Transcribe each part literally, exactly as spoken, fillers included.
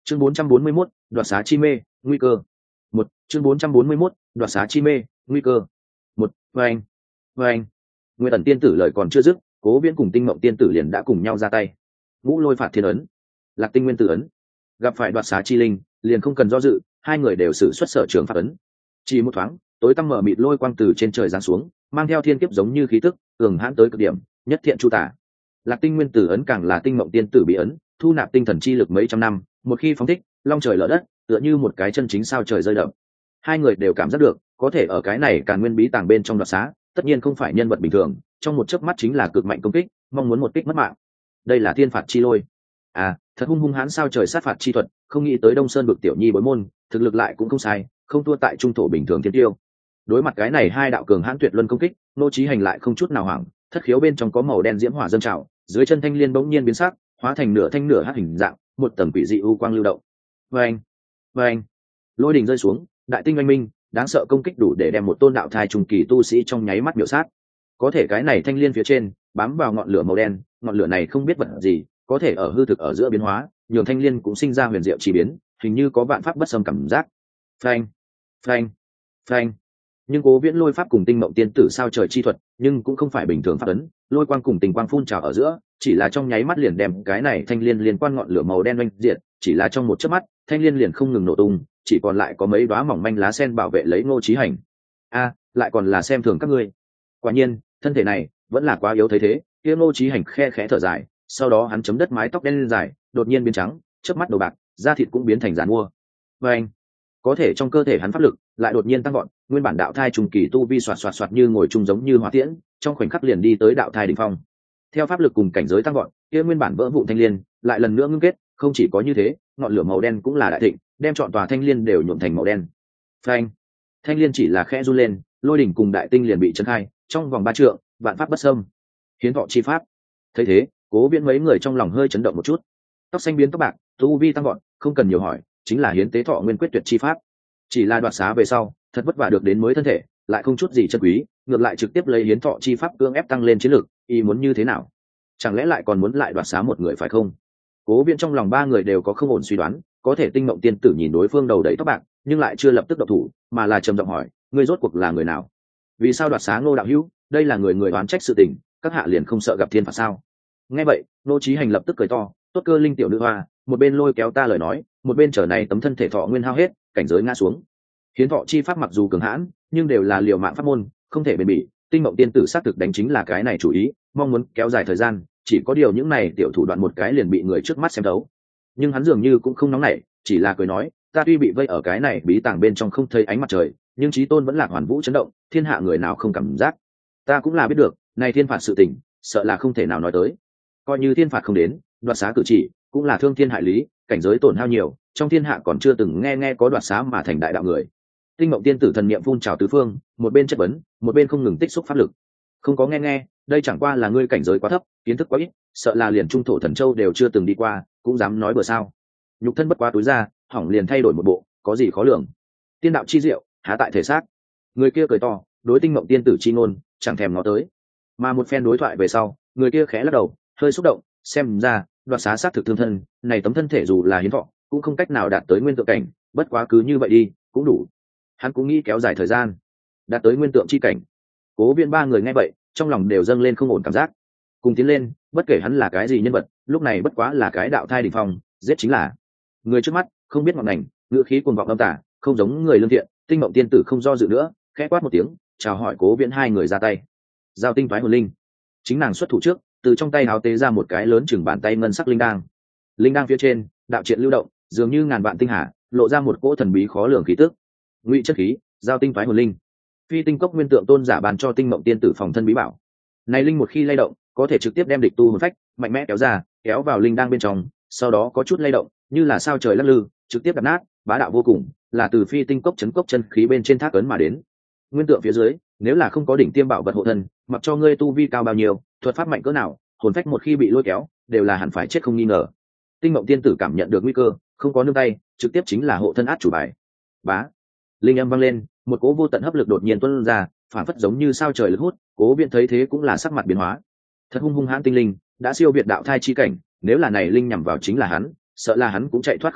chương bốn trăm bốn mươi mốt đoạt xá chi mê nguy cơ một chương bốn trăm bốn mươi mốt đoạt xá chi mê nguy cơ một vâng vâng Nguyên Tần tiên tử lời còn chưa dứt, Cố Viễn cùng Tinh Mộng tiên tử liền đã cùng nhau ra tay. Ngũ Lôi Phạt Thiên ấn, Lạc Tinh Nguyên Tử ấn, gặp phải đoạt xá chi linh, liền không cần do dự, hai người đều sử xuất sở trường pháp ấn. Chỉ một thoáng, tối tăm mở mịt lôi quang từ trên trời giáng xuống, mang theo thiên kiếp giống như khí tức, cường hãn tới cực điểm, nhất thiện chu tả. Lạc Tinh Nguyên Tử ấn càng là Tinh Mộng tiên tử bí ấn, thu nạp tinh thần chi lực mấy trăm năm, một khi phóng thích, long trời lở đất, tựa như một cái chân chính sao trời rơi đập. Hai người đều cảm giác được, có thể ở cái này Càn Nguyên bí tàng bên trong đoạt xá, tất nhiên không phải nhân vật bình thường, trong một chớp mắt chính là cực mạnh công kích, mong muốn một kích mất mạng. Đây là thiên phạt chi lôi. À, thật hung hung hãn sao trời sát phạt chi thuật, không nghĩ tới Đông Sơn bực tiểu nhi bối môn, thực lực lại cũng không sai, không thua tại trung thổ bình thường thiên tiêu. Đối mặt cái này hai đạo cường hãn tuyệt luân công kích, Nô Chí Hành lại không chút nào hoảng, thất khiếu bên trong có màu đen diễm hỏa dâng trào, dưới chân thanh liên bỗng nhiên biến sắc, hóa thành nửa thanh nửa hắc hình dạng, một tầng quỷ dị u quang lưu động. Vâng, vâng, lôi đình rơi xuống, đại tinh anh minh, đáng sợ công kích đủ để đem một tôn đạo thai trùng kỳ tu sĩ trong nháy mắt miểu sát. Có thể cái này thanh liên phía trên bám vào ngọn lửa màu đen, ngọn lửa này không biết vật gì, có thể ở hư thực ở giữa biến hóa, nhường thanh liên cũng sinh ra huyền diệu chi biến, hình như có vạn pháp bất xâm cảm giác. Phanh, phanh, phanh. Nhưng Cố Viễn lôi pháp cùng Tinh Mộng tiên tử sao trời chi thuật, nhưng cũng không phải bình thường pháp ấn, lôi quang cùng tình quang phun trào ở giữa, chỉ là trong nháy mắt liền đem cái này thanh liên liên quan ngọn lửa màu đen oanh diệt, chỉ là trong một chớp mắt, thanh liên liền không ngừng nổ tung, chỉ còn lại có mấy đóa mỏng manh lá sen bảo vệ lấy Ngô Chí Hành. A, lại còn là xem thường các ngươi. Quả nhiên, thân thể này vẫn là quá yếu thấy thế. Kia Ngô Chí Hành khe khẽ thở dài, sau đó hắn chấm đất mái tóc đen lên dài, đột nhiên biến trắng, chớp mắt đầu bạc, da thịt cũng biến thành giàn mua. Và anh, có thể trong cơ thể hắn pháp lực lại đột nhiên tăng vọt, nguyên bản đạo thai trùng kỳ tu vi xoạt xoạt xoạt như ngồi chung giống như hỏa tiễn, trong khoảnh khắc liền đi tới đạo thai đỉnh phong. Theo pháp lực cùng cảnh giới tăng vọt, kia nguyên bản vỡ vụn thanh liên lại lần nữa ngưng kết, không chỉ có như thế, ngọn lửa màu đen cũng là đại thịnh, đem trọn tòa thanh liên đều nhuộm thành màu đen. Phanh, thanh liên chỉ là khẽ run lên, lôi đỉnh cùng đại tinh liền bị chấn khai, trong vòng ba trượng, vạn pháp bất xâm. Hiến thọ chi pháp. Thấy thế, Cố Viễn mấy người trong lòng hơi chấn động một chút. Tóc xanh biến tóc bạc, tu vi tăng vọt, không cần nhiều hỏi, chính là hiến tế thọ nguyên quyết tuyệt chi pháp. Chỉ là đoạt xá về sau, thật vất vả được đến mới thân thể, lại không chút gì chân quý, ngược lại trực tiếp lấy hiến thọ chi pháp cưỡng ép tăng lên chiến lực, ý muốn như thế nào? Chẳng lẽ lại còn muốn lại đoạt xá một người phải không? Cố Viễn trong lòng ba người đều có không ổn suy đoán, có thể Tinh Mộng tiên tử nhìn đối phương đầu đầy tóc bạc, nhưng lại chưa lập tức động thủ, mà là trầm giọng hỏi, ngươi rốt cuộc là người nào? Vì sao đoạt xá Ngô đạo hữu? Đây là người người oán trách sự tình, các hạ liền không sợ gặp thiên phạt sao? Nghe vậy, Ngô Chí Hành lập tức cười to, tốt cơ linh tiểu nữ hoa, một bên lôi kéo ta lời nói, một bên chờ này tấm thân thể thọ nguyên hao hết, cảnh giới ngã xuống. Hiến thọ chi pháp mặc dù cường hãn, nhưng đều là liều mạng pháp môn, không thể bền bỉ. Tinh Mộng tiên tử xác thực đánh chính là cái này chủ ý, mong muốn kéo dài thời gian, chỉ có điều những này tiểu thủ đoạn một cái liền bị người trước mắt xem thấu. Nhưng hắn dường như cũng không nóng nảy, chỉ là cười nói, ta tuy bị vây ở cái này bí tàng bên trong không thấy ánh mặt trời, nhưng chí tôn vẫn là hoàn vũ chấn động, thiên hạ người nào không cảm giác. Ta cũng là biết được, này thiên phạt sự tình, sợ là không thể nào nói tới. Coi như thiên phạt không đến, đoạt xá cử chỉ cũng là thương thiên hại lý, cảnh giới tổn hao nhiều, trong thiên hạ còn chưa từng nghe nghe có đoạt xá mà thành đại đạo người. Tinh Mộng tiên tử thần niệm phun trào tứ phương, một bên chất vấn, một bên không ngừng tích xúc pháp lực. Không có nghe nghe, đây chẳng qua là ngươi cảnh giới quá thấp, kiến thức quá ít, sợ là liền trung thổ thần châu đều chưa từng đi qua, cũng dám nói bừa sao? Nhục thân bất quá túi ra, hỏng liền thay đổi một bộ, có gì khó lường? Tiên đạo chi diệu, há tại thể xác. Người kia cười to, đối Tinh Mộng tiên tử chi ngôn, chẳng thèm nó tới. Mà một phen đối thoại về sau, người kia khẽ lắc đầu, hơi xúc động, xem ra, đoạt xá sát thực thương thân, này tấm thân thể dù là hiến thọ, cũng không cách nào đạt tới nguyên tượng cảnh, bất quá cứ như vậy đi, cũng đủ. Hắn cũng nghĩ kéo dài thời gian, đạt tới nguyên tượng chi cảnh. Cố Viễn ba người nghe vậy, trong lòng đều dâng lên không ổn cảm giác. Cùng tiến lên, bất kể hắn là cái gì nhân vật, lúc này bất quá là cái đạo thai đỉnh phong, giết chính là. Người trước mắt, không biết ngọn ngành, ngữ khí cuồng vọng âm tả, không giống người lương thiện. Tinh Mộng tiên tử không do dự nữa, khẽ quát một tiếng, chào hỏi Cố Viễn hai người ra tay. Giao tinh toái hồn linh, chính nàng xuất thủ trước, từ trong tay háo tế ra một cái lớn chừng bàn tay ngân sắc linh đang. Linh đang phía trên, đạo triện lưu động, dường như ngàn vạn tinh hà, lộ ra một cỗ thần bí khó lường khí tức. Ngụy chất khí, giao tinh toái hồn linh. Phi tinh cốc nguyên tượng tôn giả bàn cho Tinh Mộng tiên tử phòng thân bí bảo. Này linh một khi lay động, có thể trực tiếp đem địch tu hồn phách mạnh mẽ kéo ra, kéo vào linh đang bên trong, sau đó có chút lay động, như là sao trời lắc lư, trực tiếp đập nát, bá đạo vô cùng, là từ phi tinh cốc chấn cốc chân khí bên trên thác ấn mà đến. Nguyên tượng phía dưới, nếu là không có đỉnh tiêm bảo vật hộ thân, mặc cho ngươi tu vi cao bao nhiêu, thuật pháp mạnh cỡ nào, hồn phách một khi bị lôi kéo, đều là hẳn phải chết không nghi ngờ. Tinh Mộng tiên tử cảm nhận được nguy cơ, không có nương tay, trực tiếp chính là hộ thân át chủ bài. Bá, linh âm vang lên, một cỗ vô tận hấp lực đột nhiên tuôn ra, phản phất giống như sao trời lực hút. Cố Viễn thấy thế cũng là sắc mặt biến hóa. Thật hung hung hãn tinh linh, đã siêu việt đạo thai chi cảnh, nếu là này linh nhằm vào chính là hắn, sợ là hắn cũng chạy thoát không được,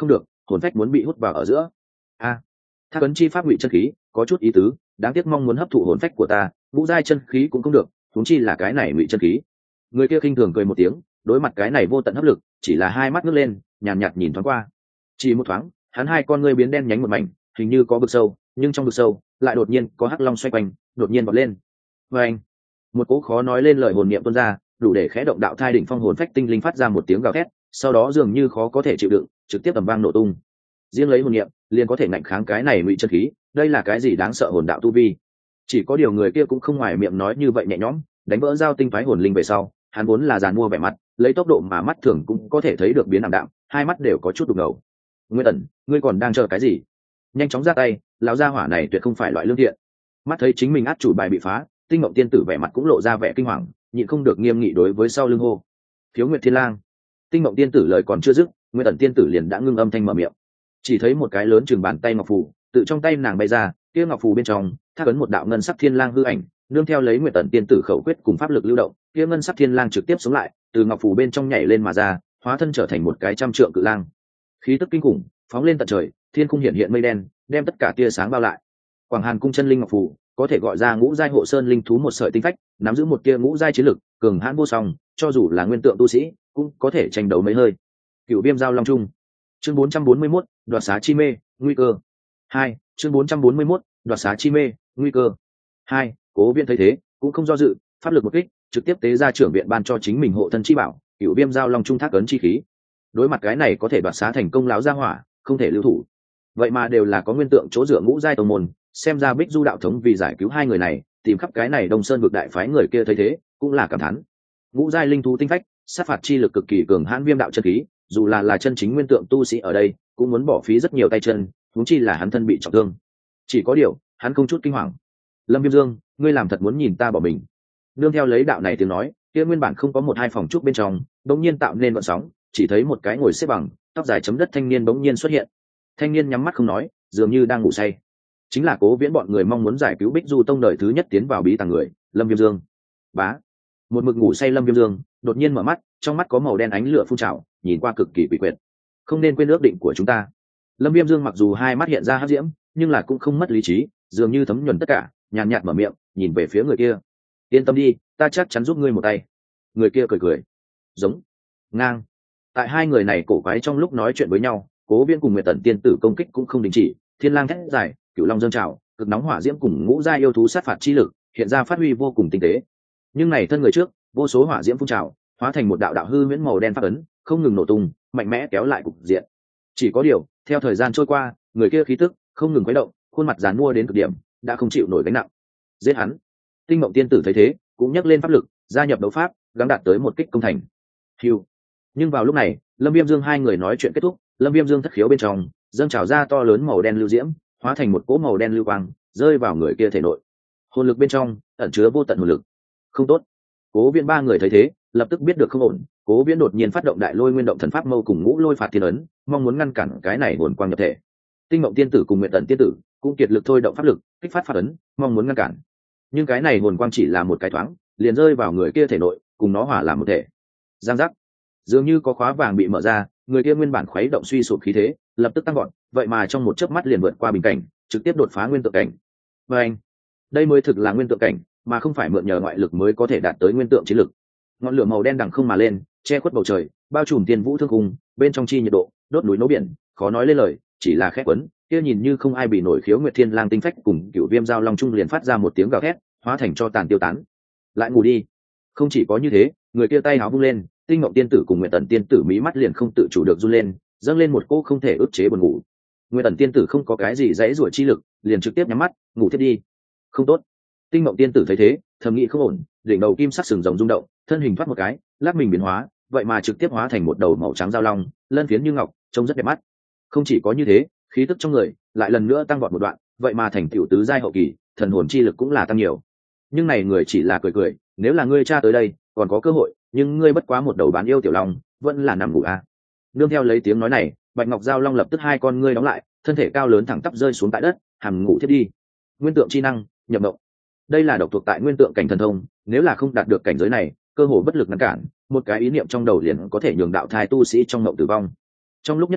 hồn phách muốn bị hút vào ở giữa. A, thác ấn chi pháp ngụy chân khí có chút ý tứ, đáng tiếc mong muốn hấp thụ hồn phách của ta, ngũ giai chân khí cũng không được, huống chi là cái này ngụy chân khí. Người kia khinh thường cười một tiếng, đối mặt cái này vô tận hấp lực, chỉ là hai mắt ngước lên, nhàn nhạt, nhạt nhìn thoáng qua. Chỉ một thoáng, hắn hai con ngươi biến đen nhánh một mảnh, hình như có vực sâu, nhưng trong vực sâu lại đột nhiên có hắc long xoay quanh, đột nhiên bật lên. Và anh, một cỗ khó nói lên lời hồn niệm tuôn ra, đủ để khẽ động đạo thai đỉnh phong hồn phách tinh linh phát ra một tiếng gào thét, sau đó dường như khó có thể chịu đựng, trực tiếp tầm vang nổ tung. Riêng lấy hồn niệm, liền có thể ngạnh kháng cái này ngụy chân khí, đây là cái gì đáng sợ hồn đạo tu vi. Chỉ có điều người kia cũng không ngoài miệng nói như vậy nhẹ nhõm, đánh vỡ giao tinh phái hồn linh về sau, hắn vốn là giàn mua vẻ mặt, lấy tốc độ mà mắt thường cũng có thể thấy được biến ảm đạm, hai mắt đều có chút đục ngầu. Nguyên Tần, ngươi còn đang chờ cái gì? Nhanh chóng ra tay, lão gia hỏa này tuyệt không phải loại lương thiện. Mắt thấy chính mình át chủ bài bị phá, Tinh Mộng Tiên Tử vẻ mặt cũng lộ ra vẻ kinh hoàng, nhịn không được nghiêm nghị đối với sau lưng hô. Thiếu Nguyệt Thiên Lang. Tinh Mộng Tiên Tử lời còn chưa dứt, Nguyên Tần Tiên Tử liền đã ngưng âm thanh mở miệng. Chỉ thấy một cái lớn chừng bàn tay ngọc phù, tự trong tay nàng bay ra, kia ngọc phù bên trong, thác ấn một đạo ngân sắc thiên lang hư ảnh, nương theo lấy Nguyệt Tần Tiên Tử khẩu quyết cùng pháp lực lưu động, kia ngân sắc thiên lang trực tiếp sống lại, từ ngọc phù bên trong nhảy lên mà ra, hóa thân trở thành một cái trăm trượng cự lang. Khí tức kinh khủng, phóng lên tận trời, thiên khung hiện hiện mây đen, đem tất cả tia sáng bao lại. Quảng Hàn cung chân linh ngọc phù, có thể gọi ra ngũ giai hộ sơn linh thú một sợi tinh phách, nắm giữ một tia ngũ giai chiến lực, cường hãn vô song, cho dù là nguyên tượng tu sĩ, cũng có thể tranh đấu mấy hơi. Cửu Viêm giao long trung. Chương bốn trăm bốn mươi mốt, đoạt xá chi mê, nguy cơ. Hai, chương bốn trăm bốn mươi mốt, đoạt xá chi mê, nguy cơ. Hai, Cố Viễn thấy thế, cũng không do dự, pháp lực một kích, trực tiếp tế ra trưởng viện ban cho chính mình hộ thân chi bảo, Cửu Viêm giao long trung thác ấn chi khí. Đối mặt cái này có thể đoạt xá thành công lão gia hỏa, không thể lưu thủ. Vậy mà đều là có nguyên tượng chỗ dựa ngũ giai tông môn, xem ra Bích Du đạo thống vì giải cứu hai người này, tìm khắp cái này Đông Sơn vực đại phái người kia thấy thế, cũng là cảm thán. Ngũ giai linh thú tinh phách, sát phạt chi lực cực kỳ cường hãn viêm đạo chân khí, dù là là chân chính nguyên tượng tu sĩ ở đây, cũng muốn bỏ phí rất nhiều tay chân, huống chi là hắn thân bị trọng thương. Chỉ có điều, hắn không chút kinh hoàng. Lâm Viêm Dương, ngươi làm thật muốn nhìn ta bỏ mình. Nương theo lấy đạo này tiếng nói, kia nguyên bản không có một hai phòng trúc bên trong, đột nhiên tạo nên gợn sóng, chỉ thấy một cái ngồi xếp bằng, tóc dài chấm đất thanh niên bỗng nhiên xuất hiện. Thanh niên nhắm mắt không nói, dường như đang ngủ say. Chính là Cố Viễn bọn người mong muốn giải cứu Bích Du tông đời thứ nhất tiến vào bí tàng người, Lâm Viêm Dương. Bá. Một mực ngủ say Lâm Viêm Dương, đột nhiên mở mắt, trong mắt có màu đen ánh lửa phun trào, nhìn qua cực kỳ quỷ quyệt. Không nên quên ước định của chúng ta. Lâm Viêm Dương mặc dù hai mắt hiện ra hắc diễm, nhưng là cũng không mất lý trí, dường như thấm nhuần tất cả, nhàn nhạt mở miệng, nhìn về phía người kia. Yên tâm đi, ta chắc chắn giúp ngươi một tay. Người kia cười cười. Giống. Ngang. Tại hai người này cổ quái trong lúc nói chuyện với nhau, Cố Viễn cùng Nguyệt Tần tiên tử công kích cũng không đình chỉ, thiên lang thét dài, cửu long dâng trào, cực nóng hỏa diễm cùng ngũ giai yêu thú sát phạt chi lực, hiện ra phát huy vô cùng tinh tế. Nhưng này thân người trước, vô số hỏa diễm phun trào, hóa thành một đạo đạo hư huyễn màu đen phát ấn, không ngừng nổ tung, mạnh mẽ kéo lại cục diện. Chỉ có điều, theo thời gian trôi qua, người kia khí tức không ngừng quấy động, khuôn mặt giàn mua đến cực điểm, đã không chịu nổi gánh nặng. Giết hắn. Tinh Mộng tiên tử thấy thế, cũng nhấc lên pháp lực, gia nhập đấu pháp, gắng đạt tới một kích công thành. Hưu. Nhưng vào lúc này, Lâm Viêm Dương hai người nói chuyện kết thúc, Lâm Viêm Dương thất khiếu bên trong, dâng trào ra to lớn màu đen lưu diễm, hóa thành một cỗ màu đen lưu quang, rơi vào người kia thể nội. Hồn lực bên trong ẩn chứa vô tận hồn lực. Không tốt. Cố Viễn ba người thấy thế, lập tức biết được không ổn, Cố Viễn đột nhiên phát động đại lôi nguyên động thần pháp mâu cùng ngũ lôi phạt thiên ấn, mong muốn ngăn cản cái này hồn quang nhập thể. Tinh Mộng tiên tử cùng Nguyệt Tần tiên tử cũng kiệt lực thôi động pháp lực, kích phát pháp ấn, mong muốn ngăn cản. Nhưng cái này hồn quang chỉ là một cái thoáng, liền rơi vào người kia thể nội, cùng nó hòa làm một thể. Giang giác. Dường như có khóa vàng bị mở ra, người kia nguyên bản khuấy động suy sụp khí thế, lập tức tăng vọt, vậy mà trong một chớp mắt liền vượt qua bình cảnh, trực tiếp đột phá nguyên tượng cảnh. Và anh, đây mới thực là nguyên tượng cảnh, mà không phải mượn nhờ ngoại lực mới có thể đạt tới nguyên tượng chiến lực. Ngọn lửa màu đen đằng không mà lên, che khuất bầu trời, bao trùm tiên vũ thương khung, bên trong chi nhiệt độ, đốt núi nấu biển, khó nói lên lời, chỉ là khét quấn, kia nhìn như không ai bị nổi khiếu Nguyệt Thiên Lang tinh phách cùng Cửu Viêm giao long trung liền phát ra một tiếng gào thét, hóa thành cho tàn tiêu tán. Lại ngủ đi. Không chỉ có như thế, người kia tay áo vung lên, Tinh Mộng tiên tử cùng Nguyệt Tần tiên tử mí mắt liền không tự chủ được run lên, dâng lên một cô không thể ức chế buồn ngủ. Nguyệt Tần tiên tử không có cái gì dãy rủa chi lực, liền trực tiếp nhắm mắt, ngủ tiếp đi. Không tốt. Tinh Mộng tiên tử thấy thế, thầm nghĩ không ổn, đỉnh đầu kim sắc sừng rồng rung động, thân hình thoát một cái, lắc mình biến hóa, vậy mà trực tiếp hóa thành một đầu màu trắng giao long, lân phiến như ngọc, trông rất đẹp mắt. Không chỉ có như thế, khí tức trong người lại lần nữa tăng vọt một đoạn, vậy mà thành tiểu tứ giai hậu kỳ, thần hồn chi lực cũng là tăng nhiều. Nhưng này người chỉ là cười cười, nếu là ngươi cha tới đây, còn có cơ hội, nhưng ngươi bất quá một đầu bán yêu tiểu long, vẫn là nằm ngủ à. Nương theo lấy tiếng nói này, Bạch Ngọc Giao Long lập tức hai con ngươi đóng lại, thân thể cao lớn thẳng tắp rơi xuống tại đất, hàm ngủ thiết đi. Nguyên tượng chi năng, nhập mộng. Đây là độc thuộc tại nguyên tượng cảnh thần thông, nếu là không đạt được cảnh giới này, cơ hồ bất lực ngăn cản, một cái ý niệm trong đầu liền có thể nhường đạo thai tu sĩ trong mộng tử vong. Trong lúc nhất thời,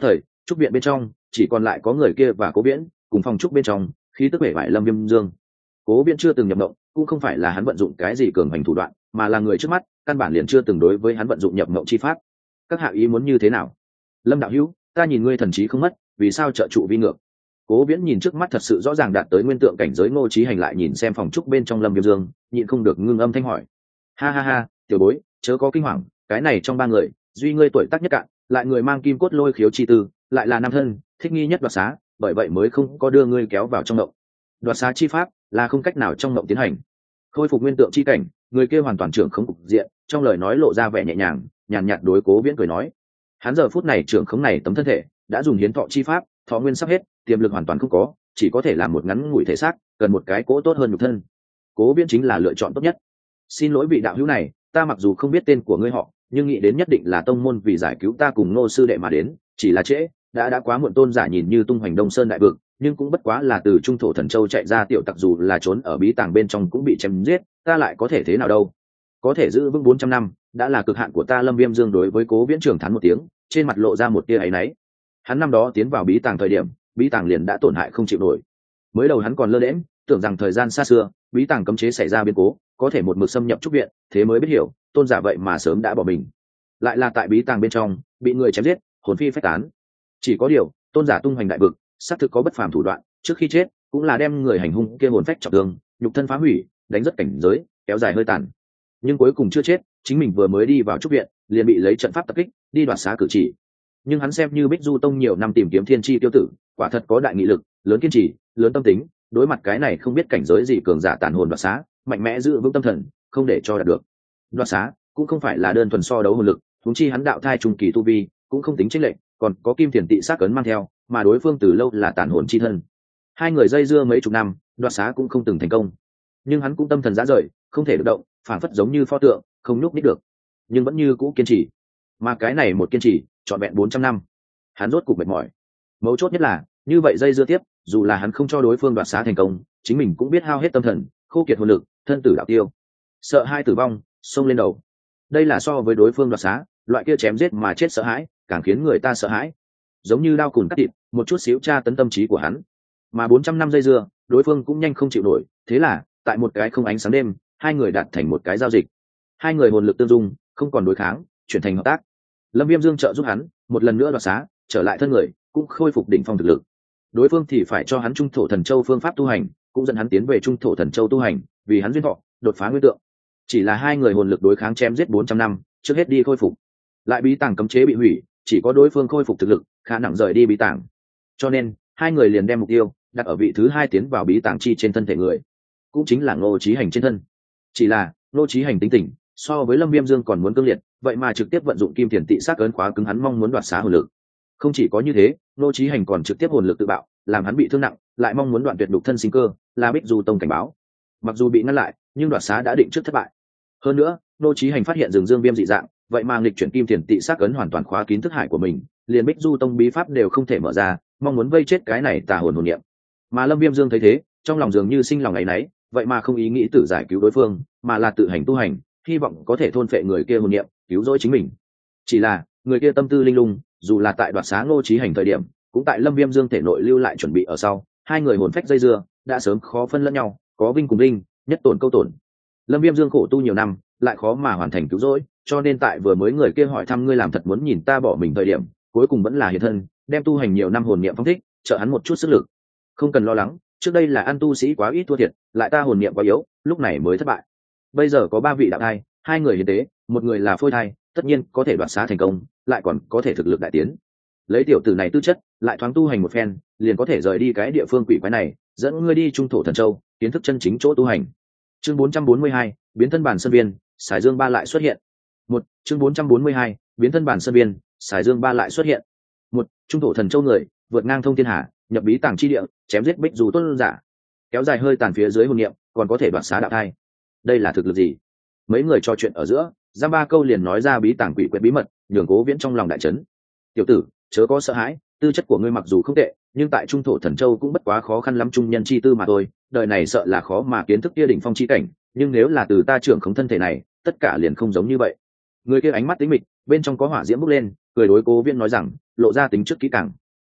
trúc viện bên trong chỉ còn lại có người kia và cố viễn cùng phòng trúc bên trong khí tức bể vải lâm viêm dương. Cố viễn chưa từng nhập mộng, cũng không phải là hắn vận dụng cái gì cường hành thủ đoạn, mà là người trước mắt căn bản liền chưa từng đối với hắn vận dụng nhập mộng chi pháp. Các hạ ý muốn như thế nào? Lâm đạo hữu, ta nhìn ngươi thần trí không mất, vì sao trợ trụ vi ngược? Cố viễn nhìn trước mắt thật sự rõ ràng đạt tới nguyên tượng cảnh giới Ngô Chí Hành, lại nhìn xem phòng trúc bên trong lâm viêm dương, nhịn không được ngưng âm thanh hỏi. Ha ha ha, tiểu bối, chớ có kinh hoàng, cái này trong ba người duy ngươi tuổi tác nhất cạn, lại người mang kim cốt lôi khiếu chi tư, lại là nam thân, thích nghi nhất đoạt xá, bởi vậy mới không có đưa ngươi kéo vào trong động. Đoạt xá chi pháp là không cách nào trong động tiến hành. Khôi phục nguyên tượng chi cảnh, người kia hoàn toàn trưởng khống cục diện, trong lời nói lộ ra vẻ nhẹ nhàng, nhàn nhạt đối Cố Viễn cười nói. Hắn giờ phút này trưởng khống này tấm thân thể đã dùng hiến thọ chi pháp, thọ nguyên sắp hết, tiềm lực hoàn toàn không có, chỉ có thể làm một ngắn ngủi thể xác, cần một cái cỗ tốt hơn nhục thân. Cố Viễn chính là lựa chọn tốt nhất. Xin lỗi vị đạo hữu này, ta mặc dù không biết tên của ngươi họ, nhưng nghĩ đến nhất định là tông môn vì giải cứu ta cùng Ngô sư đệ mà đến, chỉ là trễ, đã đã quá muộn. Tôn giả nhìn như tung hoành Đông Sơn đại vực, nhưng cũng bất quá là từ trung thổ thần châu chạy ra tiểu tặc, dù là trốn ở bí tàng bên trong cũng bị chém giết, ta lại có thể thế nào đâu? Có thể giữ vững bốn trăm năm, đã là cực hạn của ta. Lâm Viêm Dương đối với Cố Viễn trưởng thán một tiếng, trên mặt lộ ra một tia áy náy. Hắn năm đó tiến vào bí tàng thời điểm, bí tàng liền đã tổn hại không chịu nổi. Mới đầu hắn còn lơ đễnh, tưởng rằng thời gian xa xưa, bí tàng cấm chế xảy ra biến cố, có thể một mực xâm nhập trúc viện, thế mới biết hiểu, tôn giả vậy mà sớm đã bỏ mình. Lại là tại bí tàng bên trong, bị người chém giết, hồn phi phách tán. Chỉ có điều, tôn giả tung hoành đại vực, xác thực có bất phàm thủ đoạn, trước khi chết, cũng là đem người hành hung kia hồn phách trọng thương, nhục thân phá hủy, đánh rất cảnh giới, kéo dài hơi tàn. Nhưng cuối cùng chưa chết, chính mình vừa mới đi vào trúc viện, liền bị lấy trận pháp tập kích, đi đoạt xá cử chỉ. Nhưng hắn xem như Bích Du Tông nhiều năm tìm kiếm thiên chi tiêu tử, quả thật có đại nghị lực, lớn kiên trì, lớn tâm tính, đối mặt cái này không biết cảnh giới gì cường giả tàn hồn đoạt xá, mạnh mẽ giữ vững tâm thần, không để cho đạt được. Đoạt xá cũng không phải là đơn thuần so đấu hồn lực, huống chi hắn đạo thai trung kỳ tu vi, cũng không tính chênh lệch, còn có kim thiền tị sát cấn mang theo, mà đối phương từ lâu là tàn hồn chi thân. Hai người dây dưa mấy chục năm, đoạt xá cũng không từng thành công. Nhưng hắn cũng tâm thần rã rời, không thể được động, phản phất giống như pho tượng, không nhúc nhích được, nhưng vẫn như cũ kiên trì. Mà cái này một kiên trì, trọn vẹn bốn trăm năm, hắn rốt cục mệt mỏi. Mấu chốt nhất là, như vậy dây dưa tiếp, dù là hắn không cho đối phương đoạt xá thành công, chính mình cũng biết hao hết tâm thần, khô kiệt hồn lực, thân tử đạo tiêu, sợ hai tử vong, xông lên đầu. Đây là so với đối phương đoạt xá, loại kia chém giết mà chết sợ hãi, càng khiến người ta sợ hãi. Giống như đao cùn cắt thịt, một chút xíu tra tấn tâm trí của hắn. Mà bốn trăm năm dây dưa, đối phương cũng nhanh không chịu nổi, thế là, tại một cái không ánh sáng đêm, hai người đạt thành một cái giao dịch. Hai người hồn lực tương dung, không còn đối kháng, chuyển thành hợp tác. Lâm Viêm Dương trợ giúp hắn, một lần nữa đoạt xá, trở lại thân người, cũng khôi phục đỉnh phong thực lực. Đối phương thì phải cho hắn trung thổ thần châu phương pháp tu hành, cũng dẫn hắn tiến về trung thổ thần châu tu hành, vì hắn duyên thọ, đột phá nguyên tượng. Chỉ là hai người hồn lực đối kháng chém giết bốn trăm năm, trước hết đi khôi phục. Lại bí tàng cấm chế bị hủy, chỉ có đối phương khôi phục thực lực, khả năng rời đi bí tàng. Cho nên, hai người liền đem mục tiêu đặt ở vị thứ hai tiến vào bí tàng chi trên thân thể người, cũng chính là Ngô Chí Hành trên thân. Chỉ là, Ngô Chí Hành tính tình so với Lâm Viêm Dương còn muốn cương liệt, vậy mà trực tiếp vận dụng kim tiền tị sát ấn khóa cứng hắn mong muốn đoạt xá hồn lực. Không chỉ có như thế, Ngô Chí Hành còn trực tiếp hồn lực tự bạo, làm hắn bị thương nặng, lại mong muốn đoạn tuyệt đục thân sinh cơ, là Bích Du Tông cảnh báo. Mặc dù bị ngăn lại, nhưng đoạt xá đã định trước thất bại. Hơn nữa, Ngô Chí Hành phát hiện rừng dương viêm dị dạng, vậy mà nghịch chuyển kim tiền tị sát ấn hoàn toàn khóa kín thức hải của mình, liền Bích Du Tông bí pháp đều không thể mở ra, mong muốn vây chết cái này tà hồn hồn niệm. Mà Lâm Viêm Dương thấy thế, trong lòng dường như sinh lòng ấy nấy, vậy mà không ý nghĩ tự giải cứu đối phương, mà là tự hành tu hành, hy vọng có thể thôn phệ người kia hồn niệm, cứu rỗi chính mình. Chỉ là, người kia tâm tư linh lung, dù là tại đoạt xá Ngô Chí Hành thời điểm, cũng tại Lâm Viêm Dương thể nội lưu lại chuẩn bị ở sau, hai người hồn phách dây dưa, đã sớm khó phân lẫn nhau, có vinh cùng linh, nhất tổn câu tổn. Lâm Viêm Dương khổ tu nhiều năm, lại khó mà hoàn thành cứu rỗi, cho nên tại vừa mới người kia hỏi thăm ngươi làm thật muốn nhìn ta bỏ mình thời điểm, cuối cùng vẫn là hiện thân, đem tu hành nhiều năm hồn niệm phóng thích, trợ hắn một chút sức lực. Không cần lo lắng, trước đây là ăn tu sĩ quá ít thua thiệt, lại ta hồn niệm quá yếu, lúc này mới thất bại. Bây giờ có ba vị đạo thai, hai người hiến tế, một người là phôi thai, tất nhiên có thể đoạt xá thành công, lại còn có thể thực lực đại tiến. Lấy tiểu tử này tư chất, lại thoáng tu hành một phen, liền có thể rời đi cái địa phương quỷ quái này, dẫn ngươi đi trung thổ thần châu, kiến thức chân chính chỗ tu hành. Chương bốn trăm bốn mươi hai, biến thân bản sơn viên, Sải Dương Ba lại xuất hiện. Một, chương bốn trăm bốn mươi hai, biến thân bản sơn viên, Sải Dương Ba lại xuất hiện. Một, trung thổ thần châu người, vượt ngang thông thiên hà, nhập bí tàng chi địa, chém giết Bích Du Tôn giả, kéo dài hơi tàn phía dưới hồn niệm, còn có thể đoạt xá đạo thai. Đây là thực lực gì? Mấy người trò chuyện ở giữa, giam ba câu liền nói ra bí tàng quỷ quyệt bí mật, nhường Cố Viễn trong lòng đại chấn. Tiểu tử, chớ có sợ hãi, tư chất của ngươi mặc dù không tệ, nhưng tại trung thổ thần châu cũng bất quá khó khăn lắm trung nhân chi tư mà thôi, đời này sợ là khó mà kiến thức kia đỉnh phong chi cảnh, nhưng nếu là từ ta trưởng khống thân thể này, tất cả liền không giống như vậy. Người kia ánh mắt tính mịch, bên trong có hỏa diễm bốc lên, cười đối Cố Viễn nói rằng, lộ ra tính trước kỹ càng.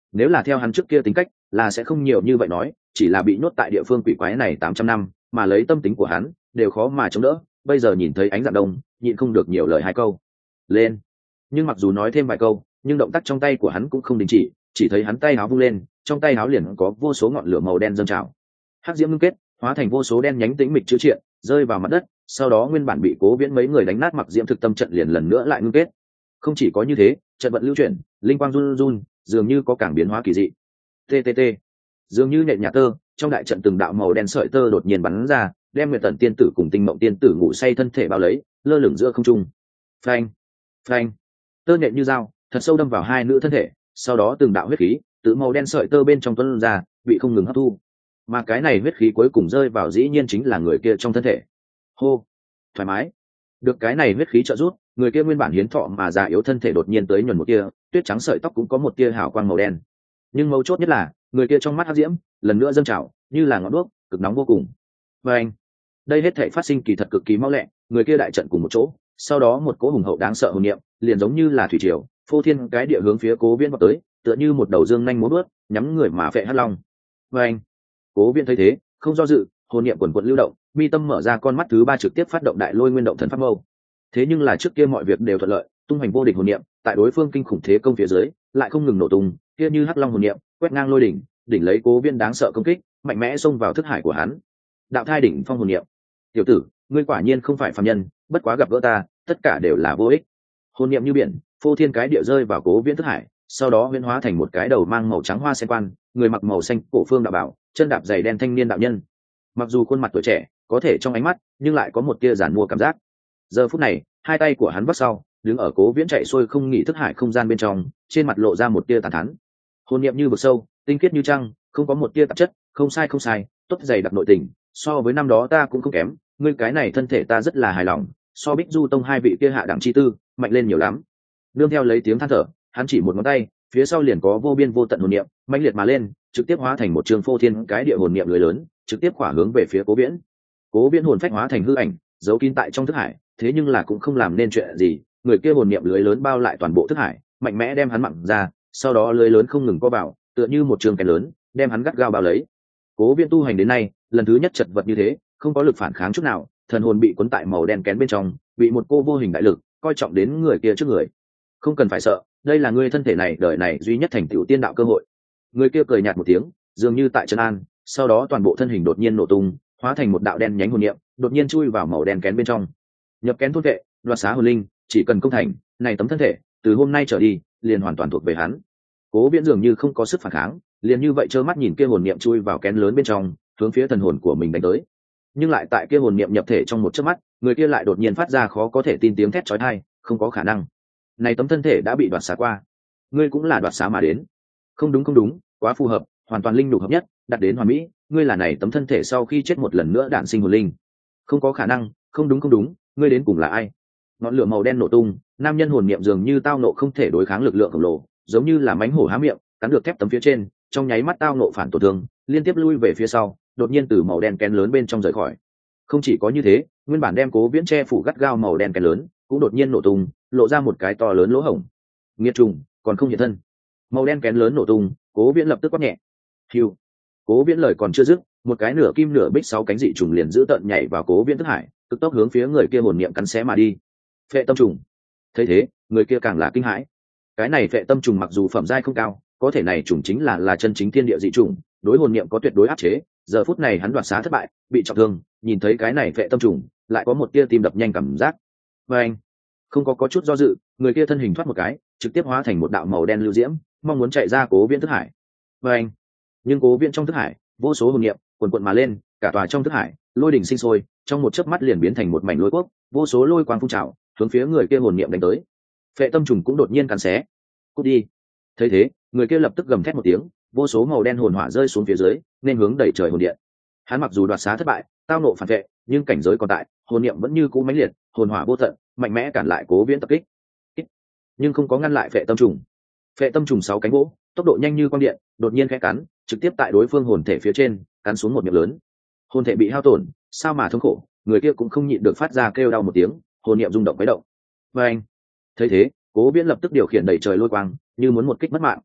nếu là theo hắn trước kia tính cách là sẽ không nhiều như vậy nói, chỉ là bị nhốt tại địa phương quỷ quái này tám trăm năm, mà lấy tâm tính của hắn đều khó mà chống đỡ. Bây giờ nhìn thấy ánh dạng đông, nhịn không được nhiều lời hai câu lên. Nhưng mặc dù nói thêm vài câu, nhưng động tác trong tay của hắn cũng không đình chỉ, chỉ thấy hắn tay áo vung lên, trong tay áo liền có vô số ngọn lửa màu đen dâng trào, hắc diễm ngưng kết hóa thành vô số đen nhánh tĩnh mịch chữ triện rơi vào mặt đất. Sau đó nguyên bản bị Cố Viễn mấy người đánh nát mặc diễm thực tâm trận liền lần nữa lại ngưng kết. Không chỉ có như thế, trận vận lưu chuyển, linh quang run run, dường như có cảng biến hóa kỳ dị. Ttt dường như nhện nhạt tơ, trong đại trận từng đạo màu đen sợi tơ đột nhiên bắn ra, đem Nguyệt Tần tiên tử cùng Tinh Mộng tiên tử ngủ say thân thể bao lấy, lơ lửng giữa không trung. Phanh, phanh, tơ nhện như dao, thật sâu đâm vào hai nữ thân thể, sau đó từng đạo huyết khí tự màu đen sợi tơ bên trong tuôn ra, bị không ngừng hấp thu. Mà cái này huyết khí cuối cùng rơi vào dĩ nhiên chính là người kia trong thân thể. Hô, thoải mái. Được cái này huyết khí trợ giúp, người kia nguyên bản hiến thọ mà già yếu thân thể đột nhiên tới nhuần một tia, tuyết trắng sợi tóc cũng có một tia hào quang màu đen. Nhưng mấu chốt nhất là, người kia trong mắt hắc diễm lần nữa dâng trào, như là ngọn đuốc, cực nóng vô cùng. Và anh, đây hết thảy phát sinh kỳ thật cực kỳ mau lẹ, người kia đại trận cùng một chỗ, sau đó một cỗ hùng hậu đáng sợ hồn niệm, liền giống như là thủy triều, phô thiên cái địa hướng phía Cố Viễn vọt tới, tựa như một đầu dương nhanh múa bước, nhắm người mà phệ hắc long. Và anh, Cố Viễn thấy thế, không do dự, hồn niệm quần quật lưu động, mi tâm mở ra con mắt thứ ba trực tiếp phát động đại lôi nguyên động thần pháp mâu. Thế nhưng là trước kia mọi việc đều thuận lợi, tung hoành vô địch hồn niệm, tại đối phương kinh khủng thế công phía dưới, lại không ngừng nổ tung, kia như hắc long hồn niệm, quét ngang lôi đỉnh, đỉnh lấy Cố Viễn đáng sợ công kích, mạnh mẽ xông vào thức hải của hắn. Đạo thai đỉnh phong hồn niệm. Tiểu tử, ngươi quả nhiên không phải phàm nhân, bất quá gặp gỡ ta, tất cả đều là vô ích. Hồn niệm như biển, phô thiên cái địa rơi vào Cố Viễn thức hải, sau đó huyễn hóa thành một cái đầu mang màu trắng hoa sen quan, người mặc màu xanh cổ phương đạo bảo, chân đạp giày đen thanh niên đạo nhân. Mặc dù khuôn mặt tuổi trẻ, có thể trong ánh mắt nhưng lại có một tia giản mua cảm giác. Giờ phút này, hai tay của hắn vắt sau, đứng ở Cố Viễn chạy xuôi không nghỉ thức hải không gian bên trong, trên mặt lộ ra một tia tàn thán. Hồn niệm như vực sâu, tinh khiết như trăng, không có một tia tạp chất, không sai không sai, tốt dày đặc nội tình, so với năm đó ta cũng không kém, ngươi cái này thân thể ta rất là hài lòng, so Bích Du tông hai vị kia hạ đẳng chi tư, mạnh lên nhiều lắm. Nương theo lấy tiếng than thở, hắn chỉ một ngón tay, phía sau liền có vô biên vô tận hồn niệm, mãnh liệt mà lên, trực tiếp hóa thành một trường phô thiên cái địa hồn niệm lưới lớn, trực tiếp khỏa hướng về phía Cố Viễn. Cố Viễn hồn phách hóa thành hư ảnh, giấu kín tại trong thức hải, thế nhưng là cũng không làm nên chuyện gì, người kia hồn niệm lưới lớn bao lại toàn bộ thức hải, mạnh mẽ đem hắn mặn ra, sau đó lưới lớn không ngừng co vào, tựa như một trường kén lớn, đem hắn gắt gao bao lấy. Cố Viễn tu hành đến nay, lần thứ nhất chật vật như thế, không có lực phản kháng chút nào, thần hồn bị cuốn tại màu đen kén bên trong, bị một cô vô hình đại lực coi trọng đến người kia trước người. Không cần phải sợ, đây là ngươi thân thể này đời này duy nhất thành tựu tiên đạo cơ hội. Người kia cười nhạt một tiếng, dường như tại trấn an, sau đó toàn bộ thân hình đột nhiên nổ tung, hóa thành một đạo đen nhánh hồn niệm, đột nhiên chui vào màu đen kén bên trong. Nhập kén thôn vệ, đoạt xá hồn linh, chỉ cần công thành, này tấm thân thể, từ hôm nay trở đi, liền hoàn toàn thuộc về hắn. Cố Viễn dường như không có sức phản kháng, liền như vậy trơ mắt nhìn kia hồn niệm chui vào kén lớn bên trong, hướng phía thần hồn của mình đánh tới. Nhưng lại tại kia hồn niệm nhập thể trong một chớp mắt, người kia lại đột nhiên phát ra khó có thể tin tiếng thét chói tai, không có khả năng. Này tấm thân thể đã bị đoạt xá qua, ngươi cũng là đoạt xá mà đến. Không đúng không đúng, quá phù hợp, hoàn toàn linh nhục hợp nhất, đạt đến hoàn mỹ, ngươi là này tấm thân thể sau khi chết một lần nữa đản sinh hồn linh. Không có khả năng, không đúng không đúng, ngươi đến cùng là ai? Ngọn lửa màu đen nổ tung, nam nhân hồn niệm dường như tao nộ không thể đối kháng lực lượng khổng lồ, giống như là mãnh hổ há miệng, cắn được thép tấm phía trên, trong nháy mắt tao nộ phản tổn thương, liên tiếp lui về phía sau, đột nhiên từ màu đen kén lớn bên trong rời khỏi. Không chỉ có như thế, nguyên bản đem Cố Viễn che phủ gắt gao màu đen kén lớn, cũng đột nhiên nổ tung, lộ ra một cái to lớn lỗ hổng. Nghiệt trùng, còn không hiện thân. Màu đen kén lớn nổ tung, Cố Viễn lập tức quát nhẹ. Hưu. Cố Viễn lời còn chưa dứt, một cái nửa kim nửa bích sáu cánh dị trùng liền giữ tận nhảy vào Cố Viễn thức hải, cực tốc hướng phía người kia hồn niệm cắn xé mà đi. Phệ tâm trùng. Thấy thế, người kia càng là kinh hãi. Cái này phệ tâm trùng mặc dù phẩm giai không cao, có thể này trùng chính là là chân chính thiên địa dị trùng, đối hồn niệm có tuyệt đối áp chế. Giờ phút này hắn đoạt xá thất bại, bị trọng thương, nhìn thấy cái này phệ tâm trùng, lại có một tia tim đập nhanh cảm giác. Và anh, không có có chút do dự, người kia thân hình thoát một cái, trực tiếp hóa thành một đạo màu đen lưu diễm, mong muốn chạy ra Cố Viễn thức hải. Và anh, nhưng Cố Viễn trong thức hải, vô số hồn niệm cuồn cuộn mà lên, cả tòa trong thức hải, lôi đỉnh sinh sôi, trong một chớp mắt liền biến thành một mảnh lôi quốc, vô số lôi quang phun trào, hướng phía người kia hồn niệm đánh tới. Phệ tâm trùng cũng đột nhiên cắn xé. Cút đi. Thấy thế, người kia lập tức gầm thét một tiếng, vô số màu đen hồn hỏa rơi xuống phía dưới, nên hướng đẩy trời hồn điện. Hắn mặc dù đoạt xá thất bại, tao nộ phản vệ, nhưng cảnh giới còn tại, hồn niệm vẫn như cũ mãnh liệt, hồn hỏa vô tận, mạnh mẽ cản lại Cố Viễn tập kích. Nhưng không có ngăn lại phệ tâm trùng. Phệ tâm trùng sáu cánh vỗ, tốc độ nhanh như quang điện, đột nhiên khẽ cắn, trực tiếp tại đối phương hồn thể phía trên, cắn xuống một miệng lớn. Hồn thể bị hao tổn, sao mà thống khổ, người kia cũng không nhịn được phát ra kêu đau một tiếng, hồn niệm rung động quấy động. Và anh, thấy thế, Cố Viễn lập tức điều khiển đẩy trời lôi quang, như muốn một kích mất mạng.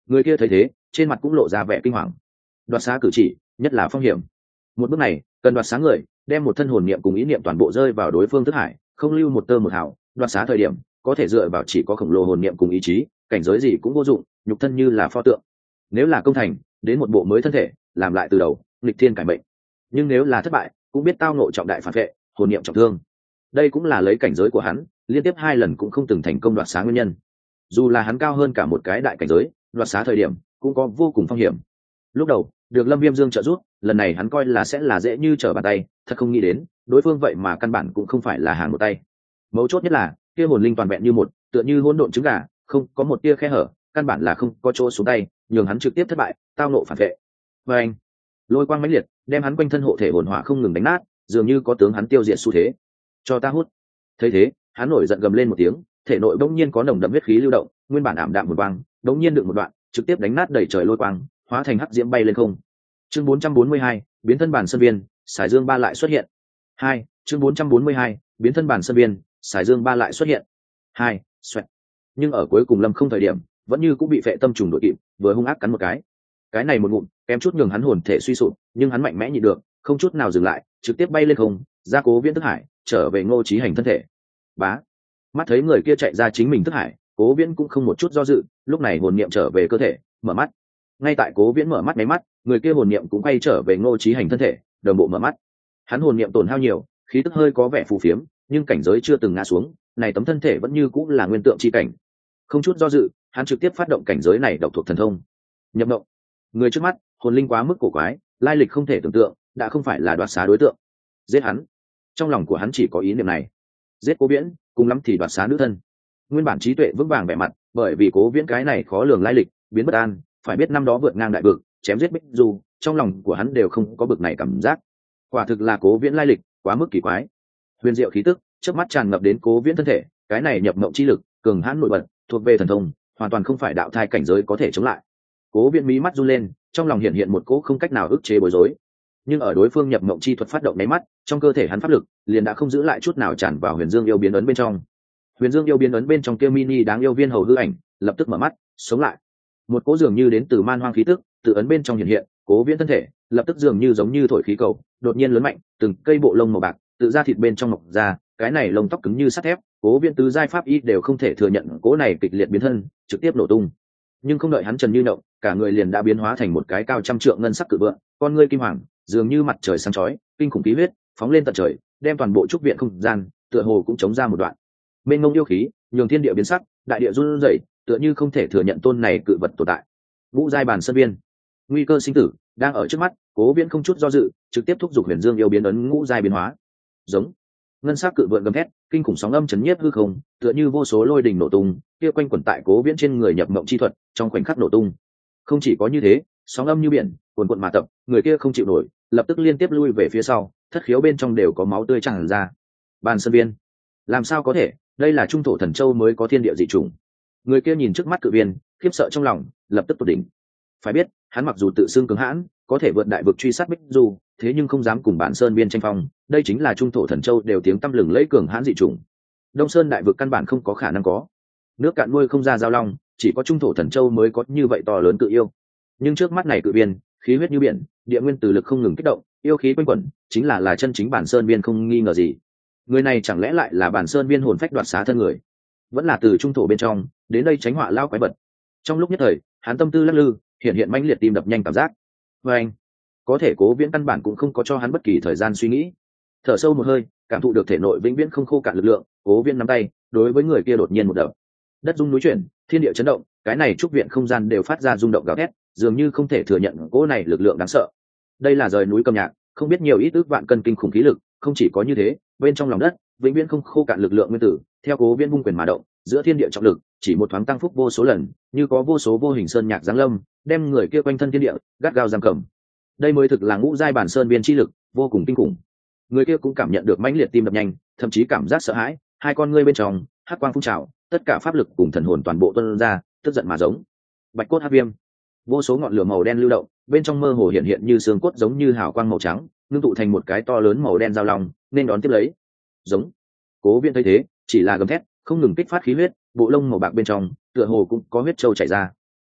Người kia thấy thế trên mặt cũng lộ ra vẻ kinh hoàng. Đoạt xá cử chỉ nhất là phong hiểm, một bước này cần đoạt xá người đem một thân hồn niệm cùng ý niệm toàn bộ rơi vào đối phương thức hải, không lưu một tơ một hào. Đoạt xá thời điểm có thể dựa vào chỉ có khổng lồ hồn niệm cùng ý chí, cảnh giới gì cũng vô dụng, nhục thân như là pho tượng. Nếu là công thành, đến một bộ mới thân thể làm lại từ đầu, nghịch thiên cải mệnh. Nhưng nếu là thất bại cũng biết tao ngộ trọng đại phản vệ, hồn niệm trọng thương. Đây cũng là lấy cảnh giới của hắn liên tiếp hai lần cũng không từng thành công đoạt xá nguyên nhân. Dù là hắn cao hơn cả một cái đại cảnh giới, đoạt xá thời điểm cũng có vô cùng phong hiểm. Lúc đầu được Lâm Viêm Dương trợ giúp, lần này hắn coi là sẽ là dễ như trở bàn tay, thật không nghĩ đến đối phương vậy mà căn bản cũng không phải là hàng một tay. Mấu chốt nhất là kia hồn linh toàn vẹn như một, tựa như hỗn độn trứng gà, không có một tia khe hở, căn bản là không có chỗ xuống tay, nhường hắn trực tiếp thất bại, tao nộ phản vệ. Và anh, lôi quang mãnh liệt đem hắn quanh thân hộ thể hồn hỏa không ngừng đánh nát, dường như có tướng hắn tiêu diệt xu thế. Cho ta hút. Thấy thế hắn nổi giận gầm lên một tiếng, thể nội bỗng nhiên có nồng đậm huyết khí lưu động, nguyên bản ảm đạm một quang bỗng nhiên được một đoạn trực tiếp đánh nát đầy trời lôi quang, hóa thành hắc diễm bay lên không. Chương bốn trăm bốn mươi hai, biến thân bản sơn viên, Sải Dương Ba lại xuất hiện. Hai, chương bốn trăm bốn mươi hai, biến thân bản sơn viên, Sải Dương Ba lại xuất hiện. Hai, xoẹt. Nhưng ở cuối cùng Lâm Không thời điểm, vẫn như cũng bị phệ tâm trùng đội kịp, vừa hung ác cắn một cái. Cái này một ngụm, kém chút nhường hắn hồn thể suy sụp, nhưng hắn mạnh mẽ nhịn được, không chút nào dừng lại, trực tiếp bay lên không, ra Cố Viễn thức hải, trở về Ngô Chí Hành thân thể. Bá. Mắt thấy người kia chạy ra chính mình thức hải, Cố Viễn cũng không một chút do dự, lúc này hồn niệm trở về cơ thể, mở mắt. Ngay tại Cố Viễn mở mắt mấy mắt, người kia hồn niệm cũng quay trở về Ngô Chí Hành thân thể, đồng bộ mở mắt. Hắn hồn niệm tổn hao nhiều, khí tức hơi có vẻ phù phiếm, nhưng cảnh giới chưa từng ngã xuống, này tấm thân thể vẫn như cũng là nguyên tượng chi cảnh. Không chút do dự, hắn trực tiếp phát động cảnh giới này độc thuộc thần thông. Nhập mộng. Người trước mắt, hồn linh quá mức cổ quái, lai lịch không thể tưởng tượng, đã không phải là đoạt xá đối tượng. Giết hắn. Trong lòng của hắn chỉ có ý niệm này. Giết Cố Viễn, cùng lắm thì đoạt xá nữ thân. Nguyên bản trí tuệ vững vàng vẻ mặt, bởi vì Cố Viễn cái này khó lường lai lịch, biến bất an, phải biết năm đó vượt ngang đại vực, chém giết Bích Du, trong lòng của hắn đều không có bực này cảm giác. Quả thực là Cố Viễn lai lịch quá mức kỳ quái. Huyền diệu khí tức chớp mắt tràn ngập đến Cố Viễn thân thể, cái này nhập mộng chi lực, cường hãn nổi bật, thuộc về thần thông, hoàn toàn không phải đạo thai cảnh giới có thể chống lại. Cố Viễn mí mắt run lên, trong lòng hiện hiện một cỗ không cách nào ức chế bối rối. Nhưng ở đối phương nhập mộng chi thuật phát động mấy mắt, trong cơ thể hắn pháp lực liền đã không giữ lại chút nào tràn vào Huyền Dương yêu biến ấn bên trong. Huyền Dương yêu biến ấn bên trong kia mini đáng yêu viên hầu hư ảnh, lập tức mở mắt, sống lại. Một cỗ dường như đến từ man hoang khí tức, từ ấn bên trong hiện hiện, Cố Viễn thân thể lập tức dường như giống như thổi khí cầu, đột nhiên lớn mạnh, từng cây bộ lông màu bạc tự ra thịt bên trong mọc ra, cái này lông tóc cứng như sắt thép, Cố Viễn tứ giai pháp y đều không thể thừa nhận cỗ này kịch liệt biến thân, trực tiếp nổ tung. Nhưng không đợi hắn trần như động, cả người liền đã biến hóa thành một cái cao trăm trượng ngân sắc cự vượng, con ngươi kim hoàng, dường như mặt trời sáng chói, kinh khủng khí huyết phóng lên tận trời, đem toàn bộ trúc viện không gian tựa hồ cũng chống ra một đoạn. Mênh mông yêu khí, nhường thiên địa biến sắc, đại địa run rẩy, tựa như không thể thừa nhận tôn này cự vật tồn tại. Ngũ giai bản sơn viên, nguy cơ sinh tử đang ở trước mắt, Cố Viễn không chút do dự, trực tiếp thúc giục Huyền Dương yêu biến ấn ngũ giai biến hóa. Giống. Ngân sắc cự vượn gầm thét, kinh khủng sóng âm chấn nhiếp hư không, tựa như vô số lôi đình nổ tung, kia quanh quẩn tại Cố Viễn trên người nhập mộng chi thuật, trong khoảnh khắc nổ tung. Không chỉ có như thế, sóng âm như biển, cuồn cuộn mà tập, người kia không chịu nổi, lập tức liên tiếp lui về phía sau, thất khiếu bên trong đều có máu tươi tràn ra. Bàn sơn viên, làm sao có thể, đây là trung thổ thần châu mới có thiên địa dị chủng. Người kia nhìn trước mắt cự viên, khiếp sợ trong lòng, lập tức tột đỉnh. Phải biết, hắn mặc dù tự xưng cứng hãn, có thể vượt đại vực truy sát Bích Du, thế nhưng không dám cùng bản sơn viên tranh phong, đây chính là trung thổ thần châu đều tiếng tăm lừng lẫy cường hãn dị chủng. Đông Sơn đại vực căn bản không có khả năng có. Nước cạn nuôi không ra giao long, chỉ có trung thổ thần châu mới có như vậy to lớn cự yêu. Nhưng trước mắt này cự viên, khí huyết như biển, địa nguyên từ lực không ngừng kích động, yêu khí quanh quẩn, chính là là chân chính bản sơn viên không nghi ngờ gì. Người này chẳng lẽ lại là bản sơn viên hồn phách đoạt xá thân người, vẫn là từ trung thổ bên trong đến đây tránh họa lao quái vật. Trong lúc nhất thời, hắn tâm tư lắc lư, hiện hiện mãnh liệt tim đập nhanh cảm giác. Và anh, có thể Cố Viễn căn bản cũng không có cho hắn bất kỳ thời gian suy nghĩ. Thở sâu một hơi, cảm thụ được thể nội vĩnh viễn không khô cạn lực lượng, Cố Viễn nắm tay, đối với người kia đột nhiên một đập. Đất rung núi chuyển, thiên địa chấn động, cái này trúc viện không gian đều phát ra rung động gào thét, dường như không thể thừa nhận cỗ này lực lượng đáng sợ. Đây là rời núi cầm nhạc, không biết nhiều ít ước vạn cân kinh khủng khí lực, không chỉ có như thế, bên trong lòng đất, vĩnh viễn không khô cạn lực lượng nguyên tử, theo Cố Viễn vung quyền mà động, giữa thiên địa trọng lực, chỉ một thoáng tăng phúc vô số lần, như có vô số vô hình sơn nhạc giáng lâm, đem người kia quanh thân thiên địa gắt gao giam cầm. Đây mới thực là ngũ giai bản sơn viên chi lực, vô cùng kinh khủng. Người kia cũng cảm nhận được mãnh liệt tim đập nhanh, thậm chí cảm giác sợ hãi, hai con ngươi bên trong hắc quang phun trào, tất cả pháp lực cùng thần hồn toàn bộ tuôn ra, tức giận mà giống. Bạch cốt hắc viêm, vô số ngọn lửa màu đen lưu động, bên trong mơ hồ hiện hiện như xương cốt giống như hào quang màu trắng, ngưng tụ thành một cái to lớn màu đen giao long, nên đón tiếp lấy. Giống. Cố Viễn thấy thế, chỉ là gầm thét, không ngừng kích phát khí huyết, bộ lông màu bạc bên trong tựa hồ cũng có huyết châu chảy ra.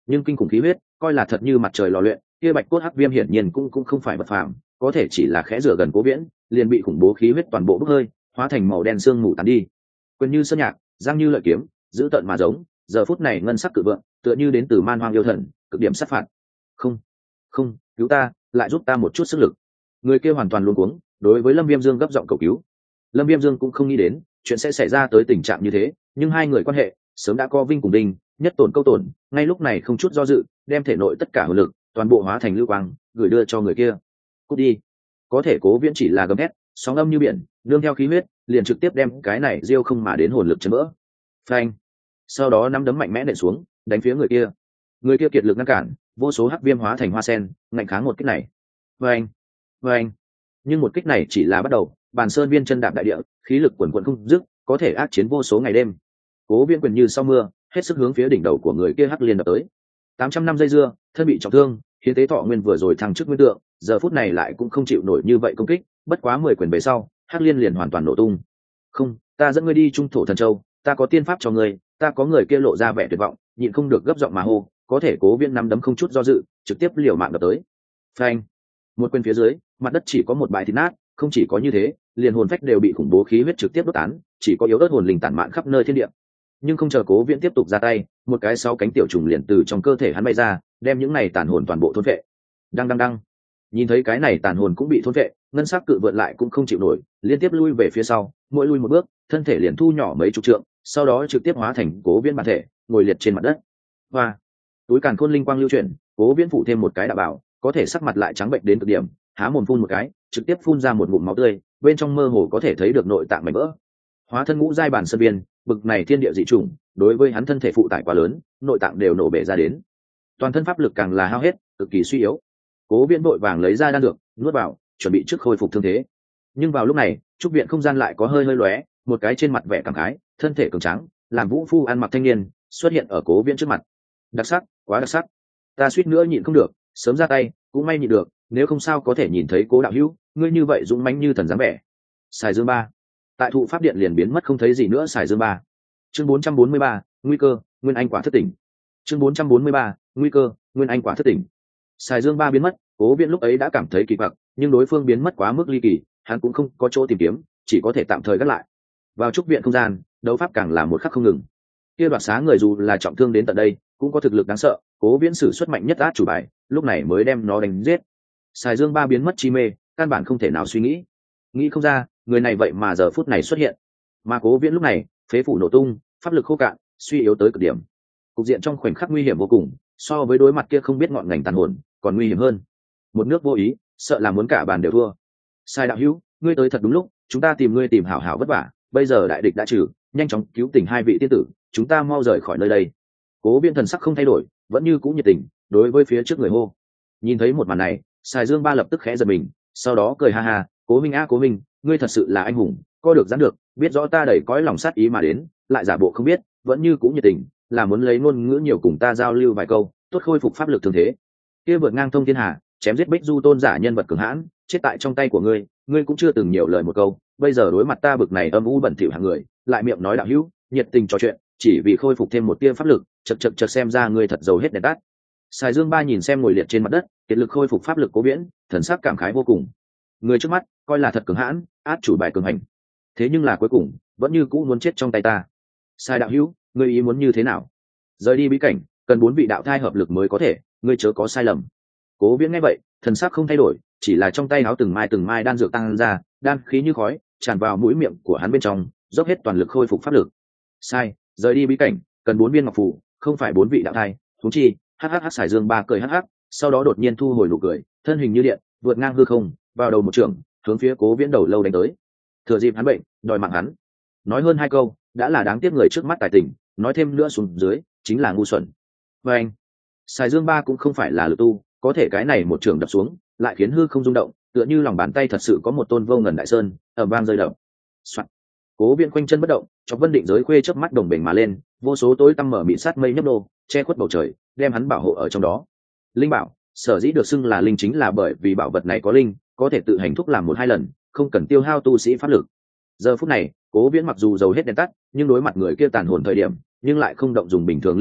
nhưng kinh khủng khí huyết coi là thật như mặt trời lò luyện, kia bạch cốt hắc viêm hiển nhiên cũng cũng không phải vật phàm, có thể chỉ là khẽ rửa gần Cố Viễn liền bị khủng bố khí huyết toàn bộ bốc hơi, hóa thành màu đen sương mù tán đi. Quyền như sơn nhạc, răng như lợi kiếm, giữ tận mà giống, giờ phút này ngân sắc cự vượng, tựa như đến từ man hoang yêu thần, cực điểm sát phạt. Không, không, cứu ta, lại giúp ta một chút sức lực. Người kia hoàn toàn luống cuống, đối với Lâm Viêm Dương gấp giọng cầu cứu. Lâm Viêm Dương cũng không nghĩ đến chuyện sẽ xảy ra tới tình trạng như thế, nhưng hai người quan hệ sớm đã co vinh cùng đinh, nhất tổn câu tổn, ngay lúc này không chút do dự, đem thể nội tất cả hồn lực toàn bộ hóa thành lưu quang, gửi đưa cho người kia. Cút đi. Có thể Cố Viễn chỉ là gầm thét, sóng âm như biển, nương theo khí huyết, liền trực tiếp đem cái này diêu không mà đến hồn lực chấn vỡ. Phanh. Sau đó nắm đấm mạnh mẽ nện xuống, đánh phía người kia. Người kia kiệt lực ngăn cản, vô số hắc viêm hóa thành hoa sen, ngạnh kháng một kích này. Phanh. Phanh. Nhưng một kích này chỉ là bắt đầu, bàn sơn viên chân đạp đại địa, khí lực quần quần không dứt, có thể ác chiến vô số ngày đêm. Cố Viễn quyền như sau mưa, hết sức hướng phía đỉnh đầu của người kia hắc liên đập tới. tám trăm năm dây dưa, thân bị trọng thương, hiến tế thọ nguyên vừa rồi thăng chức nguyên tượng, giờ phút này lại cũng không chịu nổi như vậy công kích, bất quá mười quyền về sau, hắc liên liền hoàn toàn nổ tung. Không, ta dẫn ngươi đi trung thổ thần châu, ta có tiên pháp cho ngươi, ta có. Người kia lộ ra vẻ tuyệt vọng, nhịn không được gấp giọng mà hô, có thể Cố Viễn nắm đấm không chút do dự, trực tiếp liều mạng đập tới. Phanh. Một quyền phía dưới, mặt đất chỉ có một bãi thịt nát, không chỉ có như thế, liền hồn phách đều bị khủng bố khí huyết trực tiếp đốt tán, chỉ có yếu ớt hồn linh tản mạn khắp nơi thiên địa. Nhưng không chờ Cố Viễn tiếp tục ra tay, một cái sáu cánh tiểu trùng liền từ trong cơ thể hắn bay ra, đem những này tàn hồn toàn bộ thôn phệ. Đăng đăng đăng. Nhìn thấy cái này tàn hồn cũng bị thôn phệ, ngân sắc cự vượn lại cũng không chịu nổi, liên tiếp lui về phía sau, mỗi lui một bước, thân thể liền thu nhỏ mấy chục trượng, sau đó trực tiếp hóa thành Cố Viễn bản thể, ngồi liệt trên mặt đất. Và túi càn khôn linh quang lưu chuyển, Cố Viễn phụ thêm một cái đạo bảo, có thể sắc mặt lại trắng bệnh đến cực điểm, há mồm phun một cái, trực tiếp phun ra một ngụm máu tươi, bên trong mơ hồ có thể thấy được nội tạng mảnh vỡ. Hóa thân ngũ giai bản sơn viên, bực này thiên địa dị chủng, đối với hắn thân thể phụ tải quá lớn, nội tạng đều nổ bể ra đến, toàn thân pháp lực càng là hao hết, cực kỳ suy yếu. Cố Viễn vội vàng lấy ra đan dược, nuốt vào, chuẩn bị trước khôi phục thương thế. Nhưng vào lúc này, trúc viện không gian lại có hơi hơi lóe, một cái trên mặt vẻ cảm khái, thân thể cường tráng, làm vũ phu ăn mặc thanh niên, xuất hiện ở Cố Viễn trước mặt. Đặc sắc, quá đặc sắc. Ta suýt nữa nhịn không được, sớm ra tay, cũng may nhịn được, nếu không sao có thể nhìn thấy Cố đạo hữu, ngươi như vậy dũng mãnh như thần dáng vẻ. Sài Dương ba. Tại thụ pháp điện liền biến mất không thấy gì nữa. Sài Dương ba. Chương bốn trăm bốn mươi ba, nguy cơ, Nguyên Anh quả thất tỉnh. Chương bốn trăm bốn mươi ba, nguy cơ, Nguyên Anh quả thất tỉnh. Sài Dương ba biến mất, Cố Viễn lúc ấy đã cảm thấy kỳ quặc, nhưng đối phương biến mất quá mức ly kỳ, hắn cũng không có chỗ tìm kiếm, chỉ có thể tạm thời gác lại. Vào trúc viện không gian, đấu pháp càng là một khắc không ngừng. Kia đoạt xá người dù là trọng thương đến tận đây, cũng có thực lực đáng sợ, Cố Viễn sử xuất mạnh nhất át chủ bài, lúc này mới đem nó đánh giết. Sài Dương ba biến mất chi mê, căn bản không thể nào suy nghĩ. Nghĩ không ra, người này vậy mà giờ phút này xuất hiện. Mà Cố Viễn lúc này, phế phủ nổ tung, pháp lực khô cạn, suy yếu tới cực điểm. Cục diện trong khoảnh khắc nguy hiểm vô cùng, so với đối mặt kia không biết ngọn ngành tàn hồn, còn nguy hiểm hơn. Một nước vô ý, sợ là muốn cả bàn đều thua. Sai đạo hữu, ngươi tới thật đúng lúc, chúng ta tìm ngươi tìm hảo hảo vất vả, bây giờ đại địch đã trừ, nhanh chóng cứu tỉnh hai vị tiên tử, chúng ta mau rời khỏi nơi đây. Cố Viễn thần sắc không thay đổi, vẫn như cũ nhiệt tình, đối với phía trước người hô. Nhìn thấy một màn này, Sài Dương ba lập tức khẽ giật mình, sau đó cười ha ha, Cố Minh a Cố Minh, ngươi thật sự là anh hùng, co được dán được, biết rõ ta đầy cõi lòng sát ý mà đến, lại giả bộ không biết, vẫn như cũ nhiệt tình, là muốn lấy ngôn ngữ nhiều cùng ta giao lưu vài câu, tốt khôi phục pháp lực thường thế. Kia vượt ngang thông thiên hà, chém giết Bích Du tôn giả nhân vật cường hãn, chết tại trong tay của ngươi, ngươi cũng chưa từng nhiều lời một câu, bây giờ đối mặt ta bực này âm u bẩn thỉu hạng người, lại miệng nói đạo hữu, nhiệt tình trò chuyện, chỉ vì khôi phục thêm một tia pháp lực, chật chật chật xem ra ngươi thật giàu hết đèn tắt. Sài Dương ba nhìn xem ngồi liệt trên mặt đất, kiệt lực khôi phục pháp lực Cố Viễn, thần sắc cảm khái vô cùng. Người trước mắt, coi là thật cường hãn, át chủ bài cường hành. Thế nhưng là cuối cùng, vẫn như cũ muốn chết trong tay ta. Sai đạo hữu, ngươi ý muốn như thế nào? Rời đi bí cảnh, cần bốn vị đạo thai hợp lực mới có thể, ngươi chớ có sai lầm. Cố Viễn nghe vậy, thần sắc không thay đổi, chỉ là trong tay áo từng mai từng mai đan dược tăng ra, đan khí như khói, tràn vào mũi miệng của hắn bên trong, dốc hết toàn lực khôi phục pháp lực. Sai, rời đi bí cảnh, cần bốn viên ngọc phù, không phải bốn vị đạo thai, huống chi, hắc hắc hắc. Sài Dương ba cười hắc hắc, sau đó đột nhiên thu hồi nụ cười, thân hình như điện, vượt ngang hư không, vào đầu một trường, hướng phía Cố Viễn đầu lâu đánh tới. Thừa dịp hắn bệnh, đòi mạng hắn. Nói hơn hai câu, đã là đáng tiếc người trước mắt tài tình, nói thêm nữa xuống dưới, chính là ngu xuẩn. Và anh, Sài Dương ba cũng không phải là lực tu, có thể cái này một trường đập xuống, lại khiến hư không rung động, tựa như lòng bàn tay thật sự có một tôn vô ngần đại sơn, ầm vang rơi đập. Soạn. Cố Viễn khoanh chân bất động, cho Vân Định giới khuê chớp mắt đồng bền mà lên, vô số tối tăm mở mịt sát mây nhấp nô, che khuất bầu trời, đem hắn bảo hộ ở trong đó. Linh bảo, sở dĩ được xưng là linh chính là bởi vì bảo vật này có linh, có thể tự hành thúc làm một hai lần, không cần tiêu hao tu sĩ pháp lực. Giờ phút này, Cố Viễn mặc dù dầu hết đèn tắt, nhưng đối mặt người kia tàn hồn thời điểm, nhưng lại không động dùng bình thường linh bảo,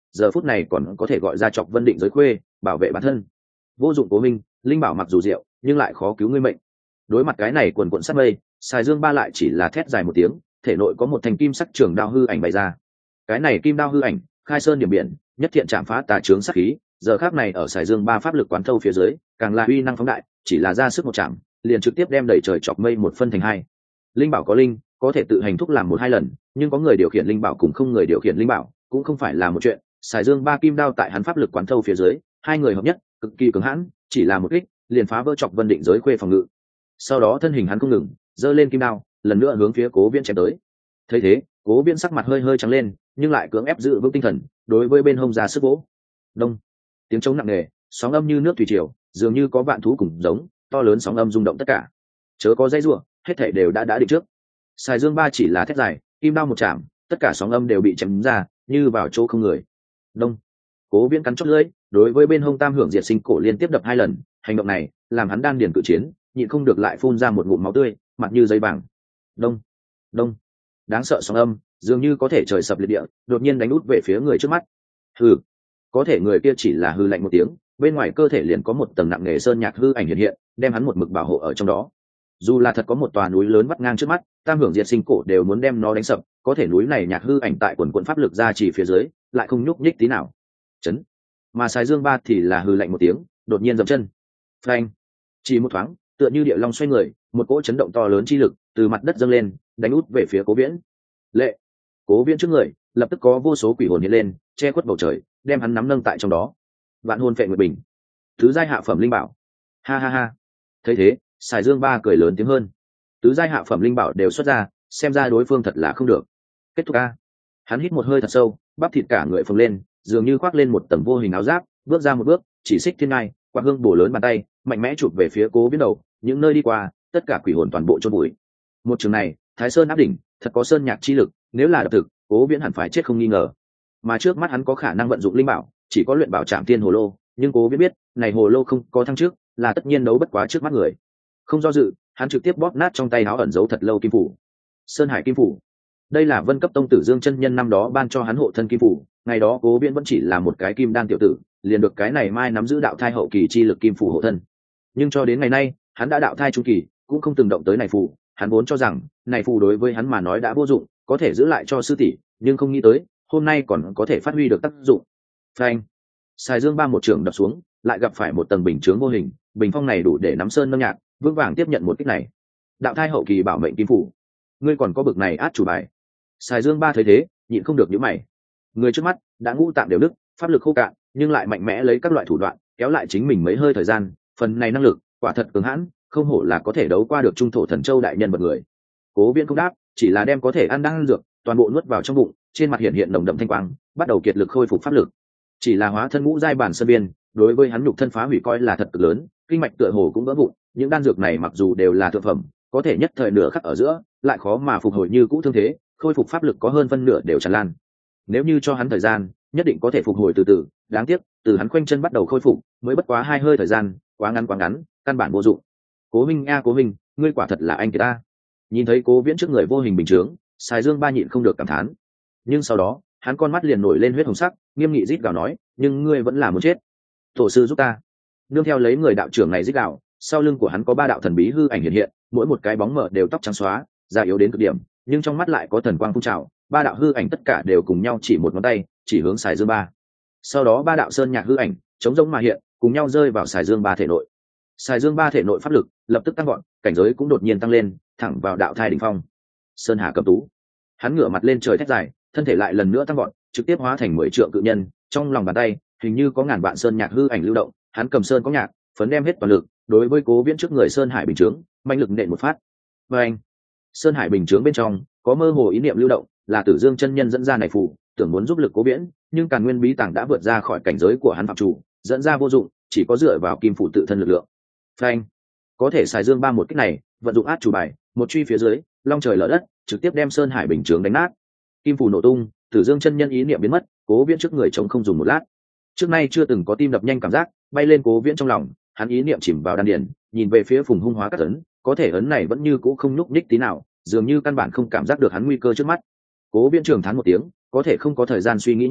giờ phút này còn có thể gọi ra chọc Vân Định giới khuê bảo vệ bản thân. Vô dụng Cố Minh, linh bảo mặc dù diệu nhưng lại khó cứu ngươi mệnh. Đối mặt cái này quần quận sát mây, Sài Dương Ba lại chỉ là thét dài một tiếng, thể nội có một thanh kim sắc trường đao hư ảnh bày ra. Cái này kim đao hư ảnh, khai sơn điểm biển, nhất thiện chạm phá tà chướng sát khí, giờ khắc này ở Sài Dương Ba pháp lực quán thâu phía dưới, càng là uy năng phóng đại, chỉ là ra sức một chạm, liền trực tiếp đem đẩy trời chọc mây một phân thành hai. Linh bảo có linh, có thể tự hành thúc làm một hai lần, nhưng có người điều khiển linh bảo cùng không người điều khiển linh bảo, cũng không phải là một chuyện. Sài Dương Ba kim đao tại hắn pháp lực quán thâu phía dưới, hai người hợp nhất, cực kỳ cứng hãn, chỉ là một kích, liền phá vỡ chọc Vân Định giới khuê phòng ngự. Sau đó thân hình hắn không ngừng, giơ lên kim đao, lần nữa hướng phía Cố Viễn chém tới. Thấy thế, Cố Viễn sắc mặt hơi hơi trắng lên, nhưng lại cưỡng ép giữ vững tinh thần, đối với bên hông ra sức vỗ. Đông, tiếng trống nặng nề, sóng âm như nước thủy triều, dường như có vạn thú cùng giống, to lớn sóng âm rung động tất cả. Chớ có dây rủa, hết thảy đều đã đã định trước. Sài Dương Ba chỉ là thét dài, kim đao một chạm, tất cả sóng âm đều bị chém ra, như vào chỗ không người. Đông, Cố Viễn cắn chót lưỡi, đối với bên hông tam hưởng diệt sinh cổ liên tiếp đập hai lần, hành động này làm hắn đan điền cự chiến, nhịn không được lại phun ra một ngụm máu tươi, mặt như giấy vàng. Đông, đông, đáng sợ sóng âm, dường như có thể trời sập liệt địa, đột nhiên đánh út về phía người trước mắt. Hừ, có thể người kia chỉ là hừ lạnh một tiếng, bên ngoài cơ thể liền có một tầng nặng nề sơn nhạc hư ảnh hiện hiện, đem hắn một mực bảo hộ ở trong đó. Dù là thật có một tòa núi lớn vắt ngang trước mắt, tam hưởng diệt sinh cổ đều muốn đem nó đánh sập, có thể núi này nhạc hư ảnh tại quần quần pháp lực ra chỉ phía dưới, lại không nhúc nhích tí nào. Chấn. Mà Sài Dương Ba thì là hừ lạnh một tiếng, đột nhiên dậm chân. Phanh. Chỉ một thoáng, tựa như địa long xoay người, một cỗ chấn động to lớn chi lực từ mặt đất dâng lên, đánh út về phía Cố Viễn. Lệ. Cố Viễn trước người lập tức có vô số quỷ hồn hiện lên, che khuất bầu trời, đem hắn nắm nâng tại trong đó. Vạn hồn phệ nguyệt bình, tứ giai hạ phẩm linh bảo. Ha ha ha. Thấy thế, Sài Dương Ba cười lớn tiếng hơn. Tứ giai hạ phẩm linh bảo đều xuất ra, xem ra đối phương thật là không được. Kết thúc a. Hắn hít một hơi thật sâu, bắp thịt cả người phồng lên, dường như khoác lên một tầng vô hình áo giáp, bước ra một bước, chỉ xích thiên ngai, quạt hương bổ lớn bàn tay, mạnh mẽ chụp về phía Cố Viễn đầu, những nơi đi qua, tất cả quỷ hồn toàn bộ chôn bụi. Một trường này, Thái Sơn áp đỉnh, thật có sơn nhạc chi lực, nếu là độc thực, Cố Viễn hẳn phải chết không nghi ngờ. Mà trước mắt hắn có khả năng vận dụng linh bảo, chỉ có luyện bảo trảm tiên hồ lô, nhưng Cố Viễn biết, này hồ lô không có thăng trước, là tất nhiên đấu bất quá trước mắt người. Không do dự, hắn trực tiếp bóp nát trong tay áo ẩn giấu thật lâu kim phủ. Sơn Hải kim phủ. Đây là Vân cấp tông tử Dương chân nhân năm đó ban cho hắn hộ thân kim phủ, ngày đó Cố Viễn vẫn chỉ là một cái kim đan tiểu tử, liền được cái này mai nắm giữ đạo thai hậu kỳ chi lực kim phủ hộ thân. Nhưng cho đến ngày nay, hắn đã đạo thai trung kỳ, cũng không từng động tới này phù, hắn vốn cho rằng này phù đối với hắn mà nói đã vô dụng, có thể giữ lại cho sư tỷ, nhưng không nghĩ tới hôm nay còn có thể phát huy được tác dụng. Phanh. Sài Dương Ba một trường đập xuống, lại gặp phải một tầng bình chướng vô hình, bình phong này đủ để nắm sơn nâng nhạc, vững vàng tiếp nhận một kích này. Đạo thai hậu kỳ bảo mệnh kim phủ, ngươi còn có bực này át chủ bài. Sài Dương Ba thấy thế, nhịn không được nhíu mày. Người trước mắt đã ngũ tạng đều đứt, pháp lực khô cạn, nhưng lại mạnh mẽ lấy các loại thủ đoạn kéo lại chính mình mấy hơi thời gian, phần này năng lực quả thật cường hãn, không hổ là có thể đấu qua được trung thổ thần châu đại nhân vật người. Cố Viễn không đáp, chỉ là đem có thể ăn đang ăn dược toàn bộ nuốt vào trong bụng, trên mặt hiện hiện nồng đậm thanh quang, bắt đầu kiệt lực khôi phục pháp lực. Chỉ là hóa thân ngũ giai bản sơn biên, đối với hắn nhục thân phá hủy coi là thật cực lớn, kinh mạch tựa hồ cũng vỡ vụn, những đan dược này mặc dù đều là thượng phẩm, có thể nhất thời nửa khắc ở giữa, lại khó mà phục hồi như cũ thương thế, khôi phục pháp lực có hơn phân nửa đều tràn lan. Nếu như cho hắn thời gian, nhất định có thể phục hồi từ từ, đáng tiếc, từ hắn khoanh chân bắt đầu khôi phục, mới bất quá hai hơi thời gian, quá ngắn quá ngắn, căn bản vô dụng. Cố Minh a Cố Minh, ngươi quả thật là anh kiệt ta. Nhìn thấy Cố Viễn trước người vô hình bình chướng, Sài Dương Ba nhịn không được cảm thán. Nhưng sau đó, hắn con mắt liền nổi lên huyết hồng sắc, nghiêm nghị rít gào nói, nhưng ngươi vẫn là muốn chết. Tổ sư giúp ta. Nương theo lấy người đạo trưởng này rít gào, sau lưng của hắn có ba đạo thần bí hư ảnh hiện hiện, mỗi một cái bóng mờ đều tóc trắng xóa, da yếu đến cực điểm, nhưng trong mắt lại có thần quang phun trào. Ba đạo hư ảnh tất cả đều cùng nhau chỉ một ngón tay, chỉ hướng Sài Dương Ba. Sau đó ba đạo sơn nhạc hư ảnh chống giống mà hiện, cùng nhau rơi vào Sài Dương Ba thể nội. Sài Dương Ba thể nội pháp lực lập tức tăng gọn, cảnh giới cũng đột nhiên tăng lên, thẳng vào đạo thai đỉnh phong. Sơn Hà Cầm Tú, hắn ngửa mặt lên trời thét dài, thân thể lại lần nữa tăng gọn, trực tiếp hóa thành mười trượng cự nhân, trong lòng bàn tay hình như có ngàn vạn sơn nhạc hư ảnh lưu động, hắn cầm sơn có nhạc, phấn đem hết toàn lực, đối với Cố Viễn trước người Sơn Hải bình chướng, mạnh lực nện một phát. Và anh, Sơn Hải bình chướng bên trong có mơ hồ ý niệm lưu động, là Tử Dương chân nhân dẫn ra này phù, tưởng muốn giúp lực Cố Viễn, nhưng Càn Nguyên bí tàng đã vượt ra khỏi cảnh giới của hắn phạm chủ, dẫn ra vô dụng, chỉ có dựa vào kim phủ tự thân lực lượng. Phanh, có thể Sài Dương Ba một kích này, vận dụng át chủ bài, một truy phía dưới, long trời lở đất, trực tiếp đem Sơn Hải bình chướng đánh nát. Kim phủ nổ tung, Tử Dương chân nhân ý niệm biến mất, Cố Viễn trước người trống không dùng một lát. Trước nay chưa từng có tim đập nhanh cảm giác bay lên Cố Viễn trong lòng, hắn ý niệm chìm vào đan điền, nhìn về phía Phùng Hung hóa các ấn, có thể ấn này vẫn như cũ không nhúc nhích tí nào, dường như căn bản không cảm giác được hắn nguy cơ trước mắt. Cố Viễn trường thán một tiếng, có thể không có thời gian suy nghĩ nhiều,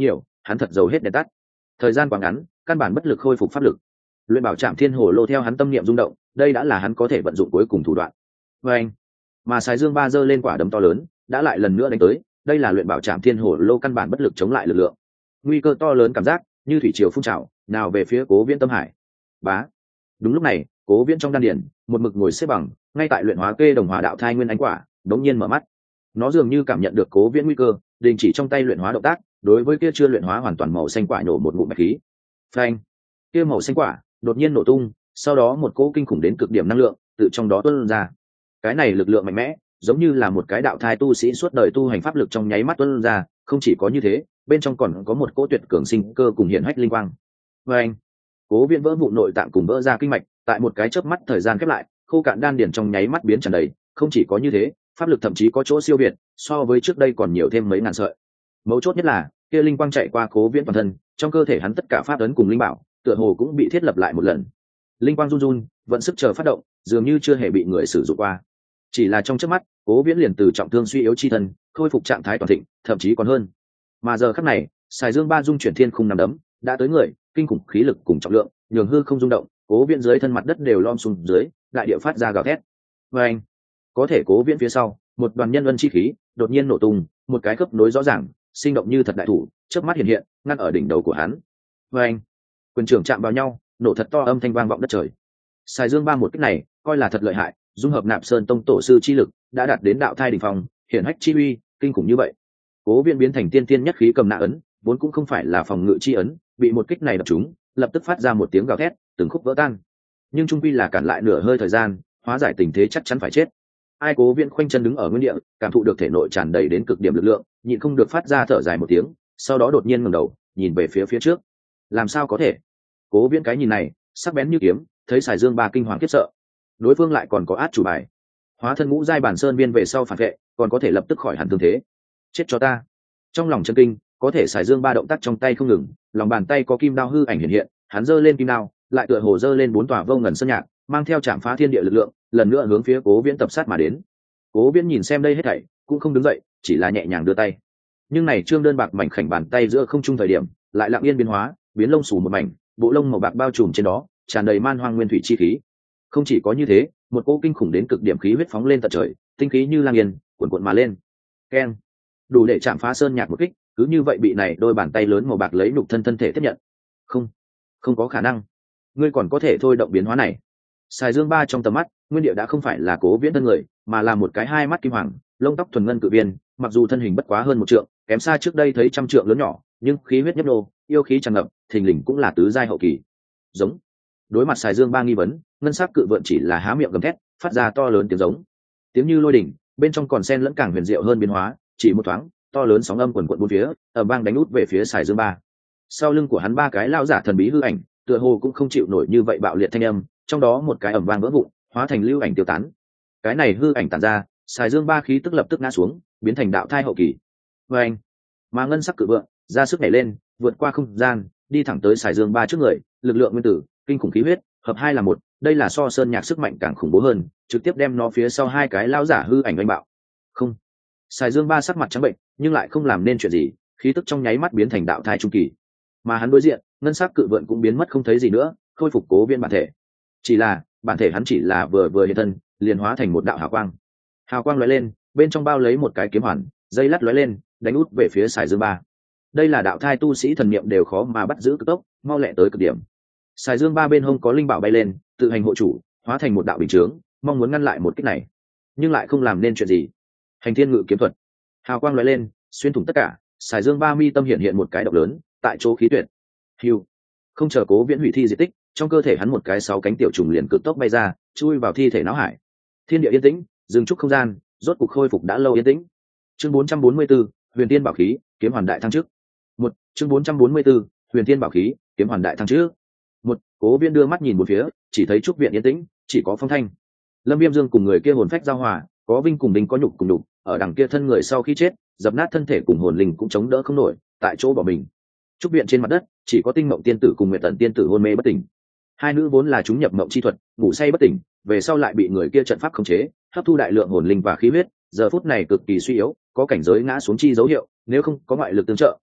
hắn thật giàu hết đèn tắt. Thời gian quá ngắn, căn bản bất lực khôi phục pháp lực. Luyện bảo trạm thiên hồ lô theo hắn tâm niệm rung động, đây đã là hắn có thể vận dụng cuối cùng thủ đoạn. Và anh, mà Sài Dương Ba giơ lên quả đấm to lớn, đã lại lần nữa đánh tới, đây là luyện bảo trạm thiên hồ lô căn bản bất lực chống lại lực lượng. Nguy cơ to lớn cảm giác, như thủy triều phun trào, nào về phía Cố Viễn tâm hải. Bá. Đúng lúc này, Cố Viễn trong đan điền, một mực ngồi xếp bằng, ngay tại luyện hóa kê đồng hòa đạo thai nguyên ánh quả, đống nhiên mở mắt. Nó dường như cảm nhận được Cố Viễn nguy cơ, đình chỉ trong tay luyện hóa động tác, đối với kia chưa luyện hóa hoàn toàn màu xanh quả nổ một ngụm bạch khí. Phanh. Kia màu xanh quả đột nhiên nổ tung, sau đó một cỗ kinh khủng đến cực điểm năng lượng từ trong đó tuôn ra. Cái này lực lượng mạnh mẽ, giống như là một cái đạo thai tu sĩ suốt đời tu hành pháp lực trong nháy mắt tuôn ra, không chỉ có như thế, bên trong còn có một cỗ tuyệt cường sinh cơ cùng hiện hách linh quang. Phanh. Cố Viễn vỡ vụn nội tạng cùng vỡ ra kinh mạch, tại một cái chớp mắt thời gian khép lại, khô cạn đan điển trong nháy mắt biến tràn đầy, không chỉ có như thế, pháp lực thậm chí có chỗ siêu việt, so với trước đây còn nhiều thêm mấy ngàn sợi. Mấu chốt nhất là, kia linh quang chạy qua Cố Viễn toàn thân, trong cơ thể hắn tất cả pháp ấn cùng linh bảo, tựa hồ cũng bị thiết lập lại một lần. Linh quang run run, vận sức chờ phát động, dường như chưa hề bị người sử dụng qua. Chỉ là trong chớp mắt, Cố Viễn liền từ trọng thương suy yếu chi thân, khôi phục trạng thái toàn thịnh, thậm chí còn hơn. Mà giờ khắc này, Sài Dương Ba dung chuyển thiên khung nằm đấm, đã tới người, kinh khủng khí lực cùng trọng lượng, nhường hư không rung động, Cố Viễn dưới thân mặt đất đều lom xuống dưới, đại địa phát ra gào thét. Và anh, có thể Cố Viễn phía sau, một đoàn nhân ân chi khí đột nhiên nổ tung, một cái khớp nối rõ ràng, sinh động như thật đại thủ, chớp mắt hiện hiện, ngăn ở đỉnh đầu của hắn. Và anh, quyền trưởng chạm vào nhau, nổ thật to âm thanh vang vọng đất trời. Sài Dương Ba một kích này, coi là thật lợi hại, dung hợp Nạp Sơn Tông tổ sư chi lực, đã đạt đến đạo thai đỉnh phong, hiển hách chi uy, kinh khủng như vậy. Cố Viễn biến thành tiên tiên nhất khí cầm nã ấn, vốn cũng không phải là phòng ngự chi ấn, bị một kích này đập trúng, lập tức phát ra một tiếng gào thét, từng khúc vỡ tan. Nhưng trung quy là cản lại nửa hơi thời gian, hóa giải tình thế chắc chắn phải chết. Ai Cố Viễn khoanh chân đứng ở nguyên địa, cảm thụ được thể nội tràn đầy đến cực điểm lực lượng, nhịn không được phát ra thở dài một tiếng, sau đó đột nhiên ngẩng đầu, nhìn về phía phía trước. Làm sao có thể? Cố Viễn cái nhìn này, sắc bén như kiếm, thấy Sài Dương Ba kinh hoàng khiếp sợ. Đối phương lại còn có át chủ bài. Hóa thân ngũ giai bản sơn viên về sau phản vệ, còn có thể lập tức khỏi hẳn thương thế. Chết cho ta. Trong lòng chân kinh, có thể Sài Dương Ba động tác trong tay không ngừng, lòng bàn tay có kim đao hư ảnh hiện hiện, hắn giơ lên kim đao, lại tựa hồ giơ lên bốn tòa vô ngần sơn nhạc, mang theo chạm phá thiên địa lực lượng, lần nữa hướng phía Cố Viễn tập sát mà đến. Cố Viễn nhìn xem đây hết thảy, cũng không đứng dậy, chỉ là nhẹ nhàng đưa tay. Nhưng này trương đơn bạc mảnh khảnh bàn tay giữa không trung thời điểm, lại lặng yên biến hóa, biến lông xù một mảnh, bộ lông màu bạc bao trùm trên đó, tràn đầy man hoang nguyên thủy chi khí. Không chỉ có như thế, một cỗ kinh khủng đến cực điểm khí huyết phóng lên tận trời, tinh khí như lang yên, cuộn cuộn mà lên. Keng, đủ để chạm phá sơn nhạc một kích, cứ như vậy bị này đôi bàn tay lớn màu bạc lấy nhục thân thân thể tiếp nhận. Không, không có khả năng. Ngươi còn có thể thôi động biến hóa này. Sài Dương Ba trong tầm mắt, nguyên địa đã không phải là Cố Viễn thân người, mà là một cái hai mắt kim hoàng, lông tóc thuần ngân cự viên, mặc dù thân hình bất quá hơn một trượng, kém xa trước đây thấy trăm trượng lớn nhỏ, nhưng khí huyết nhấp nô, yêu khí tràn ngập, thình lình cũng là tứ giai hậu kỳ. Giống. Đối mặt Sài Dương Ba nghi vấn, ngân sắc cự vượn chỉ là há miệng gầm thét, phát ra to lớn tiếng giống. Tiếng như lôi đỉnh, bên trong còn xen lẫn càng huyền diệu hơn biến hóa, chỉ một thoáng, to lớn sóng âm quần quần bốn phía, ầm vang đánh út về phía Sài Dương Ba. Sau lưng của hắn ba cái lão giả thần bí hư ảnh, tựa hồ cũng không chịu nổi như vậy bạo liệt thanh âm, trong đó một cái ầm vang vỡ vụn, hóa thành lưu ảnh tiêu tán. Cái này hư ảnh tản ra, Sài Dương Ba khí tức lập tức ngã xuống, biến thành đạo thai hậu kỳ. Và anh, mà ngân sắc cự vượng ra sức nhảy lên, vượt qua không gian, đi thẳng tới Sài Dương Ba trước người, lực lượng nguyên tử, kinh khủng khí huyết, hợp hai là một, đây là so sơn nhạc sức mạnh càng khủng bố hơn, trực tiếp đem nó phía sau hai cái lão giả hư ảnh đánh bạo. Không. Sài Dương Ba sắc mặt trắng bệnh, nhưng lại không làm nên chuyện gì, khí tức trong nháy mắt biến thành đạo thai trung kỳ. Mà hắn đối diện, ngân sắc cự vượn cũng biến mất không thấy gì nữa, khôi phục Cố Viễn bản thể. Chỉ là, bản thể hắn chỉ là vừa vừa hiện thân, liền hóa thành một đạo hào quang. Hào quang lóe lên, bên trong bao lấy một cái kiếm hoàn, dây lắt lóe lên, đánh út về phía Sài Dương Ba. Đây là đạo thai tu sĩ thần niệm đều khó mà bắt giữ cực tốc, mau lẹ tới cực điểm. Sài Dương Ba bên hông có linh bảo bay lên, tự hành hộ chủ, hóa thành một đạo bình chướng, mong muốn ngăn lại một kích này, nhưng lại không làm nên chuyện gì. Hành thiên ngự kiếm thuật, hào quang lóe lên, xuyên thủng tất cả. Sài Dương Ba mi tâm hiện hiện một cái động lớn, tại chỗ khí tuyệt. Hưu, không chờ Cố Viễn hủy thi diệt tích, trong cơ thể hắn một cái sáu cánh tiểu trùng liền cực tốc bay ra, chui vào thi thể não hải. Thiên địa yên tĩnh, dừng trúc không gian, rốt cục khôi phục đã lâu yên tĩnh. Chương bốn trăm bốn mươi 4, Huyền Tiên Bảo Khí, kiếm hoàn đại thăng trước. Một, chương bốn trăm bốn mươi 4, Huyền Tiên Bảo Khí, kiếm hoàn đại thăng trước. Một, Cố Viễn đưa mắt nhìn một phía, chỉ thấy trúc viện yên tĩnh, chỉ có Phong Thanh. Lâm Viêm Dương cùng người kia hồn phách giao hòa, có vinh cùng đinh có nhục cùng nhục, ở đằng kia thân người sau khi chết, dập nát thân thể cùng hồn linh cũng chống đỡ không nổi, tại chỗ bỏ mình. Trúc viện trên mặt đất, chỉ có Tinh Mộng tiên tử cùng Nguyệt Tận tiên tử hôn mê bất tỉnh. Hai nữ vốn là chúng nhập mộng chi thuật, ngủ say bất tỉnh, về sau lại bị người kia trận pháp khống chế, hấp thu đại lượng hồn linh và khí huyết, giờ phút này cực kỳ suy yếu, có cảnh giới ngã xuống chi dấu hiệu, nếu không có ngoại lực tương trợ,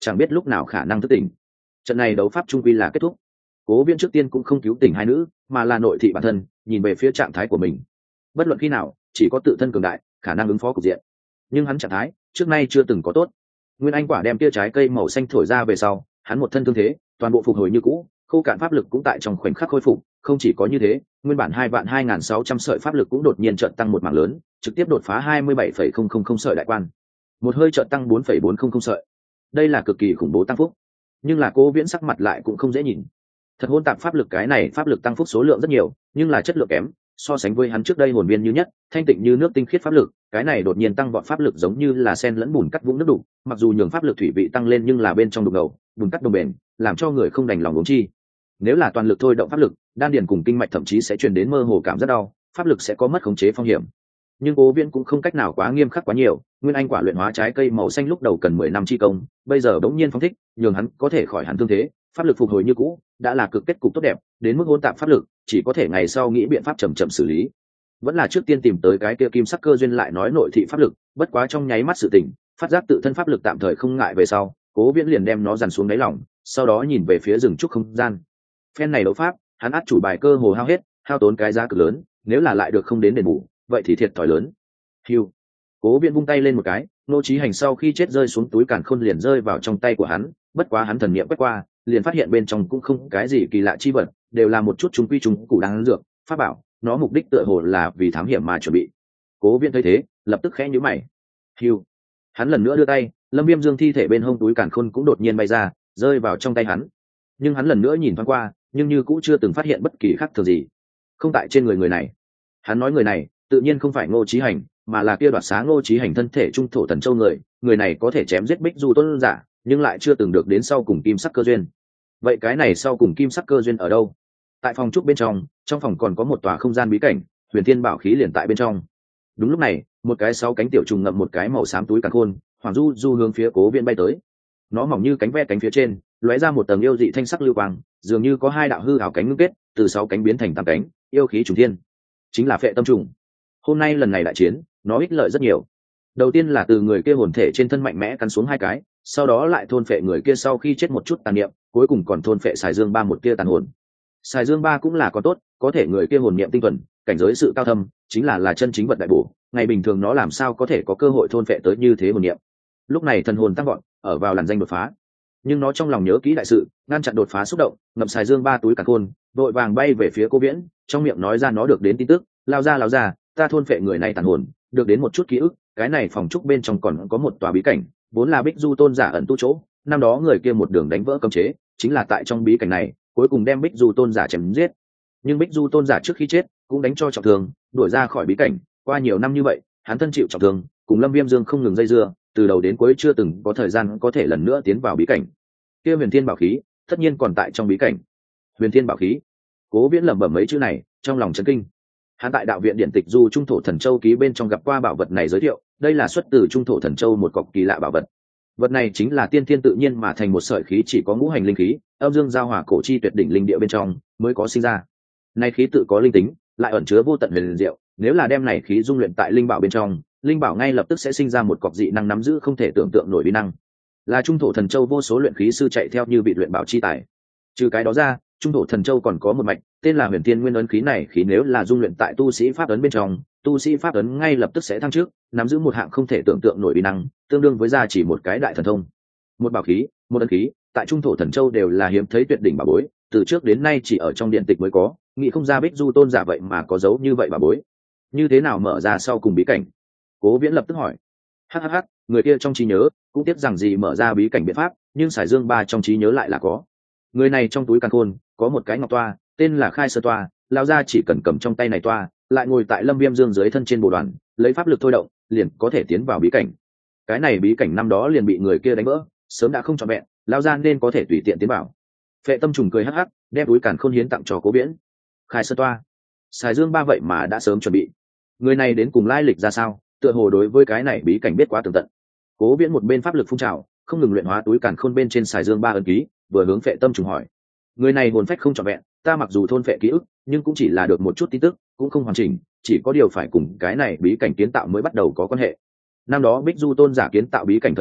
chẳng biết lúc nào khả năng thức tỉnh. Trận này đấu pháp trung quy là kết thúc. Cố Viễn trước tiên cũng không cứu tỉnh hai nữ, mà là nội thị bản thân, nhìn về phía trạng thái của mình. Bất luận khi nào, chỉ có tự thân cường đại, khả năng ứng phó cục diện. Nhưng hắn trạng thái trước nay chưa từng có tốt. Nguyên Anh quả đem tia trái cây màu xanh thổi ra về sau, hắn một thân thương thế, toàn bộ phục hồi như cũ, khô cạn pháp lực cũng tại trong khoảnh khắc khôi phục. Không chỉ có như thế, nguyên bản hai vạn hai nghìn sáu trăm sợi pháp lực cũng đột nhiên chợt tăng một mảng lớn, trực tiếp đột phá hai mươi bảy phẩy không không không sợi đại quan. Một hơi chợt tăng bốn phẩy bốn không không sợi. Đây là cực kỳ khủng bố tăng phúc. Nhưng là Cố Viễn sắc mặt lại cũng không dễ nhìn. Thật hỗn tạp pháp lực, cái này pháp lực tăng phúc số lượng rất nhiều, nhưng là chất lượng kém, so sánh với hắn trước đây hồn viên như nhất, thanh tịnh như nước tinh khiết pháp lực, cái này đột nhiên tăng vọt pháp lực giống như là sen lẫn bùn cắt vũng nước đục, mặc dù nhường pháp lực thủy vị tăng lên nhưng là bên trong đục ngầu, bùn cắt đồng bền, làm cho người không đành lòng uống chi. Nếu là toàn lực thôi động pháp lực, đan điền cùng kinh mạch thậm chí sẽ truyền đến mơ hồ cảm rất đau, pháp lực sẽ có mất khống chế phong hiểm. Nhưng Cố Viễn cũng không cách nào quá nghiêm khắc quá nhiều, Nguyên Anh quả luyện hóa trái cây màu xanh lúc đầu cần mười năm chi công, bây giờ bỗng nhiên phóng thích, nhường hắn có thể khỏi hẳn thương thế, pháp lực phục hồi như cũ, đã là cực kết cục tốt đẹp, đến mức hỗn tạp pháp lực, chỉ có thể ngày sau nghĩ biện pháp chậm chậm xử lý. Vẫn là trước tiên tìm tới cái kia kim sắc cơ duyên lại nói nội thị pháp lực, bất quá trong nháy mắt sự tỉnh, phát giác tự thân pháp lực tạm thời không ngại về sau, Cố Viễn liền đem nó dàn xuống đáy lòng, sau đó nhìn về phía rừng trúc không gian. Phen này đấu pháp, hắn át chủ bài cơ hồ hao hết, hao tốn cái giá cực lớn, nếu là lại được không đến đền bù, vậy thì thiệt thòi lớn. Hiu. Cố Viễn vung tay lên một cái, Nô Chí Hành sau khi chết rơi xuống túi càn khôn liền rơi vào trong tay của hắn, bất quá hắn thần niệm quét qua, liền phát hiện bên trong cũng không cái gì kỳ lạ chi vật, đều là một chút trung quy trung cụ đáng dược, pháp bảo, nó mục đích tựa hồ là vì thám hiểm mà chuẩn bị. Cố Viễn thấy thế, lập tức khẽ nhíu mày. Hiu. Hắn lần nữa đưa tay, Lâm Viêm Dương thi thể bên hông túi càn khôn cũng đột nhiên bay ra, rơi vào trong tay hắn. Nhưng hắn lần nữa nhìn thoáng qua, nhưng như cũng chưa từng phát hiện bất kỳ khác thường gì. Không tại trên người người này. Hắn nói người này, tự nhiên không phải Ngô Chí Hành, mà là kia đoạt xá Ngô Chí Hành thân thể trung thổ thần châu người, người này có thể chém giết Bích Du Tôn giả, nhưng lại chưa từng được đến sau cùng kim sắc cơ duyên. Vậy cái này sau cùng kim sắc cơ duyên ở đâu? Tại phòng trúc bên trong, trong phòng còn có một tòa không gian bí cảnh, huyền thiên bảo khí liền tại bên trong. Đúng lúc này, một cái sáu cánh tiểu trùng ngậm một cái màu xám túi càn khôn, hoàng du du hướng phía Cố Viễn bay tới. Nó mỏng như cánh ve cánh phía trên, lóe ra một tầng yêu dị thanh sắc lưu quang, dường như có hai đạo hư ảo cánh ngưng kết, từ sáu cánh biến thành tám cánh, yêu khí trùng thiên. Chính là Phệ Tâm trùng. Hôm nay lần này đại chiến, nó ích lợi rất nhiều. Đầu tiên là từ người kia hồn thể trên thân mạnh mẽ cắn xuống hai cái, sau đó lại thôn phệ người kia sau khi chết một chút tàn niệm, cuối cùng còn thôn phệ Sài Dương Ba một tia tàn hồn. Sài Dương Ba cũng là có tốt, có thể người kia hồn niệm tinh thuần, cảnh giới sự cao thâm, chính là là chân chính vật đại bổ, ngày bình thường nó làm sao có thể có cơ hội thôn phệ tới như thế hồn niệm. Lúc này thần hồn tăng vọt, ở vào làn danh đột phá. Nhưng nó trong lòng nhớ kỹ đại sự, ngăn chặn đột phá xúc động, ngậm Sài Dương Ba túi càn khôn, vội vàng bay về phía Cố Viễn, trong miệng nói ra nó được đến tin tức, lao ra lao ra, ta thôn phệ người này tàn hồn, được đến một chút ký ức, cái này phòng trúc bên trong còn có một tòa bí cảnh, vốn là Bích Du Tôn giả ẩn tu chỗ, năm đó người kia một đường đánh vỡ cấm chế, chính là tại trong bí cảnh này, cuối cùng đem Bích Du Tôn giả chém giết. Nhưng Bích Du Tôn giả trước khi chết, cũng đánh cho trọng thương, đuổi ra khỏi bí cảnh, qua nhiều năm như vậy, hắn thân chịu trọng thương, cùng Lâm Viêm Dương không ngừng dây dưa, từ đầu đến cuối chưa từng có thời gian có thể lần nữa tiến vào bí cảnh. Kia Huyền Thiên Bảo khí, tất nhiên còn tại trong bí cảnh. Huyền Thiên Bảo khí. Cố Viễn lẩm bẩm mấy chữ này, trong lòng chấn kinh. Hắn tại đạo viện điện tịch Du Trung Thổ Thần Châu ký bên trong gặp qua bảo vật này giới thiệu, đây là xuất từ Trung Thổ Thần Châu một cọc kỳ lạ bảo vật. Vật này chính là tiên thiên tự nhiên mà thành một sợi khí chỉ có ngũ hành linh khí, âm dương giao hòa cổ chi tuyệt đỉnh linh địa bên trong mới có sinh ra. Này khí tự có linh tính, lại ẩn chứa vô tận huyền diệu, nếu là đem này khí dung luyện tại linh bảo bên trong, linh bảo ngay lập tức sẽ sinh ra một cọc dị năng nắm giữ không thể tưởng tượng nổi uy năng. Là Trung Thổ Thần Châu vô số luyện khí sư chạy theo như bị luyện bảo chi tài. Trừ cái đó ra, Trung Thổ Thần Châu còn có một mạch, tên là Huyền Thiên Nguyên ấn khí này, khí nếu là dung luyện tại tu sĩ pháp ấn bên trong, tu sĩ pháp ấn ngay lập tức sẽ thăng trước, nắm giữ một hạng không thể tưởng tượng nổi uy năng, tương đương với gia chỉ một cái đại thần thông. Một bảo khí, một ấn khí, tại Trung Thổ Thần Châu đều là hiếm thấy tuyệt đỉnh bảo bối, từ trước đến nay chỉ ở trong điện tịch mới có, nghĩ không ra Bích Du Tôn giả vậy mà có dấu như vậy bảo bối. Như thế nào mở ra sau cùng bí cảnh? Cố Viễn lập tức hỏi. Hắc hắc hắc, người kia trong trí nhớ, cũng tiếc rằng gì mở ra bí cảnh biện pháp, nhưng Sải Dương Ba trong trí nhớ lại là có. Người này trong túi càn khôn có một cái ngọc toa, tên là Khai Sơ toa, lão gia chỉ cần cầm trong tay này toa, lại ngồi tại Lâm Viêm Dương dưới thân trên bồ đoàn, lấy pháp lực thôi động, liền có thể tiến vào bí cảnh. Cái này bí cảnh năm đó liền bị người kia đánh vỡ, sớm đã không trọn vẹn, lão gia nên có thể tùy tiện tiến vào. Phệ Tâm trùng cười hắc hắc, đem túi càn khôn hiến tặng cho Cố Viễn. Khai Sơ toa, Sải Dương Ba vậy mà đã sớm chuẩn bị. Người này đến cùng lai lịch ra sao, tựa hồ đối với cái này bí cảnh biết quá tường tận. Cố Viễn một bên pháp lực phun trào, không ngừng luyện hóa túi càn khôn bên trên Sải Dương Ba ấn ký, vừa hướng Phệ Tâm trùng hỏi: người này hồn phách không trọn vẹn, ta mặc dù thôn phệ ký ức, nhưng cũng chỉ là được một chút tin tức, cũng không hoàn chỉnh, chỉ có điều phải cùng cái này bí cảnh kiến tạo mới bắt đầu có quan hệ. Năm đó Bích Du Tôn giả kiến tạo bí cảnh thời điểm,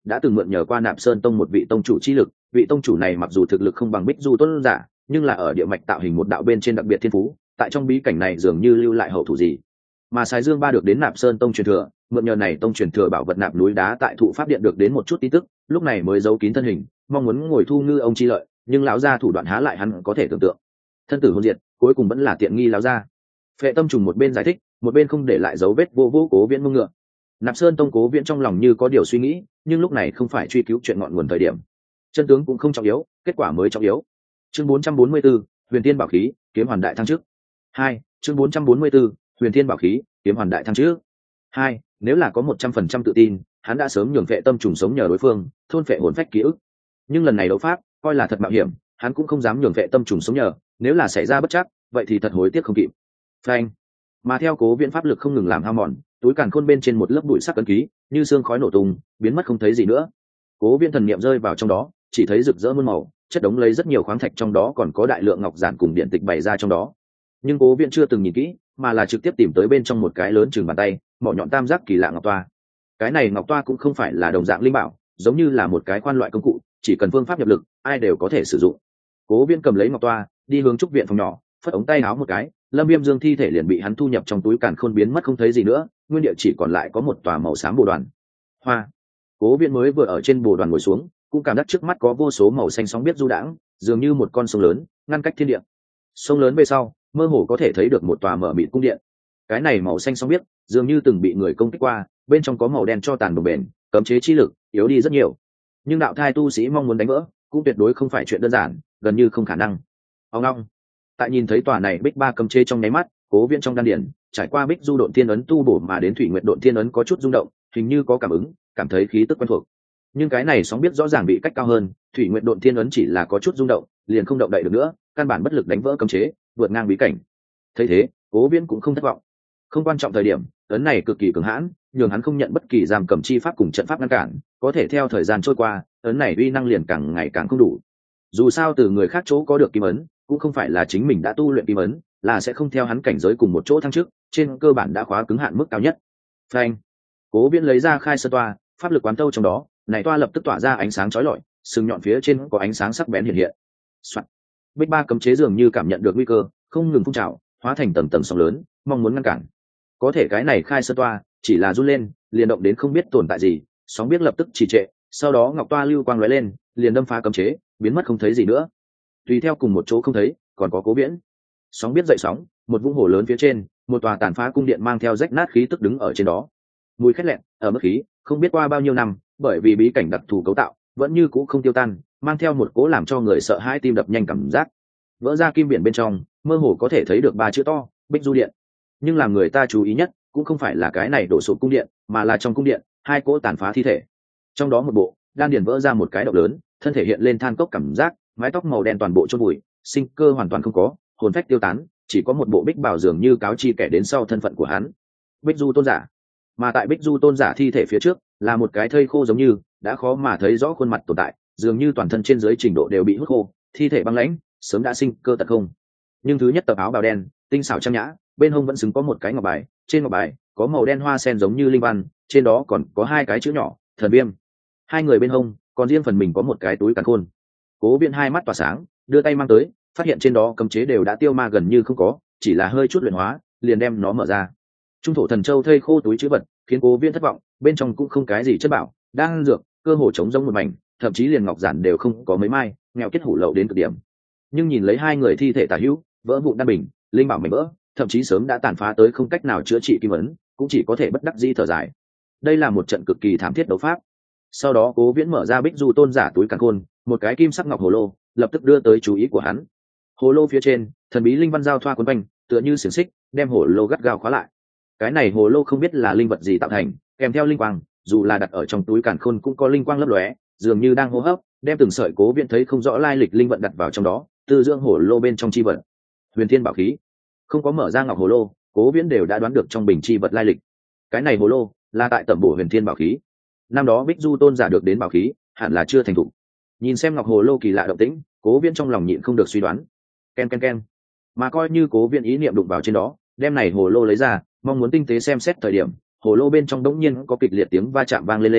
đã từng mượn nhờ qua Nạp Sơn Tông một vị tông chủ chi lực, vị tông chủ này mặc dù thực lực không bằng Bích Du Tôn giả, nhưng là ở địa mạch tạo hình một đạo bên trên đặc biệt thiên phú, tại trong bí cảnh này dường như lưu lại hậu thủ gì. Mà Sái Dương Ba được đến Nạp Sơn Tông truyền thừa, mượn nhờ này tông truyền thừa bảo vật nạp núi đá tại thụ pháp điện được đến một chút tin tức, lúc này mới giấu kín thân hình, mong muốn ngồi thu ngư ông chi lợi, nhưng lão gia thủ đoạn há lại hắn có thể tưởng tượng. Thân tử hôn diệt, cuối cùng vẫn là tiện nghi lão gia. Phệ Tâm Trùng một bên giải thích, một bên không để lại dấu vết vô vô Cố Viễn mông ngựa. Nạp Sơn Tông Cố Viễn trong lòng như có điều suy nghĩ, nhưng lúc này không phải truy cứu chuyện ngọn nguồn thời điểm. Chân tướng cũng không trọng yếu, kết quả mới trọng yếu. Chương bốn trăm bốn mươi 4, Huyền Tiên Bảo Khí, Kiếm Hoàn Đại Thăng trước. Hai, chương bốn trăm bốn mươi 4, Huyền Tiên Bảo Khí, Kiếm Hoàn Đại Thăng trước. Hai, nếu là có một trăm phần trăm tự tin, hắn đã sớm nhường Phệ Tâm Trùng sống nhờ đối phương, thôn phệ hồn phách ký ức. Nhưng lần này đấu pháp, coi là thật mạo hiểm, hắn cũng không dám nhường Phệ Tâm Trùng sống nhờ, nếu là xảy ra bất trắc, vậy thì thật hối tiếc không kịp. Phanh. Mà theo Cố Viễn pháp lực không ngừng làm hao mòn, túi càn khôn bên trên một lớp bụi sắc ấn ký, như xương khói nổ tung, biến mất không thấy gì nữa. Cố Viễn thần niệm rơi vào trong đó, chỉ thấy rực rỡ muôn màu, chất đống lấy rất nhiều khoáng thạch, trong đó còn có đại lượng ngọc giản cùng điện tịch bày ra trong đó. Nhưng Cố Viễn chưa từng nhìn kỹ, mà là trực tiếp tìm tới bên trong một cái lớn chừng bàn tay, mỏ nhọn tam giác kỳ lạ ngọc toa. Cái này ngọc toa cũng không phải là đồng dạng linh bảo, giống như là một cái khoan loại công cụ, chỉ cần phương pháp nhập lực, ai đều có thể sử dụng. Cố Viễn cầm lấy ngọc toa, đi hướng trúc viện phòng nhỏ, phất ống tay áo một cái, Lâm Viêm Dương thi thể liền bị hắn thu nhập trong túi càn khôn, biến mất không thấy gì nữa, nguyên địa chỉ còn lại có một tòa màu xám bồ đoàn. Hoa. Cố Viễn mới vừa ở trên bồ đoàn ngồi xuống, cũng cảm giác trước mắt có vô số màu xanh sóng biết du đãng, dường như một con sông lớn ngăn cách thiên địa. Sông lớn về sau, mơ hồ có thể thấy được một tòa mở mịt cung điện. Cái này màu xanh sóng biết, dường như từng bị người công kích qua, bên trong có màu đen cho tàn bồng bềnh, cấm chế chi lực yếu đi rất nhiều. Nhưng đạo thai tu sĩ mong muốn đánh vỡ, cũng tuyệt đối không phải chuyện đơn giản, gần như không khả năng. Ông long. Tại nhìn thấy tòa này bích ba cấm chế trong nháy mắt, Cố Viễn trong đan điển trải qua bích du độn thiên ấn tu bổ mà đến thủy nguyện độn thiên ấn có chút rung động, hình như có cảm ứng, cảm thấy khí tức quen thuộc. Nhưng cái này sóng biết rõ ràng bị cách cao hơn, thủy nguyện độn thiên ấn chỉ là có chút rung động, liền không động đậy được nữa, căn bản bất lực đánh vỡ cấm chế, vượt ngang bí cảnh. Thấy thế, Cố Viễn cũng không thất vọng. Không quan trọng thời điểm, ấn này cực kỳ cường hãn, nhường hắn không nhận bất kỳ giam cầm chi pháp cùng trận pháp ngăn cản, có thể theo thời gian trôi qua, ấn này uy năng liền càng ngày càng không đủ. Dù sao từ người khác chỗ có được kim ấn, cũng không phải là chính mình đã tu luyện kim ấn, là sẽ không theo hắn cảnh giới cùng một chỗ thăng chức, trên cơ bản đã khóa cứng hạn mức cao nhất. Phanh. Cố Viễn lấy ra khai sơn toa, pháp lực quán tâu trong đó, này toa lập tức tỏa ra ánh sáng chói lọi, sừng nhọn phía trên có ánh sáng sắc bén hiện hiện. Soạn. Bích ba cấm chế dường như cảm nhận được nguy cơ, không ngừng phun trào, hóa thành tầng tầng sóng lớn, mong muốn ngăn cản. Có thể cái này khai sơn toa chỉ là run lên, liền động đến không biết tồn tại gì, sóng biết lập tức trì trệ, sau đó ngọc toa lưu quang lóe lên, liền đâm phá cấm chế, biến mất không thấy gì nữa. Tùy theo cùng một chỗ không thấy, còn có Cố Viễn. Sóng biết dậy sóng, một vũng hồ lớn phía trên, một tòa tàn phá cung điện mang theo rách nát khí tức đứng ở trên đó. Mùi khét lẹn, ở mức khí, không biết qua bao nhiêu năm, bởi vì bí cảnh đặc thù cấu tạo, vẫn như cũ không tiêu tan, mang theo một cố làm cho người sợ hãi tim đập nhanh cảm giác. Vỡ ra kim biển bên trong, mơ hồ có thể thấy được ba chữ to, Bích Du Điện. Nhưng làm người ta chú ý nhất, cũng không phải là cái này đổ sụp cung điện, mà là trong cung điện, hai cỗ tàn phá thi thể. Trong đó một bộ, đan điền vỡ ra một cái động lớn, thân thể hiện lên than cốc cảm giác, mái tóc màu đen toàn bộ chôn bụi, sinh cơ hoàn toàn không có, hồn phách tiêu tán, chỉ có một bộ bích bào dường như cáo chi kẻ đến sau thân phận của hắn. Bích Du Tôn giả. Mà tại Bích Du Tôn giả thi thể phía trước, là một cái thây khô giống như, đã khó mà thấy rõ khuôn mặt tồn tại, dường như toàn thân trên dưới trình độ đều bị hút khô, thi thể băng lãnh, sớm đã sinh cơ tận không. Nhưng thứ nhất tập áo bào đen, tinh xảo trang nhã, bên hông vẫn xứng có một cái ngọc bài, trên ngọc bài có màu đen hoa sen giống như linh văn, trên đó còn có hai cái chữ nhỏ, Thần Viêm. Hai người bên hông, còn riêng phần mình có một cái túi càn khôn. Cố Viễn hai mắt tỏa sáng, đưa tay mang tới, phát hiện trên đó cấm chế đều đã tiêu ma gần như không có, chỉ là hơi chút luyện hóa, liền đem nó mở ra. Trung thổ thần châu thây khô túi chữ vật, khiến Cố Viễn thất vọng, bên trong cũng không cái gì chất bảo, đang dược, cơ hồ trống rỗng một mảnh, thậm chí liền ngọc giản đều không có mấy mai, nghèo kết hủ lậu đến cực điểm. Nhưng nhìn lấy hai người thi thể tả hữu, vỡ vụn đan bình, linh bảo mảnh vỡ, thậm chí sớm đã tàn phá tới không cách nào chữa trị kim ấn, cũng chỉ có thể bất đắc dĩ thở dài. Đây là một trận cực kỳ thảm thiết đấu pháp. Sau đó Cố Viễn mở ra Bích Du Tôn giả túi càn khôn, một cái kim sắc ngọc hồ lô, lập tức đưa tới chú ý của hắn. Hồ lô phía trên, thần bí linh văn giao thoa quấn quanh, tựa như xiềng xích, đem hồ lô gắt gao khóa lại. Cái này hồ lô không biết là linh vật gì tạo thành, kèm theo linh quang, dù là đặt ở trong túi càn khôn cũng có linh quang lấp lóe, dường như đang hô hấp, đem từng sợi Cố Viễn thấy không rõ lai lịch linh vận đặt vào trong đó, tư dưỡng hồ lô bên trong chi vật. Huyền Thiên Bảo Khí. Không có mở ra ngọc hồ lô, Cố Viễn đều đã đoán được trong bình chi vật lai lịch. Cái này hồ lô là tại tẩm bổ Huyền Thiên Bảo Khí. Năm đó Bích Du Tôn giả được đến bảo khí, hẳn là chưa thành thục. Nhìn xem ngọc hồ lô kỳ lạ động tĩnh, Cố Viễn trong lòng nhịn không được suy đoán. Ken ken ken. Mà coi như Cố Viễn ý niệm đụng vào trên đó, đem này hồ lô lấy ra, mong muốn tinh tế xem xét thời điểm, hồ lô bên trong đống nhiên có kịch liệt tiếng va chạm vang lên lên,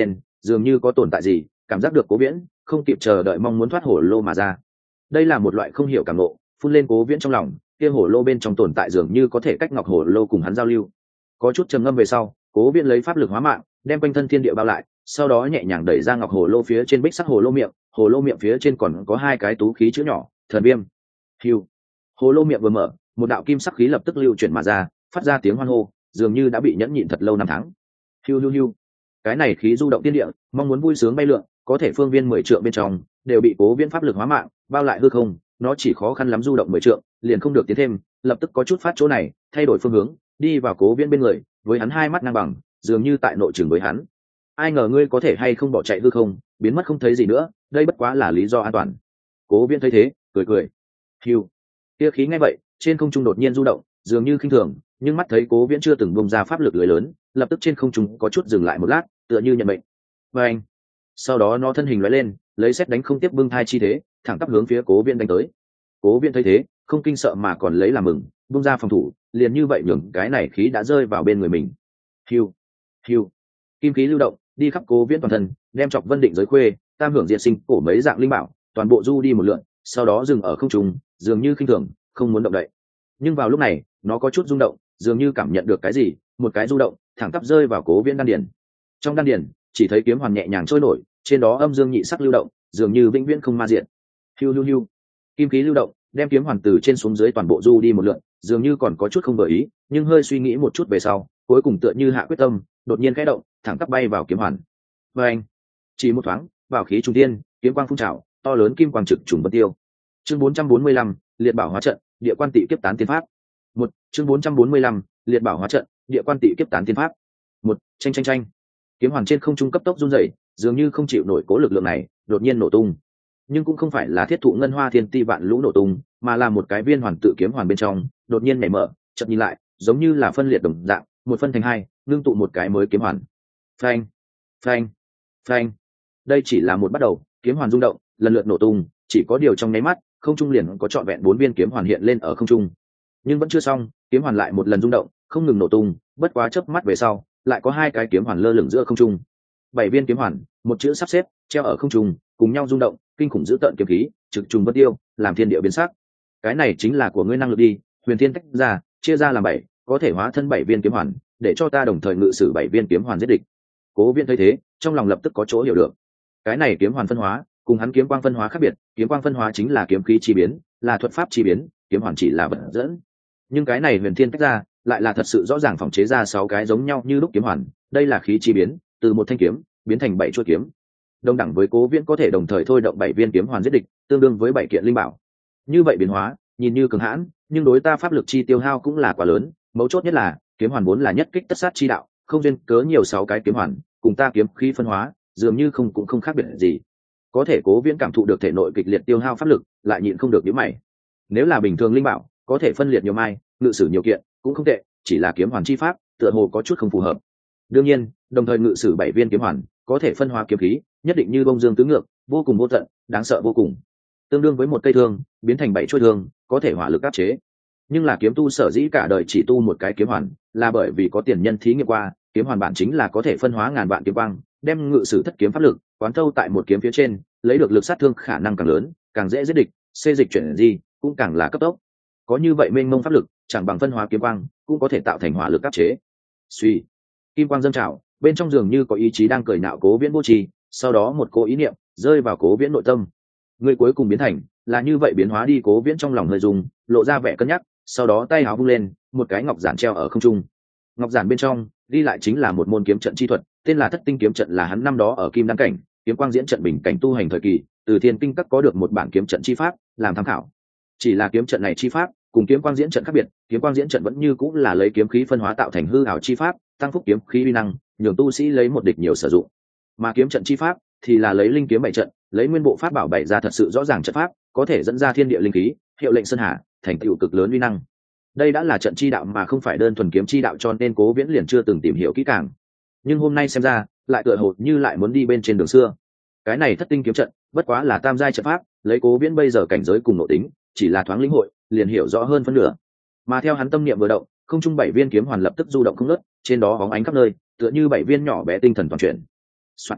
dường như có tồn tại gì cảm giác được Cố Viễn không kịp chờ đợi mong muốn thoát hồ lô mà ra. Đây là một loại không hiểu cảm ngộ phun lên Cố Viễn trong lòng, kia hồ lô bên trong tồn tại dường như có thể cách ngọc hồ lô cùng hắn giao lưu. Có chút trầm ngâm về sau, Cố Viễn lấy pháp lực hóa mạng đem quanh thân thiên địa bao lại, sau đó nhẹ nhàng đẩy ra ngọc hồ lô phía trên bích sắc hồ lô miệng, hồ lô miệng phía trên còn có hai cái tú khí chữ nhỏ, thần viêm. Hưu. Hồ lô miệng vừa mở, một đạo kim sắc khí lập tức lưu chuyển mà ra, phát ra tiếng hoan hô, dường như đã bị nhẫn nhịn thật lâu năm tháng. Hiu hiu hiu. Cái này khí du động thiên địa, mong muốn vui sướng bay lượn, có thể phương viên mười trượng bên trong đều bị Cố Viễn pháp lực hóa mạng bao lại hư không, nó chỉ khó khăn lắm du động mười trượng, liền không được tiến thêm, lập tức có chút phát chỗ này, thay đổi phương hướng, đi vào Cố Viễn bên người, với hắn hai mắt ngang bằng, dường như tại nội trường với hắn. Ai ngờ ngươi có thể hay không bỏ chạy hư không, biến mất không thấy gì nữa, đây bất quá là lý do an toàn. Cố Viễn thấy thế, cười cười. Hiu. Kia khí ngay vậy, trên không trung đột nhiên du động, dường như khinh thường, nhưng mắt thấy Cố Viễn chưa từng bung ra pháp lực lưới lớn, lập tức trên không trung có chút dừng lại một lát, tựa như nhận mệnh. Và anh. Sau đó nó thân hình lóe lên, lấy xét đánh không tiếp bưng thai chi thế, thẳng tắp hướng phía Cố Viễn đánh tới. Cố Viễn thấy thế, không kinh sợ mà còn lấy làm mừng, bung ra phòng thủ, liền như vậy nhường cái này khí đã rơi vào bên người mình. Hiu. Hiu. Kim khí lưu động, đi khắp Cố Viễn toàn thân, đem Chọc Vân Định giới khuê, Tam Hưởng Diệt Sinh, cổ mấy dạng linh bảo, toàn bộ du đi một lượn, sau đó dừng ở không trung, dường như khinh thường, không muốn động đậy. Nhưng vào lúc này, nó có chút rung động, dường như cảm nhận được cái gì, một cái du động, thẳng tắp rơi vào Cố Viễn đan điền. Trong đan điền, chỉ thấy kiếm hoàn nhẹ nhàng trôi nổi, trên đó âm dương nhị sắc lưu động, dường như vĩnh viễn không ma diện. Hiu hiu hiu. Kim khí lưu động, đem kiếm hoàn từ trên xuống dưới toàn bộ du đi một lượn, dường như còn có chút không vừa ý, nhưng hơi suy nghĩ một chút về sau, cuối cùng tựa như hạ quyết tâm, đột nhiên khẽ động, thẳng tắp bay vào kiếm hoàn. Và anh. Chỉ một thoáng, bảo khí trung thiên, kiếm quang phun trào, to lớn kim quang trực trùng vân tiêu. Chương bốn trăm bốn mươi lăm, liệt bảo hóa trận, địa quan tị kiếp tán tiên pháp. Một, chương bốn trăm bốn mươi lăm, liệt bảo hóa trận, địa quan tị kiếp tán tiên pháp. Một, tranh tranh tranh. Kiếm hoàn trên không trung cấp tốc run rẩy, dường như không chịu nổi cố lực lượng này, đột nhiên nổ tung. Nhưng cũng không phải là thiết thụ ngân hoa thiên ti vạn lũ nổ tung, mà là một cái viên hoàn tự kiếm hoàn bên trong, đột nhiên nảy mở, chợt nhìn lại, giống như là phân liệt đồng dạng, một phân thành hai, ngưng tụ một cái mới kiếm hoàn. Phanh, phanh, phanh. Đây chỉ là một bắt đầu, kiếm hoàn rung động, lần lượt nổ tung, chỉ có điều trong nháy mắt, không trung liền có trọn vẹn bốn viên kiếm hoàn hiện lên ở không trung. Nhưng vẫn chưa xong, kiếm hoàn lại một lần rung động, không ngừng nổ tung, bất quá chớp mắt về sau, lại có hai cái kiếm hoàn lơ lửng giữa không trung. Bảy viên kiếm hoàn, một chữ sắp xếp, treo ở không trung, cùng nhau rung động, kinh khủng dữ tợn kiếm khí, trực trùng bất tiêu, làm thiên địa biến sắc. Cái này chính là của ngươi năng lực đi, huyền thiên tách ra, chia ra làm bảy, có thể hóa thân bảy viên kiếm hoàn, để cho ta đồng thời ngự sử bảy viên kiếm hoàn giết địch. Cố Viễn thấy thế, trong lòng lập tức có chỗ hiểu được. Cái này kiếm hoàn phân hóa, cùng hắn kiếm quang phân hóa khác biệt, kiếm quang phân hóa chính là kiếm khí chi biến, là thuật pháp chi biến, kiếm hoàn chỉ là vật dẫn. Nhưng cái này huyền thiên tách ra, lại là thật sự rõ ràng phòng chế ra sáu cái giống nhau như lúc kiếm hoàn, đây là khí chi biến, từ một thanh kiếm biến thành bảy chuôi kiếm. Đồng đẳng với Cố Viễn có thể đồng thời thôi động bảy viên kiếm hoàn giết địch, tương đương với bảy kiện linh bảo. Như vậy biến hóa, nhìn như cường hãn, nhưng đối ta pháp lực chi tiêu hao cũng là quá lớn, mấu chốt nhất là, kiếm hoàn vốn là nhất kích tất sát chi đạo, không duyên cớ nhiều sáu cái kiếm hoàn, cùng ta kiếm khí phân hóa, dường như không cũng không khác biệt gì. Có thể Cố Viễn cảm thụ được thể nội kịch liệt tiêu hao pháp lực, lại nhịn không được nhíu mày. Nếu là bình thường linh bảo, có thể phân liệt nhiều mai, ngự sử nhiều kiện, cũng không tệ, chỉ là kiếm hoàn chi pháp, tựa hồ có chút không phù hợp. Đương nhiên, đồng thời ngự sử bảy viên kiếm hoàn, có thể phân hóa kiếm khí, nhất định như bông dương tứ ngược, vô cùng vô tận, đáng sợ vô cùng. Tương đương với một cây thương, biến thành bảy chuôi thương, có thể hỏa lực áp chế. Nhưng là kiếm tu sở dĩ cả đời chỉ tu một cái kiếm hoàn, là bởi vì có tiền nhân thí nghiệm qua, kiếm hoàn bản chính là có thể phân hóa ngàn vạn kiếm quang, đem ngự sử thất kiếm pháp lực quán thâu tại một kiếm phía trên, lấy được lực sát thương khả năng càng lớn, càng dễ giết địch, xê dịch chuyển gì cũng càng là cấp tốc. Có như vậy mênh mông pháp lực, chẳng bằng phân hóa kiếm quang, cũng có thể tạo thành hỏa lực áp chế. Suy, kim quang dâng trào, bên trong dường như có ý chí đang cười nạo Cố Viễn vô tri, sau đó một cố ý niệm rơi vào Cố Viễn nội tâm. Người cuối cùng biến thành là như vậy biến hóa đi. Cố Viễn trong lòng hơi rung, lộ ra vẻ cân nhắc, sau đó tay áo vung lên, một cái ngọc giản treo ở không trung. Ngọc giản bên trong ghi lại chính là một môn kiếm trận chi thuật, tên là Thất Tinh kiếm trận, là hắn năm đó ở Kim Đan cảnh, kiếm quang diễn trận bình cảnh tu hành thời kỳ, từ Thiên Kinh Các có được một bản kiếm trận chi pháp làm tham khảo. Chỉ là kiếm trận này chi pháp cùng kiếm quang diễn trận khác biệt, kiếm quang diễn trận vẫn như cũng là lấy kiếm khí phân hóa tạo thành hư ảo chi pháp, tăng phúc kiếm khí uy năng, nhường tu sĩ lấy một địch nhiều sử dụng. Mà kiếm trận chi pháp thì là lấy linh kiếm bảy trận, lấy nguyên bộ pháp bảo bảy ra thật sự rõ ràng trận pháp, có thể dẫn ra thiên địa linh khí, hiệu lệnh sơn hà, thành tựu cực lớn uy năng. Đây đã là trận chi đạo mà không phải đơn thuần kiếm chi đạo, cho nên Cố Viễn liền chưa từng tìm hiểu kỹ càng. Nhưng hôm nay xem ra, lại tựa hồ như lại muốn đi bên trên đường xưa. Cái này Thất Tinh kiếm trận, bất quá là tam giai trận pháp, lấy Cố Viễn bây giờ cảnh giới cùng nội tính, chỉ là thoáng lĩnh hội, liền hiểu rõ hơn phân nửa. Mà theo hắn tâm niệm vừa động, không trung bảy viên kiếm hoàn lập tức du động không ngớt, trên đó bóng ánh khắp nơi, tựa như bảy viên nhỏ bé tinh thần toàn chuyển. Soạn.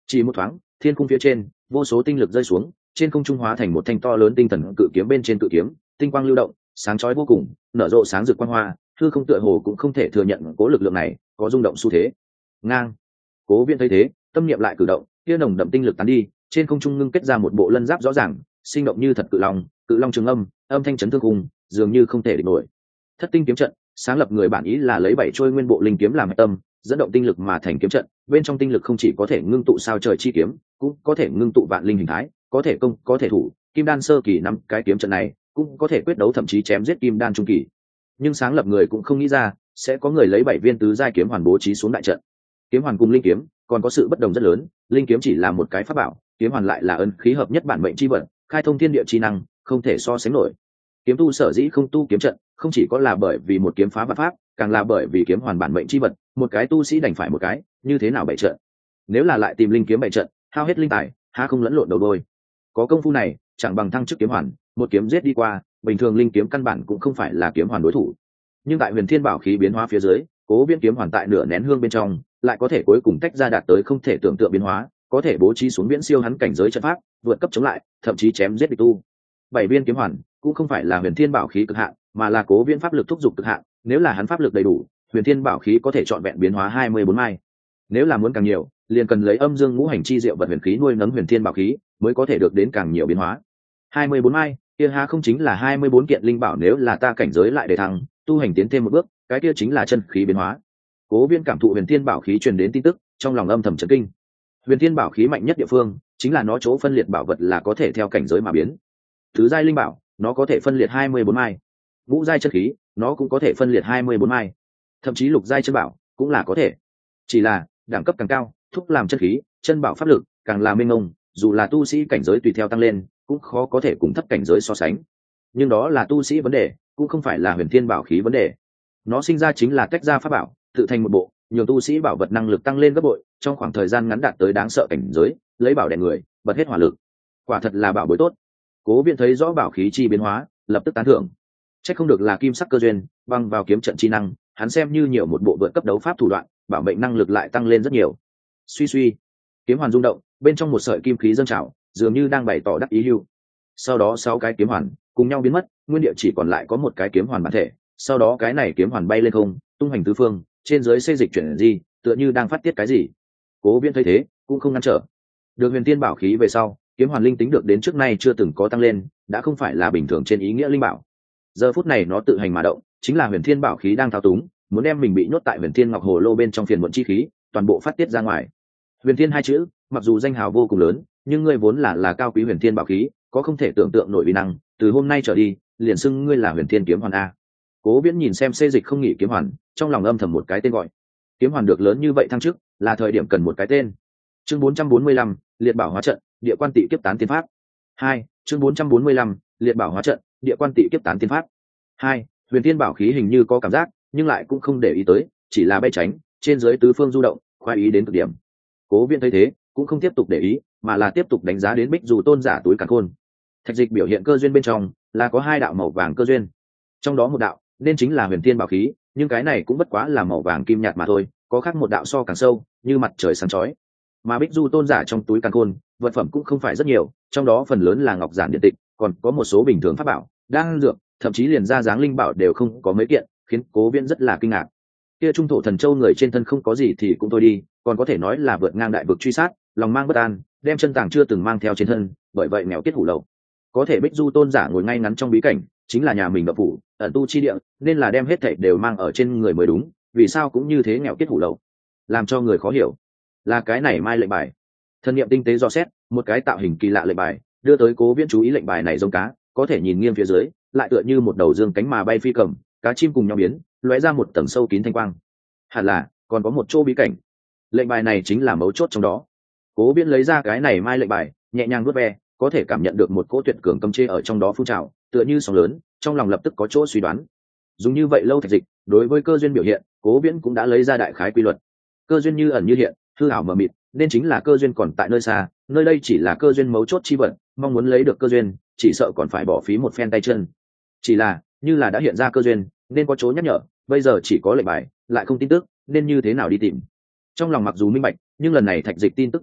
chỉ một thoáng thiên cung phía trên vô số tinh lực rơi xuống, trên không trung hóa thành một thanh to lớn tinh thần cự kiếm, bên trên cự kiếm tinh quang lưu động, sáng chói vô cùng, nở rộ sáng rực quang hoa, hư không tựa hồ cũng không thể thừa nhận cố lực lượng này có rung động xu thế. Ngang. Cố Viễn thấy thế, tâm niệm lại cử động, kia nồng đậm tinh lực tán đi, trên không trung ngưng kết ra một bộ lân giáp rõ ràng, sinh động như thật cự long, cự long trường âm, âm thanh chấn thương cùng, dường như không thể địch nổi. Thất tinh kiếm trận, sáng lập người bản ý là lấy bảy trôi nguyên bộ linh kiếm làm tâm, dẫn động tinh lực mà thành kiếm trận, bên trong tinh lực không chỉ có thể ngưng tụ sao trời chi kiếm, cũng có thể ngưng tụ vạn linh hình thái, có thể công, có thể thủ, kim đan sơ kỳ năm cái kiếm trận này, cũng có thể quyết đấu thậm chí chém giết kim đan trung kỳ. Nhưng sáng lập người cũng không nghĩ ra, sẽ có người lấy bảy viên tứ giai kiếm hoàn bố trí xuống đại trận. Kiếm hoàn cùng linh kiếm còn có sự bất đồng rất lớn, linh kiếm chỉ là một cái pháp bảo, kiếm hoàn lại là ân khí hợp nhất bản mệnh chi vật, khai thông thiên địa chi năng, không thể so sánh nổi. Kiếm tu sở dĩ không tu kiếm trận, không chỉ có là bởi vì một kiếm phá vạn pháp, càng là bởi vì kiếm hoàn bản mệnh chi vật, một cái tu sĩ đành phải một cái, như thế nào bảy trận? Nếu là lại tìm linh kiếm bảy trận, hao hết linh tài, há không lẫn lộn đầu đôi. Có công phu này, chẳng bằng thăng chức kiếm hoàn, một kiếm giết đi qua, bình thường linh kiếm căn bản cũng không phải là kiếm hoàn đối thủ. Nhưng tại Huyền Thiên Bảo khí biến hóa phía dưới, Cố Viễn kiếm hoàn tại nửa nén hương bên trong, lại có thể cuối cùng tách ra đạt tới không thể tưởng tượng biến hóa, có thể bố trí xuống viễn siêu hắn cảnh giới trận pháp, vượt cấp chống lại, thậm chí chém giết địch tu. Bảy viên kiếm hoàn cũng không phải là Huyền Thiên Bảo khí cực hạn, mà là Cố Viễn pháp lực thúc giục cực hạn, nếu là hắn pháp lực đầy đủ, Huyền Thiên Bảo khí có thể chọn vẹn biến hóa hai mươi bốn mai. Nếu là muốn càng nhiều, liền cần lấy âm dương ngũ hành chi diệu vật huyền khí nuôi nấng Huyền Thiên Bảo khí, mới có thể được đến càng nhiều biến hóa. hai mươi bốn mai, kia ha không chính là hai mươi bốn kiện linh bảo, nếu là ta cảnh giới lại để thăng, tu hành tiến thêm một bước, cái kia chính là chân khí biến hóa. Cố Viễn cảm thụ Huyền Thiên Bảo khí truyền đến tin tức, trong lòng âm thầm chấn kinh. Huyền Thiên Bảo khí mạnh nhất địa phương chính là nó chỗ phân liệt bảo vật là có thể theo cảnh giới mà biến. Tứ giai linh bảo, nó có thể phân liệt hai mươi bốn mai. Ngũ giai chân khí, nó cũng có thể phân liệt hai mươi bốn mai. Thậm chí lục giai chân bảo cũng là có thể. Chỉ là đẳng cấp càng cao, thúc làm chân khí, chân bảo pháp lực càng là mênh mông, dù là tu sĩ cảnh giới tùy theo tăng lên, cũng khó có thể cùng thấp cảnh giới so sánh. Nhưng đó là tu sĩ vấn đề, cũng không phải là Huyền Thiên Bảo khí vấn đề. Nó sinh ra chính là tách ra pháp bảo, tự thành một bộ, nhiều tu sĩ bảo vật năng lực tăng lên gấp bội, trong khoảng thời gian ngắn đạt tới đáng sợ cảnh giới, lấy bảo đè người, bật hết hỏa lực. Quả thật là bảo bối tốt. Cố Viễn thấy rõ bảo khí chi biến hóa, lập tức tán thưởng. Chắc không được là kim sắc cơ duyên, băng vào kiếm trận chi năng, hắn xem như nhiều một bộ vượt cấp đấu pháp thủ đoạn, bảo mệnh năng lực lại tăng lên rất nhiều. Suy suy, kiếm hoàn rung động, bên trong một sợi kim khí dâng trào, dường như đang bày tỏ đắc ý hưu. Sau đó sáu cái kiếm hoàn cùng nhau biến mất, nguyên địa chỉ còn lại có một cái kiếm hoàn bản thể. Sau đó cái này kiếm hoàn bay lên không, tung hành tứ phương, trên dưới xây dịch chuyển gì, tựa như đang phát tiết cái gì. Cố Viễn thấy thế, cũng không ngăn trở. Được Huyền Thiên Bảo khí về sau, kiếm hoàn linh tính được đến trước nay chưa từng có tăng lên, đã không phải là bình thường trên ý nghĩa linh bảo. Giờ phút này nó tự hành mà động, chính là Huyền Thiên Bảo khí đang thao túng, muốn đem mình bị nhốt tại Huyền Thiên Ngọc Hồ Lô bên trong phiền muộn chi khí, toàn bộ phát tiết ra ngoài. Huyền Thiên hai chữ, mặc dù danh hào vô cùng lớn, nhưng ngươi vốn là là cao quý Huyền Thiên Bảo khí, có không thể tưởng tượng nổi uy năng, từ hôm nay trở đi, liền xưng ngươi là Huyền Thiên kiếm hoàn a. Cố Viễn nhìn xem xê dịch không nghỉ kiếm hoàn, trong lòng âm thầm một cái tên gọi. Kiếm hoàn được lớn như vậy thăng chức, là thời điểm cần một cái tên. Chương bốn trăm bốn mươi lăm, liệt bảo hóa trận, địa quan tị kiếp tán tiên pháp. Hai, chương bốn trăm bốn mươi lăm, liệt bảo hóa trận, địa quan tị kiếp tán tiên pháp. Hai, Huyền Thiên Bảo khí hình như có cảm giác, nhưng lại cũng không để ý tới, chỉ là bay tránh, trên dưới tứ phương du động, khoái ý đến cực điểm. Cố Viễn thấy thế, cũng không tiếp tục để ý, mà là tiếp tục đánh giá đến Bích Dù Tôn giả túi càn khôn. Thạch dịch biểu hiện cơ duyên bên trong, là có hai đạo màu vàng cơ duyên. Trong đó một đạo nên chính là Huyền Thiên Bảo khí, nhưng cái này cũng bất quá là màu vàng kim nhạt mà thôi, có khác một đạo so càng sâu, như mặt trời sáng chói. Mà Bích Du Tôn giả trong túi càn khôn, vật phẩm cũng không phải rất nhiều, trong đó phần lớn là ngọc giản điện tịch, còn có một số bình thường pháp bảo, đan dược, thậm chí liền ra dáng linh bảo đều không có mấy kiện, khiến Cố Viễn rất là kinh ngạc. Kia trung thổ thần châu người trên thân không có gì thì cũng thôi đi, còn có thể nói là vượt ngang đại vực truy sát, lòng mang bất an, đem chân tàng chưa từng mang theo trên thân, bởi vậy mèo kết hủ lậu. Có thể Bích Du Tôn giả ngồi ngay ngắn trong bí cảnh, chính là nhà mình độc phủ, ẩn tu chi địa, nên là đem hết thảy đều mang ở trên người mới đúng, vì sao cũng như thế nghèo kết hủ lậu, làm cho người khó hiểu. Là cái này mai lệnh bài. Thân niệm tinh tế dò xét, một cái tạo hình kỳ lạ lệnh bài, đưa tới Cố Viễn chú ý lệnh bài này giống cá, có thể nhìn nghiêng phía dưới, lại tựa như một đầu dương cánh mà bay phi cầm, cá chim cùng nhau biến, lóe ra một tầng sâu kín thanh quang. Hẳn là còn có một chỗ bí cảnh. Lệnh bài này chính là mấu chốt trong đó. Cố Viễn lấy ra cái này mai lệnh bài, nhẹ nhàng vuốt ve, có thể cảm nhận được một cỗ tuyệt cường cấm chế ở trong đó phun trào, tựa như sóng lớn, trong lòng lập tức có chỗ suy đoán. Dùng như vậy lâu thạch dịch, đối với cơ duyên biểu hiện, Cố Viễn cũng đã lấy ra đại khái quy luật. Cơ duyên như ẩn như hiện, hư ảo mờ mịt, nên chính là cơ duyên còn tại nơi xa, nơi đây chỉ là cơ duyên mấu chốt chi vật, mong muốn lấy được cơ duyên, chỉ sợ còn phải bỏ phí một phen tay chân. Chỉ là, như là đã hiện ra cơ duyên, nên có chỗ nhắc nhở, bây giờ chỉ có lệnh bài, lại không tin tức, nên như thế nào đi tìm. Trong lòng mặc dù minh bạch, nhưng lần này thạch dịch tin tức biểu hiện,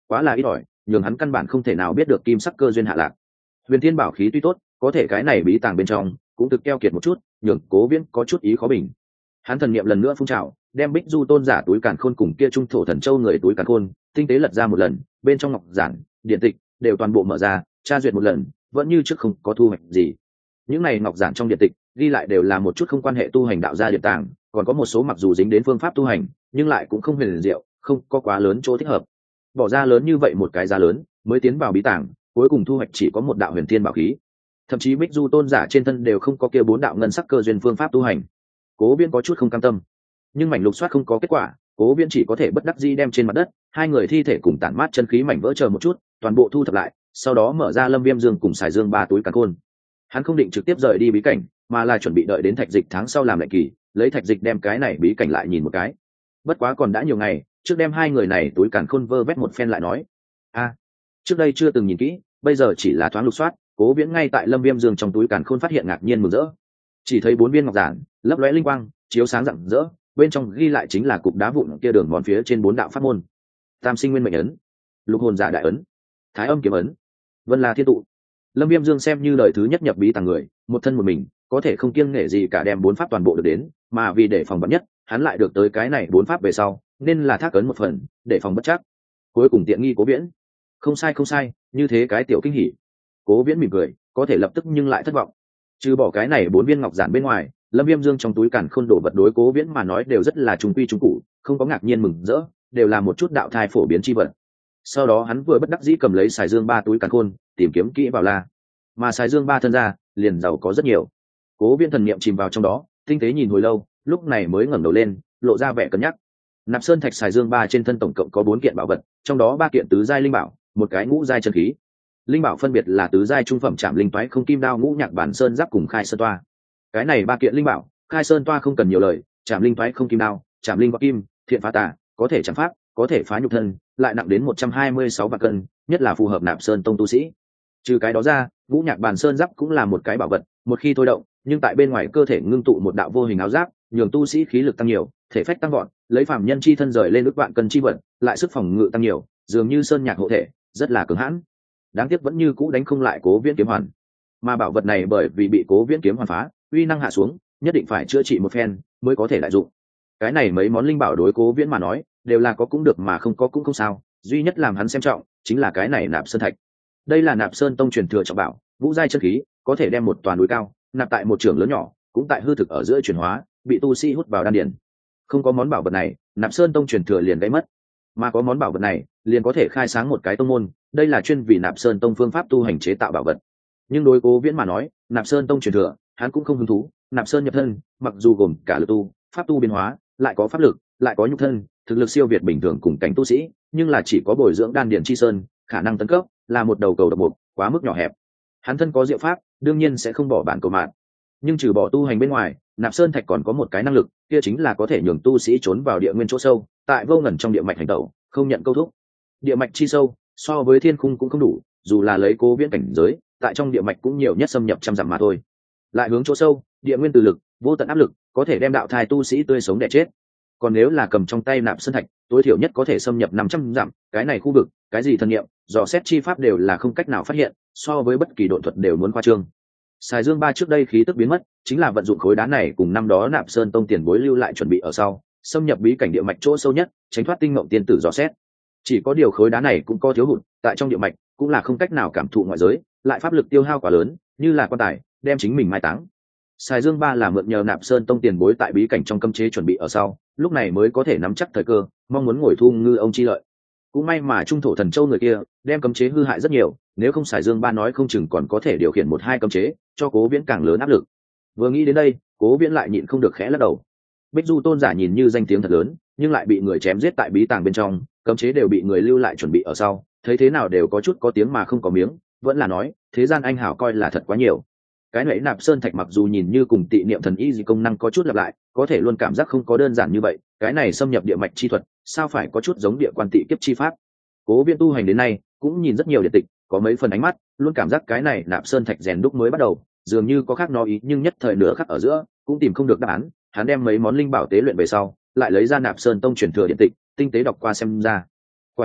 quá là ít ỏi, nhường hắn căn bản không thể nào biết được kim sắc cơ duyên hạ lạc. Huyền thiên bảo khí tuy tốt, có thể cái này bí tàng bên trong cũng thực keo kiệt một chút, nhường Cố Viễn có chút ý khó bình. Hắn thần niệm lần nữa phun trào, đem Bích Du tôn giả túi càn khôn cùng kia trung thổ thần châu người túi càn khôn tinh tế lật ra một lần, bên trong ngọc giản điện tịch đều toàn bộ mở ra tra duyệt một lần, vẫn như trước không có thu hoạch gì. Những này ngọc giản trong điện tịch ghi lại đều là một chút không quan hệ tu hành đạo gia điện tàng, còn có một số mặc dù dính đến phương pháp tu hành nhưng lại cũng không huyền diệu, không có quá lớn chỗ thích hợp. Bỏ ra lớn như vậy một cái giá lớn mới tiến vào bí tàng, cuối cùng thu hoạch chỉ có một đạo huyền thiên bảo khí. Thậm chí Bích Du tôn giả trên thân đều không có kia bốn đạo ngân sắc cơ duyên phương pháp tu hành. Cố Viễn có chút không cam tâm, nhưng mảnh lục soát không có kết quả, Cố Viễn chỉ có thể bất đắc dĩ đem trên mặt đất hai người thi thể cùng tản mát chân khí mảnh vỡ chờ một chút, toàn bộ thu thập lại, sau đó mở ra Lâm Viêm Dương cùng Sải Dương ba túi càn khôn. Hắn không định trực tiếp rời đi bí cảnh, mà là chuẩn bị đợi đến thạch dịch tháng sau làm lệnh kỳ, lấy thạch dịch đem cái này bí cảnh lại nhìn một cái. Bất quá còn đã nhiều ngày, trước đem hai người này túi càn khôn vơ vét một phen lại nói. A, trước đây chưa từng nhìn kỹ, bây giờ chỉ là thoáng lục soát, Cố Viễn ngay tại Lâm Viêm Dương trong túi càn khôn phát hiện ngạc nhiên mừng rỡ. Chỉ thấy bốn viên ngọc giản, lấp lóe linh quang, chiếu sáng rạng rỡ, bên trong ghi lại chính là cục đá vụn kia đường mòn phía trên bốn đạo pháp môn: Tam Sinh Nguyên Mệnh ấn, Lục Hồn Giả Đại ấn, Thái Âm Kiếm ấn, Vân La Thiên tụ. Lâm Viêm Dương xem như đời thứ nhất nhập bí tàng người, một thân một mình, có thể không kiêng nể gì cả đem bốn pháp toàn bộ được đến, mà vì để phòng bất nhất, hắn lại được tới cái này bốn pháp về sau, nên là thác ấn một phần, để phòng bất chắc. Cuối cùng tiện nghi Cố Viễn. Không sai không sai, như thế cái tiểu kinh hỉ. Cố Viễn mỉm cười, có thể lập tức nhưng lại thất vọng. Trừ bỏ cái này bốn viên ngọc giản bên ngoài, Lâm Viêm Dương trong túi càn khôn đồ vật đối Cố Viễn mà nói đều rất là trung quy trung cụ, không có ngạc nhiên mừng rỡ, đều là một chút đạo thai phổ biến chi vật. Sau đó hắn vừa bất đắc dĩ cầm lấy Sải Dương ba túi càn khôn, tìm kiếm kỹ vào la. Mà Sải Dương ba thân ra, liền giàu có rất nhiều. Cố Viễn thần niệm chìm vào trong đó, tinh tế nhìn hồi lâu, lúc này mới ngẩng đầu lên, lộ ra vẻ cân nhắc. Nạp Sơn Thạch Sải Dương ba trên thân tổng cộng có bốn kiện bảo vật, trong đó ba kiện tứ giai linh bảo, một cái ngũ giai chân khí. Linh bảo phân biệt là tứ giai trung phẩm Trảm Linh Toái Không Kim Đao, Ngũ Nhạc Bản Sơn Giáp cùng Khai Sơn Toa. Cái này ba kiện linh bảo, Khai Sơn Toa không cần nhiều lời, Trảm Linh Toái Không Kim Đao, Trảm Linh Võ Kim, Thiện Phá Tà, có thể chạm pháp, có thể phá nhục thân, lại nặng đến một trăm hai mươi sáu vạn cân, nhất là phù hợp Nạp Sơn tông tu sĩ. Trừ cái đó ra, Ngũ Nhạc Bản Sơn Giáp cũng là một cái bảo vật, một khi thôi động, nhưng tại bên ngoài cơ thể ngưng tụ một đạo vô hình áo giáp, nhường tu sĩ khí lực tăng nhiều, thể phách tăng vọt, lấy phàm nhân chi thân rời lên ước vạn cân chi vật, lại sức phòng ngự tăng nhiều, dường như sơn nhạc hộ thể, rất là cứng hãn. Đáng tiếc vẫn như cũ đánh không lại Cố Viễn kiếm hoàn. Mà bảo vật này bởi vì bị Cố Viễn kiếm hoàn phá, uy năng hạ xuống, nhất định phải chữa trị một phen mới có thể lại dụng. Cái này mấy món linh bảo đối Cố Viễn mà nói, đều là có cũng được mà không có cũng không sao, duy nhất làm hắn xem trọng chính là cái này Nạp Sơn Thạch. Đây là Nạp Sơn tông truyền thừa trọng bảo, vũ giai chân khí, có thể đem một toàn núi cao nạp tại một trường lớn nhỏ, cũng tại hư thực ở giữa chuyển hóa, bị tu sĩ hút vào đan điển. Không có món bảo vật này, Nạp Sơn tông truyền thừa liền gãy mất, mà có món bảo vật này, liền có thể khai sáng một cái tông môn. Đây là chuyên vì Nạp Sơn tông phương pháp tu hành chế tạo bảo vật. Nhưng đối Cố Viễn mà nói, Nạp Sơn tông truyền thừa, hắn cũng không hứng thú. Nạp Sơn nhập thân, mặc dù gồm cả lực tu, pháp tu biến hóa, lại có pháp lực, lại có nhục thân, thực lực siêu việt bình thường cùng cảnh tu sĩ, nhưng là chỉ có bồi dưỡng đan điển chi sơn, khả năng tấn cấp, là một đầu cầu độc buộc, quá mức nhỏ hẹp. Hắn thân có diệu pháp, đương nhiên sẽ không bỏ bản cầu mạng. Nhưng trừ bỏ tu hành bên ngoài, Nạp Sơn Thạch còn có một cái năng lực, kia chính là có thể nhường tu sĩ trốn vào địa nguyên chỗ sâu, tại vô ngần trong địa mạch hành tẩu, không nhận câu thúc. Địa mạch chi sâu, so với thiên khung cũng không đủ, dù là lấy Cố Viễn cảnh giới, tại trong địa mạch cũng nhiều nhất xâm nhập trăm dặm mà thôi. Lại hướng chỗ sâu, địa nguyên từ lực, vô tận áp lực, có thể đem đạo thai tu sĩ tươi sống đẻ chết. Còn nếu là cầm trong tay Nạp Sơn Thạch, tối thiểu nhất có thể xâm nhập năm trăm dặm, cái này khu vực, cái gì thần niệm, dò xét chi pháp đều là không cách nào phát hiện, so với bất kỳ độn thuật đều muốn khoa trương. Sải Dương ba trước đây khí tức biến mất, chính là vận dụng khối đá này cùng năm đó Nạp Sơn tông tiền bối lưu lại chuẩn bị ở sau, xâm nhập bí cảnh địa mạch chỗ sâu nhất, tránh thoát tinh ngộng tiên tử dò xét. Chỉ có điều khối đá này cũng có thiếu hụt, tại trong địa mạch cũng là không cách nào cảm thụ ngoại giới, lại pháp lực tiêu hao quá lớn, như là quan tài đem chính mình mai táng. Sải Dương ba là mượn nhờ Nạp Sơn tông tiền bối tại bí cảnh trong cấm chế chuẩn bị ở sau, lúc này mới có thể nắm chắc thời cơ, mong muốn ngồi thu ngư ông chi lợi. Cũng may mà trung thổ thần châu người kia đem cấm chế hư hại rất nhiều, nếu không Sải Dương ba nói không chừng còn có thể điều khiển một hai cấm chế, cho Cố Viễn càng lớn áp lực. Vừa nghĩ đến đây, Cố Viễn lại nhịn không được khẽ lắc đầu. Bích Du tôn giả nhìn như danh tiếng thật lớn, nhưng lại bị người chém giết tại bí tàng bên trong, cấm chế đều bị người lưu lại chuẩn bị ở sau, thấy thế nào đều có chút có tiếng mà không có miếng, vẫn là nói thế gian anh hảo coi là thật quá nhiều. Cái nãy Nạp Sơn Thạch mặc dù nhìn như cùng tị niệm thần y gì công năng có chút lặp lại, có thể luôn cảm giác không có đơn giản như vậy. Cái này xâm nhập địa mạch chi thuật, sao phải có chút giống địa quan tị kiếp chi pháp. Cố Viễn tu hành đến nay cũng nhìn rất nhiều điện tịch, có mấy phần ánh mắt luôn cảm giác cái này Nạp Sơn Thạch rèn đúc mới bắt đầu, dường như có khác nó ý, nhưng nhất thời nửa khắc ở giữa cũng tìm không được đáp án. Hắn đem mấy món linh bảo tế luyện về sau, lại lấy ra Nạp Sơn tông truyền thừa điện tịch, tinh tế đọc qua xem ra. Quả nhiên,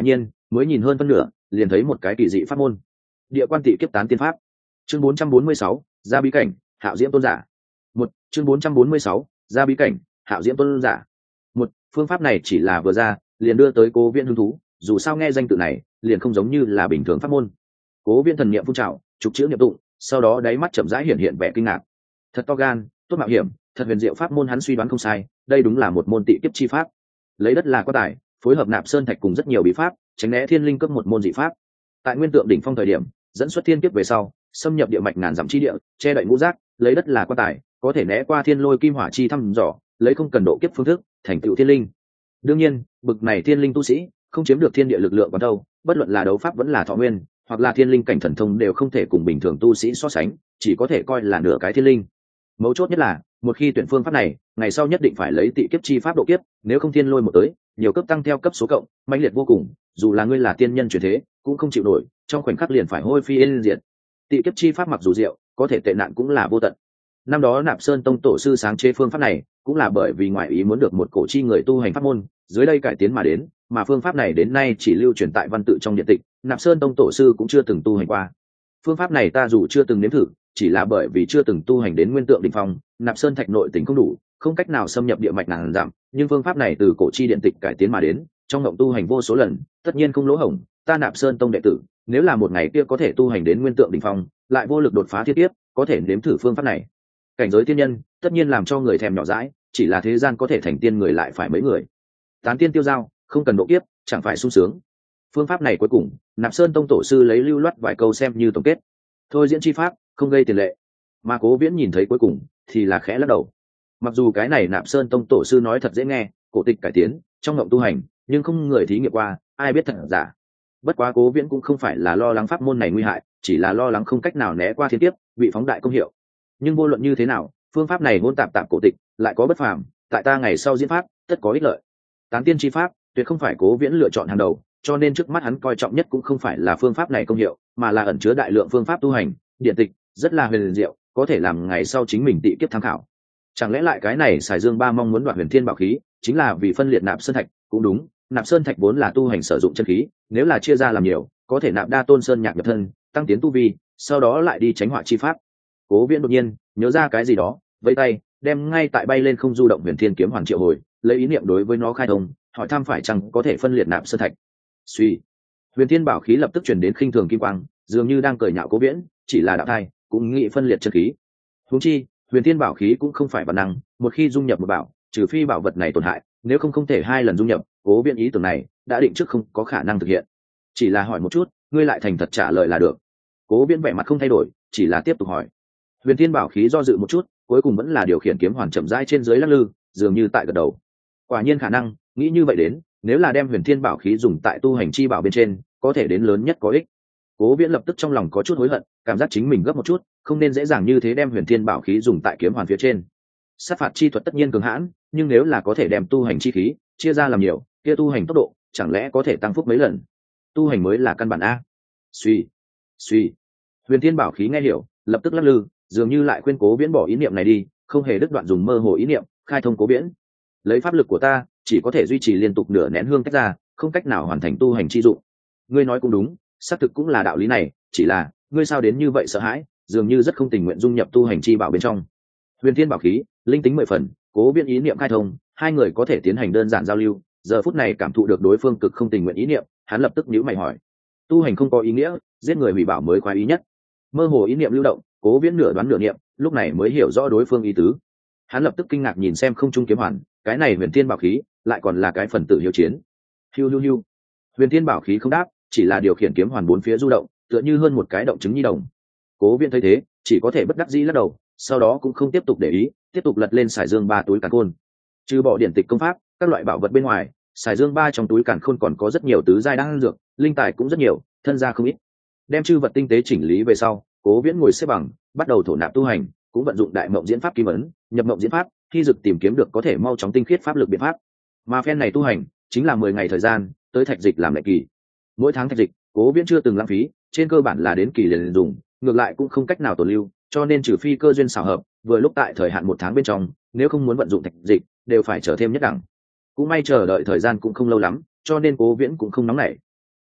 mới nhìn hơn phân nửa liền thấy một cái kỳ dị pháp môn. Địa quan tị kiếp tán tiên pháp. Chương bốn trăm bốn mươi sáu, ra bí cảnh, Hạo Diễm tôn giả. Một, chương bốn trăm bốn mươi sáu, ra bí cảnh, Hạo Diễm tôn giả. Một, phương pháp này chỉ là vừa ra liền đưa tới Cố Viễn hứng thú, dù sao nghe danh tự này liền không giống như là bình thường pháp môn. Cố Viễn thần niệm phun trào, trục chữ niệm tụng, sau đó đáy mắt chậm rãi hiện hiện vẻ kinh ngạc. Thật to gan, tốt mạo hiểm, thật huyền diệu pháp môn, hắn suy đoán không sai, đây đúng là một môn tị kiếp chi pháp. Lấy đất là quan tài, phối hợp nạp sơn thạch cùng rất nhiều bí pháp, tránh né thiên linh cấp một môn dị pháp. Tại nguyên tượng đỉnh phong thời điểm, dẫn xuất thiên kiếp về sau, xâm nhập địa mạch ngàn dặm chi địa, che đậy ngũ giác, lấy đất là quan tài, có thể né qua thiên lôi kim hỏa chi thăm dò, lấy không cần độ kiếp phương thức, thành tựu thiên linh. Đương nhiên, bực này thiên linh tu sĩ, không chiếm được thiên địa lực lượng vào đâu, bất luận là đấu pháp vẫn là thọ nguyên, hoặc là thiên linh cảnh thần thông đều không thể cùng bình thường tu sĩ so sánh, chỉ có thể coi là nửa cái thiên linh. Mấu chốt nhất là, một khi tuyển phương pháp này, ngày sau nhất định phải lấy tị kiếp chi pháp độ kiếp, nếu không thiên lôi một tới, nhiều cấp tăng theo cấp số cộng, mãnh liệt vô cùng, dù là ngươi là tiên nhân chuyển thế, cũng không chịu nổi, trong khoảnh khắc liền phải hôi phi yên diệt. Tị kiếp chi pháp mặc dù diệu, có thể tệ nạn cũng là vô tận. Năm đó Nạp Sơn tông tổ sư sáng chế phương pháp này, cũng là bởi vì ngoại ý muốn được một cổ chi người tu hành pháp môn, dưới đây cải tiến mà đến, mà phương pháp này đến nay chỉ lưu truyền tại văn tự trong điện tịch, Nạp Sơn tông tổ sư cũng chưa từng tu hành qua. Phương pháp này ta dù chưa từng nếm thử, chỉ là bởi vì chưa từng tu hành đến nguyên tượng đỉnh phong, Nạp Sơn thạch nội tình không đủ, không cách nào xâm nhập địa mạch ngàn dặm, nhưng phương pháp này từ cổ chi điện tịch cải tiến mà đến, trong ngộng tu hành vô số lần, tất nhiên không lỗ hổng, ta Nạp Sơn tông đệ tử, nếu là một ngày kia có thể tu hành đến nguyên tượng đỉnh phong, lại vô lực đột phá thiên kiếp, có thể nếm thử phương pháp này. Cảnh giới tiên nhân, tất nhiên làm cho người thèm nhỏ dãi, chỉ là thế gian có thể thành tiên người lại phải mấy người. Tán tiên tiêu giao, không cần độ kiếp, chẳng phải sung sướng. Phương pháp này cuối cùng, Nạp Sơn tông tổ sư lấy lưu loát vài câu xem như tổng kết. Thôi diễn chi pháp, không gây tiền lệ. Mà Cố Viễn nhìn thấy cuối cùng, thì là khẽ lắc đầu. Mặc dù cái này Nạp Sơn tông tổ sư nói thật dễ nghe, cổ tịch cải tiến, trong ngộng tu hành, nhưng không người thí nghiệm qua, ai biết thật giả. Bất quá Cố Viễn cũng không phải là lo lắng pháp môn này nguy hại, chỉ là lo lắng không cách nào né qua thiên kiếp, bị phóng đại công hiệu. Nhưng vô luận như thế nào, phương pháp này ngôn tạp tạp cổ tịch, lại có bất phàm, tại ta ngày sau diễn pháp, tất có ích lợi. Tán tiên chi pháp, tuyệt không phải Cố Viễn lựa chọn hàng đầu, cho nên trước mắt hắn coi trọng nhất cũng không phải là phương pháp này công hiệu, mà là ẩn chứa đại lượng phương pháp tu hành, điện tịch, rất là huyền diệu, có thể làm ngày sau chính mình tị kiếp tham khảo. Chẳng lẽ lại cái này Sải Dương Ba mong muốn đoạt Huyền Thiên Bảo khí, chính là vì phân liệt Nạp Sơn Thạch? Cũng đúng, Nạp Sơn Thạch vốn là tu hành sử dụng chân khí, nếu là chia ra làm nhiều, có thể nạp đa tôn sơn nhạc nhập thân, tăng tiến tu vi, sau đó lại đi tránh họa chi pháp. Cố Viễn đột nhiên nhớ ra cái gì đó, vẫy tay, đem ngay tại bay lên không du động Huyền Thiên kiếm hoàn triệu hồi, lấy ý niệm đối với nó khai thông, hỏi thăm phải chăng có thể phân liệt Nạp Sơn Thạch. Suy, Huyền Thiên Bảo khí lập tức truyền đến khinh thường kim quang, dường như đang cười nhạo Cố Viễn, chỉ là đạo thai, cũng nghĩ phân liệt chân khí. Huống chi, Huyền Thiên Bảo khí cũng không phải bản năng, một khi dung nhập một bảo, trừ phi bảo vật này tổn hại, nếu không không thể hai lần dung nhập. Cố Viễn ý tưởng này đã định trước không có khả năng thực hiện. Chỉ là hỏi một chút, ngươi lại thành thật trả lời là được. Cố Viễn vẻ mặt không thay đổi, chỉ là tiếp tục hỏi. Huyền Thiên Bảo khí do dự một chút, cuối cùng vẫn là điều khiển kiếm hoàn chậm rãi trên dưới lắc lư, dường như tại gật đầu. Quả nhiên khả năng, nghĩ như vậy đến, nếu là đem Huyền Thiên Bảo khí dùng tại tu hành chi bảo bên trên, có thể đến lớn nhất có ích. Cố Viễn lập tức trong lòng có chút hối hận, cảm giác chính mình gấp một chút, không nên dễ dàng như thế đem Huyền Thiên Bảo khí dùng tại kiếm hoàn phía trên. Sát phạt chi thuật tất nhiên cường hãn, nhưng nếu là có thể đem tu hành chi khí chia ra làm nhiều, kia tu hành tốc độ chẳng lẽ có thể tăng phúc mấy lần? Tu hành mới là căn bản a. Suy, suy. Huyền Thiên Bảo khí nghe hiểu, lập tức lắc lư, dường như lại khuyên Cố Viễn bỏ ý niệm này đi, không hề đứt đoạn dùng mơ hồ ý niệm khai thông Cố Viễn. Lấy pháp lực của ta, chỉ có thể duy trì liên tục nửa nén hương tách ra, không cách nào hoàn thành tu hành chi dụng. Ngươi nói cũng đúng, xác thực cũng là đạo lý này, chỉ là ngươi sao đến như vậy sợ hãi, dường như rất không tình nguyện dung nhập tu hành chi bảo bên trong. Huyền Thiên Bảo khí, linh tính mười phần, Cố Viễn ý niệm khai thông, hai người có thể tiến hành đơn giản giao lưu. Giờ phút này cảm thụ được đối phương cực không tình nguyện ý niệm, hắn lập tức nhíu mày hỏi: tu hành không có ý nghĩa, giết người hủy bảo mới khoái ý nhất. Mơ hồ ý niệm lưu động, Cố Viễn nửa đoán nửa niệm, lúc này mới hiểu rõ đối phương ý tứ. Hắn lập tức kinh ngạc nhìn xem không trung kiếm hoàn, cái này Huyền Thiên Bảo khí lại còn là cái phần tử hiếu chiến. Hiu hiu hiu. Huyền Thiên Bảo khí không đáp, chỉ là điều khiển kiếm hoàn bốn phía du động, tựa như hơn một cái động trứng nhi đồng. Cố Viễn thấy thế, chỉ có thể bất đắc dĩ lắc đầu, sau đó cũng không tiếp tục để ý, tiếp tục lật lên Sải Dương Ba túi càn khôn. Trừ bỏ điển tịch công pháp, các loại bảo vật bên ngoài, Sải Dương Ba trong túi càn khôn còn có rất nhiều tứ giai đan dược, linh tài cũng rất nhiều, thân gia không ít. Đem chư vật tinh tế chỉnh lý về sau, Cố Viễn ngồi xếp bằng, bắt đầu thổ nạp tu hành, cũng vận dụng đại mộng diễn pháp kim ấn, nhập mộng diễn pháp, khi dực tìm kiếm được có thể mau chóng tinh khiết pháp lực biện pháp. Mà phen này tu hành, chính là mười ngày thời gian, tới thạch dịch làm lệ kỳ. Mỗi tháng thạch dịch, Cố Viễn chưa từng lãng phí, trên cơ bản là đến kỳ liền dùng, ngược lại cũng không cách nào tồn lưu, cho nên trừ phi cơ duyên xảo hợp, vừa lúc tại thời hạn một tháng bên trong, nếu không muốn vận dụng thạch dịch, đều phải chờ thêm nhất đẳng. Cũng may chờ đợi thời gian cũng không lâu lắm, cho nên Cố Viễn cũng không nóng nảy.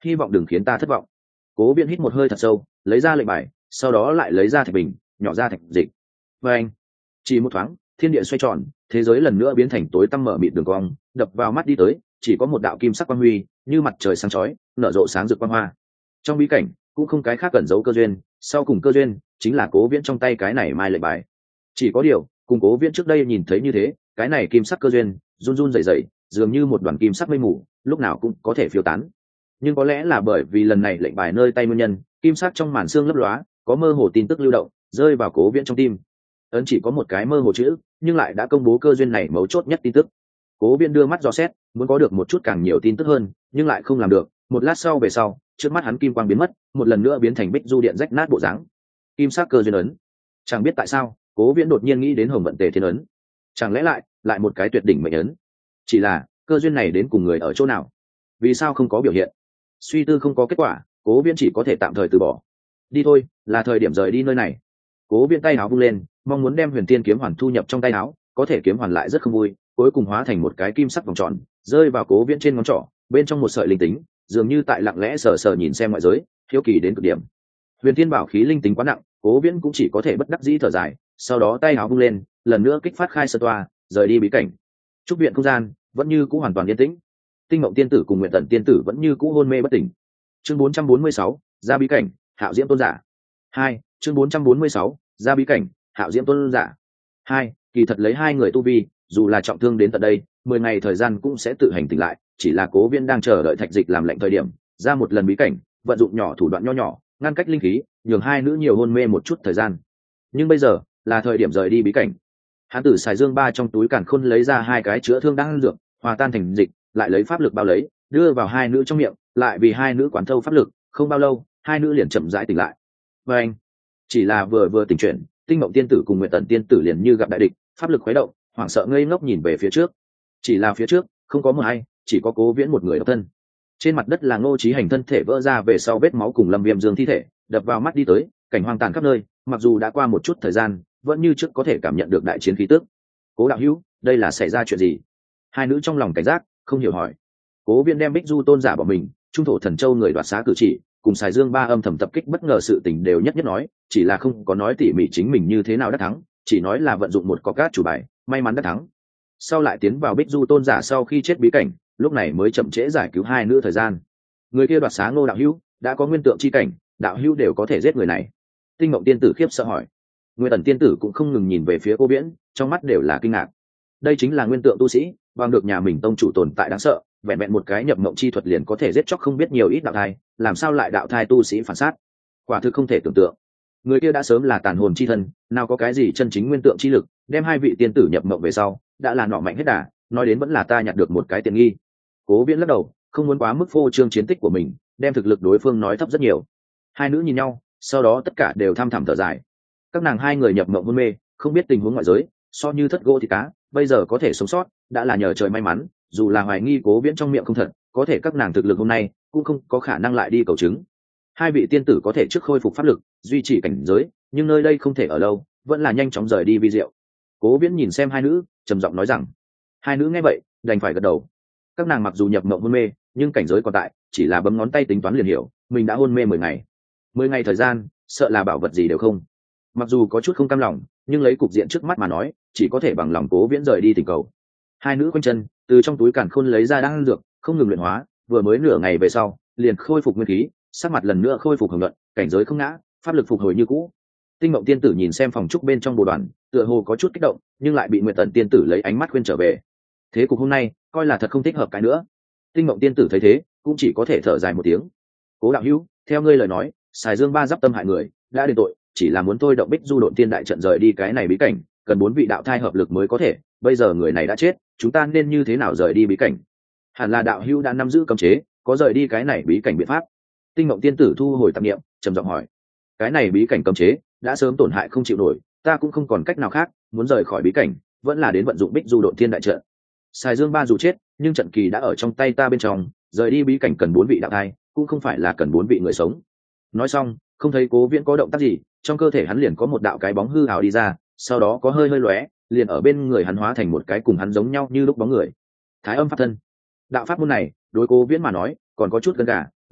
hy vọng đừng khiến ta thất vọng. Cố Viễn hít một hơi thật sâu, lấy ra lệnh bài, sau đó lại lấy ra thạch bình, nhỏ ra thạch dịch. Và anh, chỉ một thoáng, thiên địa xoay tròn, thế giới lần nữa biến thành tối tăm mở mịt đường cong, đập vào mắt đi tới, chỉ có một đạo kim sắc quang huy, như mặt trời sáng chói, nở rộ sáng rực quang hoa. Trong bí cảnh cũng không cái khác cẩn giấu cơ duyên, sau cùng cơ duyên chính là Cố Viễn trong tay cái này mai lệnh bài. Chỉ có điều, cùng Cố Viễn trước đây nhìn thấy như thế, cái này kim sắc cơ duyên run run rẩy rẩy, dường như một đoàn kim sắc mây mù, lúc nào cũng có thể phiêu tán. Nhưng có lẽ là bởi vì lần này lệnh bài nơi tay nguyên nhân, kim sắc trong màn xương lấp lóa, có mơ hồ tin tức lưu động, rơi vào Cố Viễn trong tim. Ấn chỉ có một cái mơ hồ chữ, nhưng lại đã công bố cơ duyên này mấu chốt nhất tin tức. Cố Viễn đưa mắt dò xét, muốn có được một chút càng nhiều tin tức hơn, nhưng lại không làm được. Một lát sau về sau, trước mắt hắn kim quang biến mất, một lần nữa biến thành bích du điện rách nát bộ dáng. Kim sắc cơ duyên ấn. Chẳng biết tại sao, Cố Viễn đột nhiên nghĩ đến Hồng Vận Tề Thiên ấn. Chẳng lẽ lại lại một cái tuyệt đỉnh mệnh ấn? Chỉ là cơ duyên này đến cùng người ở chỗ nào? Vì sao không có biểu hiện? Suy tư không có kết quả, Cố Viễn chỉ có thể tạm thời từ bỏ. Đi thôi, là thời điểm rời đi nơi này. Cố Viễn tay áo vung lên, mong muốn đem Huyền Tiên kiếm hoàn thu nhập trong tay áo, có thể kiếm hoàn lại rất không vui, cuối cùng hóa thành một cái kim sắc vòng tròn, rơi vào Cố Viễn trên ngón trỏ, bên trong một sợi linh tính, dường như tại lặng lẽ sờ sờ nhìn xem ngoại giới, hiếu kỳ đến cực điểm. Huyền Tiên bảo khí linh tính quá nặng, Cố Viễn cũng chỉ có thể bất đắc dĩ thở dài, sau đó tay áo vung lên, lần nữa kích phát khai sơ toa, rời đi bí cảnh. Trúc viện không gian vẫn như cũ hoàn toàn yên tĩnh. Tinh Mộng Tiên tử cùng Nguyện Tần Tiên tử vẫn như cũ hôn mê bất tỉnh. Chương bốn trăm bốn mươi sáu, ra bí cảnh, Hạo Diễm tôn giả. Hai, chương bốn trăm bốn mươi sáu, ra bí cảnh, Hạo Diễm tôn giả. Hai, kỳ thật lấy hai người tu vi, dù là trọng thương đến tận đây, mười ngày thời gian cũng sẽ tự hành tỉnh lại, chỉ là Cố Viễn đang chờ đợi thạch dịch làm lệnh thời điểm, ra một lần bí cảnh, vận dụng nhỏ thủ đoạn nho nhỏ, ngăn cách linh khí, nhường hai nữ nhiều hôn mê một chút thời gian. Nhưng bây giờ, là thời điểm rời đi bí cảnh. Hán tử xài dương ba trong túi càn khôn lấy ra hai cái chữa thương đang dược, hòa tan thành dịch, lại lấy pháp lực bao lấy, đưa vào hai nữ trong miệng, lại vì hai nữ quán thâu pháp lực, không bao lâu, hai nữ liền chậm rãi tỉnh lại. Và anh, chỉ là vừa vừa tỉnh chuyển, Tinh Mộng Tiên tử cùng Nguyệt Tần Tiên tử liền như gặp đại địch, pháp lực khuấy động, hoảng sợ ngây ngốc nhìn về phía trước. Chỉ là phía trước, không có một ai, chỉ có Cố Viễn một người độc thân. Trên mặt đất là Ngô Chí Hành thân thể vỡ ra về sau vết máu cùng Lâm Viêm Dương thi thể, đập vào mắt đi tới, cảnh hoang tàn khắp nơi, mặc dù đã qua một chút thời gian, vẫn như trước có thể cảm nhận được đại chiến khí tức. Cố đạo hữu, đây là xảy ra chuyện gì? Hai nữ trong lòng cảnh giác, không hiểu hỏi. Cố Viễn đem Bích Du tôn giả bỏ mình, trung thổ thần châu người đoạt xá cử chỉ, cùng Sài Dương ba âm thầm tập kích bất ngờ sự tình đều nhất nhất nói, chỉ là không có nói tỉ mỉ chính mình như thế nào đắc thắng, chỉ nói là vận dụng một cọc cát chủ bài, may mắn đắc thắng. Sau lại tiến vào Bích Du tôn giả sau khi chết bí cảnh, lúc này mới chậm trễ giải cứu hai nữ thời gian. Người kia đoạt xá Ngô đạo hữu, đã có nguyên tượng chi cảnh, đạo hữu đều có thể giết người này. Tinh Mộng Tiên tử khiếp sợ hỏi. Nguyên Tần Tiên tử cũng không ngừng nhìn về phía Cố Viễn, trong mắt đều là kinh ngạc. Đây chính là nguyên tượng tu sĩ, bằng được nhà mình tông chủ tồn tại đáng sợ, vẹn vẹn một cái nhập mộng chi thuật liền có thể giết chóc không biết nhiều ít đạo thai, làm sao lại đạo thai tu sĩ phản sát? Quả thực không thể tưởng tượng. Người kia đã sớm là tàn hồn chi thân, nào có cái gì chân chính nguyên tượng chi lực, đem hai vị tiên tử nhập mộng về sau, đã là nọ mạnh hết đà, nói đến vẫn là ta nhặt được một cái tiện nghi. Cố Viễn lắc đầu, không muốn quá mức phô trương chiến tích của mình, đem thực lực đối phương nói thấp rất nhiều. Hai nữ nhìn nhau, sau đó tất cả đều tham thẳm thở dài. Các nàng hai người nhập mộng hôn mê, không biết tình huống ngoại giới, so như thất gỗ thì cá, bây giờ có thể sống sót, đã là nhờ trời may mắn, dù là hoài nghi Cố Viễn trong miệng không thật, có thể các nàng thực lực hôm nay cũng không có khả năng lại đi cầu chứng. Hai vị tiên tử có thể trước khôi phục pháp lực, duy trì cảnh giới, nhưng nơi đây không thể ở lâu, vẫn là nhanh chóng rời đi vi diệu. Cố Viễn nhìn xem hai nữ, trầm giọng nói rằng. Hai nữ nghe vậy, đành phải gật đầu. Các nàng mặc dù nhập mộng hôn mê, nhưng cảnh giới còn tại, chỉ là bấm ngón tay tính toán liền hiểu, mình đã hôn mê mười ngày. Mười ngày thời gian, sợ là bảo vật gì đều không. Mặc dù có chút không cam lòng, nhưng lấy cục diện trước mắt mà nói, chỉ có thể bằng lòng Cố Viễn rời đi tình cầu. Hai nữ quanh chân, từ trong túi càn khôn lấy ra đan dược, không ngừng luyện hóa, vừa mới nửa ngày về sau, liền khôi phục nguyên khí, sắc mặt lần nữa khôi phục hồng nhuận, cảnh giới không ngã, pháp lực phục hồi như cũ. Tinh Mộng Tiên tử nhìn xem phòng trúc bên trong bồ đoàn, tựa hồ có chút kích động, nhưng lại bị Nguyệt Tần Tiên tử lấy ánh mắt khuyên trở về. Thế cục hôm nay, coi là thật không thích hợp cái nữa. Tinh Mộng Tiên tử thấy thế, cũng chỉ có thể thở dài một tiếng. Cố đạo hữu, theo ngươi lời nói, Sài Dương ba giáp tâm hại người, đã đền tội, chỉ là muốn thôi động Bích Du Độn Tiên đại trận rời đi cái này bí cảnh, cần bốn vị đạo thai hợp lực mới có thể, bây giờ người này đã chết, chúng ta nên như thế nào rời đi bí cảnh? Hẳn là đạo hữu đã nắm giữ cấm chế, có rời đi cái này bí cảnh biện pháp. Tinh Mộng Tiên tử thu hồi tạp niệm, trầm giọng hỏi. Cái này bí cảnh cấm chế đã sớm tổn hại không chịu nổi, ta cũng không còn cách nào khác, muốn rời khỏi bí cảnh, vẫn là đến vận dụng Bích Du Độn Tiên đại trận. Sài Dương ba dù chết, nhưng trận kỳ đã ở trong tay ta bên trong, rời đi bí cảnh cần bốn vị đạo thai, cũng không phải là cần bốn vị người sống. Nói xong, không thấy Cố Viễn có động tác gì, trong cơ thể hắn liền có một đạo cái bóng hư ảo đi ra, sau đó có hơi hơi lóe, liền ở bên người hắn hóa thành một cái cùng hắn giống nhau như lúc bóng người. Thái Âm pháp thân. Đạo pháp môn này, đối Cố Viễn mà nói, còn có chút gần gà,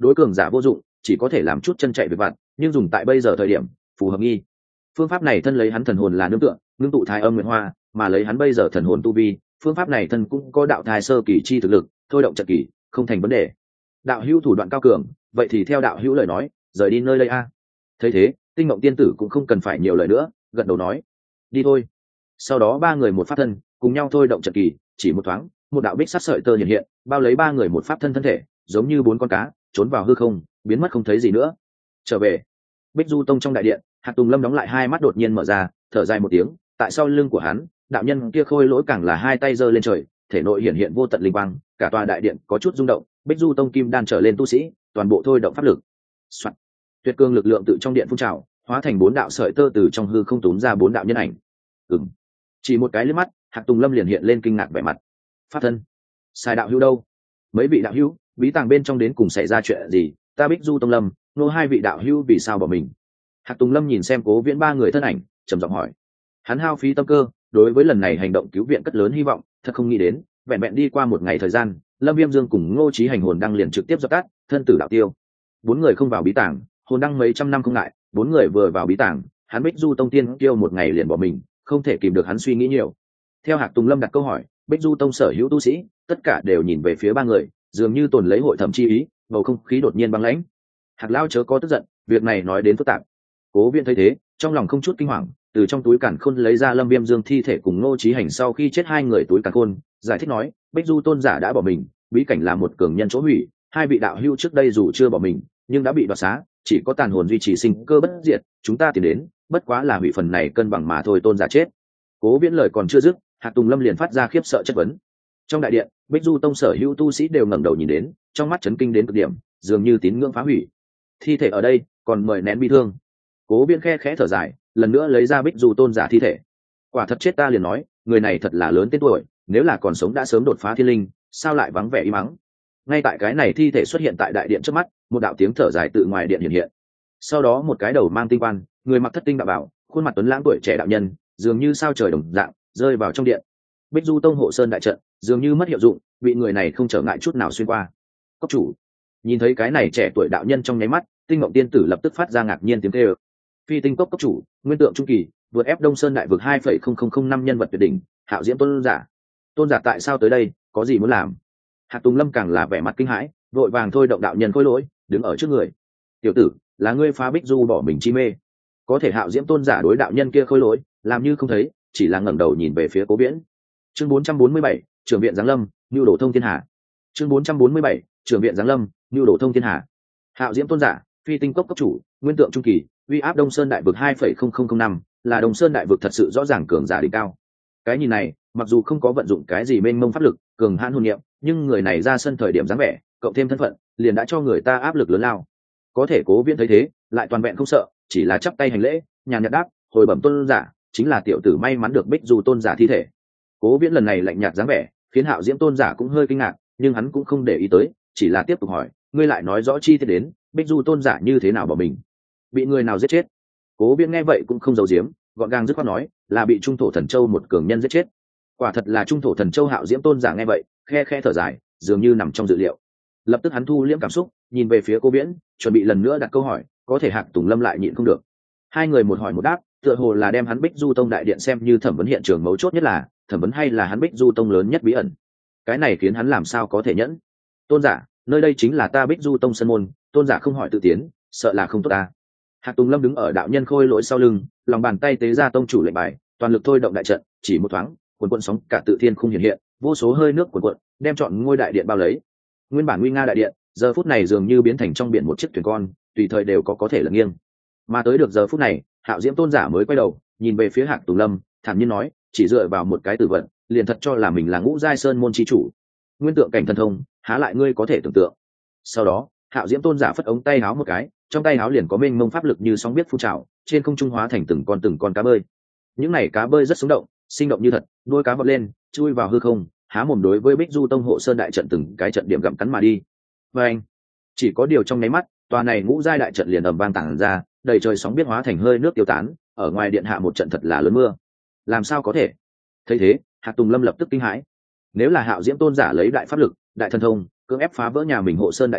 đối cường giả vô dụng, chỉ có thể làm chút chân chạy việc vặt, nhưng dùng tại bây giờ thời điểm phù hợp nghi. Phương pháp này thân lấy hắn thần hồn là nương tựa, ngưng tụ thái âm nguyệt hoa, mà lấy hắn bây giờ thần hồn tu vi, phương pháp này thân cũng có đạo thai sơ kỳ chi thực lực, thôi động trận kỳ không thành vấn đề. Đạo hữu thủ đoạn cao cường, vậy thì theo đạo hữu lời nói, rời đi nơi đây a. Thấy thế, Tinh Mộng tiên tử cũng không cần phải nhiều lời nữa, gật đầu nói đi thôi. Sau đó ba người một pháp thân cùng nhau thôi động trận kỳ, chỉ một thoáng một đạo bích sắt sợi tơ hiện hiện, bao lấy ba người một pháp thân thân thể, giống như bốn con cá trốn vào hư không, biến mất không thấy gì nữa. Trở về Bích Du Tông trong đại điện, Hạc Tùng Lâm đóng lại hai mắt đột nhiên mở ra, thở dài một tiếng. Tại sau lưng của hắn, đạo nhân kia khôi lỗi càng là hai tay giơ lên trời, thể nội hiện hiện vô tận linh quang, cả tòa đại điện có chút rung động. Bích Du Tông kim đan trở lên tu sĩ, toàn bộ thôi động pháp lực. Soạn. Tuyệt cương lực lượng tự trong điện phun trào, hóa thành bốn đạo sợi tơ từ trong hư không túm ra bốn đạo nhân ảnh. Ừm. Chỉ một cái liếc mắt, Hạc Tùng Lâm liền hiện lên kinh ngạc vẻ mặt. Pháp thân, sai đạo hữu đâu? Mấy vị đạo hữu, bí tàng bên trong đến cùng xảy ra chuyện gì? Ta Bích Du Tông Lâm, nô hai vị đạo hữu vì sao bỏ mình? Hạc Tùng Lâm nhìn xem Cố Viễn ba người thân ảnh, trầm giọng hỏi. Hắn hao phí tâm cơ, đối với lần này hành động cứu viện cất lớn hy vọng, thật không nghĩ đến, vẹn vẹn đi qua một ngày thời gian, Lâm Viêm Dương cùng Ngô Chí Hành hồn đăng liền trực tiếp dập tắt, thân tử đạo tiêu. Bốn người không vào bí tàng, hồn đăng mấy trăm năm không ngại, bốn người vừa vào bí tàng, hắn Bích Du Tông tiên tiêu một ngày liền bỏ mình, không thể kìm được hắn suy nghĩ nhiều. Theo Hạc Tùng Lâm đặt câu hỏi, Bích Du Tông sở hữu tu sĩ, tất cả đều nhìn về phía ba người, dường như tồn lấy hội thẩm chi ý, bầu không khí đột nhiên băng lãnh. Hạc lão chớ có tức giận, việc này nói đến phức tạp. Cố Viễn thấy thế, trong lòng không chút kinh hoàng, từ trong túi càn khôn lấy ra Lâm Viêm Dương thi thể cùng Ngô Chí Hành sau khi chết hai người túi càn khôn, giải thích nói, Bích Du tôn giả đã bỏ mình, bí cảnh là một cường nhân chỗ hủy, hai vị đạo hữu trước đây dù chưa bỏ mình, nhưng đã bị đoạt xá, chỉ có tàn hồn duy trì sinh cơ bất diệt, chúng ta tìm đến, bất quá là hủy phần này cân bằng mà thôi, tôn giả chết. Cố Viễn lời còn chưa dứt, Hạc Tùng Lâm liền phát ra khiếp sợ chất vấn. Trong đại điện, Bích Du Tông sở hữu tu sĩ đều ngẩng đầu nhìn đến, trong mắt chấn kinh đến cực điểm, dường như tín ngưỡng phá hủy. Thi thể ở đây, còn mời nén bi thương. Cố Viễn khe khẽ thở dài, lần nữa lấy ra Bích Du tôn giả thi thể. Quả thật chết ta liền nói, người này thật là lớn tên tuổi, nếu là còn sống đã sớm đột phá thiên linh, sao lại vắng vẻ im mắng. Ngay tại cái này thi thể xuất hiện tại đại điện trước mắt, một đạo tiếng thở dài tự ngoài điện hiện hiện. Sau đó một cái đầu mang tinh quan, người mặc thất tinh đạo bảo, khuôn mặt tuấn lãng tuổi trẻ đạo nhân, dường như sao trời đồng dạng, rơi vào trong điện. Bích Du Tông hộ sơn đại trận dường như mất hiệu dụng, bị người này không trở ngại chút nào xuyên qua. Cốc chủ nhìn thấy cái này trẻ tuổi đạo nhân trong nháy mắt, Tinh Mộng tiên tử lập tức phát ra ngạc nhiên tiếng kêu. Phi tinh cốc cốc chủ, nguyên tượng trung kỳ, vượt ép Đông Sơn đại vực hai phẩy không không không năm nhân vật tuyệt đỉnh, Hạo Diễm tôn giả. Tôn giả tại sao tới đây, có gì muốn làm? Hạc Tùng Lâm càng là vẻ mặt kinh hãi, vội vàng thôi động đạo nhân khôi lỗi, đứng ở trước người. Tiểu tử, là ngươi phá Bích Du bỏ mình chi mê. Có thể Hạo Diễm tôn giả đối đạo nhân kia khôi lỗi, làm như không thấy, chỉ là ngẩng đầu nhìn về phía Cố Viễn. Chương bốn trăm bốn mươi bảy, trưởng viện giáng lâm, nhu đồ thông thiên hà. Chương bốn trăm bốn mươi bảy, trưởng viện giáng lâm, nhu đồ thông thiên hà. Hạo Diễm tôn giả, phi tinh cốc cốc chủ, nguyên tượng trung kỳ, uy áp Đông Sơn đại vực hai phẩy không không không năm, là Đông Sơn đại vực thật sự rõ ràng cường giả đỉnh cao. Cái nhìn này, mặc dù không có vận dụng cái gì mênh mông pháp lực, cường hãn hồn niệm, nhưng người này ra sân thời điểm dáng vẻ, cộng thêm thân phận, liền đã cho người ta áp lực lớn lao. Có thể Cố Viễn thấy thế, lại toàn vẹn không sợ, chỉ là chắp tay hành lễ, nhàn nhạt đáp, hồi bẩm tôn giả, chính là tiểu tử may mắn được Bích Du tôn giả thi thể. Cố Viễn lần này lạnh nhạt dáng vẻ, khiến Hạo Diễm tôn giả cũng hơi kinh ngạc, nhưng hắn cũng không để ý tới, chỉ là tiếp tục hỏi, ngươi lại nói rõ chi tiết đến, Bích Du tôn giả như thế nào bỏ mình, bị người nào giết chết? Cố Viễn nghe vậy cũng không giấu giếm, gọn gàng dứt khoát nói, là bị Trung Thổ Thần Châu một cường nhân giết chết. Quả thật là Trung Thổ Thần Châu. Hạo Diễm tôn giả nghe vậy, khe khe thở dài, dường như nằm trong dự liệu. Lập tức hắn thu liễm cảm xúc, nhìn về phía Cố Viễn, chuẩn bị lần nữa đặt câu hỏi, có thể Hạc Tùng Lâm lại nhịn không được. Hai người một hỏi một đáp, tựa hồ là đem hắn Bích Du Tông đại điện xem như thẩm vấn hiện trường mấu chốt nhất, là thẩm vấn hay là hắn Bích Du Tông lớn nhất bí ẩn. Cái này khiến hắn làm sao có thể nhẫn. Tôn giả, nơi đây chính là ta Bích Du Tông sân môn, tôn giả không hỏi tự tiến, sợ là không tốt ta. Hạc Tùng Lâm đứng ở đạo nhân khôi lỗi sau lưng, lòng bàn tay tế ra tông chủ lệnh bài, toàn lực thôi động đại trận, chỉ một thoáng, cuồn cuộn sóng cả tự thiên không hiện hiện, vô số hơi nước cuồn cuộn, đem trọn ngôi đại điện bao lấy. Nguyên bản nguy nga đại điện, giờ phút này dường như biến thành trong biển một chiếc thuyền con, tùy thời đều có có thể lật nghiêng. Mà tới được giờ phút này, Hạo Diễm tôn giả mới quay đầu, nhìn về phía Hạc Tùng Lâm, thản nhiên nói, chỉ dựa vào một cái tử vận, liền thật cho là mình là Ngũ Giai Sơn môn chi chủ. Nguyên tượng cảnh thần thông, há lại ngươi có thể tưởng tượng. Sau đó, Hạo Diễm tôn giả phất ống tay áo một cái, trong tay áo liền có mênh mông pháp lực như sóng biết phun trào, trên không trung hóa thành từng con từng con cá bơi. Những này cá bơi rất sống động, sinh động như thật, đuôi cá vọt lên, chui vào hư không, há mồm đối với Bích Du Tông hộ sơn đại trận từng cái trận điểm gặm cắn mà đi. Và anh, chỉ có điều trong nháy mắt, tòa này ngũ giai đại trận liền ầm vang tản ra, đầy trời sóng biết hóa thành hơi nước tiêu tán, ở ngoài điện hạ một trận thật là lớn mưa. Làm sao có thể? Thấy thế, Hạc Tùng Lâm lập tức kinh hãi. Nếu là Hạo Diễm tôn giả lấy đại pháp lực, đại thần thông, cưỡng ép phá vỡ nhà mình hộ sơn đại trận,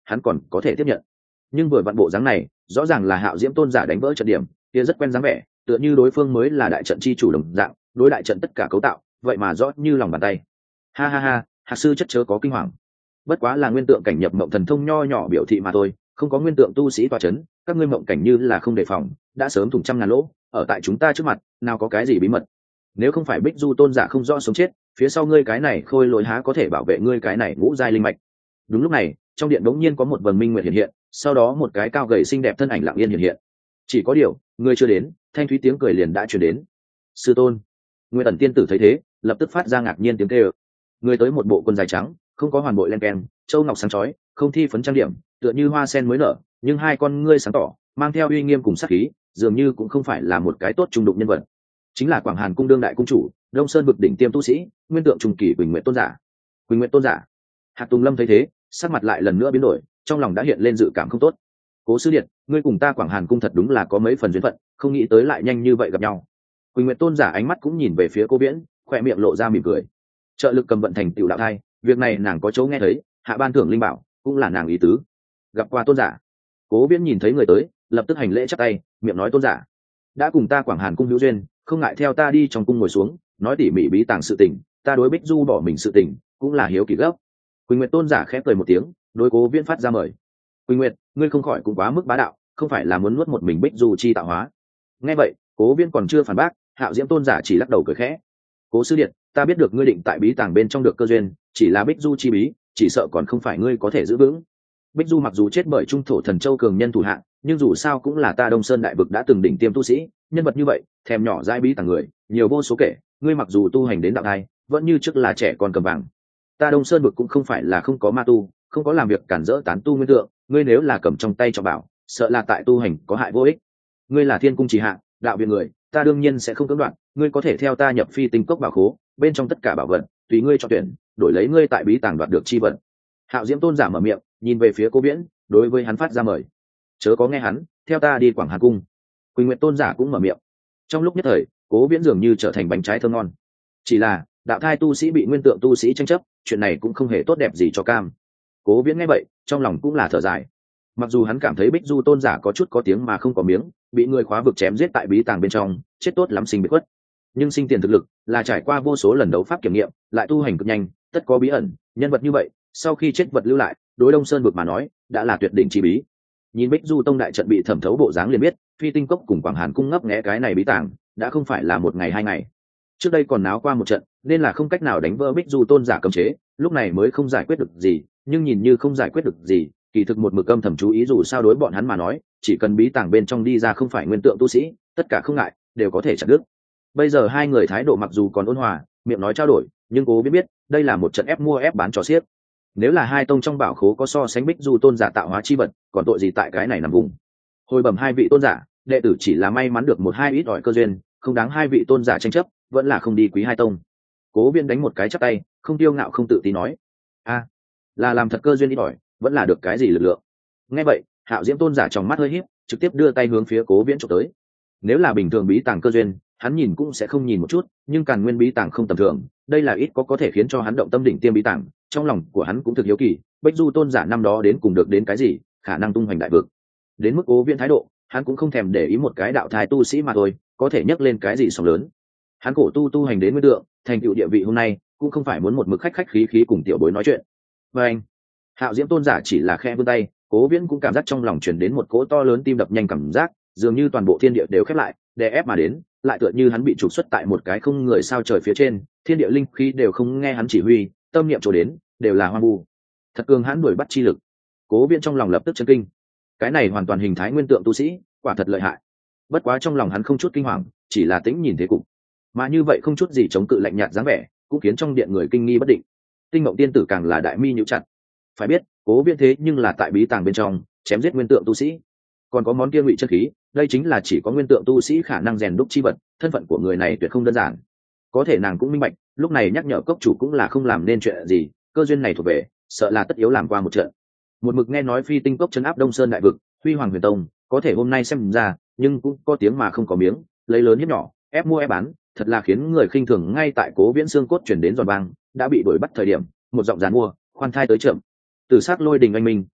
hắn còn có thể tiếp nhận. Nhưng vừa vặn bộ dáng này rõ ràng là Hạo Diễm tôn giả đánh vỡ trận điểm kia, rất quen dáng vẻ, tựa như đối phương mới là đại trận chi chủ đồng dạng, đối đại trận tất cả cấu tạo vậy mà rõ như lòng bàn tay. Ha ha ha, Hạc sư chất chớ có kinh hoàng, bất quá là nguyên tượng cảnh nhập mộng thần thông nho nhỏ biểu thị mà thôi, không có nguyên tượng tu sĩ tọa chấn, các ngươi mộng cảnh như là không đề phòng đã sớm thủng trăm ngàn lỗ, ở tại chúng ta trước mặt nào có cái gì bí mật. Nếu không phải Bích Du tôn giả không rõ sống chết, phía sau ngươi cái này khôi lỗi há có thể bảo vệ ngươi cái này ngũ giai linh mạch. Đúng lúc này trong điện đống nhiên có một vầng minh nguyệt hiện hiện, sau đó một cái cao gầy xinh đẹp thân ảnh lặng yên hiện hiện. Chỉ có điều ngươi chưa đến, thanh thúy tiếng cười liền đã truyền đến. Sư tôn. Nguyên Tần tiên tử thấy thế lập tức phát ra ngạc nhiên tiếng kêu. Người tới một bộ quần dài trắng, không có hoàn bội len keng, châu ngọc sáng chói, không thi phấn trang điểm, tựa như hoa sen mới nở, nhưng hai con ngươi sáng tỏ, mang theo uy nghiêm cùng sát khí, dường như cũng không phải là một cái tốt trung đụng nhân vật. Chính là Quảng Hàn cung đương đại cung chủ, Đông Sơn vực đỉnh tiêm tu sĩ, nguyên tượng trùng kỳ Quỳnh Nguyệt tôn giả. Quỳnh Nguyệt tôn giả. Hạc Tùng Lâm thấy thế, sắc mặt lại lần nữa biến đổi, trong lòng đã hiện lên dự cảm không tốt. Cố sư điện, ngươi cùng ta Quảng Hàn cung thật đúng là có mấy phần duyên phận, không nghĩ tới lại nhanh như vậy gặp nhau. Quỳnh Nguyệt tôn giả ánh mắt cũng nhìn về phía Cố Viễn, khỏe miệng lộ ra mỉm cười. Trợ lực cầm vận thành tiểu đạo thai, việc này nàng có chỗ nghe thấy, hạ ban thưởng linh bảo cũng là nàng ý tứ. Gặp qua tôn giả. Cố Viễn nhìn thấy người tới lập tức hành lễ chắp tay, miệng nói tôn giả đã cùng ta Quảng Hàn cung hữu duyên, không ngại theo ta đi trong cung ngồi xuống nói tỉ mỉ bí tàng sự tình, ta đối Bích Du bỏ mình sự tình cũng là hiếu kỳ gấp. Quỳnh Nguyệt tôn giả khẽ cười một tiếng, đối Cố Viễn phát ra mời. Quỳnh Nguyệt, ngươi không khỏi cũng quá mức bá đạo, không phải là muốn nuốt một mình Bích Du chi tạo hóa. Nghe vậy Cố Viễn còn chưa phản bác, Hạo Diễm tôn giả chỉ lắc đầu cười khẽ. Cố sư điện, ta biết được ngươi định tại bí tàng bên trong được cơ duyên, chỉ là Bích Du chi bí chỉ sợ còn không phải ngươi có thể giữ vững. Bích Du mặc dù chết bởi trung thổ thần châu cường nhân thủ hạng, nhưng dù sao cũng là ta Đông Sơn đại vực đã từng đỉnh tiêm tu sĩ, nhân vật như vậy thèm nhỏ dai bí tàng người nhiều vô số kể, ngươi mặc dù tu hành đến đạo thai vẫn như trước là trẻ con cầm vàng. Ta Đông Sơn vực cũng không phải là không có ma tu, không có làm việc cản rỡ tán tu nguyên tượng, ngươi nếu là cầm trong tay cho bảo, sợ là tại tu hành có hại vô ích. Ngươi là thiên cung trì hạ đạo viện người, ta đương nhiên sẽ không cưỡng đoạt, ngươi có thể theo ta nhập phi tinh cốc bảo khố, bên trong tất cả bảo vật tùy ngươi cho tuyển, đổi lấy ngươi tại bí tàng đoạt được chi vật. Hạo Diễm tôn giả mở miệng, nhìn về phía Cố Viễn, đối với hắn phát ra mời. Chớ có nghe hắn, theo ta đi Quảng Hàn cung. Quỳnh Nguyệt tôn giả cũng mở miệng. Trong lúc nhất thời Cố Viễn dường như trở thành bánh trái thơm ngon. Chỉ là đạo thai tu sĩ bị nguyên tượng tu sĩ tranh chấp, chuyện này cũng không hề tốt đẹp gì cho cam. Cố Viễn nghe vậy trong lòng cũng là thở dài. Mặc dù hắn cảm thấy Bích Du tôn giả có chút có tiếng mà không có miếng, bị người khóa vực chém giết tại bí tàng bên trong, chết tốt lắm sinh biệt khuất, nhưng sinh tiền thực lực là trải qua vô số lần đấu pháp kiểm nghiệm, lại tu hành cực nhanh, tất có bí ẩn, nhân vật như vậy sau khi chết vật lưu lại, đối Đông Sơn vực mà nói đã là tuyệt đỉnh chi bí. Nhìn Bích Du tông đại trận bị thẩm thấu bộ dáng liền biết, phi tinh cốc cùng Quảng Hàn cung ngấp nghé cái này bí tàng đã không phải là một ngày hai ngày, trước đây còn náo qua một trận, nên là không cách nào đánh vỡ Bích Du tôn giả cấm chế, lúc này mới không giải quyết được gì. Nhưng nhìn như không giải quyết được gì, kỳ thực một mực âm thầm chú ý, dù sao đối bọn hắn mà nói, chỉ cần bí tàng bên trong đi ra không phải nguyên tượng tu sĩ, tất cả không ngại đều có thể chặt đứt. Bây giờ hai người thái độ mặc dù còn ôn hòa, miệng nói trao đổi, nhưng Cố biết biết đây là một trận ép mua ép bán trò xiếc. Nếu là hai tông trong bảo khố có so sánh Bích Du tôn giả tạo hóa chi vật, còn tội gì tại cái này nằm vùng. Hồi bẩm hai vị tôn giả, đệ tử chỉ là may mắn được một hai ít ỏi cơ duyên, không đáng hai vị tôn giả tranh chấp, vẫn là không đi quý hai tông. Cố Viễn đánh một cái chắp tay, không tiêu ngạo không tự tin nói. A, là làm thật cơ duyên ít ỏi, vẫn là được cái gì lực lượng. Nghe vậy Hạo Diễm tôn giả trong mắt hơi híp, trực tiếp đưa tay hướng phía Cố Viễn chụp tới. Nếu là bình thường bí tàng cơ duyên, hắn nhìn cũng sẽ không nhìn một chút, nhưng Càn Nguyên bí tàng không tầm thường, đây là ít có có thể khiến cho hắn động tâm đỉnh tiêm bí tàng, trong lòng của hắn cũng thực hiếu kỳ, Bích Du tôn giả năm đó đến cùng được đến cái gì, khả năng tung hoành đại vực. Đến mức Cố Viễn thái độ, hắn cũng không thèm để ý một cái đạo thai tu sĩ mà thôi, có thể nhấc lên cái gì sóng lớn. Hắn cổ tu tu hành đến nguyên tượng, thành tựu địa vị hôm nay, cũng không phải muốn một mực khách khách khí khí cùng tiểu bối nói chuyện. Và anh, Hạo Diễm tôn giả chỉ là khe vươn tay, Cố Viễn cũng cảm giác trong lòng truyền đến một cỗ to lớn tim đập nhanh cảm giác, dường như toàn bộ thiên địa đều khép lại, đè ép mà đến, lại tựa như hắn bị trục xuất tại một cái không người sao trời phía trên, thiên địa linh khí đều không nghe hắn chỉ huy, tâm niệm chỗ đến đều là hoang vu. Thật cường hãn đuổi bắt chi lực. Cố Viễn trong lòng lập tức chấn kinh. Cái này hoàn toàn hình thái nguyên tượng tu sĩ, quả thật lợi hại. Bất quá trong lòng hắn không chút kinh hoàng, chỉ là tĩnh nhìn thế cục. Mà như vậy không chút gì chống cự lạnh nhạt dáng vẻ, cũng khiến trong điện người kinh nghi bất định. Tinh Mộng tiên tử càng là đại mi nhíu chặt. Phải biết, Cố Viễn thế nhưng là tại bí tàng bên trong chém giết nguyên tượng tu sĩ, còn có món kia ngụy chất khí, đây chính là chỉ có nguyên tượng tu sĩ khả năng rèn đúc chi vật, thân phận của người này tuyệt không đơn giản. Có thể nàng cũng minh bạch, lúc này nhắc nhở cốc chủ cũng là không làm nên chuyện gì, cơ duyên này thuộc về, sợ là tất yếu làm qua một trận. Một mực nghe nói phi tinh cốc trấn áp Đông Sơn đại vực, huy hoàng huyền tông, có thể hôm nay xem ra, nhưng cũng có tiếng mà không có miếng, lấy lớn hiếp nhỏ, ép mua ép bán, thật là khiến người khinh thường. Ngay tại Cố Viễn xương cốt chuyển đến giòn vang, đã bị đuổi bắt thời điểm, một giọng giàn mua, khoan thai tới chậm. Từ sát lôi đình anh minh,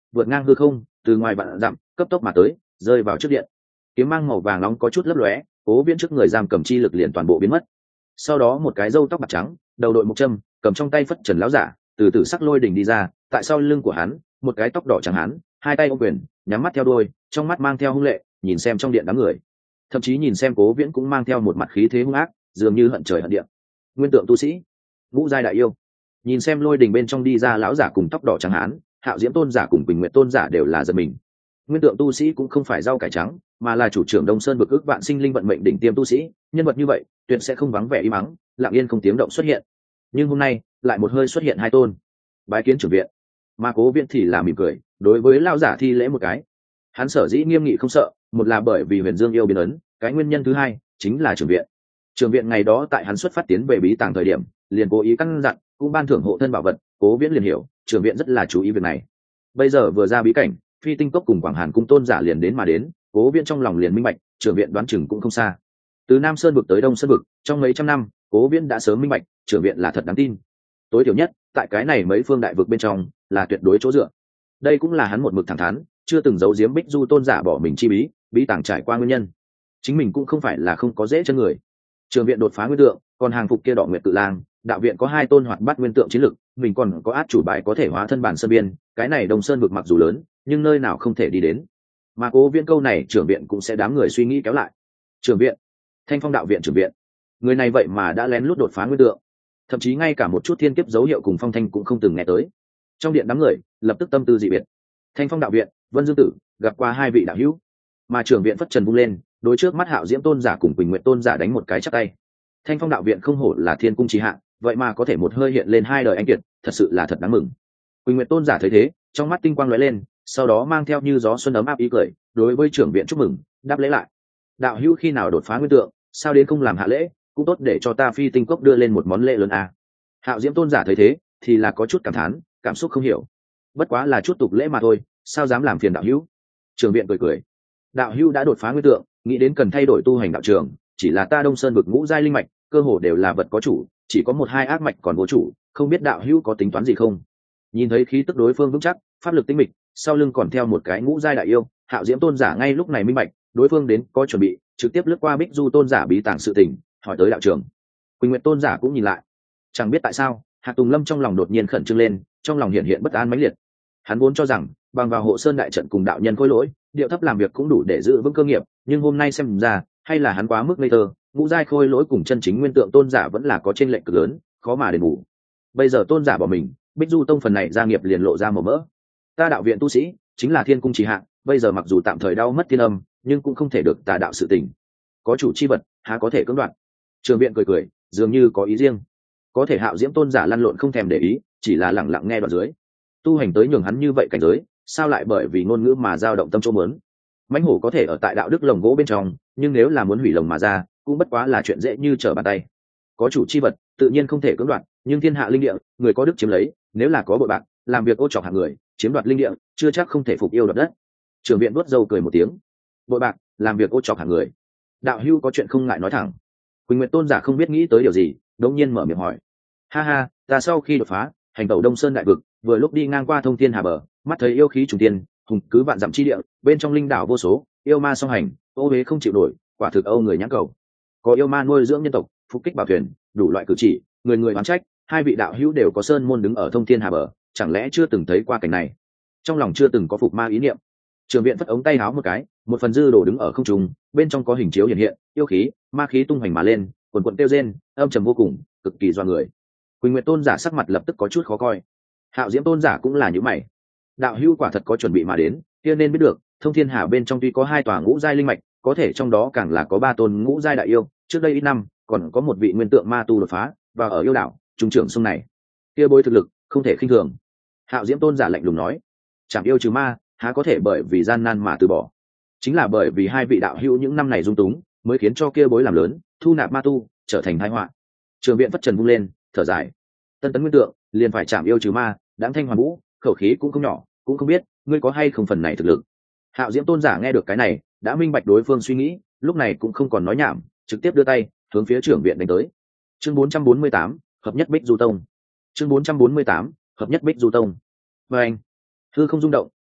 vượt ngang hư không, từ ngoài vạn dặm cấp tốc mà tới, rơi vào trước điện. Kiếm mang màu vàng nóng có chút lấp lóe, cố viễn trước người giam cầm chi lực liền toàn bộ biến mất. Sau đó một cái râu tóc bạc trắng, đầu đội một châm, cầm trong tay phất trần lão giả từ từ sắc lôi đỉnh đi ra, tại sau lưng của hắn một cái tóc đỏ trắng hắn, hai tay ôm quyền, nhắm mắt theo đuôi, trong mắt mang theo hung lệ, nhìn xem trong điện đám người, thậm chí nhìn xem cố viễn cũng mang theo một mặt khí thế hung ác, dường như hận trời hận địa. Nguyên tượng tu sĩ, ngũ giai đại yêu, nhìn xem lôi đỉnh bên trong đi ra lão giả cùng tóc đỏ trắng hán, Hạo Diễm tôn giả cùng Bình Nguyệt tôn giả đều là giật mình. Nguyên tượng tu sĩ cũng không phải rau cải trắng, mà là chủ trưởng Đông Sơn vực ước vạn sinh linh vận mệnh đỉnh tiêm tu sĩ, nhân vật như vậy tuyệt sẽ không vắng vẻ im mắng, lặng yên không tiếng động xuất hiện. Nhưng hôm nay lại một hơi xuất hiện hai tôn. Bái kiến trưởng viện. Mà Cố Viễn thì là mỉm cười, đối với lão giả thi lễ một cái. Hắn sở dĩ nghiêm nghị không sợ, một là bởi vì Huyền Dương yêu biến ấn, cái nguyên nhân thứ hai chính là trưởng viện. Trưởng viện ngày đó tại hắn xuất phát tiến về bí tàng thời điểm, liền cố ý căn dặn, cũng ban thưởng hộ thân bảo vật, Cố Viễn liền hiểu, trưởng viện rất là chú ý việc này. Bây giờ vừa ra bí cảnh, Phi Tinh Cốc cùng Quảng Hàn cung tôn giả liền đến mà đến, Cố Viễn trong lòng liền minh bạch, trưởng viện đoán chừng cũng không xa. Từ Nam Sơn vực tới Đông Sơn vực, trong mấy trăm năm, Cố Viễn đã sớm minh bạch, trưởng viện là thật đáng tin. Tối thiểu nhất, tại cái này mấy phương đại vực bên trong, là tuyệt đối chỗ dựa. Đây cũng là hắn một mực thẳng thắn, chưa từng giấu giếm Bích Du tôn giả bỏ mình chi bí, bí tàng trải qua nguyên nhân. Chính mình cũng không phải là không có dễ chân người. Trưởng viện đột phá nguyên tượng, còn hàng phục kia Đỏ Nguyệt Tự Lang, đạo viện có hai tôn hoạt bát nguyên tượng chiến lực, mình còn có át chủ bài có thể hóa thân bản sơn biên, cái này Đông Sơn vực mặc dù lớn, nhưng nơi nào không thể đi đến. Mà Cố Viễn câu này trưởng viện cũng sẽ đám người suy nghĩ kéo lại. Trưởng viện, Thanh Phong đạo viện trưởng viện, người này vậy mà đã lén lút đột phá nguyên tượng, thậm chí ngay cả một chút thiên kiếp dấu hiệu cùng phong thanh cũng không từng nghe tới. Trong điện đám người lập tức tâm tư dị biệt. Thanh Phong đạo viện, Vân Dương tử gặp qua hai vị đạo hữu, mà trưởng viện phất trần vung lên, đối trước mắt Hạo Diễm tôn giả cùng Quỳnh Nguyệt tôn giả đánh một cái chắp tay. Thanh Phong đạo viện không hổ là thiên cung trì hạ, vậy mà có thể một hơi hiện lên hai đời anh kiệt, thật sự là thật đáng mừng. Quỳnh Nguyệt tôn giả thấy thế, trong mắt tinh quang lóe lên, sau đó mang theo như gió xuân ấm áp ý cười, đối với trưởng viện chúc mừng, đáp lễ lại. Đạo hữu khi nào đột phá nguyên tượng, sao đến không làm hạ lễ, cũng tốt để cho ta Phi Tinh Cốc đưa lên một món lễ lớn à. Hạo Diễm tôn giả thấy thế, thì là có chút cảm thán, cảm xúc không hiểu. Bất quá là chút tục lễ mà thôi, sao dám làm phiền đạo hữu. Trưởng viện cười cười. Đạo hữu đã đột phá nguyên tượng, nghĩ đến cần thay đổi tu hành đạo trường, chỉ là ta Đông Sơn vực ngũ giai linh mạch, cơ hồ đều là vật có chủ, chỉ có một hai ác mạch còn vô chủ, không biết đạo hữu có tính toán gì không. Nhìn thấy khí tức đối phương vững chắc, pháp lực tinh mịch, sau lưng còn theo một cái ngũ giai đại yêu, Hạo Diễm tôn giả ngay lúc này minh bạch, đối phương đến có chuẩn bị, trực tiếp lướt qua Bích Du tôn giả bí tàng sự tình, hỏi tới đạo trường. Quỳnh Nguyệt tôn giả cũng nhìn lại, chẳng biết tại sao, Hạc Tùng Lâm trong lòng đột nhiên khẩn trương lên, trong lòng hiện hiện bất an mãnh liệt. Hắn vốn cho rằng, bằng vào hộ sơn đại trận cùng đạo nhân khôi lỗi, điệu thấp làm việc cũng đủ để giữ vững cơ nghiệp, nhưng hôm nay xem ra, hay là hắn quá mức ngây thơ, ngũ giai khôi lỗi cùng chân chính nguyên tượng tôn giả vẫn là có chênh lệch cực lớn, khó mà đền bù. Bây giờ tôn giả bỏ mình, Bích Du tông phần này gia nghiệp liền lộ ra màu mỡ. Ta đạo viện tu sĩ, chính là thiên cung trì hạ, bây giờ mặc dù tạm thời đau mất thiên âm, nhưng cũng không thể được tà đạo sự tình. Có chủ chi vật, há có thể cưỡng đoạt. Trường viện cười cười, dường như có ý riêng. Có thể Hạo Diễm tôn giả lăn lộn không thèm để ý, chỉ là lặng lặng nghe đoạn dưới. Tu hành tới nhường hắn như vậy cảnh giới, sao lại bởi vì ngôn ngữ mà dao động tâm chỗ muốn. Mãnh hổ có thể ở tại đạo đức lồng gỗ bên trong, nhưng nếu là muốn hủy lồng mà ra, cũng bất quá là chuyện dễ như trở bàn tay. Có chủ chi vật, tự nhiên không thể cưỡng đoạt, nhưng thiên hạ linh địa, người có đức chiếm lấy, nếu là có bội bạc, làm việc ô trọc hạng người, chiếm đoạt linh địa, chưa chắc không thể phục yêu đoạt đất. Trường viện vuốt râu cười một tiếng. Bội bạc, làm việc ô trọc hạng người. Đạo hữu có chuyện không ngại nói thẳng. Quỳnh Nguyệt tôn giả không biết nghĩ tới điều gì, đột nhiên mở miệng hỏi. Ha ha, ta sau khi đột phá, hành tẩu Đông Sơn đại vực, vừa lúc đi ngang qua Thông Thiên Hà bờ, mắt thấy yêu khí trùng tiên, hùng cứ vạn dặm chi địa, bên trong linh đảo vô số, yêu ma song hành, ô huế không chịu nổi, quả thực âu người nhãn cầu. Có yêu ma nuôi dưỡng nhân tộc, phục kích bảo thuyền, đủ loại cử chỉ, người người oán trách, hai vị đạo hữu đều có sơn môn đứng ở Thông Thiên Hà bờ, chẳng lẽ chưa từng thấy qua cảnh này? Trong lòng chưa từng có phục ma ý niệm. Trường viện phất ống tay áo một cái, một phần dư đồ đứng ở không trung, bên trong có hình chiếu hiện hiện, yêu khí, ma khí tung hoành mà lên, quần quần tiêu rên, âm trầm vô cùng, cực kỳ doa người. Quỳnh Nguyệt tôn giả sắc mặt lập tức có chút khó coi. Hạo Diễm tôn giả cũng là như mày. Đạo hữu quả thật có chuẩn bị mà đến, kia nên biết được, Thông Thiên Hà bên trong tuy có hai tòa ngũ giai linh mạch, có thể trong đó càng là có ba tôn ngũ giai đại yêu, trước đây ít năm, còn có một vị nguyên tượng ma tu đột phá, và ở yêu đảo, trung trưởng sông này. Kia bối thực lực, không thể khinh thường. Hạo Diễm tôn giả lạnh lùng nói, chẳng yêu trừ ma, há có thể bởi vì gian nan mà từ bỏ. Chính là bởi vì hai vị đạo hữu những năm này dung túng, mới khiến cho kia bối làm lớn, thu nạp ma tu, trở thành tai họa. Trường viện phất trần vung lên, thở dài. Tân tấn nguyên tượng, liền phải chạm yêu trừ ma, đáng thanh hoàn vũ, khẩu khí cũng không nhỏ, cũng không biết ngươi có hay không phần này thực lực. Hạo Diễm tôn giả nghe được cái này, đã minh bạch đối phương suy nghĩ, lúc này cũng không còn nói nhảm, trực tiếp đưa tay hướng phía trưởng viện đánh tới. Chương bốn trăm bốn mươi tám, hợp nhất Bích Du tông. Chương bốn trăm bốn mươi tám, hợp nhất Bích Du tông. Và anh, hư không rung động,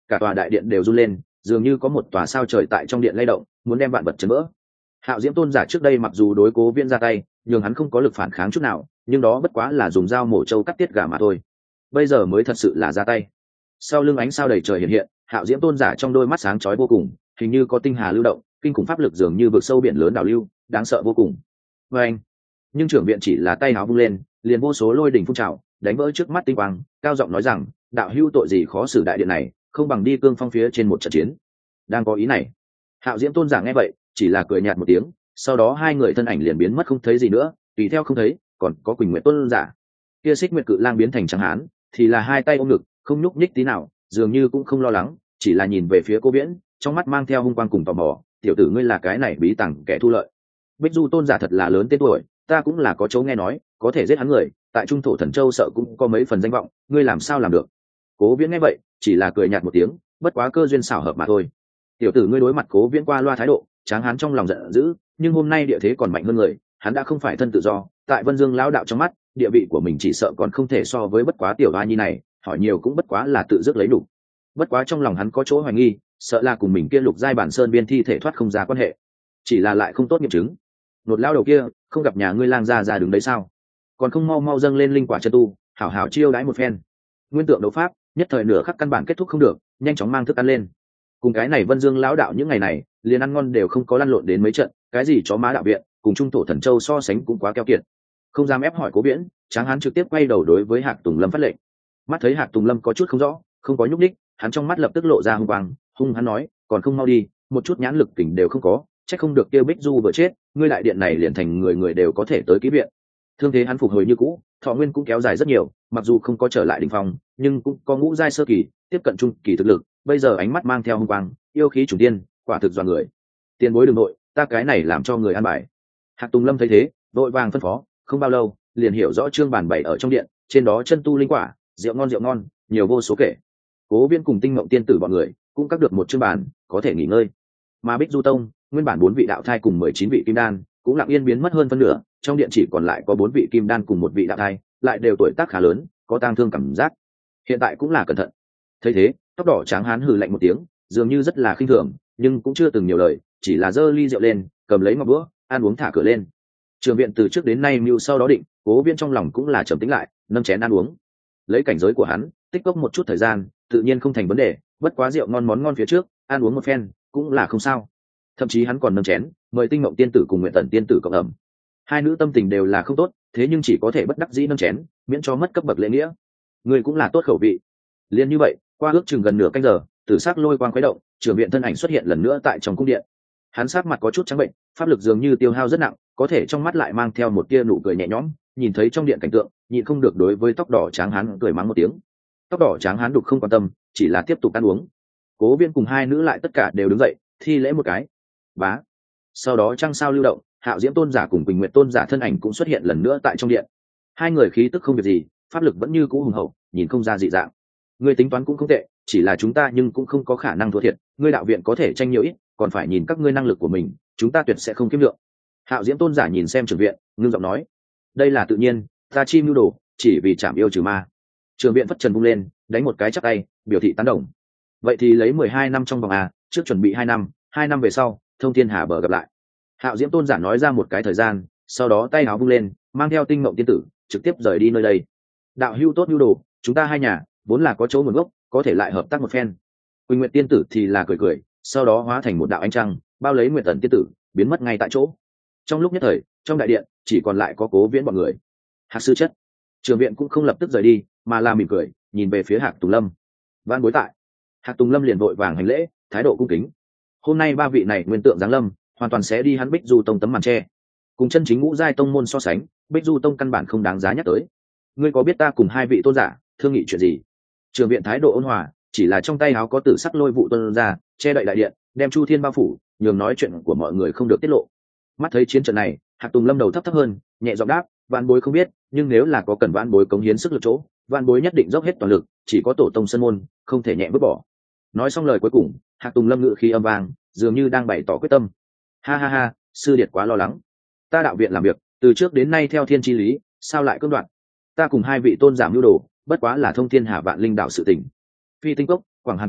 cả tòa đại điện đều run lên, dường như có một tòa sao trời tại trong điện lay động, muốn đem vạn vật chấn vỡ. Hạo Diễm tôn giả trước đây mặc dù đối Cố Viễn ra tay, nhưng hắn không có lực phản kháng chút nào, nhưng đó bất quá là dùng dao mổ trâu cắt tiết gà mà thôi. Bây giờ mới thật sự là ra tay. Sau lưng ánh sao đầy trời hiện hiện, Hạo Diễm tôn giả trong đôi mắt sáng chói vô cùng, hình như có tinh hà lưu động, kinh khủng pháp lực dường như vực sâu biển lớn đảo lưu, đáng sợ vô cùng. Và anh, nhưng trưởng viện chỉ là tay áo vung lên, liền vô số lôi đỉnh phun trào, đánh vỡ trước mắt tinh quang, cao giọng nói rằng, đạo hữu tội gì khó xử đại điện này, không bằng đi cương phong phía trên một trận chiến. Đang có ý này. Hạo Diễm tôn giả nghe vậy, chỉ là cười nhạt một tiếng, sau đó hai người thân ảnh liền biến mất không thấy gì nữa, tùy theo không thấy, còn có Quỳnh Nguyệt tôn giả. Kia Xích Nguyệt cự lang biến thành trắng hán, thì là hai tay ôm ngực, không nhúc nhích tí nào, dường như cũng không lo lắng, chỉ là nhìn về phía Cố Viễn, trong mắt mang theo hung quang cùng tò mò, tiểu tử ngươi là cái này bí tàng kẻ thu lợi. Bích Du tôn giả thật là lớn tên tuổi, ta cũng là có chỗ nghe nói, có thể giết hắn người, tại Trung thổ Thần Châu sợ cũng có mấy phần danh vọng, ngươi làm sao làm được? Cố Viễn nghe vậy, chỉ là cười nhạt một tiếng, bất quá cơ duyên xảo hợp mà thôi. Tiểu tử ngươi đối mặt Cố Viễn qua loa thái độ, Tráng Hán trong lòng giận dữ, nhưng hôm nay địa thế còn mạnh hơn người, hắn đã không phải thân tự do, tại Vân Dương lão đạo trong mắt, địa vị của mình chỉ sợ còn không thể so với bất quá tiểu hoa nhi này, hỏi nhiều cũng bất quá là tự dứt lấy đủ. Bất quá trong lòng hắn có chỗ hoài nghi, sợ là cùng mình kia lục giai bản sơn biên thi thể thoát không ra quan hệ, chỉ là lại không tốt nghiệm chứng. Nột lao đầu kia, không gặp nhà ngươi lang gia ra đứng đấy sao? Còn không mau mau dâng lên linh quả chân tu, hảo hảo chiêu đãi một phen. Nguyên tượng đấu pháp, nhất thời nửa khắc căn bản kết thúc không được, nhanh chóng mang thức ăn lên. Cùng cái này Vân Dương lão đạo những ngày này, liền ăn ngon đều không có lăn lộn đến mấy trận, cái gì chó má đạo viện, cùng Trung thổ Thần Châu so sánh cũng quá keo kiệt. Không dám ép hỏi Cố Viễn, Tráng Hán trực tiếp quay đầu đối với Hạc Tùng Lâm phát lệnh. Mắt thấy Hạc Tùng Lâm có chút không rõ, không có nhúc nhích, hắn trong mắt lập tức lộ ra hung quang, hung hắn nói, còn không mau đi, một chút nhãn lực kình đều không có, chắc không được kêu Bích Du vừa chết, ngươi đại điện này liền thành người người đều có thể tới ký viện. Thương thế hắn phục hồi như cũ, thọ nguyên cũng kéo dài rất nhiều, mặc dù không có trở lại đỉnh phong, nhưng cũng có ngũ giai sơ kỳ, tiếp cận trung kỳ thực lực, bây giờ ánh mắt mang theo hung quang, yêu khí chủ tiên, quả thực doan người. Tiền bối đường nội, ta cái này làm cho người an bài. Hạc Tùng Lâm thấy thế, vội vàng phân phó, không bao lâu, liền hiểu rõ trương bàn bày ở trong điện, trên đó chân tu linh quả, rượu ngon rượu ngon, nhiều vô số kể. Cố Viễn cùng Tinh Ngộng tiên tử bọn người cũng cắt được một chương bàn, có thể nghỉ ngơi. Mà Bích Du tông, nguyên bản bốn vị đạo thai cùng mười chín vị kim đan, cũng lặng yên biến mất hơn phân nửa, trong điện chỉ còn lại có bốn vị kim đan cùng một vị đạo thai, lại đều tuổi tác khá lớn, có tang thương cảm giác. Hiện tại cũng là cẩn thận. Thấy thế, tóc đỏ Tráng Hán hừ lạnh một tiếng, dường như rất là khinh thường, nhưng cũng chưa từng nhiều lời, chỉ là giơ ly rượu lên, cầm lấy ngọc búa, ăn uống thả cửa lên. Trường viện từ trước đến nay mưu sau đó định, Cố Viễn trong lòng cũng là trầm tĩnh lại, nâng chén ăn uống. Lấy cảnh giới của hắn, tích cốc một chút thời gian, tự nhiên không thành vấn đề, bất quá rượu ngon món ngon phía trước, ăn uống một phen, cũng là không sao. Thậm chí hắn còn nâng chén, mời Tinh Mộng tiên tử cùng Nguyện Tần tiên tử cộng ẩm. Hai nữ tâm tình đều là không tốt, thế nhưng chỉ có thể bất đắc dĩ nâng chén, miễn cho mất cấp bậc lễ nghĩa. Người cũng là tốt khẩu vị. Liên như vậy, qua ước chừng gần nửa canh giờ, tử sắc lôi quang khuấy động, trưởng viện thân ảnh xuất hiện lần nữa tại trong cung điện. Hắn sắc mặt có chút trắng bệnh, pháp lực dường như tiêu hao rất nặng, có thể trong mắt lại mang theo một tia nụ cười nhẹ nhõm, nhìn thấy trong điện cảnh tượng, nhịn không được đối với tóc đỏ Tráng Hán cười mắng một tiếng. Tóc đỏ Tráng Hán đục không quan tâm, chỉ là tiếp tục ăn uống. Cố Viễn cùng hai nữ lại tất cả đều đứng dậy, thi lễ một cái. Bá. Sau đó trăng sao lưu động, Hạo Diễm tôn giả cùng Quỳnh Nguyệt tôn giả thân ảnh cũng xuất hiện lần nữa tại trong điện. Hai người khí tức không việc gì, pháp lực vẫn như cũ hùng hậu, nhìn không ra dị dạng. Ngươi tính toán cũng không tệ, chỉ là chúng ta nhưng cũng không có khả năng thua thiệt, ngươi đạo viện có thể tranh nhiều ít, còn phải nhìn các ngươi năng lực của mình, chúng ta tuyệt sẽ không kiếm lượng. Hạo Diễm tôn giả nhìn xem trưởng viện, ngưng giọng nói, đây là tự nhiên, ta chi mưu đồ, chỉ vì chạm yêu trừ ma. Trưởng viện phất trần vung lên, đánh một cái chắp tay, biểu thị tán đồng. Vậy thì lấy mười hai năm trong vòng à, trước chuẩn bị hai năm, hai năm về sau, thông thiên hà bờ gặp lại. Hạo Diễm tôn giả nói ra một cái thời gian, sau đó tay áo vung lên, mang theo Tinh Mộng tiên tử, trực tiếp rời đi nơi đây. Đạo hữu tốt nhu đồ, chúng ta hai nhà vốn là có chỗ nguồn gốc, có thể lại hợp tác một phen. Quỳnh Nguyệt tiên tử thì là cười cười, sau đó hóa thành một đạo ánh trăng, bao lấy Nguyệt Tần tiên tử, biến mất ngay tại chỗ. Trong lúc nhất thời, trong đại điện chỉ còn lại có Cố Viễn bọn người. Hạc sư chất, Trường viện cũng không lập tức rời đi, mà là mỉm cười, nhìn về phía Hạc Tùng Lâm. Vãn bối tại. Hạc Tùng Lâm liền vội vàng hành lễ, thái độ cung kính. Hôm nay ba vị này nguyên tượng giáng lâm, hoàn toàn sẽ đi hắn Bích Du tông tấm màn tre. Cùng chân chính ngũ giai tông môn so sánh, Bích Du tông căn bản không đáng giá nhắc tới. Ngươi có biết ta cùng hai vị tôn giả thương nghị chuyện gì? Trường viện thái độ ôn hòa, chỉ là trong tay áo có tử sắc lôi vụ tuôn ra, che đậy đại điện, đem Chu Thiên bao phủ, nhường nói chuyện của mọi người không được tiết lộ. Mắt thấy chiến trận này, Hạc Tùng Lâm đầu thấp thấp hơn, nhẹ giọng đáp, vạn bối không biết, nhưng nếu là có cần vạn bối cống hiến sức lực chỗ, vạn bối nhất định dốc hết toàn lực, chỉ có tổ tông sân môn, không thể nhẹ vứt bỏ. Nói xong lời cuối cùng, Hạc Tùng Lâm ngự khí âm vang, dường như đang bày tỏ quyết tâm. Ha ha ha, sư điệt quá lo lắng. Ta đạo viện làm việc, từ trước đến nay theo thiên chi lý, sao lại cưỡng đoạt? Ta cùng hai vị tôn giả mưu đồ, bất quá là thông thiên hà vạn linh đạo sự tình. Phi Tinh Cốc, Quảng Hàn cung,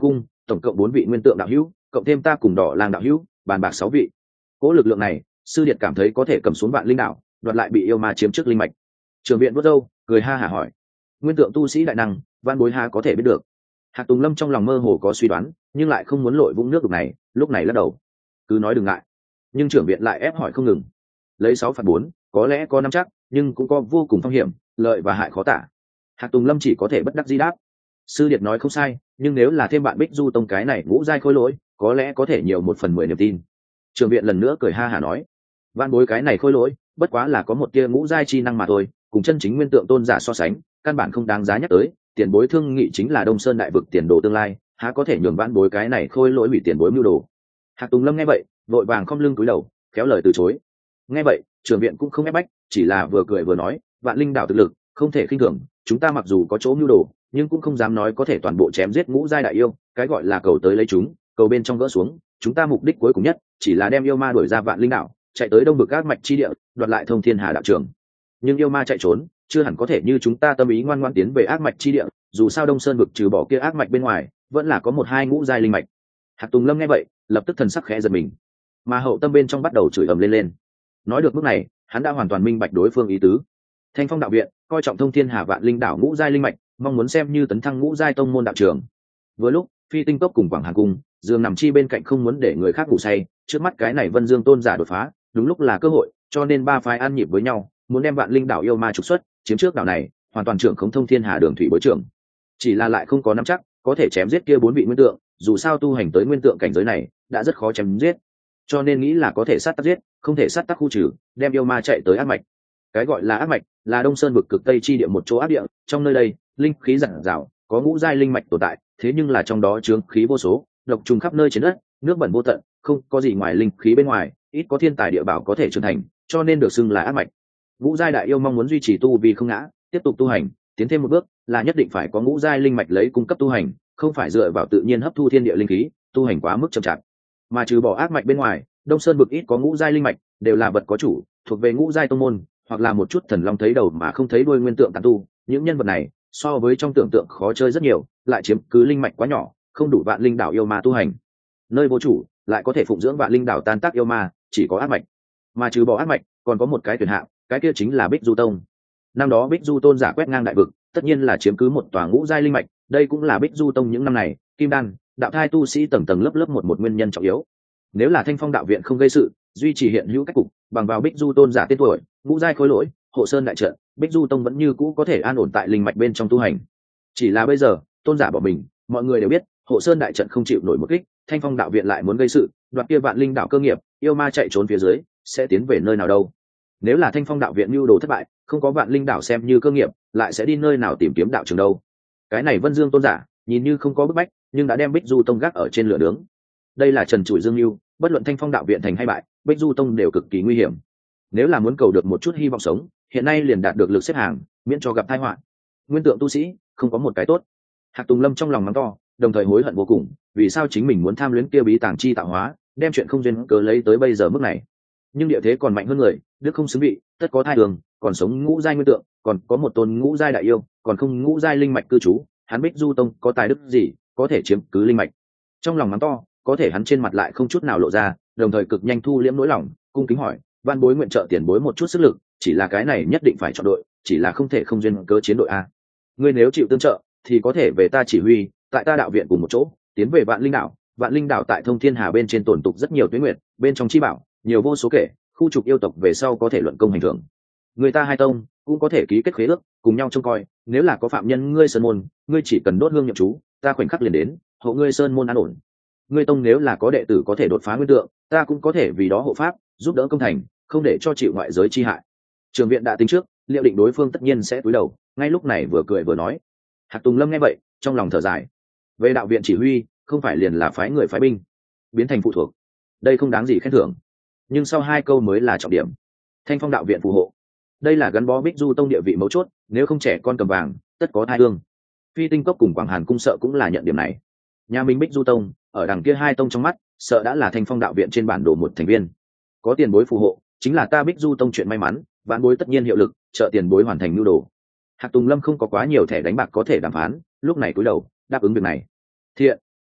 tổng cộng bốn vị nguyên tượng đạo hữu, cộng thêm ta cùng đỏ lang đạo hữu, bàn bạc sáu vị. Cố lực lượng này, sư điệt cảm thấy có thể cầm xuống vạn linh đảo, đoạt lại bị yêu ma chiếm trước linh mạch. Trường viện vuốt râu, cười ha hả hỏi: nguyên tượng tu sĩ đại năng, văn bối ha có thể biết được? Hạc Tùng Lâm trong lòng mơ hồ có suy đoán, nhưng lại không muốn lội vũng nước đục này, lúc này lắc đầu: cứ nói đừng ngại. Nhưng trưởng viện lại ép hỏi không ngừng. Lấy sáu phạt bốn, có lẽ có năm chắc, nhưng cũng có vô cùng phong hiểm, lợi và hại khó tả. Hạc Tùng Lâm chỉ có thể bất đắc dĩ đáp: sư điệt nói không sai, nhưng nếu là thêm bạn Bích Du Tông cái này ngũ giai khôi lỗi, có lẽ có thể nhiều một phần mười niềm tin. Trường viện lần nữa cười ha hả nói: van bối cái này khôi lỗi, bất quá là có một tia ngũ giai chi năng mà thôi, cùng chân chính nguyên tượng tôn giả so sánh, căn bản không đáng giá nhắc tới. Tiền bối thương nghị chính là Đông Sơn đại vực tiền đồ tương lai, há có thể nhường van bối cái này khôi lỗi bị tiền bối mưu đồ. Hạc Tùng Lâm nghe vậy, vội vàng khom lưng cúi đầu, khéo lời từ chối. Nghe vậy, trường viện cũng không ép bách, chỉ là vừa cười vừa nói: vạn linh đảo thực lực không thể khinh thường, chúng ta mặc dù có chỗ mưu đồ, nhưng cũng không dám nói có thể toàn bộ chém giết ngũ giai đại yêu. Cái gọi là cầu tới lấy chúng, cầu bên trong gỡ xuống, chúng ta mục đích cuối cùng nhất chỉ là đem yêu ma đuổi ra vạn linh đảo, chạy tới đông vực ác mạch chi địa, đoạt lại thông thiên hà đạo trường. Nhưng yêu ma chạy trốn, chưa hẳn có thể như chúng ta tâm ý ngoan ngoãn tiến về ác mạch chi địa, dù sao Đông Sơn vực trừ bỏ kia ác mạch bên ngoài, vẫn là có một hai ngũ giai linh mạch. Hạc Tùng Lâm nghe vậy, lập tức thần sắc khẽ giật mình, mà hậu tâm bên trong bắt đầu chửi ầm lên lên. Nói được mức này, hắn đã hoàn toàn minh bạch đối phương ý tứ. Thanh Phong đạo viện coi trọng thông thiên hà vạn linh đảo ngũ giai linh mạch, mong muốn xem như tấn thăng ngũ giai tông môn đạo trường. Vừa lúc Phi Tinh Cốc cùng Quảng Hà cung dương nằm chi bên cạnh không muốn để người khác ngủ say, trước mắt cái này Vân Dương tôn giả đột phá, đúng lúc là cơ hội, cho nên ba phái an nhịp với nhau, muốn đem vạn linh đảo yêu ma trục xuất, chiếm trước đảo này, hoàn toàn trưởng không thông thiên hà đường thủy bối trưởng. Chỉ là lại không có nắm chắc có thể chém giết kia bốn vị nguyên tượng, dù sao tu hành tới nguyên tượng cảnh giới này đã rất khó chém giết, cho nên nghĩ là có thể sát tắc giết, không thể sát tắc khu trừ, đem yêu ma chạy tới ác mạch. Cái gọi là ác mạch là Đông Sơn vực cực tây chi địa một chỗ ác địa, trong nơi đây linh khí dạt dào, có ngũ giai linh mạch tồn tại, thế nhưng là trong đó chướng khí vô số, độc trùng khắp nơi trên đất, nước bẩn vô tận, không có gì ngoài linh khí bên ngoài, ít có thiên tài địa bảo có thể trưởng thành, cho nên được xưng là ác mạch. Ngũ giai đại yêu mong muốn duy trì tu vì không ngã, tiếp tục tu hành, tiến thêm một bước, là nhất định phải có ngũ giai linh mạch lấy cung cấp tu hành, không phải dựa vào tự nhiên hấp thu thiên địa linh khí, tu hành quá mức chậm chạp. Mà trừ bỏ ác mạch bên ngoài, Đông Sơn vực ít có ngũ giai linh mạch, đều là vật có chủ, thuộc về ngũ giai tông môn, hoặc là một chút thần long thấy đầu mà không thấy đuôi nguyên tượng tán tu. Những nhân vật này so với trong tưởng tượng khó chơi rất nhiều, lại chiếm cứ linh mạch quá nhỏ, không đủ vạn linh đảo yêu ma tu hành. Nơi vô chủ lại có thể phụng dưỡng vạn linh đảo tan tác yêu ma, chỉ có ác mạch. Mà trừ bỏ ác mạch, còn có một cái tuyển hạng, cái kia chính là Bích Du Tông. Năm đó Bích Du tôn giả quét ngang đại vực, tất nhiên là chiếm cứ một tòa ngũ giai linh mạch, đây cũng là Bích Du Tông những năm này kim đan đạo thai tu sĩ tầng tầng lớp lớp một một nguyên nhân trọng yếu. Nếu là Thanh Phong đạo viện không gây sự, duy trì hiện hữu cách cục, bằng vào Bích Du tôn giả tên tuổi, ngũ giai khối lỗi, hộ sơn đại trận, Bích Du Tông vẫn như cũ có thể an ổn tại linh mạch bên trong tu hành. Chỉ là bây giờ tôn giả bỏ mình, mọi người đều biết hộ sơn đại trận không chịu nổi một kích, Thanh Phong đạo viện lại muốn gây sự, đoạt kia vạn linh đạo cơ nghiệp, yêu ma chạy trốn phía dưới sẽ tiến về nơi nào đâu? Nếu là Thanh Phong đạo viện mưu đồ thất bại, không có vạn linh đạo xem như cơ nghiệp, lại sẽ đi nơi nào tìm kiếm đạo trường đâu? Cái này Vân Dương tôn giả nhìn như không có bức bách, nhưng đã đem Bích Du Tông gác ở trên lửa nướng. Đây là trần trụi dương mưu, bất luận Thanh Phong đạo viện thành hay bại, Bích Du Tông đều cực kỳ nguy hiểm. Nếu là muốn cầu được một chút hy vọng sống, hiện nay liền đạt được lực xếp hàng, miễn cho gặp tai họa. Nguyên tượng tu sĩ không có một cái tốt. Hạc Tùng Lâm trong lòng mắng to, đồng thời hối hận vô cùng, vì sao chính mình muốn tham luyến kia bí tàng chi tạo hóa, đem chuyện không duyên cớ lấy tới bây giờ mức này. Nhưng địa thế còn mạnh hơn người, đức không xứng vị, tất có thai đường, còn sống ngũ giai nguyên tượng, còn có một tôn ngũ giai đại yêu, còn không ngũ giai linh mạch cư trú, hắn Bích Du Tông có tài đức gì có thể chiếm cứ linh mạch? Trong lòng mắng to, có thể hắn trên mặt lại không chút nào lộ ra, đồng thời cực nhanh thu liễm nỗi lòng, cung kính hỏi: van bối nguyện trợ tiền bối một chút sức lực, chỉ là cái này nhất định phải chọn đội, chỉ là không thể không duyên cớ chiến đội a. Ngươi nếu chịu tương trợ thì có thể về ta chỉ huy, tại ta đạo viện cùng một chỗ tiến về vạn linh đảo. Vạn linh đảo tại thông thiên hà bên trên tổn tục rất nhiều tuyến nguyện, bên trong chi bảo nhiều vô số kể, khu trục yêu tộc về sau có thể luận công hành thưởng. Người ta hai tông cũng có thể ký kết khế ước, cùng nhau trông coi, nếu là có phạm nhân ngươi sơn môn, ngươi chỉ cần đốt hương nhậm chú, ta khoảnh khắc liền đến hộ ngươi sơn môn an ổn. Ngươi tông nếu là có đệ tử có thể đột phá nguyên tượng, ta cũng có thể vì đó hộ pháp, giúp đỡ công thành, không để cho chịu ngoại giới chi hại. Trường viện đã tính trước, liệu định đối phương tất nhiên sẽ cúi đầu, ngay lúc này vừa cười vừa nói. Hạc Tùng Lâm nghe vậy, trong lòng thở dài. Về đạo viện chỉ huy, không phải liền là phái người phái binh, biến thành phụ thuộc, đây không đáng gì khen thưởng. Nhưng sau hai câu mới là trọng điểm. Thanh Phong đạo viện phù hộ, đây là gắn bó Bích Du Tông địa vị mấu chốt, nếu không trẻ con cầm vàng, tất có thai hương. Phi Tinh Cốc cùng Quảng Hàn cung sợ cũng là nhận điểm này. Nhà mình Bích Du Tông, ở đằng kia hai tông trong mắt, sợ đã là Thanh Phong đạo viện trên bản đồ một thành viên. Có tiền bối phù hộ, chính là ta Bích Du Tông chuyện may mắn, vạn bối tất nhiên hiệu lực, trợ tiền bối hoàn thành nhu đồ. Hạc Tùng Lâm không có quá nhiều thẻ đánh bạc có thể đàm phán, lúc này cúi đầu đáp ứng việc này. Thiện.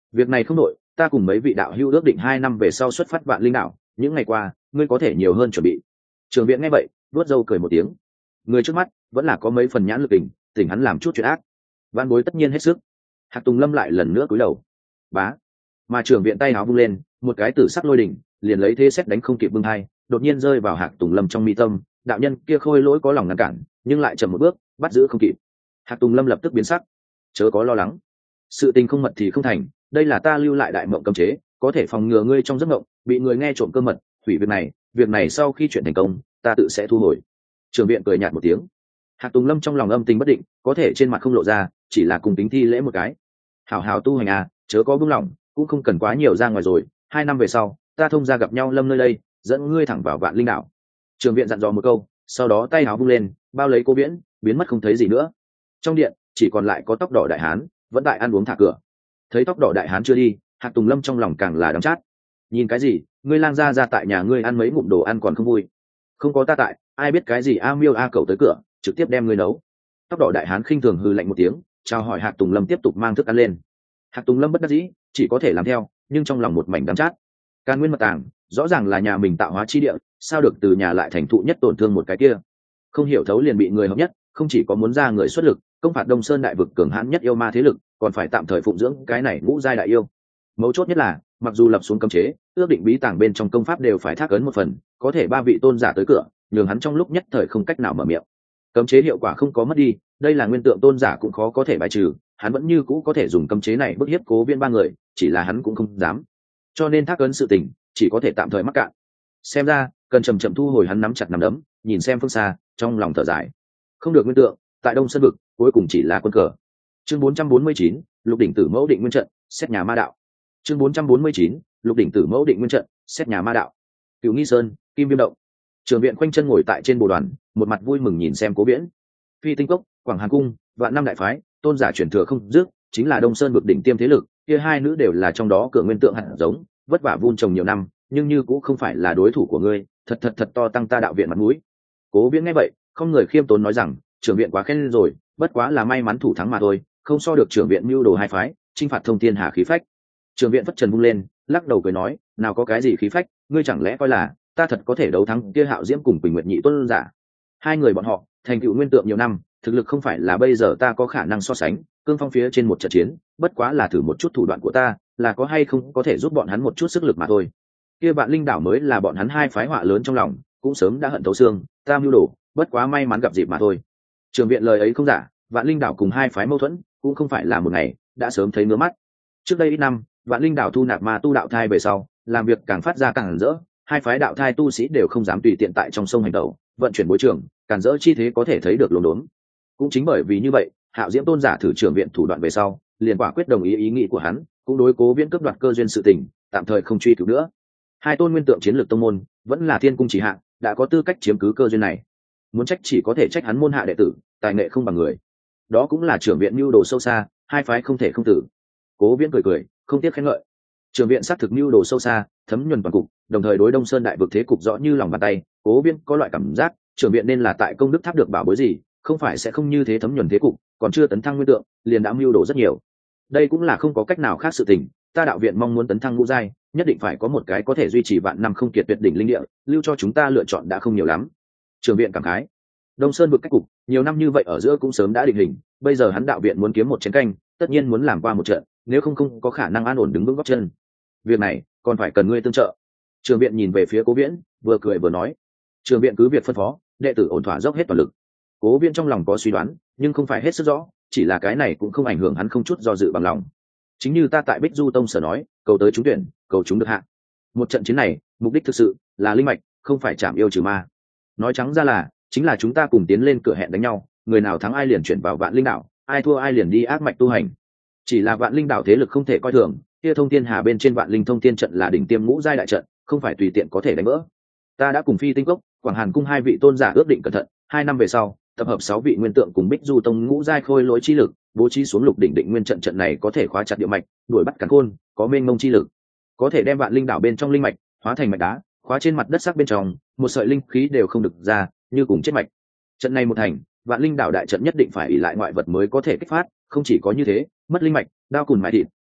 việc này không đội, ta cùng mấy vị đạo hữu ước định hai năm về sau xuất phát vạn linh đảo, những ngày qua ngươi có thể nhiều hơn chuẩn bị. Trường viện nghe vậy vuốt râu cười một tiếng, người trước mắt vẫn là có mấy phần nhãn lực tình, tỉnh hắn làm chút chuyện ác, văn bối tất nhiên hết sức. Hạc Tùng Lâm lại lần nữa cúi đầu. Bá, mà trường viện tay áo vung lên, một cái tử sắc lôi đỉnh liền lấy thế xét đánh không kịp bưng hai, đột nhiên rơi vào Hạc Tùng Lâm trong mi tâm. Đạo nhân kia khôi lỗi có lòng ngăn cản, nhưng lại chậm một bước, bắt giữ không kịp. Hạc Tùng Lâm lập tức biến sắc, chớ có lo lắng, sự tình không mật thì không thành, đây là ta lưu lại đại mộng cấm chế, có thể phòng ngừa ngươi trong giấc mộng bị người nghe trộm cơ mật. Hủy việc này, việc này sau khi chuyện thành công, ta tự sẽ thu hồi. Trường viện cười nhạt một tiếng. Hạc Tùng Lâm trong lòng âm tình bất định, có thể trên mặt không lộ ra, chỉ là cùng tính thi lễ một cái. Hảo hảo tu hành à, chớ có buông lỏng, cũng không cần quá nhiều ra ngoài rồi. Hai năm về sau, ta thông ra gặp nhau Lâm nơi đây, dẫn ngươi thẳng vào Vạn Linh Đảo. Trường viện dặn dò một câu, sau đó tay áo vung lên, bao lấy Cố Viễn, biến mất không thấy gì nữa. Trong điện chỉ còn lại có tóc đỏ đại hán, vẫn tại ăn uống thả cửa. Thấy tóc đỏ đại hán chưa đi, Hạc Tùng Lâm trong lòng càng là đắng chát. Nhìn cái gì, ngươi lang gia ra tại nhà ngươi ăn mấy ngụm đồ ăn còn không vui, không có ta tại, ai biết cái gì a miêu a cẩu tới cửa, trực tiếp đem ngươi nấu. Tóc đỏ đại hán khinh thường hừ lạnh một tiếng, chào hỏi Hạc Tùng Lâm tiếp tục mang thức ăn lên. Hạc Tùng Lâm bất đắc dĩ, chỉ có thể làm theo, nhưng trong lòng một mảnh đắng chát. Càn Nguyên Mật Tàng, rõ ràng là nhà mình tạo hóa chi địa, sao được từ nhà lại thành thụ nhất tổn thương một cái kia. Không hiểu thấu liền bị người hợp nhất, không chỉ có muốn ra người xuất lực, công phạt Đông Sơn đại vực cường hãn nhất yêu ma thế lực, còn phải tạm thời phụng dưỡng cái này ngũ giai đại yêu. Mấu chốt nhất là, mặc dù lập xuống cấm chế, ước định bí tàng bên trong công pháp đều phải thác ấn một phần, có thể ba vị tôn giả tới cửa, nhường hắn trong lúc nhất thời không cách nào mở miệng. Cấm chế hiệu quả không có mất đi, đây là nguyên tượng tôn giả cũng khó có thể bài trừ, hắn vẫn như cũ có thể dùng cấm chế này bức hiếp Cố Viễn ba người, chỉ là hắn cũng không dám. Cho nên thác ấn sự tình, chỉ có thể tạm thời mắc cạn. Xem ra, cần chậm chậm thu hồi. Hắn nắm chặt nắm đấm, nhìn xem phương xa, trong lòng thở dài. Không được nguyên tượng, tại Đông Sơn vực, cuối cùng chỉ là quân cờ. Chương bốn trăm bốn mươi chín, Lục đỉnh tử mẫu định nguyên trận, xét nhà ma đạo. Chương bốn trăm bốn mươi chín, Lục đỉnh tử mẫu định nguyên trận, xét nhà ma đạo. Cửu Nghi Sơn, Kim Viêm động. Trường viện khoanh chân ngồi tại trên bồ đoàn, một mặt vui mừng nhìn xem Cố Viễn. Phi Tinh Cốc, Quảng Hàn Cung, Vạn Năm đại phái, tôn giả truyền thừa không dứt, chính là Đông Sơn vực đỉnh tiêm thế lực, kia hai nữ đều là trong đó cửa nguyên tượng hạt giống, vất vả vun trồng nhiều năm, nhưng như cũng không phải là đối thủ của ngươi, thật thật thật to tăng ta đạo viện mặt mũi. Cố Viễn nghe vậy, không người khiêm tốn nói rằng, trưởng viện quá khen rồi, bất quá là may mắn thủ thắng mà thôi, không so được trưởng viện mưu đồ hai phái, chinh phạt thông thiên hà khí phách. Trưởng viện phất trần vung lên, lắc đầu cười nói, nào có cái gì khí phách, ngươi chẳng lẽ coi là ta thật có thể đấu thắng kia Hạo Diễm cùng Quỳnh Nguyệt nhị tôn giả? Hai người bọn họ thành tựu nguyên tượng nhiều năm, thực lực không phải là bây giờ ta có khả năng so sánh, cương phong phía trên một trận chiến, bất quá là thử một chút thủ đoạn của ta, là có hay không có thể giúp bọn hắn một chút sức lực mà thôi. Kia Vạn Linh đảo mới là bọn hắn hai phái họa lớn trong lòng, cũng sớm đã hận thấu xương, ta mưu đồ, bất quá may mắn gặp dịp mà thôi. Trường viện lời ấy không giả, Vạn Linh đảo cùng hai phái mâu thuẫn, cũng không phải là một ngày, đã sớm thấy ngứa mắt. Trước đây ít năm, Vạn Linh đảo thu nạp ma tu đạo thai về sau, làm việc càng phát ra càng rỡ, hai phái đạo thai tu sĩ đều không dám tùy tiện tại trong sông hành động, vận chuyển bối trường, càng rỡ chi thế có thể thấy được lồn đốn. Cũng chính bởi vì như vậy, Hạo Diễm tôn giả thử trưởng viện thủ đoạn về sau, liền quả quyết đồng ý ý nghĩ của hắn, cũng đối Cố Viễn cướp đoạt cơ duyên sự tình, tạm thời không truy cứu nữa. Hai tôn nguyên tượng chiến lược tông môn, vẫn là thiên cung chỉ hạ, đã có tư cách chiếm cứ cơ duyên này. Muốn trách chỉ có thể trách hắn môn hạ đệ tử, tài nghệ không bằng người. Đó cũng là trưởng viện mưu đồ sâu xa, hai phái không thể không tử. Cố Viễn cười cười, không tiếc khen ngợi. Trưởng viện xác thực mưu đồ sâu xa, thấm nhuần toàn cục, đồng thời đối Đông Sơn đại vực thế cục rõ như lòng bàn tay. Cố Viễn có loại cảm giác, trưởng viện nên là tại công đức tháp được bảo bối gì, không phải sẽ không như thế thấm nhuần thế cục, còn chưa tấn thăng nguyên tượng, liền đã mưu đồ rất nhiều. Đây cũng là không có cách nào khác sự tình, ta đạo viện mong muốn tấn thăng ngũ giai, nhất định phải có một cái có thể duy trì vạn năm không kiệt tuyệt đỉnh linh địa, lưu cho chúng ta lựa chọn đã không nhiều lắm. Trường viện cảm khái, Đông Sơn vực cách cục, nhiều năm như vậy ở giữa cũng sớm đã định hình, bây giờ hắn đạo viện muốn kiếm một chén canh, tất nhiên muốn làm qua một trận, nếu không không có khả năng an ổn đứng vững gót chân. Việc này còn phải cần ngươi tương trợ. Trường viện nhìn về phía Cố Viễn, vừa cười vừa nói, trường viện cứ việc phân phó, đệ tử ổn thỏa dốc hết toàn lực. Cố Viễn trong lòng có suy đoán, nhưng không phải hết sức rõ, chỉ là cái này cũng không ảnh hưởng hắn không chút do dự bằng lòng. Chính như ta tại Bích Du Tông sở nói, cầu tới trúng tuyển, cầu chúng được hạ. Một trận chiến này, mục đích thực sự là linh mạch, không phải chạm yêu trừ ma. Nói trắng ra là, chính là chúng ta cùng tiến lên cửa hẹn đánh nhau, người nào thắng ai liền chuyển vào Vạn Linh đảo, ai thua ai liền đi ác mạch tu hành. Chỉ là Vạn Linh đảo thế lực không thể coi thường, kia Thông Thiên Hà bên trên Vạn Linh Thông Thiên trận là đỉnh tiêm ngũ giai đại trận, không phải tùy tiện có thể đánh vỡ. Ta đã cùng Phi Tinh Cốc, Quảng Hàn Cung hai vị tôn giả ước định cẩn thận, hai năm về sau, tập hợp sáu vị nguyên tượng cùng Bích Du Tông ngũ giai khôi lỗi chi lực, bố trí xuống Lục đỉnh định nguyên trận, trận này có thể khóa chặt địa mạch, đuổi bắt càn khôn, có mênh mông chi lực, có thể đem Vạn Linh đảo bên trong linh mạch hóa thành mạch đá, khóa trên mặt đất sắc bên trong, một sợi linh khí đều không được ra, như cùng chết mạch. Trận này một thành, Vạn Linh đảo đại trận nhất định phải ỷ lại ngoại vật mới có thể kích phát, không chỉ có như thế, mất linh mạch, đao cùn mại thịt,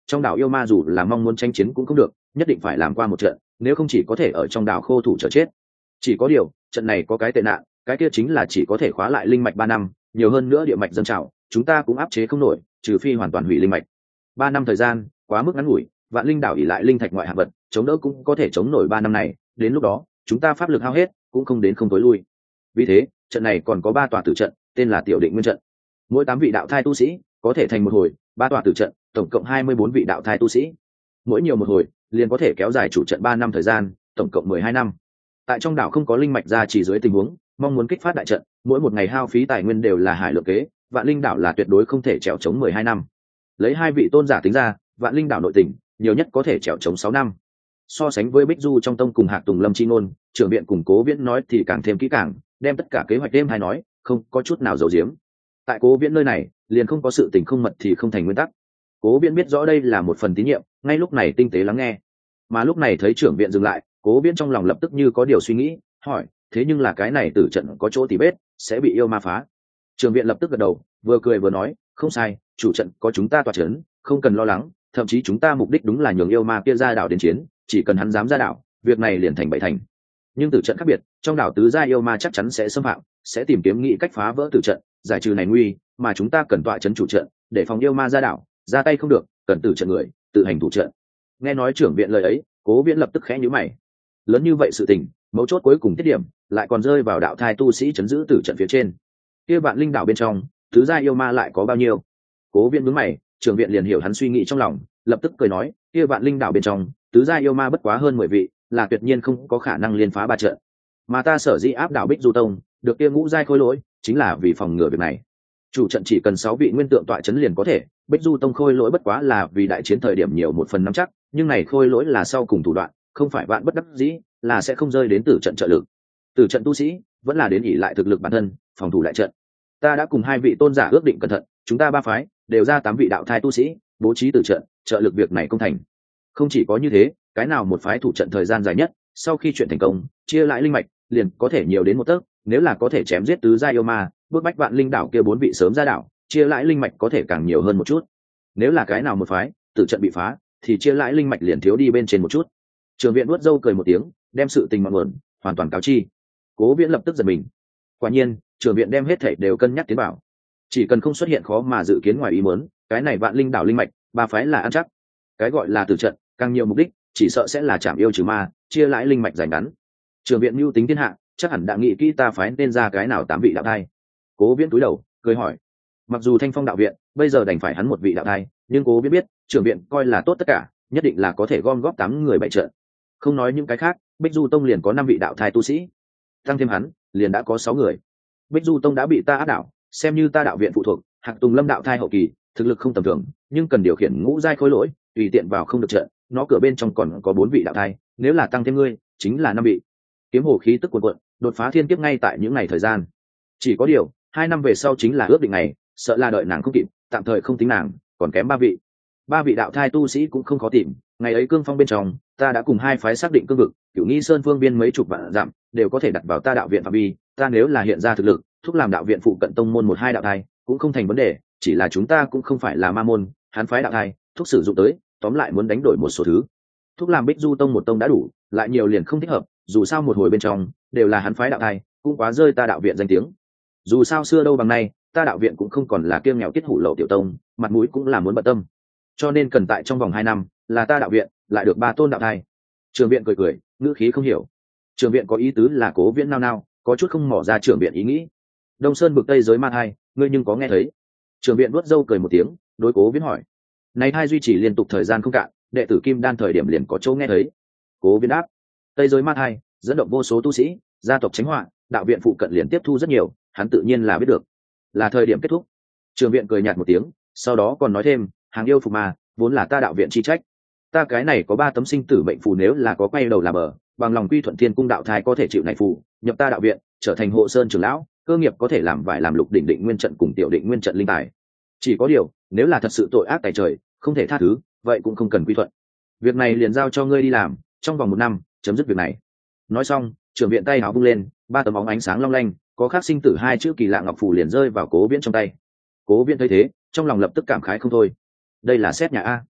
trong đảo yêu ma dù là mong muốn tranh chiến cũng không được, nhất định phải làm qua một trận, nếu không chỉ có thể ở trong đảo khô thủ chờ chết. Chỉ có điều trận này có cái tệ nạn, cái kia chính là chỉ có thể khóa lại linh mạch ba năm, nhiều hơn nữa địa mạch dâng trào chúng ta cũng áp chế không nổi, trừ phi hoàn toàn hủy linh mạch. Ba năm thời gian quá mức ngắn ngủi, vạn linh đảo ỉ lại linh thạch ngoại hạng vật chống đỡ cũng có thể chống nổi ba năm này, đến lúc đó chúng ta pháp lực hao hết cũng không đến không tối lui. Vì thế trận này còn có ba tòa tử trận, tên là tiểu định nguyên trận, mỗi tám vị đạo thai tu sĩ có thể thành một hồi, ba tòa tử trận tổng cộng hai mươi bốn vị đạo thai tu sĩ, mỗi nhiều một hồi liền có thể kéo dài chủ trận ba năm thời gian, tổng cộng mười hai năm. Tại trong đảo không có linh mạch ra chỉ dưới tình huống mong muốn kích phát đại trận, mỗi một ngày hao phí tài nguyên đều là hải lượng kế, vạn linh đảo là tuyệt đối không thể trèo chống mười hai năm. Lấy hai vị tôn giả tính ra, vạn linh đảo nội tỉnh nhiều nhất có thể trèo chống sáu năm. So sánh với Bích Du trong tông cùng Hạc Tùng Lâm chi ngôn, trưởng viện cùng Cố Viễn nói thì càng thêm kỹ càng, đem tất cả kế hoạch đêm hay nói, không có chút nào giấu giếm. Tại Cố Viễn nơi này, liền không có sự tình không mật thì không thành nguyên tắc. Cố Viễn biết rõ đây là một phần tín nhiệm, ngay lúc này tinh tế lắng nghe. Mà lúc này thấy trưởng viện dừng lại, Cố Viễn trong lòng lập tức như có điều suy nghĩ, hỏi: thế nhưng là cái này tử trận có chỗ tỉ vết, sẽ bị yêu ma phá? Trưởng viện lập tức gật đầu, vừa cười vừa nói: không sai, chủ trận có chúng ta tọa chấn, không cần lo lắng, thậm chí chúng ta mục đích đúng là nhường yêu ma kia ra đảo đến chiến, chỉ cần hắn dám ra đảo, việc này liền thành bậy thành. Nhưng tử trận khác biệt, trong đảo tứ gia yêu ma chắc chắn sẽ xâm phạm, sẽ tìm kiếm nghĩ cách phá vỡ tử trận, giải trừ này nguy, mà chúng ta cần tọa chấn chủ trận, để phòng yêu ma ra đảo, ra tay không được, cần tử trận người tự hành thủ trận. Nghe nói trưởng viện lời ấy, Cố Viễn lập tức khẽ nhíu mày. Lớn như vậy sự tình, mấu chốt cuối cùng tiết điểm lại còn rơi vào đạo thai tu sĩ chấn giữ tử trận phía trên. Kia vạn linh đảo bên trong, tứ gia yêu ma lại có bao nhiêu? Cố Viễn nhướng mày, trưởng viện liền hiểu hắn suy nghĩ trong lòng, lập tức cười nói: kia vạn linh đảo bên trong, tứ gia yêu ma bất quá hơn mười vị, là tuyệt nhiên không có khả năng liên phá ba trận. Mà ta sở dĩ áp đảo Bích Du tông, được kia ngũ giai khôi lỗi, chính là vì phòng ngừa việc này. Chủ trận chỉ cần sáu vị nguyên tượng tọa chấn liền có thể, Bích Du tông khôi lỗi bất quá là vì đại chiến thời điểm nhiều một phần nắm chắc, nhưng này khôi lỗi là sau cùng thủ đoạn, không phải vạn bất đắc dĩ, là sẽ không rơi đến tử trận trợ lực. Tử trận tu sĩ vẫn là đến ỷ lại thực lực bản thân, phòng thủ đại trận. Ta đã cùng hai vị tôn giả ước định cẩn thận, chúng ta ba phái đều ra tám vị đạo thai tu sĩ, bố trí tử trận, trợ lực việc này công thành. Không chỉ có như thế, cái nào một phái thủ trận thời gian dài nhất, sau khi chuyện thành công, chia lại linh mạch, liền có thể nhiều đến một tấc, nếu là có thể chém giết tứ gia yêu ma, bước bách vạn linh đảo kia bốn vị sớm ra đảo, chia lại linh mạch có thể càng nhiều hơn một chút. Nếu là cái nào một phái tử trận bị phá, thì chia lại linh mạch liền thiếu đi bên trên một chút. Trường viện nuốt dâu cười một tiếng, đem sự tình ngọn nguồn hoàn toàn cáo chi. Cố Viễn lập tức giật mình. Quả nhiên, trường viện đem hết thảy đều cân nhắc tiến bảo, chỉ cần không xuất hiện khó mà dự kiến ngoài ý muốn, cái này vạn linh đảo linh mạch, ba phái là ăn chắc. Cái gọi là tử trận, càng nhiều mục đích, chỉ sợ sẽ là chạm yêu trừ ma, chia lại linh mạch giành ngắn. Trường viện mưu tính thiên hạ, chắc hẳn đã nghĩ kỹ ta phái nên ra cái nào tám vị đạo thai. Cố Viễn cúi đầu, cười hỏi. Mặc dù Thanh Phong đạo viện bây giờ đành phải hắn một vị đạo thai, nhưng Cố Viễn biết, trường viện coi là tốt tất cả, nhất định là có thể gom góp tám người bảy trận. Không nói những cái khác, Bích Du tông liền có năm vị đạo thai tu sĩ, tăng thêm hắn, liền đã có sáu người. Bích Du tông đã bị ta áp đảo, xem như ta đạo viện phụ thuộc, Hạc Tùng Lâm đạo thai hậu kỳ, thực lực không tầm thường, nhưng cần điều khiển ngũ giai khối lỗi, tùy tiện vào không được trận, nó cửa bên trong còn có bốn vị đạo thai, nếu là tăng thêm ngươi, chính là năm vị. Kiếm hồ khí tức cuồn cuộn, đột phá thiên kiếp ngay tại những ngày thời gian. Chỉ có điều, hai năm về sau chính là ước định này, sợ là đợi nàng không kịp, tạm thời không tính nàng, còn kém ba vị. Ba vị đạo thai tu sĩ cũng không khó tìm, ngày ấy cương phong bên trong, ta đã cùng hai phái xác định cương vực, Cửu Nghi Sơn phương biên mấy chục vạn dặm, đều có thể đặt vào ta đạo viện phạm vi, ta nếu là hiện ra thực lực, thúc làm đạo viện phụ cận tông môn một hai đạo thai, cũng không thành vấn đề, chỉ là chúng ta cũng không phải là ma môn, hắn phái đạo thai, thúc sử dụng tới, tóm lại muốn đánh đổi một số thứ. Thúc làm Bích Du tông một tông đã đủ, lại nhiều liền không thích hợp, dù sao một hồi bên trong đều là hắn phái đạo thai, cũng quá rơi ta đạo viện danh tiếng. Dù sao xưa đâu bằng nay, ta đạo viện cũng không còn là kiêng nghèo kết hủ lậu tiểu tông, mặt mũi cũng là muốn bận tâm. Cho nên cần tại trong vòng hai năm, là ta đạo viện lại được ba tôn đạo thai. Trường viện cười cười, ngữ khí không hiểu. Trường viện có ý tứ là Cố Viễn nao nao, có chút không mỏ ra trường viện ý nghĩ. Đông Sơn vực Tây giới ma thai, ngươi nhưng có nghe thấy? Trường viện vuốt râu cười một tiếng, đối Cố Viễn hỏi. Này thai duy trì liên tục thời gian không cạn, đệ tử Kim Đan thời điểm liền có chỗ nghe thấy. Cố Viễn đáp. Tây giới ma thai dẫn động vô số tu sĩ, gia tộc tránh họa, đạo viện phụ cận liền tiếp thu rất nhiều, hắn tự nhiên là biết được. Là thời điểm kết thúc. Trường viện cười nhạt một tiếng, sau đó còn nói thêm, hàng yêu phục ma, vốn là ta đạo viện chi trách. Ta cái này có ba tấm sinh tử mệnh phù, nếu là có quay đầu là bờ, bằng lòng quy thuận thiên cung đạo thai có thể chịu này phù, nhập ta đạo viện, trở thành hộ sơn trưởng lão, cơ nghiệp có thể làm vải làm lục đỉnh định nguyên trận cùng tiểu định nguyên trận linh tài. Chỉ có điều, nếu là thật sự tội ác tại trời, không thể tha thứ, vậy cũng không cần quy thuận. Việc này liền giao cho ngươi đi làm, trong vòng một năm chấm dứt việc này. Nói xong, trưởng viện tay áo vung lên, ba tấm óng ánh sáng long lanh, có khắc sinh tử hai chữ kỳ lạ ngọc phù liền rơi vào Cố Viễn trong tay. Cố Viễn thấy thế, trong lòng lập tức cảm khái không thôi. Đây là xét nhà a.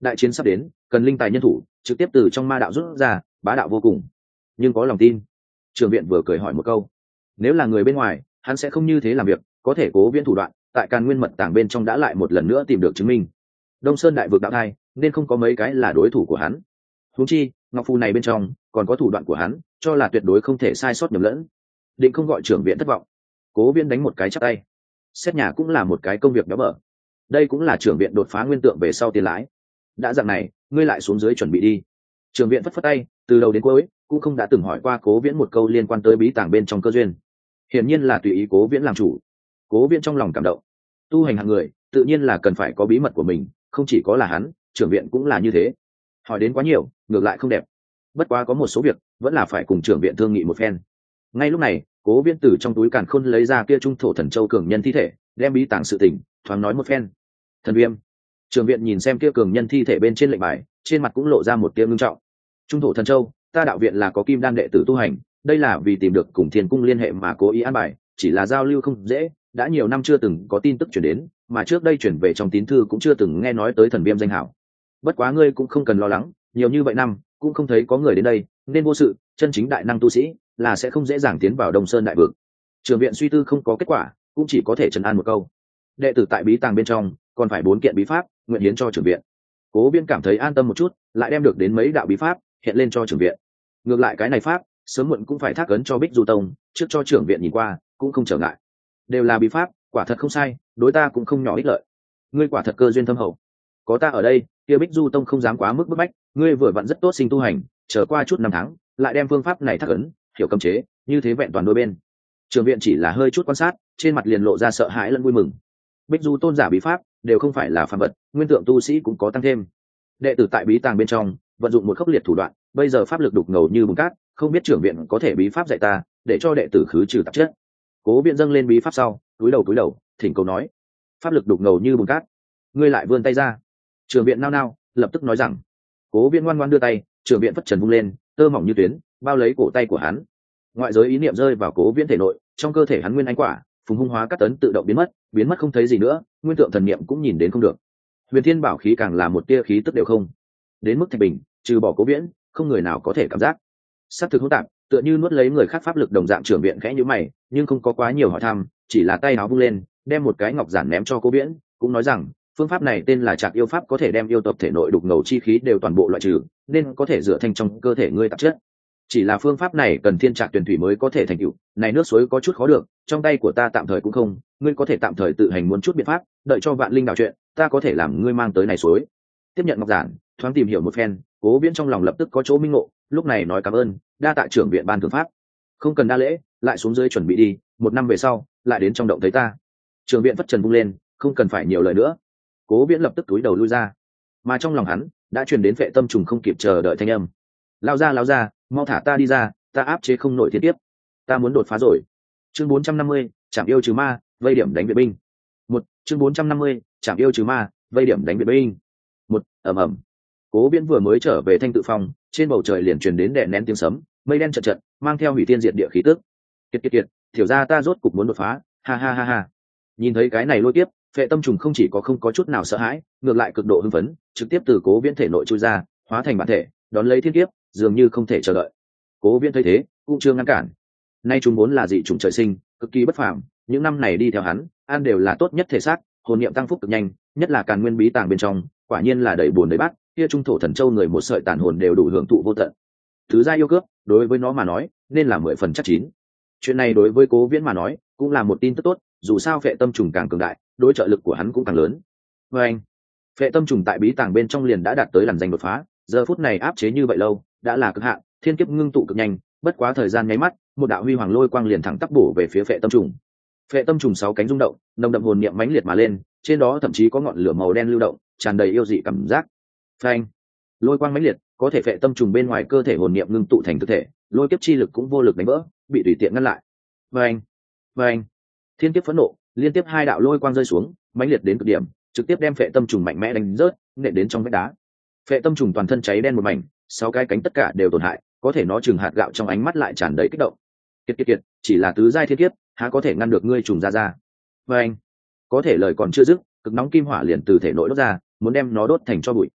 đại chiến sắp đến, cần linh tài nhân thủ, trực tiếp từ trong ma đạo rút ra, bá đạo vô cùng. Nhưng có lòng tin. Trường viện vừa cười hỏi một câu, nếu là người bên ngoài hắn sẽ không như thế làm việc, có thể Cố Viễn thủ đoạn tại Càn Nguyên mật tàng bên trong đã lại một lần nữa tìm được chứng minh. Đông Sơn đại vực đạo thai nên không có mấy cái là đối thủ của hắn. Huống chi ngọc phù này bên trong còn có thủ đoạn của hắn, cho là tuyệt đối không thể sai sót nhầm lẫn. Định không gọi trưởng viện thất vọng. Cố Viễn đánh một cái chắp tay. Xét nhà cũng là một cái công việc béo bở. Đây cũng là trưởng viện đột phá nguyên tượng về sau tiền lãi. Đã dạng này, ngươi lại xuống dưới chuẩn bị đi. Trưởng viện phất phất tay, từ đầu đến cuối cũng không đã từng hỏi qua Cố Viễn một câu liên quan tới bí tàng bên trong cơ duyên. Hiển nhiên là tùy ý Cố Viễn làm chủ. Cố Viễn trong lòng cảm động. Tu hành hạng người, tự nhiên là cần phải có bí mật của mình, không chỉ có là hắn, trưởng viện cũng là như thế. Hỏi đến quá nhiều, ngược lại không đẹp. Bất quá có một số việc vẫn là phải cùng trưởng viện thương nghị một phen. Ngay lúc này, Cố Viễn từ trong túi càn khôn lấy ra kia trung thổ thần châu cường nhân thi thể, đem bí tàng sự tình thoáng nói một phen. Thần Viêm. Trưởng viện nhìn xem kia cường nhân thi thể bên trên lệnh bài, trên mặt cũng lộ ra một tia ngưng trọng. Trung thổ thần châu, ta đạo viện là có kim đan đệ tử tu hành, đây là vì tìm được cùng Thiên cung liên hệ mà cố ý an bài, chỉ là giao lưu không dễ, đã nhiều năm chưa từng có tin tức truyền đến, mà trước đây chuyển về trong tín thư cũng chưa từng nghe nói tới Thần Viêm danh hảo. Bất quá ngươi cũng không cần lo lắng, nhiều như vậy năm cũng không thấy có người đến đây, nên vô sự, chân chính đại năng tu sĩ là sẽ không dễ dàng tiến vào Đông Sơn đại vực. Trưởng viện suy tư không có kết quả, cũng chỉ có thể trấn an một câu. Đệ tử tại bí tàng bên trong còn phải bốn kiện bí pháp, nguyện hiến cho trưởng viện. Cố Viễn cảm thấy an tâm một chút, lại đem được đến mấy đạo bí pháp hiện lên cho trưởng viện. Ngược lại cái này pháp sớm muộn cũng phải thác ấn cho Bích Du Tông, trước cho trưởng viện nhìn qua cũng không trở ngại. Đều là bí pháp, quả thật không sai, đối ta cũng không nhỏ ích lợi. Ngươi quả thật cơ duyên thâm hậu, có ta ở đây, kia Bích Du Tông không dám quá mức bức bách. Ngươi vừa vặn rất tốt sinh tu hành, chờ qua chút năm tháng lại đem phương pháp này thác ấn, hiểu cấm chế, như thế vẹn toàn đôi bên. Trưởng viện chỉ là hơi chút quan sát, trên mặt liền lộ ra sợ hãi lẫn vui mừng. Bích Du tôn giả bí pháp đều không phải là phàm vật, nguyên tượng tu sĩ cũng có tăng thêm. Đệ tử tại bí tàng bên trong vận dụng một khốc liệt thủ đoạn, bây giờ pháp lực đục ngầu như bùn cát, không biết trưởng viện có thể bí pháp dạy ta, để cho đệ tử khứ trừ tạp chất. Cố Viện dâng lên bí pháp sau, túi đầu túi đầu thỉnh cầu nói, pháp lực đục ngầu như bùn cát. Ngươi lại vươn tay ra. Trưởng viện nao nao lập tức nói rằng. Cố Viện ngoan ngoan đưa tay, trưởng viện phất trần vung lên, tơ mỏng như tuyến bao lấy cổ tay của hắn. Ngoại giới ý niệm rơi vào Cố Viễn thể nội, trong cơ thể hắn nguyên anh quả phùng hung hóa cắt tấn tự động biến mất, biến mất không thấy gì nữa, nguyên tượng thần niệm cũng nhìn đến không được. Huyền Thiên bảo khí càng là một tia khí tức đều không. Đến mức Thạch Bình, trừ bỏ Cố Viễn, không người nào có thể cảm giác. Sát thực hỗn tạp, tựa như nuốt lấy người khác pháp lực đồng dạng. Trưởng viện khẽ nhíu mày, nhưng không có quá nhiều hỏi thăm, chỉ là tay áo vung lên, đem một cái ngọc giản ném cho Cố Viễn, cũng nói rằng, phương pháp này tên là Trạc Yêu Pháp, có thể đem yêu tộc thể nội đục ngầu chi khí đều toàn bộ loại trừ, nên có thể rửa thanh trong cơ thể ngươi tạp chất. Chỉ là phương pháp này cần thiên trạc tuyển thủy mới có thể thành tựu, này nước suối có chút khó được, trong tay của ta tạm thời cũng không, ngươi có thể tạm thời tự hành muốn chút biện pháp, đợi cho vạn linh đảo chuyện, ta có thể làm ngươi mang tới này suối. Tiếp nhận ngọc giản, thoáng tìm hiểu một phen, Cố Viễn trong lòng lập tức có chỗ minh ngộ, lúc này nói cảm ơn, đa tạ trưởng viện ban thưởng pháp. Không cần đa lễ, lại xuống dưới chuẩn bị đi, một năm về sau lại đến trong động thấy ta. Trưởng viện phất trần vung lên, không cần phải nhiều lời nữa. Cố Viễn lập tức túi đầu lui ra, mà trong lòng hắn đã truyền đến Phệ Tâm Trùng không kịp chờ đợi thanh âm. Lao ra lao ra, mau thả ta đi ra, ta áp chế không nổi thiên tiếp, ta muốn đột phá rồi. Chương bốn trăm năm mươi, chạm yêu trừ ma, vây điểm đánh viện binh. Một, chương bốn trăm năm mươi, chạm yêu trừ ma, vây điểm đánh viện binh. Một, ầm ầm. Cố Viễn vừa mới trở về Thanh Tự Phong, trên bầu trời liền truyền đến đè nén tiếng sấm, mây đen chợt chợt, mang theo hủy thiên diệt địa khí tức. Kiệt kiệt kiệt, tiểu gia ta rốt cục muốn đột phá, ha ha ha ha. Nhìn thấy cái này lôi kiếp, Phệ Tâm Trùng không chỉ có không có chút nào sợ hãi, ngược lại cực độ hưng phấn, trực tiếp từ Cố Viễn thể nội chui ra, hóa thành bản thể, đón lấy thiên kiếp, dường như không thể chờ đợi. Cố Viễn thấy thế cũng chưa ngăn cản. Nay chúng vốn là dị chủng trời sinh, cực kỳ bất phàm, những năm này đi theo hắn, ăn đều là tốt nhất thể xác, hồn niệm tăng phúc cực nhanh, nhất là Càn Nguyên bí tàng bên trong, quả nhiên là đầy buồn đầy bát, kia trung thổ thần châu người một sợi tàn hồn đều đủ hưởng thụ vô tận. Thứ gia yêu cướp, đối với nó mà nói, nên là mười phần chắc chín. Chuyện này đối với Cố Viễn mà nói, cũng là một tin tức tốt, dù sao Phệ Tâm Trùng càng cường đại, đối trợ lực của hắn cũng càng lớn. Và anh, Phệ Tâm Trùng tại bí tàng bên trong liền đã đạt tới làn danh đột phá, giờ phút này áp chế như vậy lâu, đã là cực hạn, thiên kiếp ngưng tụ cực nhanh, bất quá thời gian nháy mắt, một đạo huy hoàng lôi quang liền thẳng tắp bổ về phía Phệ Tâm Trùng. Phệ Tâm Trùng sáu cánh rung động, nồng đậm hồn niệm mãnh liệt mà lên, trên đó thậm chí có ngọn lửa màu đen lưu động, tràn đầy yêu dị cảm giác. Phanh! Lôi quang mãnh liệt, có thể Phệ Tâm Trùng bên ngoài cơ thể hồn niệm ngưng tụ thành thực thể, lôi kiếp chi lực cũng vô lực đánh vỡ, bị tùy tiện ngăn lại. Phanh! Phanh! Thiên kiếp phẫn nộ, liên tiếp hai đạo lôi quang rơi xuống, mãnh liệt đến cực điểm, trực tiếp đem Phệ Tâm Trùng mạnh mẽ đánh rớt, nện đến trong vách đá. Phệ Tâm Trùng toàn thân cháy đen một mảnh, sáu cái cánh tất cả đều tổn hại, có thể nó chừng hạt gạo trong ánh mắt lại tràn đầy kích động. Kiệt kiệt kiệt, chỉ là tứ giai thiên kiếp, há có thể ngăn được ngươi trùng ra ra. Và anh, có thể lời còn chưa dứt, cực nóng kim hỏa liền từ thể nội đốt ra, muốn đem nó đốt thành tro bụi.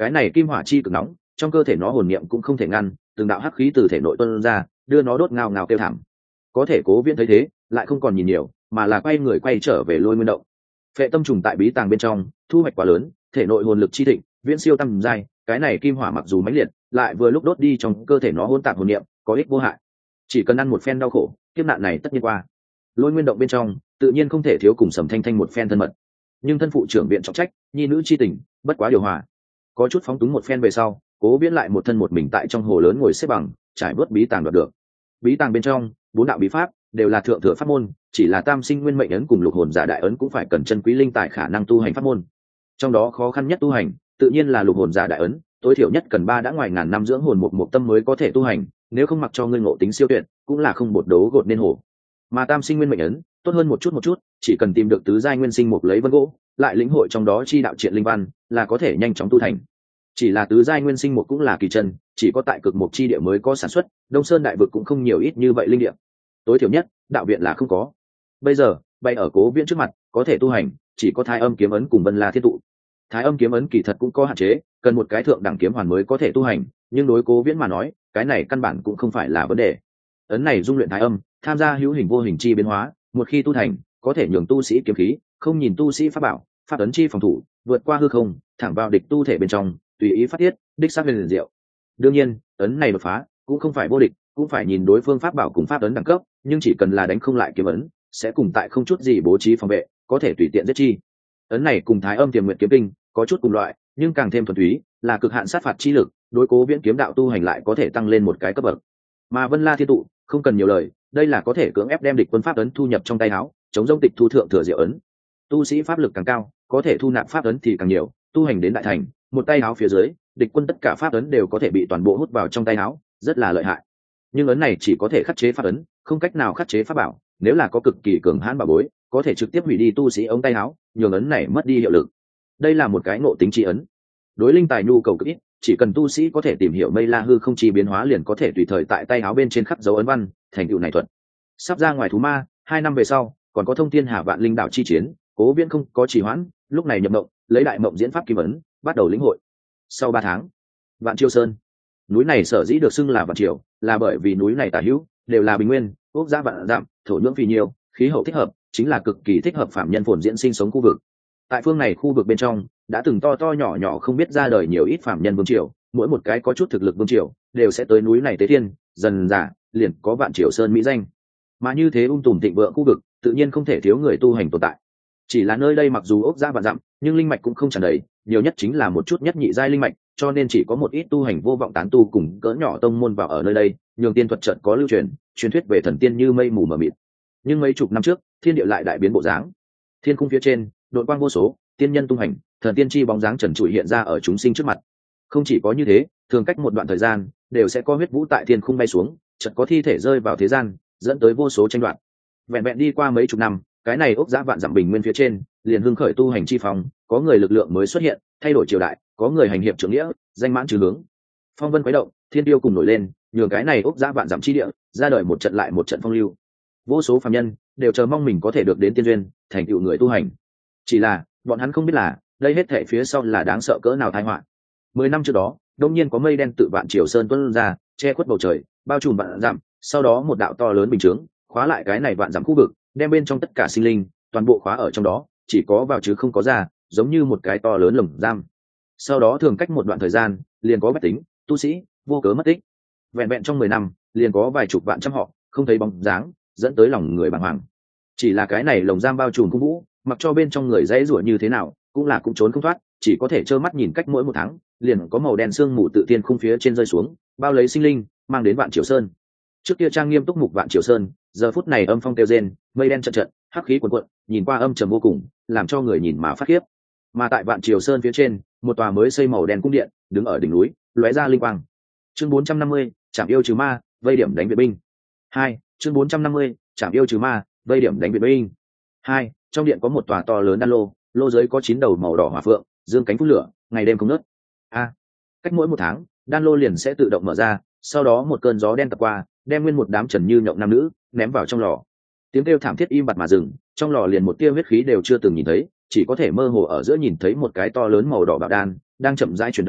cái này kim hỏa chi cực nóng, trong cơ thể nó hồn niệm cũng không thể ngăn, từng đạo hắc khí từ thể nội tuôn ra, đưa nó đốt ngao ngao kêu thảm. Có thể Cố Viễn thấy thế, lại không còn nhìn nhiều, mà là quay người quay trở về Lôi Nguyên động. Phệ tâm trùng tại bí tàng bên trong, thu hoạch quá lớn, thể nội hồn lực chi thịnh, viễn siêu tăng giai, cái này kim hỏa mặc dù mãnh liệt, lại vừa lúc đốt đi trong cơ thể nó hỗn tạp hồn niệm, có ích vô hại. Chỉ cần ăn một phen đau khổ, kiếp nạn này tất nhiên qua. Lôi Nguyên động bên trong, tự nhiên không thể thiếu cùng Sầm Thanh Thanh một phen thân mật. Nhưng thân phụ trưởng viện trọng trách, nhi nữ chi tình, bất quá điều hòa. Có chút phóng túng một phen về sau, Cố Viễn lại một thân một mình tại trong hồ lớn ngồi xếp bằng, trải vớt bí tàng đoạt được. Bí tàng bên trong, bốn đạo bí pháp đều là thượng thừa pháp môn, chỉ là tam sinh nguyên mệnh ấn cùng lục hồn giả đại ấn cũng phải cần chân quý linh tài khả năng tu hành pháp môn. Trong đó khó khăn nhất tu hành, tự nhiên là lục hồn giả đại ấn, tối thiểu nhất cần ba đã ngoài ngàn năm dưỡng hồn một một tâm mới có thể tu hành, nếu không mặc cho ngươi ngộ tính siêu tuyệt, cũng là không bột đấu gột nên hổ. Mà tam sinh nguyên mệnh ấn, tốt hơn một chút một chút, chỉ cần tìm được tứ giai nguyên sinh một lấy vân gỗ, lại lĩnh hội trong đó chi đạo triện linh văn, là có thể nhanh chóng tu thành. Chỉ là tứ giai nguyên sinh một cũng là kỳ chân, chỉ có tại cực một chi địa mới có sản xuất, Đông Sơn đại vực cũng không nhiều ít như vậy linh địa. Tối thiểu nhất, đạo viện là không có. Bây giờ, bay ở Cố Viễn trước mặt, có thể tu hành, chỉ có Thái Âm kiếm ấn cùng Vân La Thiên tụ. Thái Âm kiếm ấn kỳ thật cũng có hạn chế, cần một cái thượng đẳng kiếm hoàn mới có thể tu hành, nhưng đối Cố Viễn mà nói, cái này căn bản cũng không phải là vấn đề. Ấn này dung luyện thái âm, tham gia hữu hình vô hình chi biến hóa, một khi tu thành, có thể nhường tu sĩ kiếm khí, không nhìn tu sĩ pháp bảo, pháp ấn chi phòng thủ, vượt qua hư không, thẳng vào địch tu thể bên trong, tùy ý phát tiết, đích xác liền diệu. Đương nhiên, ấn này đột phá, cũng không phải vô địch, cũng phải nhìn đối phương pháp bảo cùng pháp ấn đẳng cấp, nhưng chỉ cần là đánh không lại kiếm ấn, sẽ cùng tại không chút gì bố trí phòng vệ, có thể tùy tiện giết chi. Ấn này cùng Thái Âm Tiềm Nguyệt kiếm kinh có chút cùng loại, nhưng càng thêm thuần túy, là cực hạn sát phạt chi lực, đối Cố Viễn kiếm đạo tu hành lại có thể tăng lên một cái cấp bậc. Mà Vân La Thiên tụ, không cần nhiều lời, đây là có thể cưỡng ép đem địch quân pháp ấn thu nhập trong tay áo, chống dông tịch thu thượng thừa diệu ấn. Tu sĩ pháp lực càng cao, có thể thu nạp pháp ấn thì càng nhiều, tu hành đến đại thành, một tay áo phía dưới, địch quân tất cả pháp ấn đều có thể bị toàn bộ hút vào trong tay áo, rất là lợi hại. Nhưng ấn này chỉ có thể khắc chế pháp ấn, không cách nào khắc chế pháp bảo, nếu là có cực kỳ cường hãn bảo bối, có thể trực tiếp hủy đi tu sĩ ống tay áo, nhường ấn này mất đi hiệu lực. Đây là một cái ngộ tính chi ấn. Đối linh tài nhu cầu cực ít, chỉ cần tu sĩ có thể tìm hiểu mây la hư không chi biến hóa liền có thể tùy thời tại tay áo bên trên khắc dấu ấn văn, thành tựu này thuật. Sắp ra ngoài thú ma, hai năm về sau, còn có thông thiên hà vạn linh đạo chi chiến, Cố Viễn không có trì hoãn, lúc này nhập mộng, lấy đại mộng diễn pháp kim ấn, bắt đầu lĩnh hội. Sau ba tháng, Vạn Triều Sơn, núi này sở dĩ được xưng là Vạn Triều, là bởi vì núi này tả hữu đều là bình nguyên, quốc gia vạn dặm, thổ nhưỡng phì nhiều, khí hậu thích hợp, chính là cực kỳ thích hợp phạm nhân phồn diễn sinh sống khu vực. Tại phương này khu vực bên trong, đã từng to to nhỏ nhỏ không biết ra đời nhiều ít phạm nhân vương triều, mỗi một cái có chút thực lực vương triều đều sẽ tới núi này tế thiên, dần dà liền có Vạn Triều Sơn mỹ danh. Mà như thế ung tùm thịnh vượng khu vực, tự nhiên không thể thiếu người tu hành tồn tại. Chỉ là nơi đây mặc dù ốc ra vạn dặm, nhưng linh mạch cũng không tràn đầy, nhiều nhất chính là một chút nhất nhị giai linh mạch, cho nên chỉ có một ít tu hành vô vọng tán tu cùng cỡ nhỏ tông môn vào ở nơi đây, nhường tiên thuật trận có lưu truyền, truyền thuyết về thần tiên như mây mù mờ mịt. Nhưng mấy chục năm trước, thiên địa lại đại biến bộ dáng. Thiên khung phía trên, đội quang vô số, tiên nhân tung hành, thần tiên chi bóng dáng trần trụi hiện ra ở chúng sinh trước mặt. Không chỉ có như thế, thường cách một đoạn thời gian, đều sẽ có huyết vũ tại thiên khung bay xuống, chợt có thi thể rơi vào thế gian, dẫn tới vô số tranh đoạt. Vẹn vẹn đi qua mấy chục năm, cái này ốc giã vạn dặm bình nguyên phía trên, liền hưng khởi tu hành chi phong, có người lực lượng mới xuất hiện, thay đổi triều đại, có người hành hiệp trưởng nghĩa, danh mãn trừ hướng. Phong vân quấy động, thiên tiêu cùng nổi lên, nhường cái này ốc giã vạn dặm chi địa, ra đời một trận lại một trận phong lưu. Vô số phàm nhân đều chờ mong mình có thể được đến tiên duyên, thành tựu người tu hành. Chỉ là, bọn hắn không biết là, đây hết thảy phía sau là đáng sợ cỡ nào tai họa. Mười năm trước đó, đông nhiên có mây đen tự Vạn Triều Sơn tuôn ra, che khuất bầu trời, bao trùm vạn dặm, sau đó một đạo to lớn bình chướng, khóa lại cái này vạn dặm khu vực, đem bên trong tất cả sinh linh, toàn bộ khóa ở trong đó, chỉ có vào chứ không có ra, giống như một cái to lớn lồng giam. Sau đó thường cách một đoạn thời gian, liền có bách tính, tu sĩ, vô cớ mất tích. Vẹn vẹn trong mười năm, liền có vài chục vạn trăm họ, không thấy bóng dáng, dẫn tới lòng người bàng hoàng. Chỉ là cái này lồng giam bao trùm cung vũ, mặc cho bên trong người dãy rủa như thế nào, cũng là cũng trốn không thoát, chỉ có thể trơ mắt nhìn cách mỗi một tháng, liền có màu đen sương mù tự thiên khung phía trên rơi xuống, bao lấy sinh linh, mang đến Vạn Triều Sơn. Trước kia trang nghiêm túc mục Vạn Triều Sơn, giờ phút này âm phong kêu rên, mây đen trận trận, hắc khí cuồn cuộn, nhìn qua âm trầm vô cùng, làm cho người nhìn mà phát khiếp. Mà tại Vạn Triều Sơn phía trên, một tòa mới xây màu đen cung điện, đứng ở đỉnh núi, lóe ra linh quang. Chương bốn trăm năm mươi, Trảm yêu trừ ma, vây điểm đánh viện binh. Hai, chương bốn trăm năm mươi, Trảm yêu trừ ma, vây điểm đánh viện binh. Hai, trong điện có một tòa to lớn đan lô, lô dưới có chín đầu màu đỏ hỏa phượng, dương cánh phun lửa, ngày đêm không ngớt. A, cách mỗi một tháng, đan lô liền sẽ tự động mở ra, sau đó một cơn gió đen tập qua, đem nguyên một đám trần như nhộng nam nữ ném vào trong lò. Tiếng kêu thảm thiết im bặt mà dừng, trong lò liền một tia huyết khí đều chưa từng nhìn thấy, chỉ có thể mơ hồ ở giữa nhìn thấy một cái to lớn màu đỏ bảo đan đang chậm rãi chuyển động,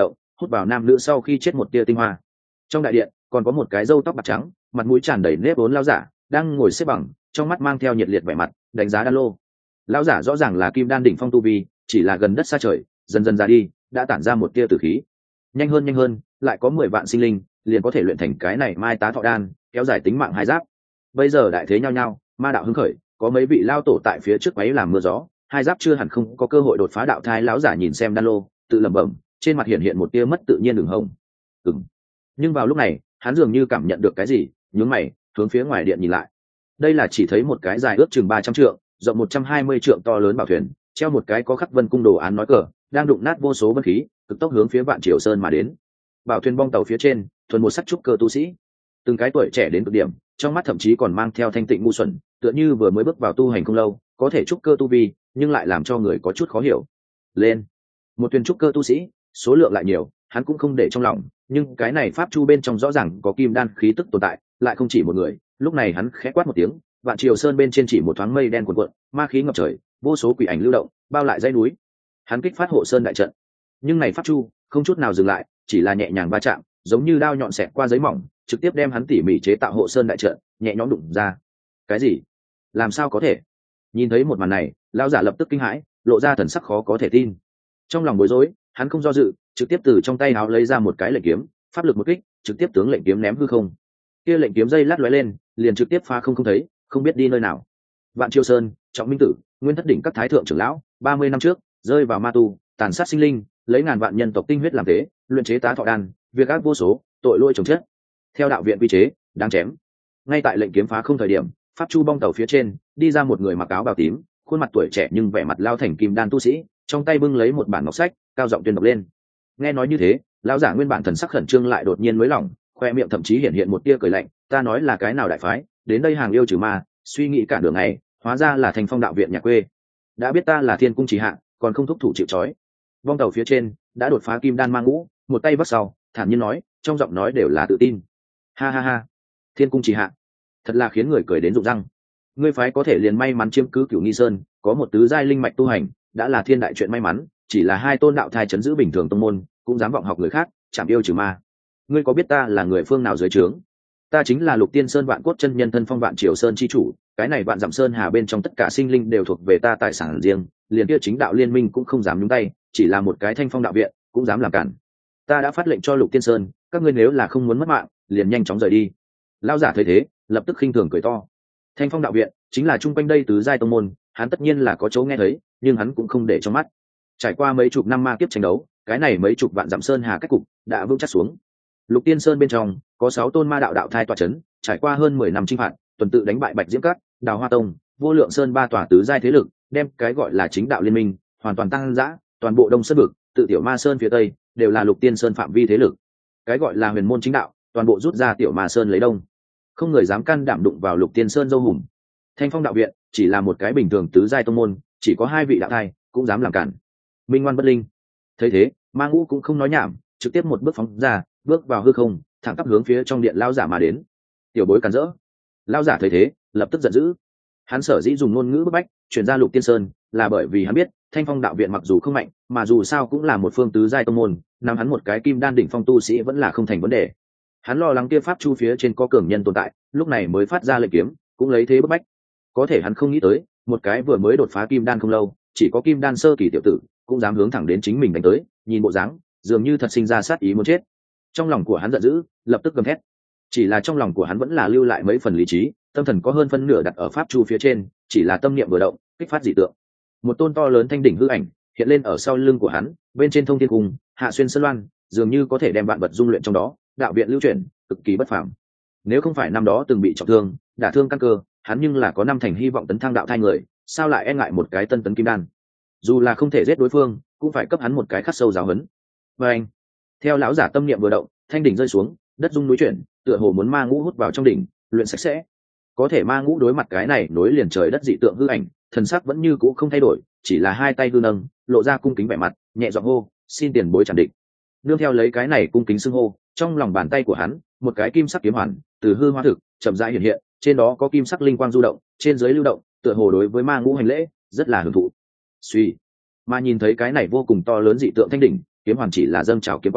hút vào nam nữ sau khi chết một tia tinh hoa. Trong đại điện còn có một cái râu tóc bạc trắng, mặt mũi tràn đầy nếp vốn lão giả đang ngồi xếp bằng, trong mắt mang theo nhiệt liệt vẻ mặt đánh giá đan lô. Lão giả rõ ràng là kim đan đỉnh phong tu vi, chỉ là gần đất xa trời, dần dần ra đi đã tản ra một tia tử khí. Nhanh hơn nhanh hơn, lại có mười vạn sinh linh liền có thể luyện thành cái này mai tá thọ đan, kéo dài tính mạng hai giáp. Bây giờ đại thế nhao nhao, ma đạo hứng khởi, có mấy vị lao tổ tại phía trước quấy làm mưa gió, hai giáp chưa hẳn không có cơ hội đột phá đạo thai. Lão giả nhìn xem đan lô, tự lẩm bẩm, trên mặt hiện hiện một tia mất tự nhiên đường hồng. Ừm. Nhưng vào lúc này, hắn dường như cảm nhận được cái gì, nhướng mày, hướng phía ngoài điện nhìn lại. Đây là chỉ thấy một cái dài ước chừng ba trăm trượng, rộng một trăm hai mươi trượng to lớn bảo thuyền, treo một cái có khắc vân cung đồ án nói cờ, đang đụng nát vô số vân khí, cực tốc hướng phía Vạn Triều Sơn mà đến. Bảo thuyền bong tàu phía trên, thuần một sắc trúc cơ tu sĩ, từng cái tuổi trẻ đến cực điểm, trong mắt thậm chí còn mang theo thanh tịnh ngu xuẩn, tựa như vừa mới bước vào tu hành không lâu, có thể trúc cơ tu vi, nhưng lại làm cho người có chút khó hiểu. Lên, một thuyền trúc cơ tu sĩ, số lượng lại nhiều, hắn cũng không để trong lòng, nhưng cái này pháp chu bên trong rõ ràng có kim đan khí tức tồn tại, lại không chỉ một người. Lúc này hắn khẽ quát một tiếng, Vạn Triều Sơn bên trên chỉ một thoáng mây đen cuồn cuộn, ma khí ngập trời, vô số quỷ ảnh lưu động, bao lại dãy núi. Hắn kích phát hộ sơn đại trận, nhưng này pháp chu không chút nào dừng lại, chỉ là nhẹ nhàng va chạm, giống như đao nhọn xẹt qua giấy mỏng, trực tiếp đem hắn tỉ mỉ chế tạo hộ sơn đại trận nhẹ nhõm đụng ra. Cái gì? Làm sao có thể? Nhìn thấy một màn này, lão giả lập tức kinh hãi, lộ ra thần sắc khó có thể tin. Trong lòng bối rối, hắn không do dự, trực tiếp từ trong tay áo lấy ra một cái lệnh kiếm, pháp lực một kích, trực tiếp tướng lệnh kiếm ném hư không. Kia lệnh kiếm dây lát lóe lên, liền trực tiếp phá không không thấy, không biết đi nơi nào. Vạn Triều Sơn, Trọng Minh Tử, Nguyên Thất Đỉnh các thái thượng trưởng lão, ba mươi năm trước rơi vào ma tu, tàn sát sinh linh, lấy ngàn vạn nhân tộc tinh huyết làm thế, luyện chế tá thọ đan, việc ác vô số, tội lỗi chồng chất. Theo đạo viện quy chế, đáng chém. Ngay tại lệnh kiếm phá không thời điểm, pháp chu bong tàu phía trên đi ra một người mặc áo bào tím, khuôn mặt tuổi trẻ nhưng vẻ mặt lao thành kim đan tu sĩ, trong tay bưng lấy một bản ngọc sách, cao giọng tuyên đọc lên. Nghe nói như thế, lão giả nguyên bản thần sắc khẩn trương lại đột nhiên nới lỏng, khoe miệng thậm chí hiện hiện một tia cười lạnh. Ta nói là cái nào đại phái, đến đây hàng yêu trừ ma, suy nghĩ cả đường này, hóa ra là Thành Phong đạo viện nhà quê. Đã biết ta là Thiên cung chỉ hạ, còn không thúc thủ chịu trói. Vong tàu phía trên đã đột phá kim đan ma ngũ, một tay vắt sau, thản nhiên nói, trong giọng nói đều là tự tin. Ha ha ha, Thiên cung chỉ hạ, thật là khiến người cười đến rụng răng. Ngươi phái có thể liền may mắn chiếm cứ Cửu Nghi Sơn, có một tứ giai linh mạch tu hành, đã là thiên đại chuyện may mắn. Chỉ là hai tôn đạo thai chấn giữ bình thường tông môn, cũng dám vọng học người khác, chạm yêu trừ ma. Ngươi có biết ta là người phương nào dưới trướng? Ta chính là Lục Tiên Sơn Vạn Cốt chân nhân, thân phong Vạn Triều Sơn chi chủ. Cái này Vạn Dặm Sơn hà bên trong tất cả sinh linh đều thuộc về ta tài sản riêng, liền kia chính đạo liên minh cũng không dám nhúng tay, chỉ là một cái Thanh Phong đạo viện cũng dám làm cản. Ta đã phát lệnh cho Lục Tiên Sơn, các ngươi nếu là không muốn mất mạng, liền nhanh chóng rời đi. Lão giả thấy thế, lập tức khinh thường cười to. Thanh Phong đạo viện chính là chung quanh đây tứ giai tông môn, hắn tất nhiên là có chỗ nghe thấy, nhưng hắn cũng không để trong mắt. Trải qua mấy chục năm ma kiếp tranh đấu, cái này mấy chục vạn dặm sơn hà cách cục đã vững chắc xuống. Lục Tiên Sơn bên trong có sáu tôn ma đạo đạo thai tọa chấn, trải qua hơn mười năm chinh phạt, tuần tự đánh bại Bạch Diễm Các, Đào Hoa Tông, Vô Lượng Sơn ba tòa tứ giai thế lực, đem cái gọi là chính đạo liên minh hoàn toàn tăng dã, toàn bộ Đông Sơn vực, tự Tiểu Ma Sơn phía tây đều là Lục Tiên Sơn phạm vi thế lực. Cái gọi là huyền môn chính đạo, toàn bộ rút ra Tiểu Ma Sơn lấy đông. Không người dám can đảm đụng vào Lục Tiên Sơn dâu hùm. Thanh Phong đạo viện chỉ là một cái bình thường tứ giai tông môn, chỉ có hai vị đạo thai cũng dám làm cản. Minh ngoan bất linh. Thấy thế, Ma Ngũ cũng không nói nhảm, trực tiếp một bước phóng ra, bước vào hư không, thẳng tắp hướng phía trong điện lao giả mà đến. Tiểu bối cản rỡ. Lao giả thấy thế, lập tức giận dữ. Hắn sở dĩ dùng ngôn ngữ bức bách chuyển ra Lục Tiên Sơn, là bởi vì hắn biết Thanh Phong đạo viện mặc dù không mạnh, mà dù sao cũng là một phương tứ giai tông môn, nắm hắn một cái kim đan đỉnh phong tu sĩ vẫn là không thành vấn đề. Hắn lo lắng kia pháp chu phía trên có cường nhân tồn tại, lúc này mới phát ra lệnh kiếm, cũng lấy thế bức bách. Có thể hắn không nghĩ tới, một cái vừa mới đột phá kim đan không lâu, chỉ có kim đan sơ kỳ tiểu tử, cũng dám hướng thẳng đến chính mình đánh tới, nhìn bộ dáng, dường như thật sinh ra sát ý muốn chết. Trong lòng của hắn giận dữ, lập tức gầm thét. Chỉ là trong lòng của hắn vẫn là lưu lại mấy phần lý trí, tâm thần có hơn phân nửa đặt ở pháp chu phía trên, chỉ là tâm niệm vừa động, kích phát dị tượng. Một tôn to lớn thanh đỉnh hư ảnh hiện lên ở sau lưng của hắn, bên trên thông thiên cung, hạ xuyên sơn loan, dường như có thể đem vạn vật dung luyện trong đó, đạo viện lưu chuyển, cực kỳ bất phàm. Nếu không phải năm đó từng bị trọng thương, đả thương căn cơ, hắn nhưng là có năm thành hy vọng tấn thăng đạo thai người, sao lại e ngại một cái tân tấn kim đan? Dù là không thể giết đối phương, cũng phải cấp hắn một cái khắc sâu giáo huấn. Và anh, theo lão giả tâm niệm vừa động, thanh đỉnh rơi xuống, đất rung núi chuyển, tựa hồ muốn Ma Ngũ hút vào trong đỉnh, luyện sạch sẽ. Có thể Ma Ngũ đối mặt cái này nối liền trời đất dị tượng hư ảnh, thần sắc vẫn như cũ không thay đổi, chỉ là hai tay hư nâng, lộ ra cung kính vẻ mặt, nhẹ giọng hô, xin tiền bối trảm định. Nương theo lấy cái này cung kính xưng hô, trong lòng bàn tay của hắn, một cái kim sắc kiếm hoàn từ hư hóa thực chậm rãi hiện hiện, trên đó có kim sắc linh quang du động, trên dưới lưu động, tựa hồ đối với Ma Ngũ hành lễ, rất là hưởng thụ. Suy, mà nhìn thấy cái này vô cùng to lớn dị tượng thanh đỉnh, kiếm hoàn chỉ là dâng trào kiếm quang,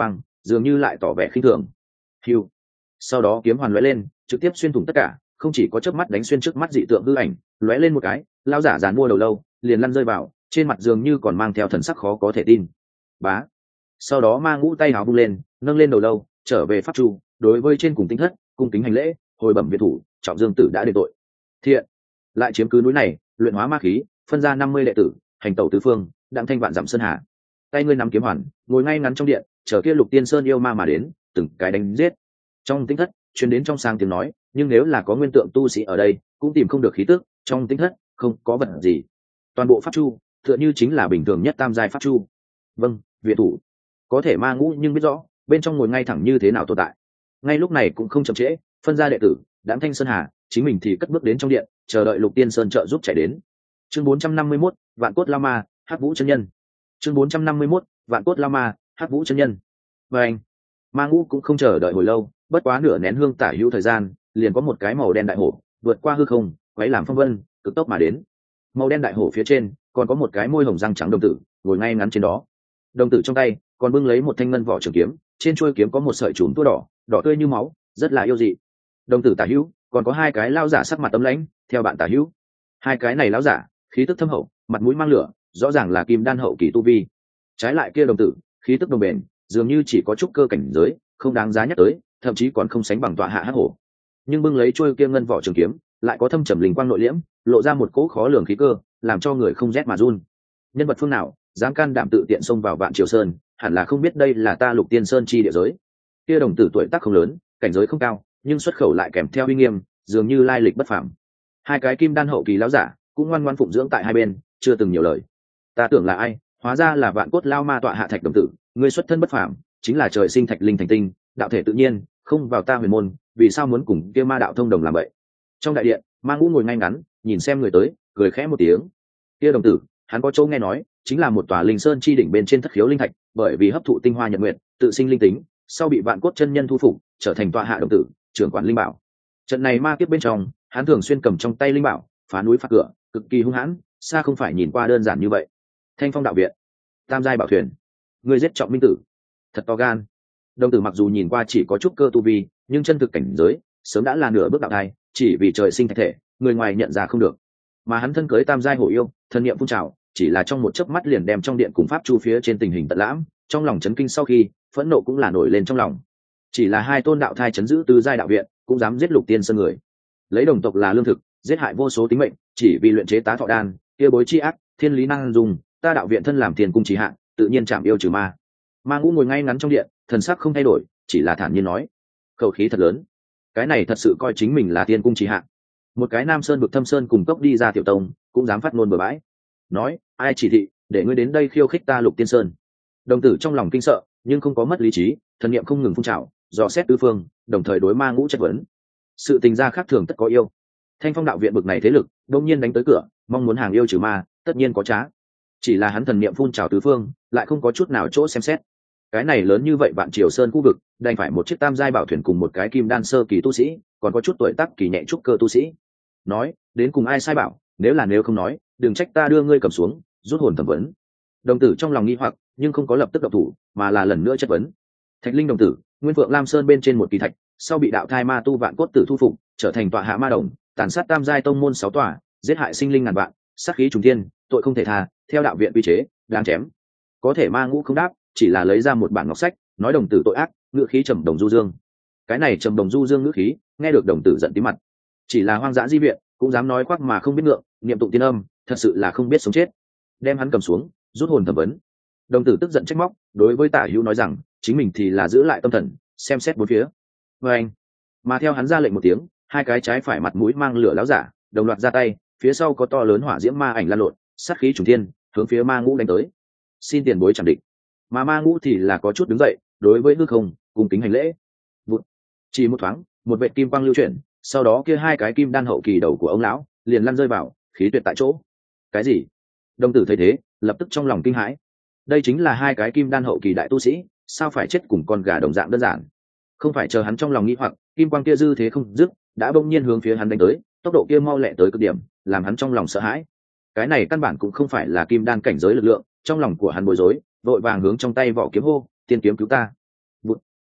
dường như lại tỏ vẻ khinh thường. Hưu. Sau đó kiếm hoàn lóe lên, trực tiếp xuyên thủng tất cả, không chỉ có chớp mắt đánh xuyên trước mắt dị tượng hư ảnh, lóe lên một cái, lão giả giàn mua đầu lâu liền lăn rơi vào, trên mặt dường như còn mang theo thần sắc khó có thể tin. Bá. Sau đó ma ngũ tay hào vung lên, nâng lên đầu lâu, trở về pháp chu, đối với trên cùng tinh thất, cung kính hành lễ, hồi bẩm viện thủ, trọng dương tử đã đền tội. Thiện. Lại chiếm cứ núi này, luyện hóa ma khí, phân ra năm mươi đệ tử, hành tẩu tứ phương, đặng thanh vạn dặm sơn hà. Tay ngươi nắm kiếm hoàn, ngồi ngay ngắn trong điện, chờ kia Lục Tiên Sơn yêu ma mà đến, từng cái đánh giết. Trong tinh thất truyền đến trong sáng tiếng nói, nhưng nếu là có nguyên tượng tu sĩ ở đây, cũng tìm không được khí tức, trong tinh thất không có vật gì. Toàn bộ pháp chu tựa như chính là bình thường nhất tam giai pháp chu. Vâng, viện thủ. Có thể ma ngũ nhưng biết rõ, bên trong ngồi ngay thẳng như thế nào tồn tại. Ngay lúc này cũng không chậm trễ, phân ra đệ tử, đãng thanh sơn hà, chính mình thì cất bước đến trong điện, chờ đợi Lục Tiên Sơn trợ giúp chạy đến. Chương bốn trăm năm mươi mốt, Vạn Cốt Lao Ma, Hắc Vũ chân nhân. Chương bốn trăm năm mươi mốt, Vạn Cốt Lao Ma, Hắc Vũ chân nhân. Và anh, ma ngũ cũng không chờ đợi hồi lâu, bất quá nửa nén hương tả hữu thời gian, liền có một cái màu đen đại hổ vượt qua hư không, quấy làm phong vân, cực tốc mà đến. Màu đen đại hổ phía trên còn có một cái môi hồng răng trắng đồng tử ngồi ngay ngắn trên đó. Đồng tử trong tay còn bưng lấy một thanh ngân vỏ trường kiếm, trên chuôi kiếm có một sợi chùm tua đỏ, đỏ tươi như máu, rất là yêu dị. Đồng tử tả hữu còn có hai cái lao giả sắc mặt tấm lãnh, theo bạn tả hữu. Hai cái này lao giả khí tức thâm hậu, mặt mũi mang lửa, rõ ràng là kim đan hậu kỳ tu vi. Trái lại kia đồng tử khí tức đồng bền, dường như chỉ có chút cơ cảnh giới, không đáng giá nhắc tới, thậm chí còn không sánh bằng tọa hạ hắc hổ. Nhưng bưng lấy chuôi kia ngân vỏ trường kiếm, lại có thâm trầm linh quang nội liễm, lộ ra một cỗ khó lường khí cơ, làm cho người không rét mà run. Nhân vật phương nào dám can đảm tự tiện xông vào Vạn Triều Sơn, hẳn là không biết đây là ta Lục Tiên Sơn chi địa giới. Kia đồng tử tuổi tác không lớn, cảnh giới không cao, nhưng xuất khẩu lại kèm theo uy nghiêm, dường như lai lịch bất phàm. Hai cái kim đan hậu kỳ lão giả cũng ngoan ngoãn phụng dưỡng tại hai bên, chưa từng nhiều lời. Ta tưởng là ai, hóa ra là Vạn Cốt Lao Ma tọa hạ Thạch đồng tử, ngươi xuất thân bất phàm, chính là trời sinh thạch linh thành tinh, đạo thể tự nhiên, không vào ta huyền môn, vì sao muốn cùng kia ma đạo thông đồng làm vậy? Trong đại điện, ma ngũ ngồi ngay ngắn, nhìn xem người tới, cười khẽ một tiếng. Kia đồng tử, hắn có chỗ nghe nói, chính là một tòa linh sơn chi đỉnh bên trên thất khiếu linh thạch, bởi vì hấp thụ tinh hoa nhật nguyện, tự sinh linh tính, sau bị Vạn Cốt chân nhân thu phục, trở thành tọa hạ đồng tử, trưởng quản linh bảo. Trận này ma kiếp bên trong, hắn thường xuyên cầm trong tay linh bảo, phá núi phá cửa, cực kỳ hung hãn, xa không phải nhìn qua đơn giản như vậy. Thanh Phong đạo viện, tam giai bảo thuyền, người giết trọng minh tử, thật to gan. Đồng tử mặc dù nhìn qua chỉ có chút cơ tu vi, nhưng chân thực cảnh giới sớm đã là nửa bước đạo thai, chỉ vì trời sinh thạch thể, người ngoài nhận ra không được. Mà hắn thân cưới tam giai hổ yêu, thân niệm phun trào, chỉ là trong một chớp mắt liền đem trong điện cùng pháp chu phía trên tình hình tận lãm, trong lòng chấn kinh sau khi, phẫn nộ cũng là nổi lên trong lòng. Chỉ là hai tôn đạo thai chấn giữ tứ giai đạo viện, cũng dám giết Lục Tiên Sơn người, lấy đồng tộc là lương thực, giết hại vô số tính mệnh, chỉ vì luyện chế tá thọ đan, kia bối chi ác, thiên lý năng dùng, ta đạo viện thân làm tiền cung trì hạn, tự nhiên chạm yêu trừ ma. Ma ngũ ngồi ngay ngắn trong điện, thần sắc không thay đổi, chỉ là thản nhiên nói, khẩu khí thật lớn, cái này thật sự coi chính mình là tiên cung trì hạn. Một cái Nam Sơn vực thâm sơn cùng cốc đi ra tiểu tông, cũng dám phát ngôn bừa bãi, nói ai chỉ thị để ngươi đến đây khiêu khích ta Lục Tiên Sơn. Đồng tử trong lòng kinh sợ, nhưng không có mất lý trí, thần niệm không ngừng phun trào, dò xét tứ phương, đồng thời đối ma ngũ chất vấn. Sự tình gia khác thường tất có yêu, Thanh Phong đạo viện bực này thế lực đông nhiên đánh tới cửa, mong muốn hàng yêu trừ ma, tất nhiên có trá. Chỉ là hắn thần niệm phun trào tứ phương, lại không có chút nào chỗ xem xét. Cái này lớn như vậy Vạn Triều Sơn khu vực, đành phải một chiếc tam giai bảo thuyền cùng một cái kim đan sơ kỳ tu sĩ, còn có chút tuổi tác kỳ nhẹ trúc cơ tu sĩ. Nói đến cùng ai sai bảo, nếu là nếu không nói, đừng trách ta đưa ngươi cầm xuống, rút hồn thẩm vấn. Đồng tử trong lòng nghi hoặc, nhưng không có lập tức động thủ, mà là lần nữa chất vấn. Thạch linh đồng tử, nguyên phượng lam sơn bên trên một kỳ thạch, sau bị đạo thai ma tu Vạn Cốt tử thu phục, trở thành tọa hạ ma đồng, tàn sát tam giai tông môn sáu tòa, giết hại sinh linh ngàn vạn, sát khí trùng thiên, tội không thể tha, theo đạo viện quy chế, đáng chém. Có thể ma ngũ không đáp, chỉ là lấy ra một bản ngọc sách, nói đồng tử tội ác, ngữ khí trầm đồng du dương. Cái này trầm đồng du dương ngữ khí, nghe được đồng tử giận tí mặt. Chỉ là hoang dã di viện, cũng dám nói khoác mà không biết ngượng, niệm tụng tiên âm, thật sự là không biết sống chết. Đem hắn cầm xuống, rút hồn thẩm vấn. Đồng tử tức giận trách móc, đối với Tả Hữu nói rằng, chính mình thì là giữ lại tâm thần, xem xét bốn phía. Và anh, mà theo hắn ra lệnh một tiếng, hai cái trái phải mặt mũi mang lửa láo giả, đồng loạt ra tay, phía sau có to lớn hỏa diễm ma ảnh lan lộn, sát khí trùng thiên, hướng phía ma ngũ đánh tới. Xin tiền bối chẳng định. Mà ma ngũ thì là có chút đứng dậy, đối với hư không cung kính hành lễ. Vụt. Chỉ một thoáng, một vệt kim quang lưu chuyển, sau đó kia hai cái kim đan hậu kỳ đầu của ông lão liền lăn rơi vào, khí tuyệt tại chỗ. Cái gì? Đồng tử thấy thế, lập tức trong lòng kinh hãi. Đây chính là hai cái kim đan hậu kỳ đại tu sĩ, sao phải chết cùng con gà đồng dạng đơn giản? Không phải chờ hắn trong lòng nghĩ hoặc, kim quang kia dư thế không dứt, đã bỗng nhiên hướng phía hắn đánh tới, tốc độ kia mau lẹ tới cực điểm, làm hắn trong lòng sợ hãi. Cái này căn bản cũng không phải là kim đan cảnh giới lực lượng, trong lòng của hắn bối rối, vội vàng hướng trong tay vỏ kiếm hô, tiên kiếm cứu ta. Bụt.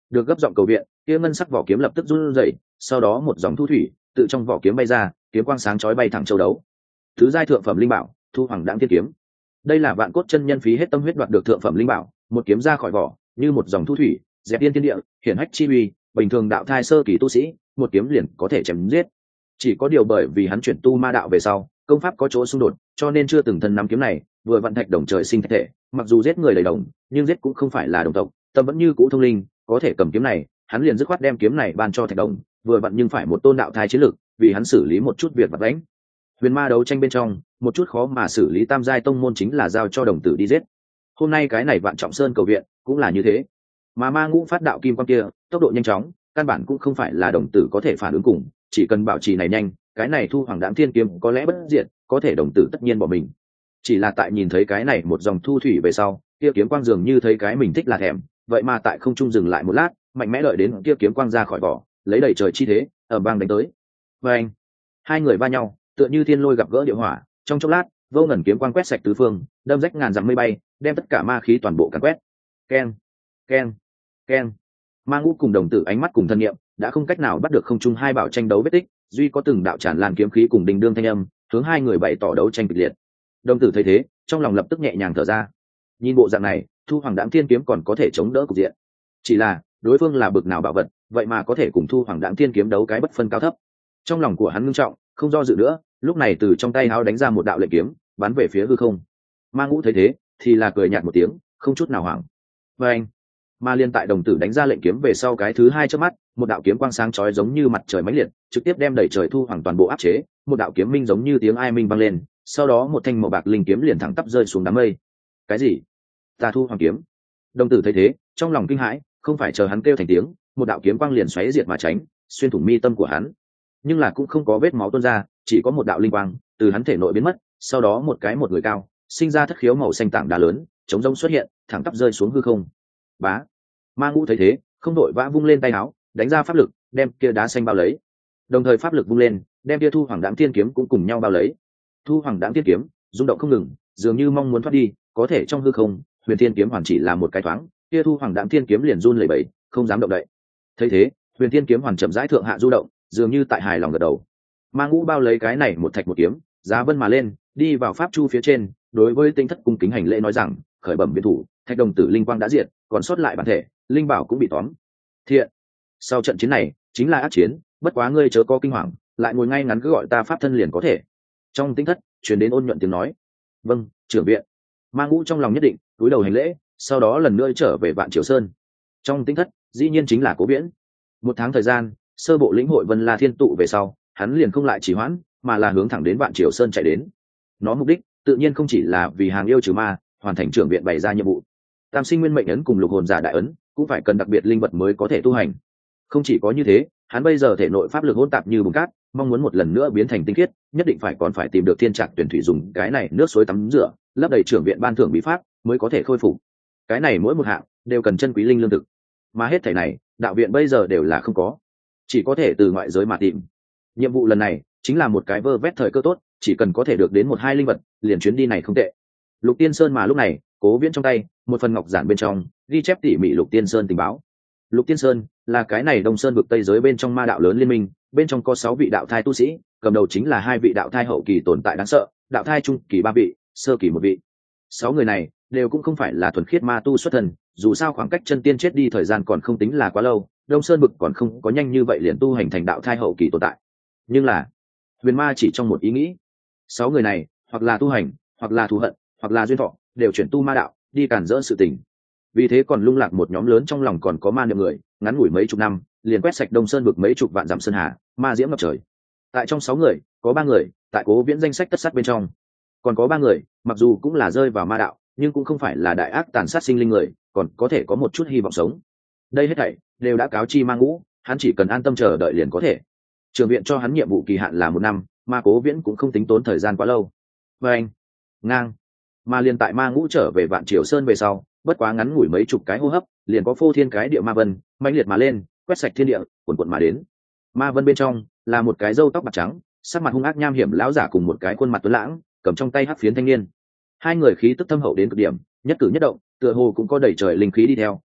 được gấp giọng cầu viện, kia ngân sắc vỏ kiếm lập tức run rẩy, sau đó một dòng thu thủy tự trong vỏ kiếm bay ra, kiếm quang sáng chói bay thẳng châu đấu. Thứ giai thượng phẩm linh bảo, Thu Hoàng Đãng Thiên Kiếm. Đây là Vạn Cốt chân nhân phí hết tâm huyết đoạt được thượng phẩm linh bảo, một kiếm ra khỏi vỏ, như một dòng thu thủy, dẹp tiên thiên địa, hiển hách chi uy, bình thường đạo thai sơ kỳ tu sĩ, một kiếm liền có thể chém giết. Chỉ có điều bởi vì hắn chuyển tu ma đạo về sau, công pháp có chỗ xung đột, cho nên chưa từng thân nắm kiếm này, vừa vận thạch đồng trời sinh thạch thể, mặc dù giết người đầy đồng, nhưng giết cũng không phải là đồng tộc, tâm vẫn như cũ thông linh, có thể cầm kiếm này, hắn liền dứt khoát đem kiếm này ban cho thạch đồng, vừa vặn nhưng phải một tôn đạo thai chiến lực, vì hắn xử lý một chút việc vặt vãnh. Huyền ma đấu tranh bên trong, một chút khó mà xử lý tam giai tông môn chính là giao cho đồng tử đi giết. Hôm nay cái này Vạn Trọng Sơn cầu viện cũng là như thế. Mà ma ngũ phát đạo kim quang kia, tốc độ nhanh chóng, căn bản cũng không phải là đồng tử có thể phản ứng cùng, chỉ cần bảo trì này nhanh, cái này Thu Hoàng Đãng Thiên Kiếm có lẽ bất diệt, có thể đồng tử tất nhiên bỏ mình. Chỉ là tại nhìn thấy cái này một dòng thu thủy về sau, kia kiếm quang dường như thấy cái mình thích là thèm, vậy mà tại không trung dừng lại một lát, mạnh mẽ đợi đến kia kiếm quang ra khỏi vỏ, lấy đầy trời chi thế, ở bang đánh tới. Và anh, hai người va nhau, tựa như thiên lôi gặp gỡ địa hỏa, trong chốc lát, vô ngần kiếm quang quét sạch tứ phương, đâm rách ngàn dặm mây bay, đem tất cả ma khí toàn bộ càn quét. Keng, keng, keng. Ma ngũ cùng đồng tử ánh mắt cùng thân niệm, đã không cách nào bắt được không trung hai bảo tranh đấu vết tích, duy có từng đạo tràn lan kiếm khí cùng đình đương thanh âm, hướng hai người bày tỏ đấu tranh kịch liệt. Đồng tử thấy thế, trong lòng lập tức nhẹ nhàng thở ra. Nhìn bộ dạng này, Thu Hoàng Đãng Thiên Kiếm còn có thể chống đỡ cục diện. Chỉ là, đối phương là bực nào bảo vật, vậy mà có thể cùng Thu Hoàng Đãng Thiên Kiếm đấu cái bất phân cao thấp. Trong lòng của hắn ngưng trọng, không do dự nữa, lúc này từ trong tay áo đánh ra một đạo lệnh kiếm, bắn về phía hư không. Ma ngũ thấy thế, thì là cười nhạt một tiếng, không chút nào hoảng. Và anh, ma liên tại đồng tử đánh ra lệnh kiếm về sau cái thứ hai trước mắt, một đạo kiếm quang sáng chói giống như mặt trời mãnh liệt, trực tiếp đem đẩy trời Thu Hoàng toàn bộ áp chế, một đạo kiếm minh giống như tiếng ai minh vang lên, sau đó một thanh màu bạc linh kiếm liền thẳng tắp rơi xuống đám mây. Cái gì? Ta Thu Hoàng kiếm? Đồng tử thấy thế, trong lòng kinh hãi, không phải chờ hắn kêu thành tiếng, một đạo kiếm quang liền xoáy diệt mà tránh, xuyên thủng mi tâm của hắn. Nhưng là cũng không có vết máu tuôn ra, chỉ có một đạo linh quang từ hắn thể nội biến mất, sau đó một cái một người cao, sinh ra thất khiếu màu xanh tảng đá lớn, chống rông xuất hiện, thẳng tắp rơi xuống hư không. Bá. Ma ngũ thấy thế, không đội vã vung lên tay áo, đánh ra pháp lực, đem kia đá xanh bao lấy. Đồng thời pháp lực vung lên, đem kia Thu Hoàng Đãng Thiên Kiếm cũng cùng nhau bao lấy. Thu Hoàng Đãng Thiên Kiếm rung động không ngừng, dường như mong muốn thoát đi, có thể trong hư không, Huyền Thiên Kiếm hoàn chỉ là một cái thoáng, kia Thu Hoàng Đãng Thiên Kiếm liền run lẩy bẩy, không dám động đậy. Thấy thế, Huyền Thiên Kiếm hoàn chậm rãi thượng hạ du động, dường như tại hài lòng gật đầu. Ma ngũ bao lấy cái này một thạch một kiếm, giá vân mà lên, đi vào pháp chu phía trên, đối với Tinh Thất cung kính hành lễ nói rằng, khởi bẩm viên thủ, thạch đồng tử linh quang đã diệt, còn sót lại bản thể, linh bảo cũng bị tóm. Thiện. Sau trận chiến này, chính là ác chiến, bất quá ngươi chớ có kinh hoàng, lại ngồi ngay ngắn cứ gọi ta pháp thân liền có thể. Trong Tinh Thất truyền đến ôn nhuận tiếng nói. Vâng, trưởng viện. Ma ngũ trong lòng nhất định, cúi đầu hành lễ, sau đó lần nữa trở về Vạn Triều Sơn. Trong Tinh Thất, dĩ nhiên chính là Cố Viễn. Một tháng thời gian, sơ bộ lĩnh hội Vân La Thiên tụ về sau, hắn liền không lại trì hoãn, mà là hướng thẳng đến Vạn Triều Sơn chạy đến. Nó mục đích, tự nhiên không chỉ là vì hàng yêu trừ ma, hoàn thành trưởng viện bày ra nhiệm vụ. Tam sinh nguyên mệnh ấn cùng lục hồn giả đại ấn, cũng phải cần đặc biệt linh vật mới có thể tu hành. Không chỉ có như thế, hắn bây giờ thể nội pháp lực hỗn tạp như bùn cát, mong muốn một lần nữa biến thành tinh khiết, nhất định phải còn phải tìm được thiên trạc tuyển thủy dùng cái này nước suối tắm rửa, lấp đầy trưởng viện ban thưởng bí pháp, mới có thể khôi phục. Cái này mỗi một hạng đều cần chân quý linh lương thực, mà hết thảy này, đạo viện bây giờ đều là không có, chỉ có thể từ ngoại giới mà tìm. Nhiệm vụ lần này chính là một cái vơ vét thời cơ tốt, chỉ cần có thể được đến một hai linh vật, liền chuyến đi này không tệ. Lục Tiên Sơn mà lúc này, Cố Viễn trong tay, một phần ngọc giản bên trong, ghi chép tỉ mỉ Lục Tiên Sơn tình báo. Lục Tiên Sơn là cái này Đông Sơn vực Tây giới bên trong ma đạo lớn liên minh, bên trong có sáu vị đạo thai tu sĩ, cầm đầu chính là hai vị đạo thai hậu kỳ tồn tại đáng sợ, đạo thai trung kỳ ba vị, sơ kỳ một vị. Sáu người này đều cũng không phải là thuần khiết ma tu xuất thân, dù sao khoảng cách chân tiên chết đi thời gian còn không tính là quá lâu, Đông Sơn vực còn không có nhanh như vậy liền tu hành thành đạo thai hậu kỳ tồn tại. Nhưng là, Huyền Ma chỉ trong một ý nghĩ, sáu người này, hoặc là tu hành, hoặc là thù hận, hoặc là duyên thọ, đều chuyển tu ma đạo, đi cản rỡ sự tình. Vì thế còn lung lạc một nhóm lớn trong lòng còn có ma niệm người, ngắn ngủi mấy chục năm, liền quét sạch Đông Sơn vực mấy chục vạn dặm sơn hà, ma diễm ngập trời. Tại trong sáu người, có ba người tại Cố Viễn danh sách tất sát bên trong, còn có ba người, mặc dù cũng là rơi vào ma đạo, nhưng cũng không phải là đại ác tàn sát sinh linh người, còn có thể có một chút hy vọng sống. Đây hết thảy đều đã cáo chi Ma Ngũ, hắn chỉ cần an tâm chờ đợi liền có thể. Trường viện cho hắn nhiệm vụ kỳ hạn là một năm, mà Cố Viễn cũng không tính tốn thời gian quá lâu. Và anh, ngang, mà liền tại Ma Ngũ trở về Vạn Triều Sơn về sau, bất quá ngắn ngủi mấy chục cái hô hấp, liền có phô thiên cái địa ma vân mãnh liệt mà lên, quét sạch thiên địa, cuồn cuộn mà đến. Ma vân bên trong là một cái râu tóc bạc trắng, sắc mặt hung ác nham hiểm lão giả cùng một cái khuôn mặt tuấn lãng, cầm trong tay hắc phiến thanh niên. Hai người khí tức thâm hậu đến cực điểm, nhất cử nhất động, tựa hồ cũng có đầy trời linh khí đi theo,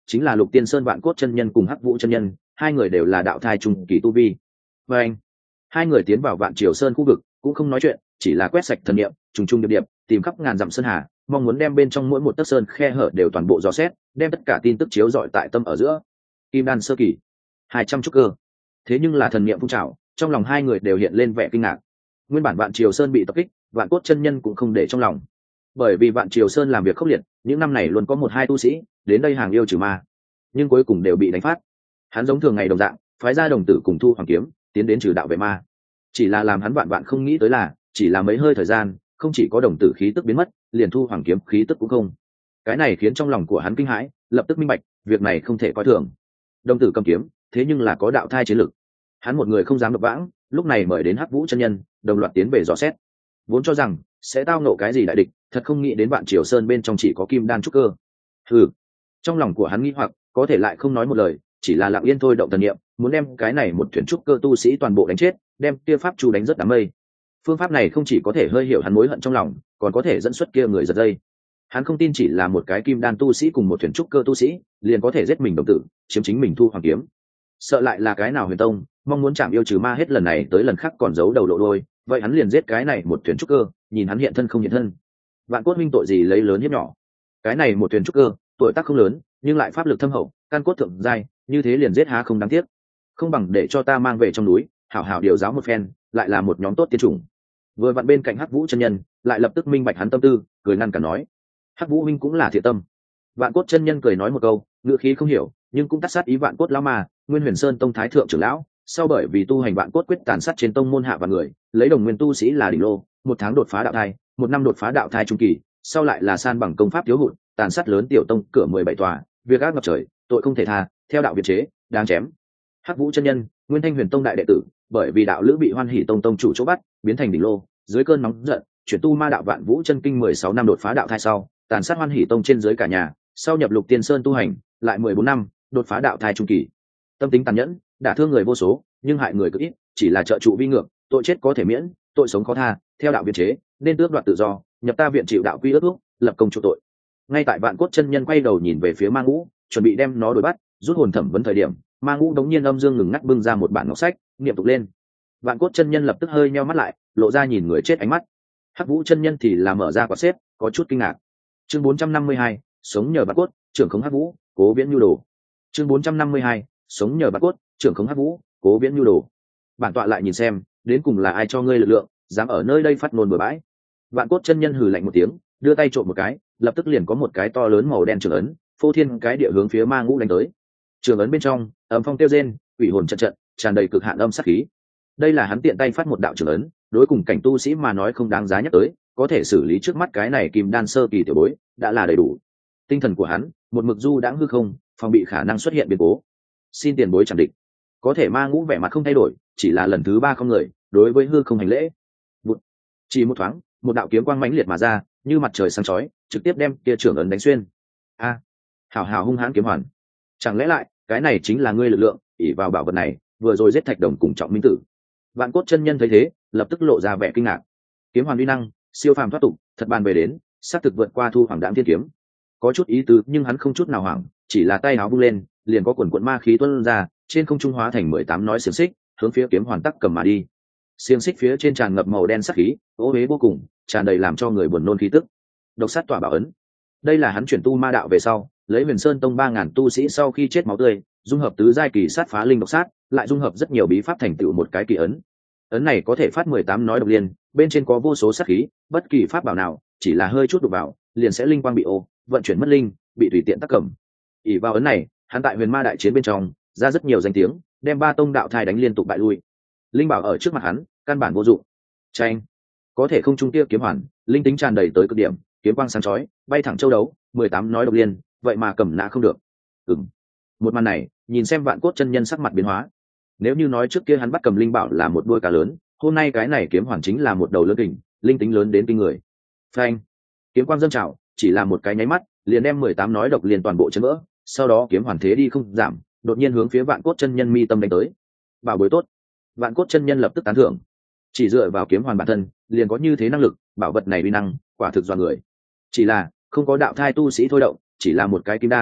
chính là Lục Tiên Sơn Vạn Cốt chân nhân cùng Hắc Vũ chân nhân, hai người đều là đạo thai trung kỳ tu vi. Và anh, hai người tiến vào Vạn Triều Sơn khu vực, cũng không nói chuyện, chỉ là quét sạch thần niệm, trùng trùng điệp điệp, tìm khắp ngàn dặm sơn hà, mong muốn đem bên trong mỗi một tấc sơn khe hở đều toàn bộ dò xét, đem tất cả tin tức chiếu rọi tại tâm ở giữa. Kim đan sơ kỳ, hai trăm trúc cơ. Thế nhưng là thần niệm phun trào, trong lòng hai người đều hiện lên vẻ kinh ngạc. Nguyên bản Vạn Triều Sơn bị tập kích, Vạn Cốt chân nhân cũng không để trong lòng. Bởi vì Vạn Triều Sơn làm việc khốc liệt, những năm này luôn có một hai tu sĩ đến đây hàng yêu trừ ma, nhưng cuối cùng đều bị đánh phát. Hắn giống thường ngày đồng dạng, phái ra đồng tử cùng Thu Hoàng kiếm, tiến đến trừ đạo vệ ma. Chỉ là làm hắn vạn vạn không nghĩ tới là, chỉ là mấy hơi thời gian, không chỉ có đồng tử khí tức biến mất, liền Thu Hoàng kiếm khí tức cũng không. Cái này khiến trong lòng của hắn kinh hãi, lập tức minh bạch, việc này không thể coi thường. Đồng tử cầm kiếm, thế nhưng là có đạo thai chiến lực. Hắn một người không dám độc vãng, lúc này mời đến Hắc Vũ chân nhân, đồng loạt tiến về dò xét. Vốn cho rằng sẽ tao nộ cái gì đại địch, thật không nghĩ đến Vạn Triều Sơn bên trong chỉ có kim đan trúc cơ. Hừ. Trong lòng của hắn nghĩ hoặc, có thể lại không nói một lời, chỉ là lặng yên thôi động thần niệm, muốn đem cái này một thuyền trúc cơ tu sĩ toàn bộ đánh chết, đem kia pháp chu đánh rất đám mây. Phương pháp này không chỉ có thể hơi hiểu hắn mối hận trong lòng, còn có thể dẫn xuất kia người giật dây. Hắn không tin chỉ là một cái kim đan tu sĩ cùng một thuyền trúc cơ tu sĩ, liền có thể giết mình đồng tử, chiếm chính mình Thu Hoàng kiếm. Sợ lại là cái nào huyền tông, mong muốn chạm yêu trừ ma hết lần này tới lần khác còn giấu đầu lộ đôi, vậy hắn liền giết cái này một thuyền trúc cơ, nhìn hắn hiện thân không hiện thân. Vạn Cốt huynh tội gì lấy lớn hiếp nhỏ? Cái này một thuyền trúc cơ, tuổi tác không lớn, nhưng lại pháp lực thâm hậu, căn cốt thượng giai, như thế liền giết há không đáng tiếc. Không bằng để cho ta mang về trong núi, hảo hảo điều giáo một phen, lại là một nhóm tốt tiên chủng. Vừa vặn bên cạnh Hắc Vũ chân nhân, lại lập tức minh bạch hắn tâm tư, cười ngăn cả nói: Hắc Vũ huynh cũng là thiện tâm. Vạn Cốt chân nhân cười nói một câu, ngữ khí không hiểu, nhưng cũng tắt sát ý Vạn Cốt lão mà, Nguyên Huyền Sơn tông thái thượng trưởng lão, sau bởi vì tu hành Vạn Cốt quyết tàn sát trên tông môn hạ và người, lấy đồng nguyên tu sĩ là đỉnh lô, một tháng đột phá đạo thai, một năm đột phá đạo thai trung kỳ, sau lại là san bằng công pháp thiếu hụt, tàn sát lớn tiểu tông cửa mười bảy tòa, việc ác ngập trời, tội không thể tha, theo đạo việt chế, đáng chém. Hắc Vũ chân nhân, Nguyên Thanh Huyền tông đại đệ tử, bởi vì đạo lữ bị Hoan Hỷ tông tông chủ chỗ bắt, biến thành đỉnh lô, dưới cơn nóng giận, chuyển tu ma đạo Vạn Vũ chân kinh mười sáu năm đột phá đạo thai sau, tàn sát Hoan Hỷ tông trên dưới cả nhà, sau nhập Lục Tiên Sơn tu hành, lại mười bốn năm, đột phá đạo thai trung kỳ. Tâm tính tàn nhẫn, đả thương người vô số, nhưng hại người cực ít, chỉ là trợ trụ vi ngược, tội chết có thể miễn, tội sống khó tha, theo đạo việt chế, nên tước đoạt tự do, nhập ta viện chịu đạo quy ước thúc, lập công chu tội. Ngay tại Vạn Cốt chân nhân quay đầu nhìn về phía Ma Ngũ, chuẩn bị đem nó đuổi bắt, rút hồn thẩm vấn thời điểm, Ma Ngũ đống nhiên âm dương ngừng ngắt bưng ra một bản ngọc sách, niệm tục lên. Vạn Cốt chân nhân lập tức hơi nheo mắt lại, lộ ra nhìn người chết ánh mắt. Hắc Vũ chân nhân thì là mở ra quạt xếp, có chút kinh ngạc. Chương bốn trăm năm mươi hai, sống nhờ Vạn Cốt, trưởng khống Hắc Vũ, cố viễn nhu đồ. Chương bốn trăm năm mươi hai, sống nhờ Vạn Cốt, trưởng khống Hắc Vũ, cố viễn nhu đồ. Bản tọa lại nhìn xem, đến cùng là ai cho ngươi lực lượng, dám ở nơi đây phát ngôn bừa bãi. Vạn Cốt chân nhân hừ lạnh một tiếng, đưa tay trộm một cái, lập tức liền có một cái to lớn màu đen trường ấn, phô thiên cái địa hướng phía Ma Ngũ đánh tới. Trường ấn bên trong, ấm phong tiêu rên, quỷ hồn trận trận, tràn đầy cực hạn âm sát khí. Đây là hắn tiện tay phát một đạo trường ấn, đối cùng cảnh tu sĩ mà nói không đáng giá nhắc tới, có thể xử lý trước mắt cái này kim đan sơ kỳ tiểu bối, đã là đầy đủ. Tinh thần của hắn, một mực du đãng hư không, phòng bị khả năng xuất hiện biến cố. Xin tiền bối chẳng địch. Có thể Ma Ngũ vẻ mặt không thay đổi, chỉ là lần thứ ba không người, đối với hư không hành lễ. Một, chỉ một thoáng, một đạo kiếm quang mãnh liệt mà ra, như mặt trời sáng chói, trực tiếp đem kia trưởng ấn đánh xuyên. A, hảo hảo hung hãn kiếm hoàn. Chẳng lẽ lại, cái này chính là ngươi lực lượng, ỷ vào bảo vật này, vừa rồi giết Thạch Đồng cùng Trọng Minh Tử. Vạn Cốt chân nhân thấy thế, lập tức lộ ra vẻ kinh ngạc. Kiếm hoàn uy năng, siêu phàm thoát tục, thật bàn về đến, sát thực vượt qua Thu Hoàng Đãng Thiên kiếm. Có chút ý tứ, nhưng hắn không chút nào hoảng, chỉ là tay áo vung lên, liền có quần quần ma khí tuôn ra, trên không trung hóa thành mười tám nói xiềng xích, hướng phía kiếm hoàn tắc cầm mà đi. Xiềng xích phía trên tràn ngập màu đen sắc khí, ô uế vô cùng, tràn đầy làm cho người buồn nôn khí tức. Độc sát tỏa bảo ấn. Đây là hắn chuyển tu ma đạo về sau, lấy Huyền Sơn tông ba ngàn tu sĩ sau khi chết máu tươi, dung hợp tứ giai kỳ sát phá linh độc sát, lại dung hợp rất nhiều bí pháp thành tựu một cái kỳ ấn. Ấn này có thể phát mười tám nói độc liên, bên trên có vô số sát khí, bất kỳ pháp bảo nào, chỉ là hơi chút đụng vào, liền sẽ linh quang bị ô, vận chuyển mất linh, bị tùy tiện tác cầm. ỷ vào ấn này, hắn tại Huyền Ma đại chiến bên trong, ra rất nhiều danh tiếng, đem ba tông đạo thai đánh liên tục bại lui. Linh bảo ở trước mặt hắn, căn bản vô dụng. Tranh, có thể không trung kia kiếm hoàn, linh tính tràn đầy tới cực điểm, kiếm quang sáng chói, bay thẳng châu đấu, mười tám nói độc liên, vậy mà cầm nã không được. Ừm. Một màn này, nhìn xem Vạn Cốt chân nhân sắc mặt biến hóa. Nếu như nói trước kia hắn bắt cầm linh bảo là một đuôi cá lớn, hôm nay cái này kiếm hoàn chính là một đầu lớn kình, linh tính lớn đến kinh người. Phanh, kiếm quang dâng trào, chỉ là một cái nháy mắt, liền đem mười tám nói độc liên toàn bộ chấn vỡ, sau đó kiếm hoàn thế đi không giảm, đột nhiên hướng phía Vạn Cốt chân nhân mi tâm đánh tới. Bảo bối tốt. Vạn Cốt chân nhân lập tức tán thưởng. Chỉ dựa vào kiếm hoàn bản thân, liền có như thế năng lực, bảo vật này uy năng, quả thực dọa người. Chỉ là không có đạo thai tu sĩ thôi động, chỉ là một cái kim đan,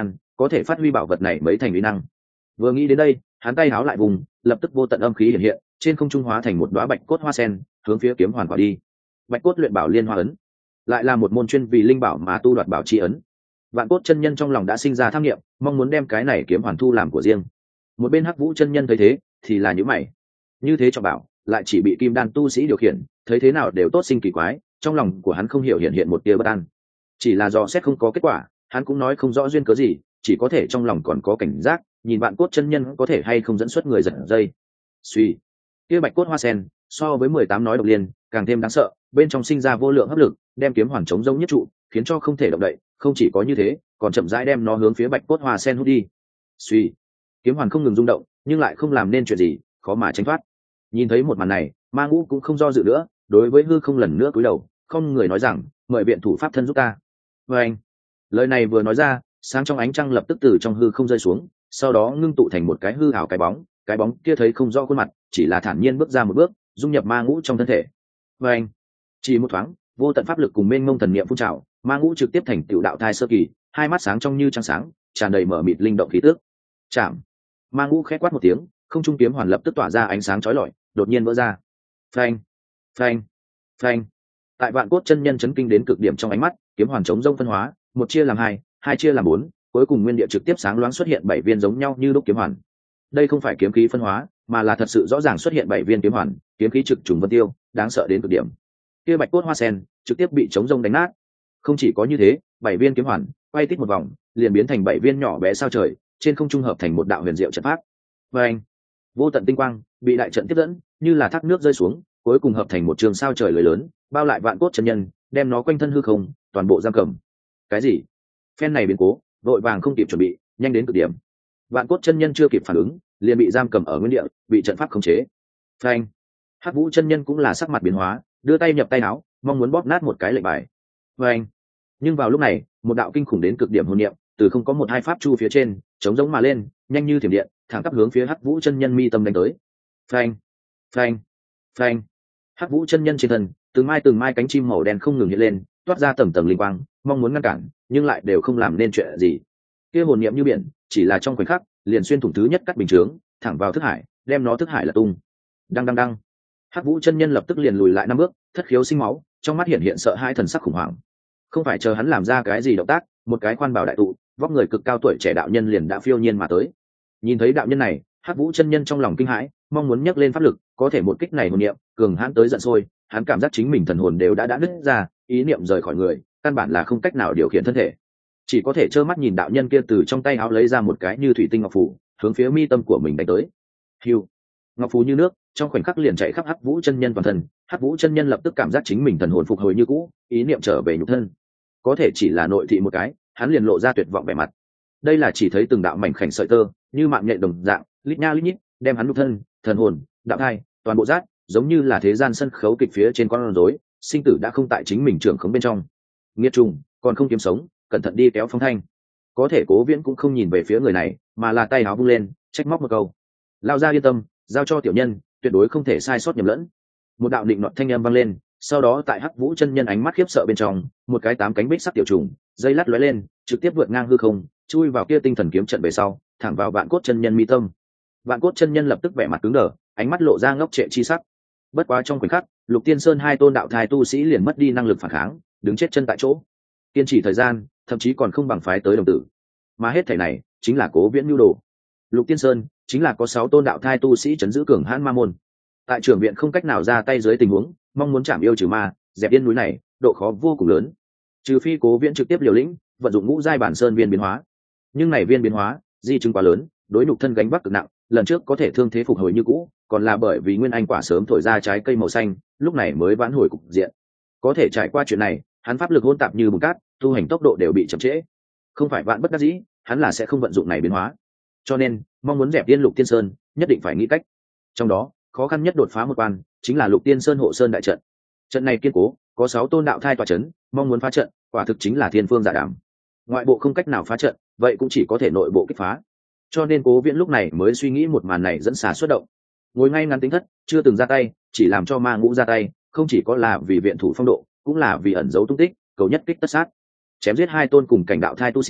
có thể phát huy bảo vật này mấy thành uy năng. Vừa nghĩ đến đây, hắn tay háo lại vùng, lập tức vô tận âm khí hiện hiện, trên không trung hóa thành một đóa bạch cốt hoa sen, hướng phía kiếm hoàn quả đi. Bạch cốt luyện bảo liên hoa ấn, lại là một môn chuyên vì linh bảo mà tu đoạt bảo chi ấn. Vạn Cốt chân nhân trong lòng đã sinh ra tham nghiệm, mong muốn đem cái này kiếm hoàn thu làm của riêng. Một bên Hắc Vũ chân nhân thấy thế, thì là nhíu mày. Như thế cho bảo, lại chỉ bị kim đan tu sĩ điều khiển, thấy thế nào đều tốt sinh kỳ quái, trong lòng của hắn không hiểu hiện hiện một tia bất an. Chỉ là do xét không có kết quả, hắn cũng nói không rõ duyên cớ gì, chỉ có thể trong lòng còn có cảnh giác, nhìn Vạn Cốt chân nhân có thể hay không dẫn xuất người giật dây. Suy, kia bạch cốt hoa sen, so với mười tám nói độc liên, càng thêm đáng sợ, bên trong sinh ra vô lượng hấp lực, đem kiếm hoàn chống giống nhất trụ, khiến cho không thể động đậy, không chỉ có như thế, còn chậm rãi đem nó hướng phía bạch cốt hoa sen hút đi. Suy, kiếm hoàn không ngừng rung động, nhưng lại không làm nên chuyện gì, khó mà tránh thoát. Nhìn thấy một màn này, Ma Ngũ cũng không do dự nữa, đối với hư không lần nữa cúi đầu, không người nói rằng, mời viện thủ pháp thân giúp ta. Và anh, lời này vừa nói ra, sáng trong ánh trăng lập tức từ trong hư không rơi xuống, sau đó ngưng tụ thành một cái hư ảo cái bóng, cái bóng kia thấy không rõ khuôn mặt, chỉ là thản nhiên bước ra một bước, dung nhập Ma Ngũ trong thân thể. Và anh, chỉ một thoáng, vô tận pháp lực cùng mênh mông thần niệm phun trào, Ma Ngũ trực tiếp thành tiểu đạo thai sơ kỳ, hai mắt sáng trong như trăng sáng, tràn đầy mở mịt linh động khí tức. Chạm. Ma Ngũ khẽ quát một tiếng, không trung kiếm hoàn lập tức tỏa ra ánh sáng chói lọi, đột nhiên vỡ ra. Phanh, phanh, phanh. Tại Vạn Cốt chân nhân chấn kinh đến cực điểm trong ánh mắt, kiếm hoàn chống rông phân hóa, một chia làm hai, hai chia làm bốn, cuối cùng nguyên địa trực tiếp sáng loáng xuất hiện bảy viên giống nhau như đúc kiếm hoàn. Đây không phải kiếm khí phân hóa, mà là thật sự rõ ràng xuất hiện bảy viên kiếm hoàn, kiếm khí trực trùng vân tiêu, đáng sợ đến cực điểm. Kia bạch cốt hoa sen trực tiếp bị chống rông đánh nát. Không chỉ có như thế, bảy viên kiếm hoàn quay tít một vòng, liền biến thành bảy viên nhỏ bé sao trời, trên không trung hợp thành một đạo huyền diệu trận pháp. Và anh, vô tận tinh quang bị đại trận tiếp dẫn, như là thác nước rơi xuống, cuối cùng hợp thành một trường sao trời lưới lớn, bao lại Vạn Cốt chân nhân, đem nó quanh thân hư không, toàn bộ giam cầm. Cái gì? Phen này biến cố, vội vàng không kịp chuẩn bị, nhanh đến cực điểm. Vạn Cốt chân nhân chưa kịp phản ứng, liền bị giam cầm ở nguyên địa, bị trận pháp khống chế. Phanh. Hắc Vũ chân nhân cũng là sắc mặt biến hóa, đưa tay nhập tay áo, mong muốn bóp nát một cái lệnh bài. Phanh. Nhưng vào lúc này, một đạo kinh khủng đến cực điểm hồn niệm, từ không có một hai pháp chu phía trên, chống giống mà lên, nhanh như thiểm điện, thẳng tắp hướng phía Hắc Vũ chân nhân mi tâm đánh tới. Phanh. Phanh. Phanh. Hắc Vũ chân nhân trên thân, từng mai từng mai cánh chim màu đen không ngừng hiện lên, toát ra tầng tầng linh quang, mong muốn ngăn cản, nhưng lại đều không làm nên chuyện gì. Kia hồn niệm như biển, chỉ là trong khoảnh khắc, liền xuyên thủng thứ nhất cắt bình chướng, thẳng vào thức hải, đem nó thức hải là tung. Đăng đăng đăng. Hắc Vũ chân nhân lập tức liền lùi lại năm bước, thất khiếu sinh máu, trong mắt hiện hiện sợ hãi thần sắc khủng hoảng. Không phải chờ hắn làm ra cái gì động tác, một cái khoan bảo đại tụ, vóc người cực cao tuổi trẻ đạo nhân liền đã phiêu nhiên mà tới. Nhìn thấy đạo nhân này, Hắc Vũ chân nhân trong lòng kinh hãi, mong muốn nhấc lên pháp lực, có thể một kích này hồn niệm, cường hãn tới giận sôi, hắn cảm giác chính mình thần hồn đều đã đã nứt ra, ý niệm rời khỏi người, căn bản là không cách nào điều khiển thân thể, chỉ có thể trơ mắt nhìn đạo nhân kia từ trong tay áo lấy ra một cái như thủy tinh ngọc phù, hướng phía mi tâm của mình đánh tới. Hiu, ngọc phù như nước, trong khoảnh khắc liền chạy khắp Hắc Vũ chân nhân toàn thân. Hắc Vũ chân nhân lập tức cảm giác chính mình thần hồn phục hồi như cũ, ý niệm trở về nhục thân. Có thể chỉ là nội thị một cái, hắn liền lộ ra tuyệt vọng vẻ mặt. Đây là chỉ thấy từng đạo mảnh khảnh sợi tơ, như mạng nhện đồng dạng, lít nha lít nhít, đem hắn nhục thân, thần hồn, đạo thai, toàn bộ rát, giống như là thế gian sân khấu kịch phía trên con rối, sinh tử đã không tại chính mình trưởng khống bên trong. Nghiệt trùng, còn không kiếm sống, cẩn thận đi kéo phong thanh. Có thể Cố Viễn cũng không nhìn về phía người này, mà là tay áo vung lên, trách móc một câu. Lao ra yên tâm, giao cho tiểu nhân, tuyệt đối không thể sai sót nhầm lẫn. Một đạo định nọt thanh âm vang lên, sau đó tại Hắc Vũ chân nhân ánh mắt khiếp sợ bên trong, một cái tám cánh bích sắc tiểu trùng, dây lát lóe lên, trực tiếp vượt ngang hư không, chui vào kia tinh thần kiếm trận về sau, thẳng vào Vạn Cốt chân nhân mi tâm. Vạn Cốt chân nhân lập tức vẻ mặt cứng đờ, ánh mắt lộ ra ngốc trệ chi sắc. Bất quá trong khoảnh khắc, Lục Tiên Sơn hai tôn đạo thai tu sĩ liền mất đi năng lực phản kháng, đứng chết chân tại chỗ. Kiên trì thời gian, thậm chí còn không bằng phái tới đồng tử. Mà hết thảy này, chính là Cố Viễn nhu đồ. Lục Tiên Sơn chính là có sáu tôn đạo thai tu sĩ trấn giữ cường hãn ma môn. Tại trưởng viện không cách nào ra tay dưới tình huống, mong muốn chạm yêu trừ ma, dẹp yên núi này, độ khó vô cùng lớn. Trừ phi Cố Viễn trực tiếp liều lĩnh, vận dụng ngũ giai bản sơn viên biến hóa. Nhưng này viên biến hóa, di chứng quá lớn, đối nhục thân gánh vác cực nặng, lần trước có thể thương thế phục hồi như cũ, còn là bởi vì nguyên anh quả sớm thổi ra trái cây màu xanh, lúc này mới vãn hồi cục diện. Có thể trải qua chuyện này, hắn pháp lực hỗn tạp như bùn cát, tu hành tốc độ đều bị chậm trễ. Không phải vạn bất đắc dĩ, hắn là sẽ không vận dụng này biến hóa. Cho nên, mong muốn dẹp Tiên Lục Tiên Sơn, nhất định phải nghĩ cách. Trong đó, khó khăn nhất đột phá một quan, chính là Lục Tiên Sơn hộ sơn đại trận. Trận này kiên cố, có sáu tôn đạo thai tọa chấn, mong muốn phá trận, quả thực chính là thiên phương giả đảm. Ngoại bộ không cách nào phá trận, vậy cũng chỉ có thể nội bộ kích phá. Cho nên Cố Viễn lúc này mới suy nghĩ một màn này dẫn xà xuất động. Ngồi ngay ngắn tính thất, chưa từng ra tay, chỉ làm cho Ma Ngũ ra tay, không chỉ có là vì viện thủ phong độ, cũng là vì ẩn giấu tung tích, cầu nhất kích tất sát. Chém giết hai tôn cùng cảnh đạo thai tu sĩ,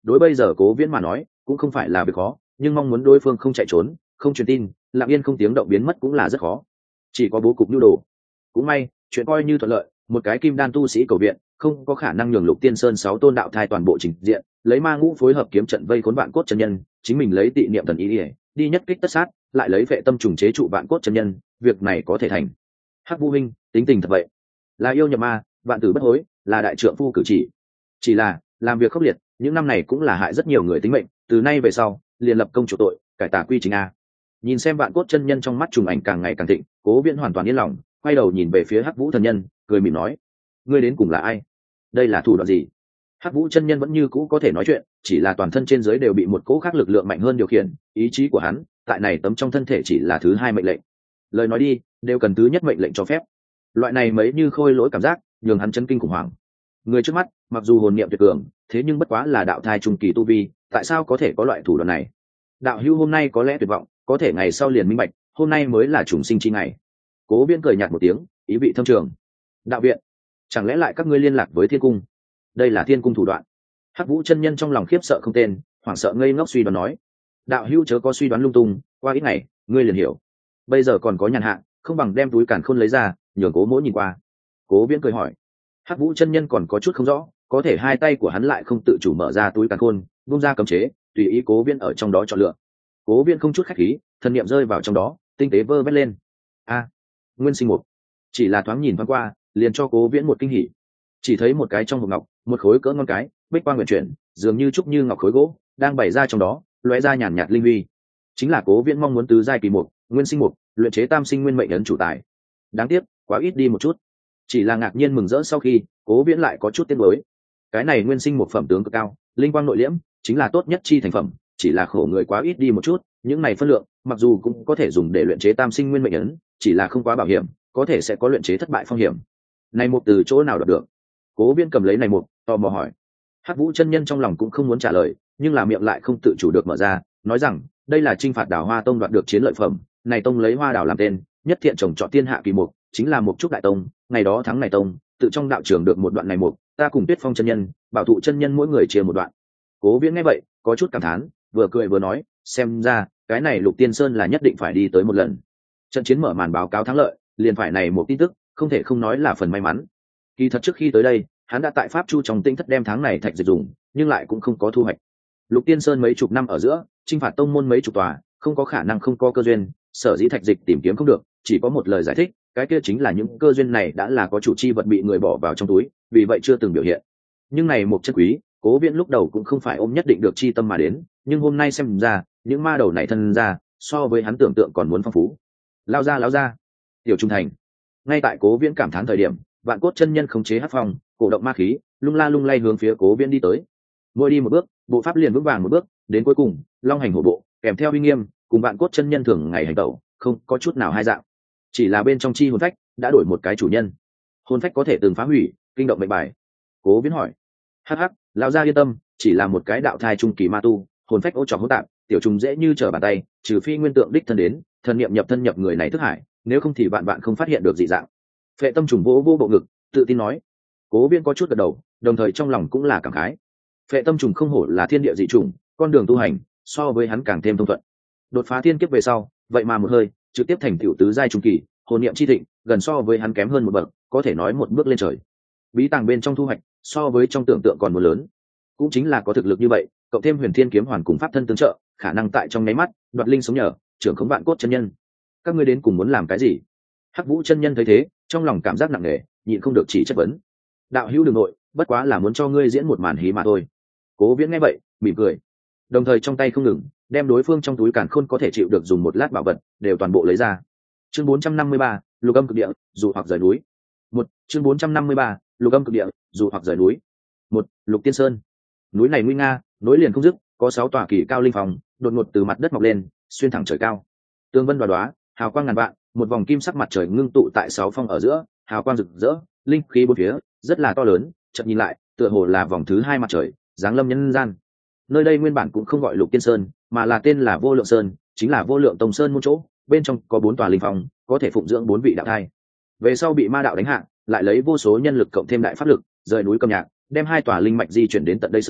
đối bây giờ Cố Viễn mà nói cũng không phải là việc khó, nhưng mong muốn đối phương không chạy trốn, không truyền tin, lặng yên không tiếng động biến mất cũng là rất khó. Chỉ có bố cục nhu đồ. Cũng may chuyện coi như thuận lợi, một cái kim đan tu sĩ cầu viện không có khả năng nhường Lục Tiên Sơn sáu tôn đạo thai toàn bộ trình diện, lấy ma ngũ phối hợp kiếm trận vây khốn vạn cốt chân nhân, chính mình lấy tị niệm thần ý ỉa đi nhất kích tất sát, lại lấy vệ tâm trùng chế trụ vạn cốt chân nhân, việc này có thể thành. Hắc Vũ Minh tính tình thật vậy, là yêu nhập ma, vạn tử bất hối, là đại trượng phu cử chỉ. Chỉ là làm việc khốc liệt, những năm này cũng là hại rất nhiều người tính mệnh, từ nay về sau liền lập công chủ tội, cải tà quy chính a. Nhìn xem vạn cốt chân nhân trong mắt trùng ảnh càng ngày càng thịnh, Cố Viễn hoàn toàn yên lòng, quay đầu nhìn về phía Hắc Vũ thần nhân, cười mỉm nói: ngươi đến cùng là ai? Đây là thủ đoạn gì? Hắc Vũ chân nhân vẫn như cũ có thể nói chuyện, chỉ là toàn thân trên dưới đều bị một cỗ khác lực lượng mạnh hơn điều khiển, ý chí của hắn tại này tấm trong thân thể chỉ là thứ hai mệnh lệnh, lời nói đi đều cần thứ nhất mệnh lệnh cho phép. Loại này mấy như khôi lỗi cảm giác nhường hắn chấn kinh khủng hoảng. Người trước mắt mặc dù hồn niệm tuyệt cường, thế nhưng bất quá là đạo thai trung kỳ tu vi, tại sao có thể có loại thủ đoạn này? Đạo hữu hôm nay có lẽ tuyệt vọng, có thể ngày sau liền minh bạch, hôm nay mới là trùng sinh chi ngày. Cố Viễn cười nhạt một tiếng, ý vị thâm trường. Đạo viện, chẳng lẽ lại các ngươi liên lạc với Thiên cung? Đây là Thiên cung thủ đoạn. Hắc Vũ chân nhân trong lòng khiếp sợ không tên, hoảng sợ ngây ngốc suy đoán nói: đạo hữu chớ có suy đoán lung tung, qua ít ngày ngươi liền hiểu. Bây giờ còn có nhàn hạ, không bằng đem túi càn khôn lấy ra, nhường Cố Mỗ nhìn qua. Cố Viễn cười hỏi. Hắc Vũ chân nhân còn có chút không rõ, có thể hai tay của hắn lại không tự chủ mở ra túi càn khôn, vung ra cấm chế, tùy ý Cố Viễn ở trong đó chọn lựa. Cố Viễn không chút khách khí, thần niệm rơi vào trong đó, tinh tế vơ vét lên. A, nguyên sinh mục. Chỉ là thoáng nhìn thoáng qua, liền cho Cố Viễn một kinh hỉ. Chỉ thấy một cái trong hộp ngọc, một khối cỡ ngón cái, bích quang nguyện chuyển, dường như trúc như ngọc khối gỗ, đang bày ra trong đó, lóe ra nhàn nhạt linh huy. Chính là Cố Viễn mong muốn tứ giai kỳ mục, nguyên sinh mục, luyện chế tam sinh nguyên mệnh ấn chủ tài. Đáng tiếc, quá ít đi một chút. Chỉ là ngạc nhiên mừng rỡ sau khi, Cố Viễn lại có chút tiếc nuối. Cái này nguyên sinh một phẩm tướng cực cao, linh quang nội liễm, chính là tốt nhất chi thành phẩm, chỉ là khổ người quá ít đi một chút, những này phân lượng, mặc dù cũng có thể dùng để luyện chế tam sinh nguyên mệnh ấn, chỉ là không quá bảo hiểm, có thể sẽ có luyện chế thất bại phong hiểm. Này một từ chỗ nào đoạt được? Cố Viễn cầm lấy này một, tò mò hỏi. Hắc Vũ chân nhân trong lòng cũng không muốn trả lời, nhưng là miệng lại không tự chủ được mở ra, nói rằng, đây là Chinh phạt Đào Hoa Tông đoạt được chiến lợi phẩm, này tông lấy hoa đào làm tên, nhất thiện trồng trọt thiên hạ kỳ mục, chính là Mục Trúc đại tông, ngày đó thắng này tông, tự trong đạo trường được một đoạn này mục, ta cùng Tuyết Phong chân nhân, Bảo Thụ chân nhân mỗi người chia một đoạn. Cố Viễn nghe vậy, có chút cảm thán, vừa cười vừa nói, xem ra, cái này Lục Tiên Sơn là nhất định phải đi tới một lần. Trận chiến mở màn báo cáo thắng lợi, liền phải này một tin tức, không thể không nói là phần may mắn. Kỳ thật trước khi tới đây, hắn đã tại Pháp Chu trong tinh thất đem tháng này thạch dịch dùng, nhưng lại cũng không có thu hoạch. Lục Tiên Sơn mấy chục năm ở giữa, chinh phạt tông môn mấy chục tòa, không có khả năng không có cơ duyên, sở dĩ thạch dịch tìm kiếm không được, chỉ có một lời giải thích, cái kia chính là những cơ duyên này đã là có chủ chi vật bị người bỏ vào trong túi, vì vậy chưa từng biểu hiện. Nhưng này một chân quý, Cố Viễn lúc đầu cũng không phải ôm nhất định được chi tâm mà đến, nhưng hôm nay xem ra, những ma đầu này thân ra, so với hắn tưởng tượng còn muốn phong phú. Lao ra lao ra, tiểu trung thành. Ngay tại Cố Viễn cảm thán thời điểm, Vạn Cốt chân nhân khống chế hắc phong, cổ động ma khí, lung la lung lay hướng phía Cố Viễn đi tới. Mỗi đi một bước, bộ pháp liền vững vàng một bước, đến cuối cùng, long hành hổ bộ, kèm theo uy nghiêm, cùng Vạn Cốt chân nhân thường ngày hành tẩu, không có chút nào hai dạng. Chỉ là bên trong chi hồn phách đã đổi một cái chủ nhân. Hồn phách có thể từng phá hủy, kinh động mệnh bài. Cố Viễn hỏi. Hắc hắc, lão gia yên tâm, chỉ là một cái đạo thai trung kỳ ma tu, hồn phách ô trọc hỗn tạp, tiểu trùng dễ như trở bàn tay, trừ phi nguyên tượng đích thân đến, thần niệm nhập thân nhập người này thức hải, nếu không thì bạn bạn không phát hiện được dị dạng. Phệ tâm trùng vỗ vô bộ ngực, tự tin nói. Cố Viễn có chút gật đầu, đồng thời trong lòng cũng là cảm khái. Phệ tâm trùng không hổ là thiên địa dị trùng, con đường tu hành so với hắn càng thêm thông thuận. Đột phá thiên kiếp về sau, vậy mà một hơi trực tiếp thành tiểu tứ giai trung kỳ, hồn niệm chi thịnh, gần so với hắn kém hơn một bậc, có thể nói một bước lên trời. Bí tàng bên trong thu hoạch, so với trong tưởng tượng còn một lớn. Cũng chính là có thực lực như vậy, cộng thêm Huyền Thiên kiếm hoàn cùng pháp thân tương trợ, khả năng tại trong nháy mắt đoạt linh sống nhờ, trưởng khống Vạn Cốt chân nhân. Các ngươi đến cùng muốn làm cái gì? Hắc Vũ chân nhân thấy thế, trong lòng cảm giác nặng nề, nhịn không được chỉ chất vấn. Đạo hữu đường nội, bất quá là muốn cho ngươi diễn một màn hí mà thôi. Cố Viễn nghe vậy, mỉm cười, đồng thời trong tay không ngừng đem đối phương trong túi càn khôn có thể chịu được dùng một lát bảo vật đều toàn bộ lấy ra. Chương bốn trăm năm mươi ba, lục âm cực địa, dù hoặc rời núi. Một, chương bốn trăm năm mươi ba, lục âm cực địa, dù hoặc rời núi. Một, Lục Tiên Sơn. Núi này nguy nga, nối liền không dứt, có sáu tòa kỳ cao linh phòng, đột ngột từ mặt đất mọc lên, xuyên thẳng trời cao. Tương vân đoá đoá, hào quang ngàn vạn, một vòng kim sắc mặt trời ngưng tụ tại sáu phong ở giữa, hào quang rực rỡ, linh khí bốn phía, rất là to lớn, chợt nhìn lại, tựa hồ là vòng thứ hai mặt trời, giáng lâm nhân gian. Nơi đây nguyên bản cũng không gọi Lục Tiên Sơn, mà là tên là Vô Lượng Sơn, chính là Vô Lượng Tông Sơn môn chỗ, bên trong có bốn tòa linh phong, có thể phụng dưỡng bốn vị đạo thai. Về sau bị ma đạo đánh hạ, lại lấy vô số nhân lực cộng thêm đại pháp lực, rời núi cầm nhạc, đem hai tòa linh mạch di chuyển đến tận đây sơn,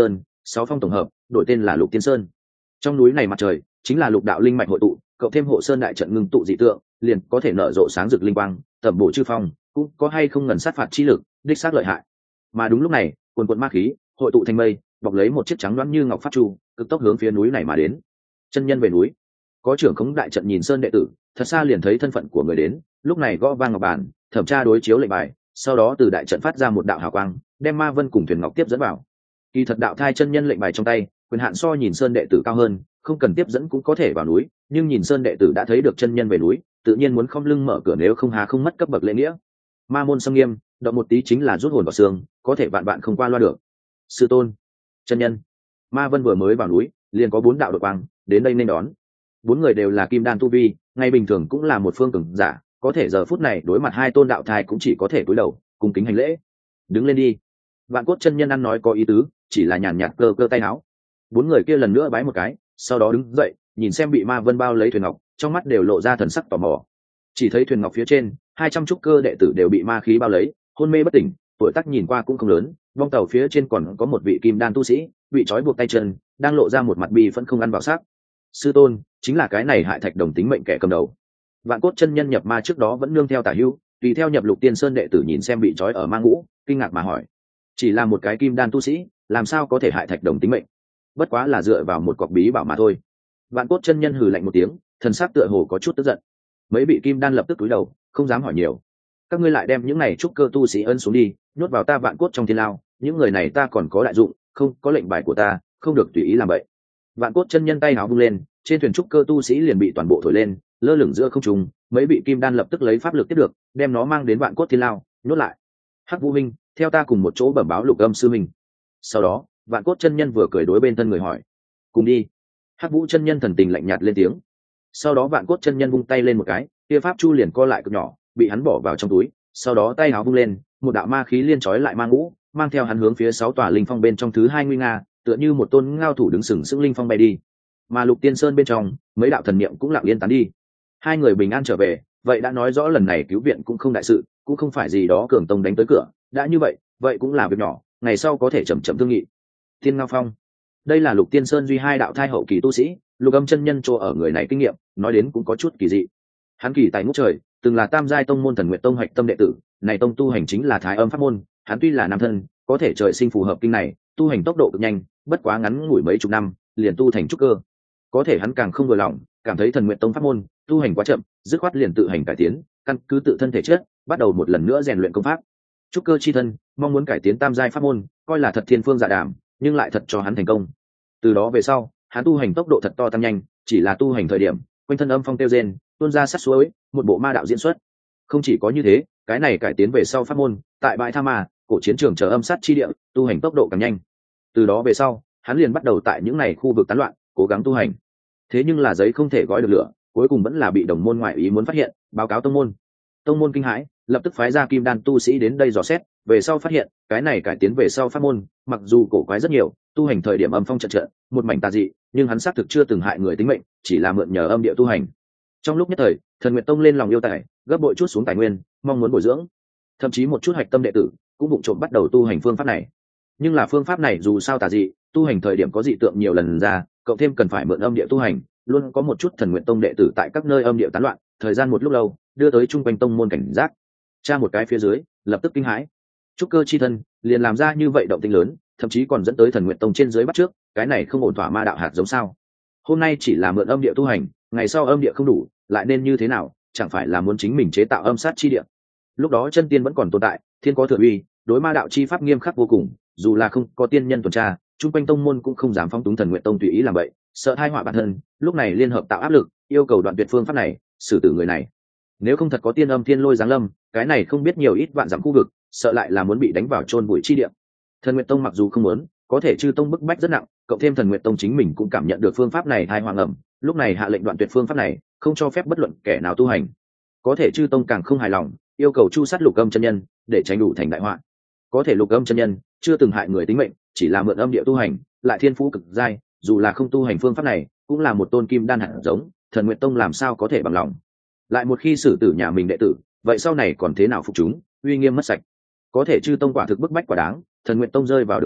sáu phong tổng hợp đổi tên là Lục Tiên Sơn. Trong núi này mặt trời chính là lục đạo linh mạch hội tụ, cộng thêm hộ sơn đại trận ngưng tụ dị tượng, liền có thể nở rộ sáng rực linh quang, tầm bổ chư phong, cũng có hay không ngần sát phạt chi lực, đích xác lợi hại. Mà đúng lúc này, quần quần ma khí hội tụ thành mây, bọc lấy một chiếc trắng loáng như ngọc pháp chu, cực tốc hướng phía núi này mà đến. Chân nhân về núi. Có trưởng khống đại trận nhìn sơn đệ tử, thật xa liền thấy thân phận của người đến, lúc này gõ vang ngọc bàn, thẩm tra đối chiếu lệnh bài, sau đó từ đại trận phát ra một đạo hào quang, đem Ma Vân cùng Thuyền Ngọc tiếp dẫn vào. Kỳ thật đạo thai chân nhân lệnh bài trong tay, quyền hạn so nhìn sơn đệ tử cao hơn, không cần tiếp dẫn cũng có thể vào núi, nhưng nhìn sơn đệ tử đã thấy được chân nhân về núi, tự nhiên muốn không lưng mở cửa, nếu không hà không mất cấp bậc lễ nghĩa. Ma môn xâm nghiêm, động một tí chính là rút hồn vào xương, có thể bạn bạn không qua loa được. Sư tôn, chân nhân. Ma Vân vừa mới vào núi, liền có bốn đạo đội quang đến đây nên đón. Bốn người đều là kim đan tu vi, ngày bình thường cũng là một phương cường giả, có thể giờ phút này đối mặt hai tôn đạo thai cũng chỉ có thể cúi đầu cung kính hành lễ. Đứng lên đi. Vạn Cốt chân nhân ăn nói có ý tứ, chỉ là nhàn nhạt cơ cơ tay áo. Bốn người kia lần nữa bái một cái, sau đó đứng dậy, nhìn xem bị Ma Vân bao lấy thuyền ngọc, trong mắt đều lộ ra thần sắc tò mò. Chỉ thấy thuyền ngọc phía trên, hai trăm trúc cơ đệ tử đều bị ma khí bao lấy, hôn mê bất tỉnh, tuổi tác nhìn qua cũng không lớn. Vong tàu phía trên còn có một vị kim đan tu sĩ, bị trói buộc tay chân, đang lộ ra một mặt bi phẫn không ăn vào xác. Sư tôn, chính là cái này hại Thạch Đồng tính mệnh kẻ cầm đầu. Vạn Cốt chân nhân nhập ma trước đó vẫn nương theo Tả Hữu, tùy theo nhập Lục Tiên Sơn đệ tử nhìn xem bị trói ở ma ngũ, kinh ngạc mà hỏi: chỉ là một cái kim đan tu sĩ, làm sao có thể hại Thạch Đồng tính mệnh? Bất quá là dựa vào một cọc bí bảo mà thôi. Vạn Cốt chân nhân hừ lạnh một tiếng, thần sắc tựa hồ có chút tức giận. Mấy vị kim đan lập tức cúi đầu, không dám hỏi nhiều. Các ngươi lại đem những này trúc cơ tu sĩ ân xuống đi, nhốt vào ta Vạn Cốt trong thiên lao, những người này ta còn có đại dụng, không có lệnh bài của ta, không được tùy ý làm vậy. Vạn Cốt chân nhân tay áo vung lên, trên thuyền trúc cơ tu sĩ liền bị toàn bộ thổi lên, lơ lửng giữa không trung. Mấy vị kim đan lập tức lấy pháp lực tiếp được, đem nó mang đến Vạn Cốt thiên lao, nhốt lại. Hắc Vũ Minh, theo ta cùng một chỗ bẩm báo Lục Âm sư minh. Sau đó, Vạn Cốt chân nhân vừa cười đối bên thân người hỏi: cùng đi. Hắc Vũ chân nhân thần tình lạnh nhạt lên tiếng. Sau đó Vạn Cốt chân nhân vung tay lên một cái, kia pháp chu liền co lại cực nhỏ, bị hắn bỏ vào trong túi. Sau đó tay áo vung lên, một đạo ma khí liên trói lại ma ngũ, mang theo hắn hướng phía sáu tòa linh phong bên trong thứ hai nguy nga, tựa như một tôn ngao thủ đứng sừng sững linh phong bay đi. Mà Lục Tiên Sơn bên trong, mấy đạo thần niệm cũng lặng yên tán đi. Hai người bình an trở về, vậy đã nói rõ lần này cứu viện cũng không đại sự, cũng không phải gì đó cường tông đánh tới cửa. Đã như vậy, vậy cũng là việc nhỏ, ngày sau có thể chậm chậm thương nghị. Thiên Ngao Phong, đây là Lục Tiên Sơn duy hai đạo thai hậu kỳ tu sĩ, Lục Âm chân nhân chỗ ở người này kinh nghiệm, nói đến cũng có chút kỳ dị. Hắn kỳ tài ngút trời, từng là tam giai tông môn Thần Nguyệt Tông hạch tâm đệ tử, này tông tu hành chính là Thái Âm pháp môn, hắn tuy là nam thân, có thể trời sinh phù hợp kinh này, tu hành tốc độ cực nhanh, bất quá ngắn ngủi mấy chục năm, liền tu thành trúc cơ. Có thể hắn càng không vừa lòng, cảm thấy Thần Nguyệt Tông pháp môn tu hành quá chậm, dứt khoát liền tự hành cải tiến, căn cứ tự thân thể chất, bắt đầu một lần nữa rèn luyện công pháp. Trúc cơ chi thân, mong muốn cải tiến tam giai pháp môn, coi là thật thiên phương dạ đàm, nhưng lại thật cho hắn thành công. Từ đó về sau, hắn tu hành tốc độ thật to tăng nhanh, chỉ là tu hành thời điểm, quanh thân âm phong tiêu rên, tuôn ra sát suối, một bộ ma đạo diễn xuất. Không chỉ có như thế, cái này cải tiến về sau pháp môn, tại bãi Tha Ma, cổ chiến trường chờ âm sát chi địa, tu hành tốc độ càng nhanh. Từ đó về sau, hắn liền bắt đầu tại những này khu vực tán loạn, cố gắng tu hành. Thế nhưng là giấy không thể gói được lửa, cuối cùng vẫn là bị đồng môn ngoại ý muốn phát hiện, báo cáo tông môn. Tông môn kinh hãi, lập tức phái ra kim đan tu sĩ đến đây dò xét, về sau phát hiện, cái này cải tiến về sau pháp môn, mặc dù cổ quái rất nhiều, tu hành thời điểm âm phong trận trận, một mảnh tà dị, nhưng hắn xác thực chưa từng hại người tính mệnh, chỉ là mượn nhờ âm địa tu hành. Trong lúc nhất thời, Thần Nguyệt Tông lên lòng yêu tài, gấp bội chút xuống tài nguyên, mong muốn bồi dưỡng. Thậm chí một chút hạch tâm đệ tử cũng vụng trộm bắt đầu tu hành phương pháp này. Nhưng là phương pháp này dù sao tà dị, tu hành thời điểm có dị tượng nhiều lần ra, cộng thêm cần phải mượn âm địa tu hành, luôn có một chút Thần Nguyệt Tông đệ tử tại các nơi âm địa tán loạn, thời gian một lúc lâu, đưa tới trung quanh tông môn cảnh giác. Tra một cái phía dưới, lập tức kinh hãi. Trúc cơ chi thân, liền làm ra như vậy động tĩnh lớn, thậm chí còn dẫn tới Thần Nguyệt Tông trên dưới bắt trước, cái này không ổn thỏa ma đạo hạt giống sao? Hôm nay chỉ là mượn âm địa tu hành, ngày sau âm địa không đủ, lại nên như thế nào? Chẳng phải là muốn chính mình chế tạo âm sát chi địa? Lúc đó chân tiên vẫn còn tồn tại, thiên có thừa uy, đối ma đạo chi pháp nghiêm khắc vô cùng, dù là không có tiên nhân tuần tra, trung quanh tông môn cũng không dám phóng túng Thần Nguyệt Tông tùy ý làm vậy, sợ hai họa bản thân. Lúc này liên hợp tạo áp lực, yêu cầu đoạn tuyệt phương pháp này, xử tử người này. Nếu không thật có tiên âm thiên lôi giáng lâm, cái này không biết nhiều ít vạn dặm khu vực, sợ lại là muốn bị đánh vào chôn bụi chi địa. Thần Nguyệt Tông mặc dù không muốn, có thể chư tông bức bách rất nặng, cộng thêm Thần Nguyệt Tông chính mình cũng cảm nhận được phương pháp này thai hoàng ẩm, lúc này hạ lệnh đoạn tuyệt phương pháp này, không cho phép bất luận kẻ nào tu hành. Có thể chư tông càng không hài lòng, yêu cầu chu sát Lục Âm chân nhân, để tránh đủ thành đại họa. Có thể Lục Âm chân nhân chưa từng hại người tính mệnh, chỉ là mượn âm địa tu hành, lại thiên phú cực giai, dù là không tu hành phương pháp này, cũng là một tôn kim đan hạt giống, Thần Nguyệt Tông làm sao có thể bằng lòng. Lại một khi xử tử nhà mình đệ tử, vậy sau này còn thế nào phục chúng, uy nghiêm mất sạch. Có thể chư tông quả thực bức bách quả đáng, Thần Nguyệt Tông rơi vào đường cùng,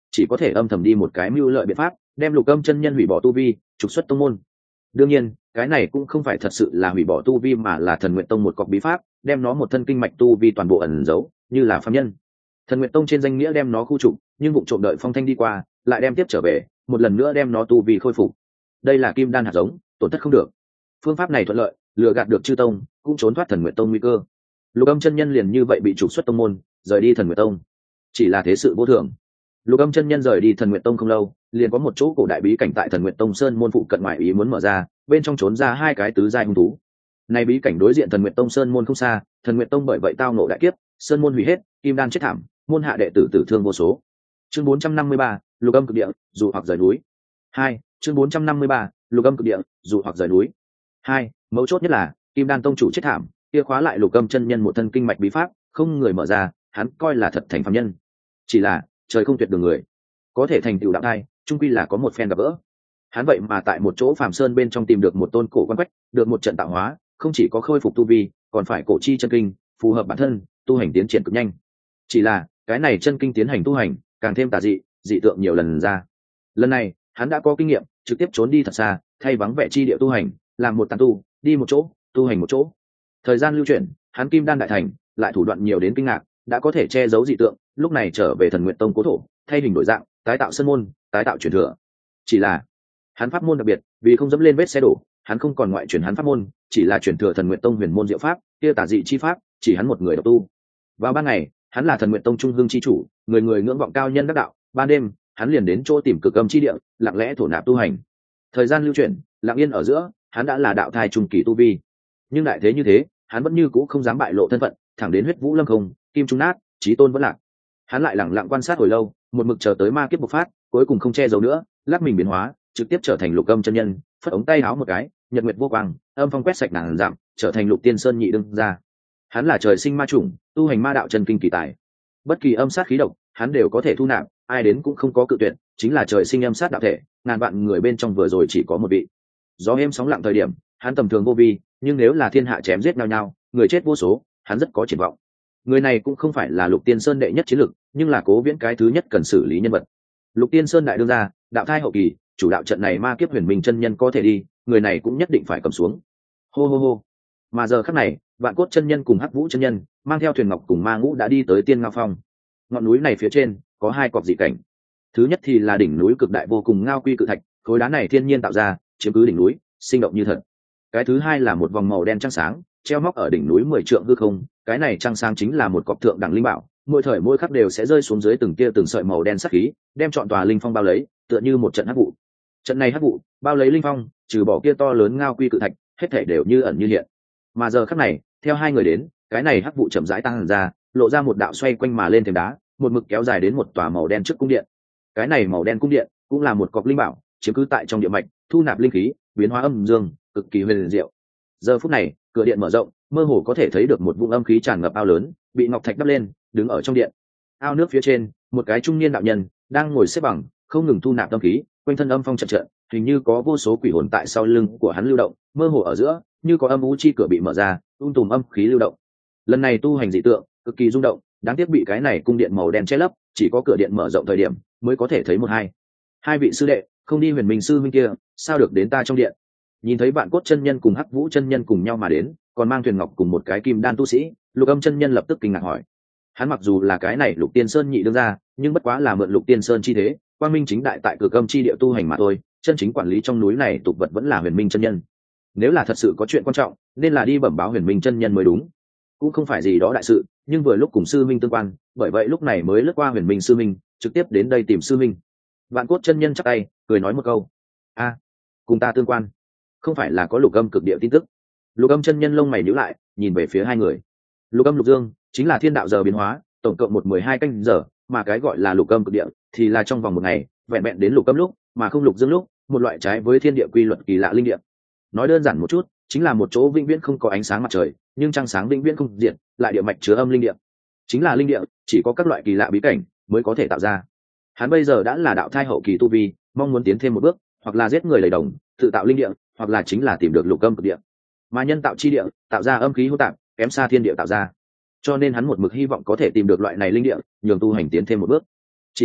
chỉ có thể âm thầm đi một cái mưu lợi biện pháp, đem Lục Âm chân nhân hủy bỏ tu vi, trục xuất tông môn. Đương nhiên cái này cũng không phải thật sự là hủy bỏ tu vi, mà là Thần Nguyện Tông một cọc bí pháp, đem nó một thân kinh mạch tu vi toàn bộ ẩn giấu như là phàm nhân. Thần Nguyện Tông trên danh nghĩa đem nó khu trục, nhưng vụ trộm đợi phong thanh đi qua lại đem tiếp trở về, một lần nữa đem nó tu vi khôi phục. Đây là kim đan hạt giống, tổn thất không được. Phương pháp này thuận lợi, lừa gạt được chư tông, cũng trốn thoát Thần Nguyện Tông nguy cơ. Lục Âm chân nhân liền như vậy bị trục xuất tông môn, rời đi Thần Nguyện Tông. Chỉ là thế sự vô thường. Lục Âm chân nhân rời đi Thần Nguyện Tông không lâu, liền có một chỗ cổ đại bí cảnh tại Thần Nguyện Tông sơn môn phụ cận ngoại ý muốn mở ra, bên trong trốn ra hai cái tứ giai hung thú. Này bí cảnh đối diện Thần Nguyện Tông sơn môn không xa, Thần Nguyện Tông bởi vậy tao ngộ đại kiếp, sơn môn hủy hết, kim đan chết thảm, môn hạ đệ tử tử thương vô số. Chương bốn trăm năm mươi ba, Lục Âm cực địa, dù hoặc rời núi. Hai, chương bốn trăm năm mươi ba, Lục Âm cực địa, dù hoặc rời núi. Hai, mấu chốt nhất là kim đan tông chủ chết thảm, kia khóa lại Lục Âm chân nhân một thân kinh mạch bí pháp, không người mở ra, hắn coi là thật thành phàm nhân. Chỉ là trời không tuyệt đường người, có thể thành tựu đạo thai, chung quy là có một phen gặp gỡ. Hắn vậy mà tại một chỗ phàm sơn bên trong tìm được một tôn cổ quan quách, được một trận tạo hóa, không chỉ có khôi phục tu vi, còn phải cổ chi chân kinh, phù hợp bản thân, tu hành tiến triển cực nhanh. Chỉ là cái này chân kinh tiến hành tu hành càng thêm tà dị, dị tượng nhiều lần ra. Lần này hắn đã có kinh nghiệm, trực tiếp trốn đi thật xa, thay vắng vẻ chi địa tu hành, làm một tán tu, đi một chỗ, tu hành một chỗ. Thời gian lưu chuyển, hắn kim đan đại thành, lại thủ đoạn nhiều đến kinh ngạc, đã có thể che giấu dị tượng, lúc này trở về Thần Nguyện Tông cố thổ, thay hình đổi dạng, tái tạo sơn môn, tái tạo truyền thừa. Chỉ là hắn pháp môn đặc biệt, vì không dẫm lên vết xe đổ, hắn không còn ngoại truyền hắn pháp môn, chỉ là truyền thừa Thần Nguyện Tông huyền môn diệu pháp, kia tả dị chi pháp, chỉ hắn một người độc tu. Vào ban ngày, hắn là Thần Nguyện Tông trung hương chi chủ, người người ngưỡng vọng cao nhân đắc đạo, ban đêm, hắn liền đến chỗ tìm Cực Âm chi địa, lặng lẽ thổ nạp tu hành. Thời gian lưu chuyển, lặng yên ở giữa, hắn đã là đạo thai trung kỳ tu vi. Nhưng đại thế như thế, hắn vẫn như cũ không dám bại lộ thân phận, thẳng đến huyết vũ lâm không, kim trung nát, chí tôn vẫn lạc. Hắn lại lặng lặng quan sát hồi lâu, một mực chờ tới ma kiếp bộc phát, cuối cùng không che giấu nữa, lắc mình biến hóa, trực tiếp trở thành Lục Âm chân nhân, phất ống tay áo một cái, nhật nguyệt vô quang, âm phong quét sạch ngàn dặm, trở thành Lục Tiên Sơn nhị đương ra. Hắn là trời sinh ma chủng, tu hành ma đạo chân kinh kỳ tài. Bất kỳ âm sát khí độc, hắn đều có thể thu nạp, ai đến cũng không có cự tuyệt, chính là trời sinh âm sát đạo thể, ngàn vạn người bên trong vừa rồi chỉ có một vị. Gió êm sóng lặng thời điểm, hắn tầm thường vô vi, nhưng nếu là thiên hạ chém giết nhau nhau, người chết vô số, hắn rất có triển vọng. Người này cũng không phải là Lục Tiên Sơn đệ nhất chiến lực, nhưng là Cố Viễn cái thứ nhất cần xử lý nhân vật. Lục Tiên Sơn đại đương gia, đạo thai hậu kỳ, chủ đạo trận này ma kiếp huyền minh chân nhân có thể đi, người này cũng nhất định phải cầm xuống. Hô hô hô. Mà giờ khắc này, Vạn Cốt chân nhân cùng Hắc Vũ chân nhân mang theo thuyền ngọc cùng ma ngũ đã đi tới Tiên Ngao Phong. Ngọn núi này phía trên có hai cọc dị cảnh. Thứ nhất thì là đỉnh núi cực đại vô cùng ngao quy cự thạch, khối đá này thiên nhiên tạo ra, chiếm cứ đỉnh núi, sinh động như thật. Cái thứ hai là một vòng màu đen trăng sáng, treo móc ở đỉnh núi mười trượng hư không, cái này trăng sáng chính là một cọc thượng đẳng linh bảo, mỗi thời mỗi khắc đều sẽ rơi xuống dưới từng tia từng sợi màu đen sắc khí, đem trọn tòa linh phong bao lấy, tựa như một trận hắc vụ. Trận này hắc vụ bao lấy linh phong, trừ bỏ kia to lớn ngao quy cự thạch, hết thảy đều như ẩn như hiện. Mà giờ khắc này, theo hai người đến, cái này hắc vụ chậm rãi tăng ra, lộ ra một đạo xoay quanh mà lên thềm đá, một mực kéo dài đến một tòa màu đen trước cung điện. Cái này màu đen cung điện cũng là một cọc linh bảo, chiếm cứ tại trong địa mạch, thu nạp linh khí, biến hóa âm dương, cực kỳ huyền diệu. Giờ phút này, cửa điện mở rộng, mơ hồ có thể thấy được một vũng âm khí tràn ngập ao lớn, bị ngọc thạch đắp lên, đứng ở trong điện. Ao nước phía trên, một cái trung niên đạo nhân đang ngồi xếp bằng, không ngừng thu nạp âm khí, quanh thân âm phong trận trận, hình như có vô số quỷ hồn tại sau lưng của hắn lưu động, mơ hồ ở giữa, như có âm u chi cửa bị mở ra, ung tùm âm khí lưu động. Lần này tu hành dị tượng, cực kỳ rung động, đáng tiếc bị cái này cung điện màu đen che lấp, chỉ có cửa điện mở rộng thời điểm mới có thể thấy một hai. Hai vị sư đệ, không đi Huyền Minh sư huynh kia, sao được đến ta trong điện? Nhìn thấy Vạn Cốt chân nhân cùng Hắc Vũ chân nhân cùng nhau mà đến, còn mang thuyền ngọc cùng một cái kim đan tu sĩ, Lục Âm chân nhân lập tức kinh ngạc hỏi. Hắn mặc dù là cái này Lục Tiên Sơn nhị đương ra, nhưng bất quá là mượn Lục Tiên Sơn chi thế, quang minh chính đại tại Cực Âm chi địa tu hành mà thôi, chân chính quản lý trong núi này tục vật vẫn là Huyền Minh chân nhân. Nếu là thật sự có chuyện quan trọng, nên là đi bẩm báo Huyền Minh chân nhân mới đúng. Cũng không phải gì đó đại sự, nhưng vừa lúc cùng sư minh tương quan, bởi vậy lúc này mới lướt qua Huyền Minh sư minh, trực tiếp đến đây tìm sư minh. Vạn Cốt chân nhân chắp tay, cười nói một câu: "A, cùng ta tương quan, không phải là có Lục Âm cực địa tin tức?" Lục Âm chân nhân lông mày nhíu lại, nhìn về phía hai người. Lục Âm Lục Dương chính là thiên đạo giờ biến hóa, tổng cộng một mười hai canh giờ, mà cái gọi là Lục Âm cực địa thì là trong vòng một ngày, vẹn vẹn đến Lục Âm lúc, mà không Lục Dương lúc, một loại trái với thiên địa quy luật kỳ lạ linh địa. Nói đơn giản một chút, chính là một chỗ vĩnh viễn không có ánh sáng mặt trời, nhưng trăng sáng vĩnh viễn không diệt, lại địa mạch chứa âm linh địa. Chính là linh địa, chỉ có các loại kỳ lạ bí cảnh mới có thể tạo ra. Hắn bây giờ đã là đạo thai hậu kỳ tu vi, mong muốn tiến thêm một bước, hoặc là giết người lấy đồng, tự tạo linh địa, hoặc là chính là tìm được Lục Âm cực địa. Mà nhân tạo chi địa, tạo ra âm khí hỗn tạp, kém xa thiên địa tạo ra. Cho nên hắn một mực hy vọng có thể tìm được loại này linh địa, nhường tu hành tiến thêm một bước. Chỉ là,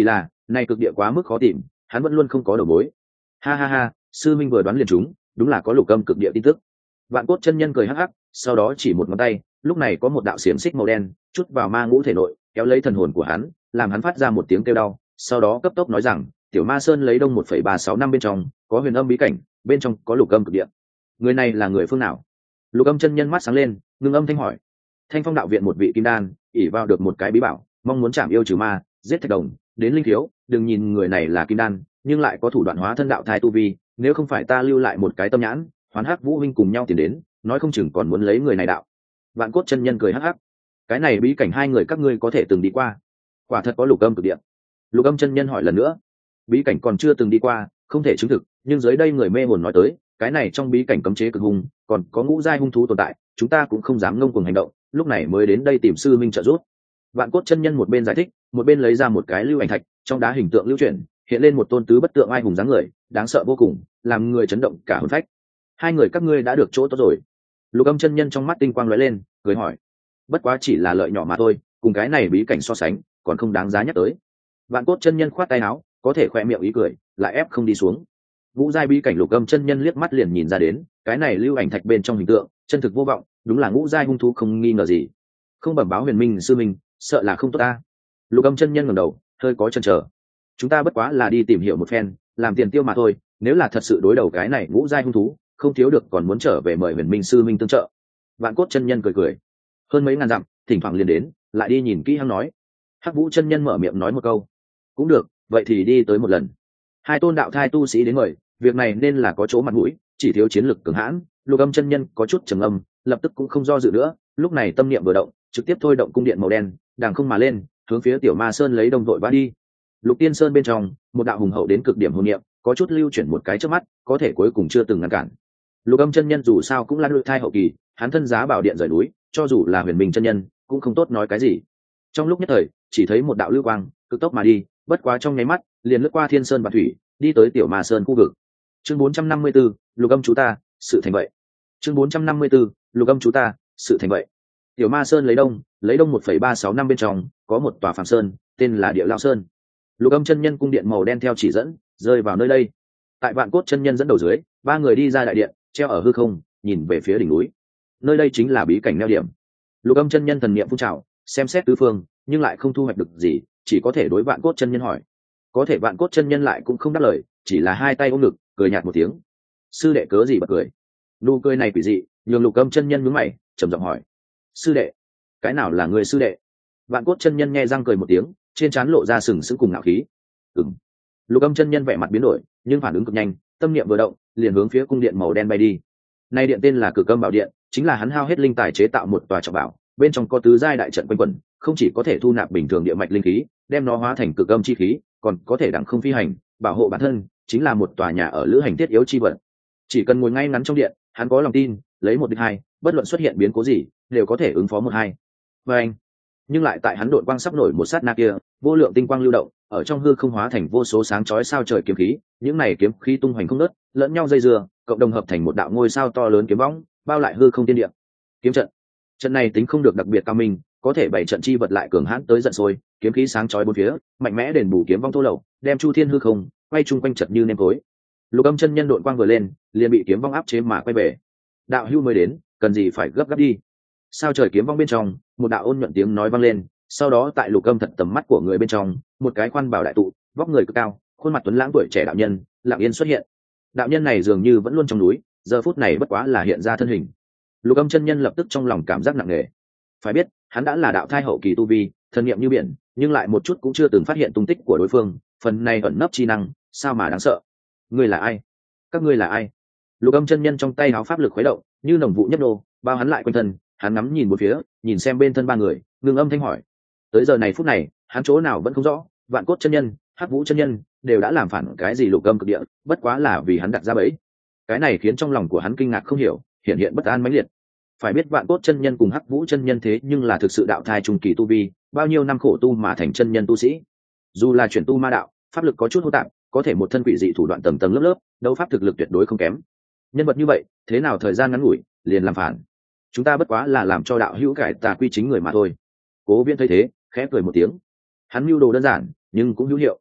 Này cực địa quá mức khó tìm, hắn vẫn luôn không có đầu mối. Ha ha ha, sư minh vừa đoán liền chúng, đúng là có lục âm cực địa tin tức. Vạn Cốt chân nhân cười hắc hắc, sau đó chỉ một ngón tay, lúc này có một đạo xiềng xích màu đen chút vào ma ngũ thể nội, kéo lấy thần hồn của hắn, làm hắn phát ra một tiếng kêu đau, sau đó cấp tốc nói rằng, tiểu ma sơn lấy đông một phẩy ba sáu năm bên trong, có huyền âm bí cảnh, bên trong có lục âm cực địa. Người này là người phương nào? Lục âm chân nhân mắt sáng lên, ngưng âm thanh hỏi. Thanh Phong đạo viện một vị kim đan, ỷ vào được một cái bí bảo, mong muốn chạm yêu trừ ma, giết thạch đồng, đến linh thiếu, đừng nhìn người này là kim đan, nhưng lại có thủ đoạn hóa thân đạo thai tu vi, nếu không phải ta lưu lại một cái tâm nhãn, Hoán Hắc Vũ huynh cùng nhau tiến đến, nói không chừng còn muốn lấy người này đạo. Vạn Cốt chân nhân cười hắc hắc, cái này bí cảnh hai người các ngươi có thể từng đi qua, quả thật có lục âm cực địa. Lục âm chân nhân hỏi lần nữa, bí cảnh còn chưa từng đi qua, không thể chứng thực, nhưng dưới đây người mê hồn nói tới, cái này trong bí cảnh cấm chế cực hung, còn có ngũ giai hung thú tồn tại, chúng ta cũng không dám ngông cuồng hành động, lúc này mới đến đây tìm sư minh trợ giúp. Vạn Cốt chân nhân một bên giải thích, một bên lấy ra một cái lưu ảnh thạch, trong đá hình tượng lưu chuyển, hiện lên một tôn tứ bất tượng ai hùng dáng người, đáng sợ vô cùng, làm người chấn động cả hồn phách. Hai người các ngươi đã được chỗ tốt rồi. Lục âm chân nhân trong mắt tinh quang lóe lên, cười hỏi, bất quá chỉ là lợi nhỏ mà thôi, cùng cái này bí cảnh so sánh, còn không đáng giá nhắc tới. Vạn Cốt chân nhân khoát tay áo, có thể khoe miệng ý cười, lại ép không đi xuống. Vũ giai bí cảnh Lục âm chân nhân liếc mắt liền nhìn ra đến, cái này lưu ảnh thạch bên trong hình tượng, chân thực vô vọng, đúng là ngũ giai hung thú không nghi ngờ gì. Không bẩm báo huyền minh sư minh, sợ là không tốt ta. Lục âm chân nhân ngẩng đầu, hơi có chần chờ. Chúng ta bất quá là đi tìm hiểu một phen, làm tiền tiêu mà thôi, nếu là thật sự đối đầu cái này ngũ giai hung thú, không thiếu được còn muốn trở về mời huyền minh sư minh tương trợ. Vạn Cốt chân nhân cười cười, hơn mấy ngàn dặm, thỉnh thoảng liền đến, lại đi nhìn kỹ hắn nói. Hắc Vũ chân nhân mở miệng nói một câu, cũng được, vậy thì đi tới một lần. Hai tôn đạo thai tu sĩ đến mời, việc này nên là có chỗ mặt mũi, chỉ thiếu chiến lực cường hãn. Lục âm chân nhân có chút trầm âm, lập tức cũng không do dự nữa, lúc này tâm niệm vừa động, trực tiếp thôi động cung điện màu đen, đàng không mà lên, hướng phía tiểu ma sơn lấy đông vội vã đi. Lục Tiên Sơn bên trong, một đạo hùng hậu đến cực điểm hồn niệm, có chút lưu chuyển một cái trước mắt, có thể cuối cùng chưa từng ngăn cản. Lục âm chân nhân dù sao cũng là nội thai hậu kỳ, hắn thân giá bảo điện rời núi, cho dù là huyền minh chân nhân, cũng không tốt nói cái gì. Trong lúc nhất thời, chỉ thấy một đạo lưu quang cực tốc mà đi, bất quá trong nháy mắt, liền lướt qua thiên sơn và thủy, đi tới tiểu ma sơn khu vực. Chương bốn trăm năm mươi 454, Lục âm chú ta, sự thành vậy. Chương bốn trăm năm mươi 454, Lục âm chú ta, sự thành vậy. Tiểu ma sơn lấy đông, lấy đông một phẩy ba sáu năm bên trong, có một tòa phàm sơn, tên là Địa Lão Sơn. Lục âm chân nhân cung điện màu đen theo chỉ dẫn, rơi vào nơi đây. Tại Vạn Cốt chân nhân dẫn đầu dưới, ba người đi ra đại điện, treo ở hư không, nhìn về phía đỉnh núi. Nơi đây chính là bí cảnh neo điểm. Lục âm chân nhân thần niệm phun trào, xem xét tứ phương, nhưng lại không thu hoạch được gì, chỉ có thể đối Vạn Cốt chân nhân hỏi. Có thể Vạn Cốt chân nhân lại cũng không đáp lời, chỉ là hai tay ôm ngực, cười nhạt một tiếng. Sư đệ cớ gì bật cười? Nụ cười này quỷ dị, nhường Lục âm chân nhân nhướng mày, trầm giọng hỏi. Sư đệ? Cái nào là người sư đệ? Vạn Cốt chân nhân nghe răng cười một tiếng, trên trán lộ ra sừng sững cùng ngạo khí. Ừm. Lục âm chân nhân vẻ mặt biến đổi, nhưng phản ứng cực nhanh, tâm niệm vừa động, liền hướng phía cung điện màu đen bay đi. Nay điện tên là Cực Âm Bảo Điện, chính là hắn hao hết linh tài chế tạo một tòa trọng bảo, bên trong có tứ giai đại trận quanh quẩn, không chỉ có thể thu nạp bình thường địa mạch linh khí, đem nó hóa thành cực âm chi khí, còn có thể đẳng không phi hành, bảo hộ bản thân, chính là một tòa nhà ở lữ hành thiết yếu chi vật. Chỉ cần ngồi ngay ngắn trong điện, hắn có lòng tin, lấy một địch hai, bất luận xuất hiện biến cố gì, đều có thể ứng phó một hai. Và anh, nhưng lại tại hắn đội quang sắp nổi một sát na kia, vô lượng tinh quang lưu động, ở trong hư không hóa thành vô số sáng chói sao trời kiếm khí, những này kiếm khí tung hoành không ngớt, lẫn nhau dây dưa, cộng đồng hợp thành một đạo ngôi sao to lớn kiếm võng, bao lại hư không thiên địa. Kiếm trận. Trận này tính không được đặc biệt cao minh, có thể bảy trận chi vật lại cường hãn tới giận sôi, kiếm khí sáng chói bốn phía, mạnh mẽ đền bù kiếm vong thô lậu, đem chu thiên hư không quay chung quanh chật như nêm tối. Lục âm chân nhân đội quang vừa lên, liền bị kiếm vong áp chế mà quay về. Đạo hưu mới đến, cần gì phải gấp gáp đi. Sao trời kiếm vong bên trong, một đạo ôn nhuận tiếng nói vang lên, sau đó tại Lục âm thật tầm mắt của người bên trong, một cái khoan bảo đại tụ, vóc người cực cao, khuôn mặt tuấn lãng tuổi trẻ đạo nhân, lặng yên xuất hiện. Đạo nhân này dường như vẫn luôn trong núi, giờ phút này bất quá là hiện ra thân hình. Lục âm chân nhân lập tức trong lòng cảm giác nặng nề. Phải biết, hắn đã là đạo thai hậu kỳ tu vi, thần niệm như biển, nhưng lại một chút cũng chưa từng phát hiện tung tích của đối phương, phần này ẩn nấp chi năng, sao mà đáng sợ. Ngươi là ai? Các ngươi là ai? Lục âm chân nhân trong tay háo pháp lực khuấy động, như nồng vụ nhất nô, bao hắn lại quanh thân, hắn ngắm nhìn một phía, nhìn xem bên thân ba người, ngưng âm thanh hỏi. Tới giờ này phút này, hắn chỗ nào vẫn không rõ, Vạn Cốt chân nhân, Hắc Vũ chân nhân đều đã làm phản cái gì Lục âm cực địa, bất quá là vì hắn đặt ra bẫy. Cái này khiến trong lòng của hắn kinh ngạc không hiểu, hiện hiện bất an mãnh liệt. Phải biết Vạn Cốt chân nhân cùng Hắc Vũ chân nhân thế nhưng là thực sự đạo thai trung kỳ tu vi, bao nhiêu năm khổ tu mà thành chân nhân tu sĩ. Dù là chuyển tu ma đạo, pháp lực có chút hỗn tạp, có thể một thân quỷ dị thủ đoạn tầng tầng lớp lớp, đấu pháp thực lực tuyệt đối không kém. Nhân vật như vậy, thế nào thời gian ngắn ngủi liền làm phản? Chúng ta bất quá là làm cho đạo hữu cải tà quy chính người mà thôi. Cố Viễn thấy thế, khẽ cười một tiếng. Hắn mưu đồ đơn giản, nhưng cũng hữu hiệu.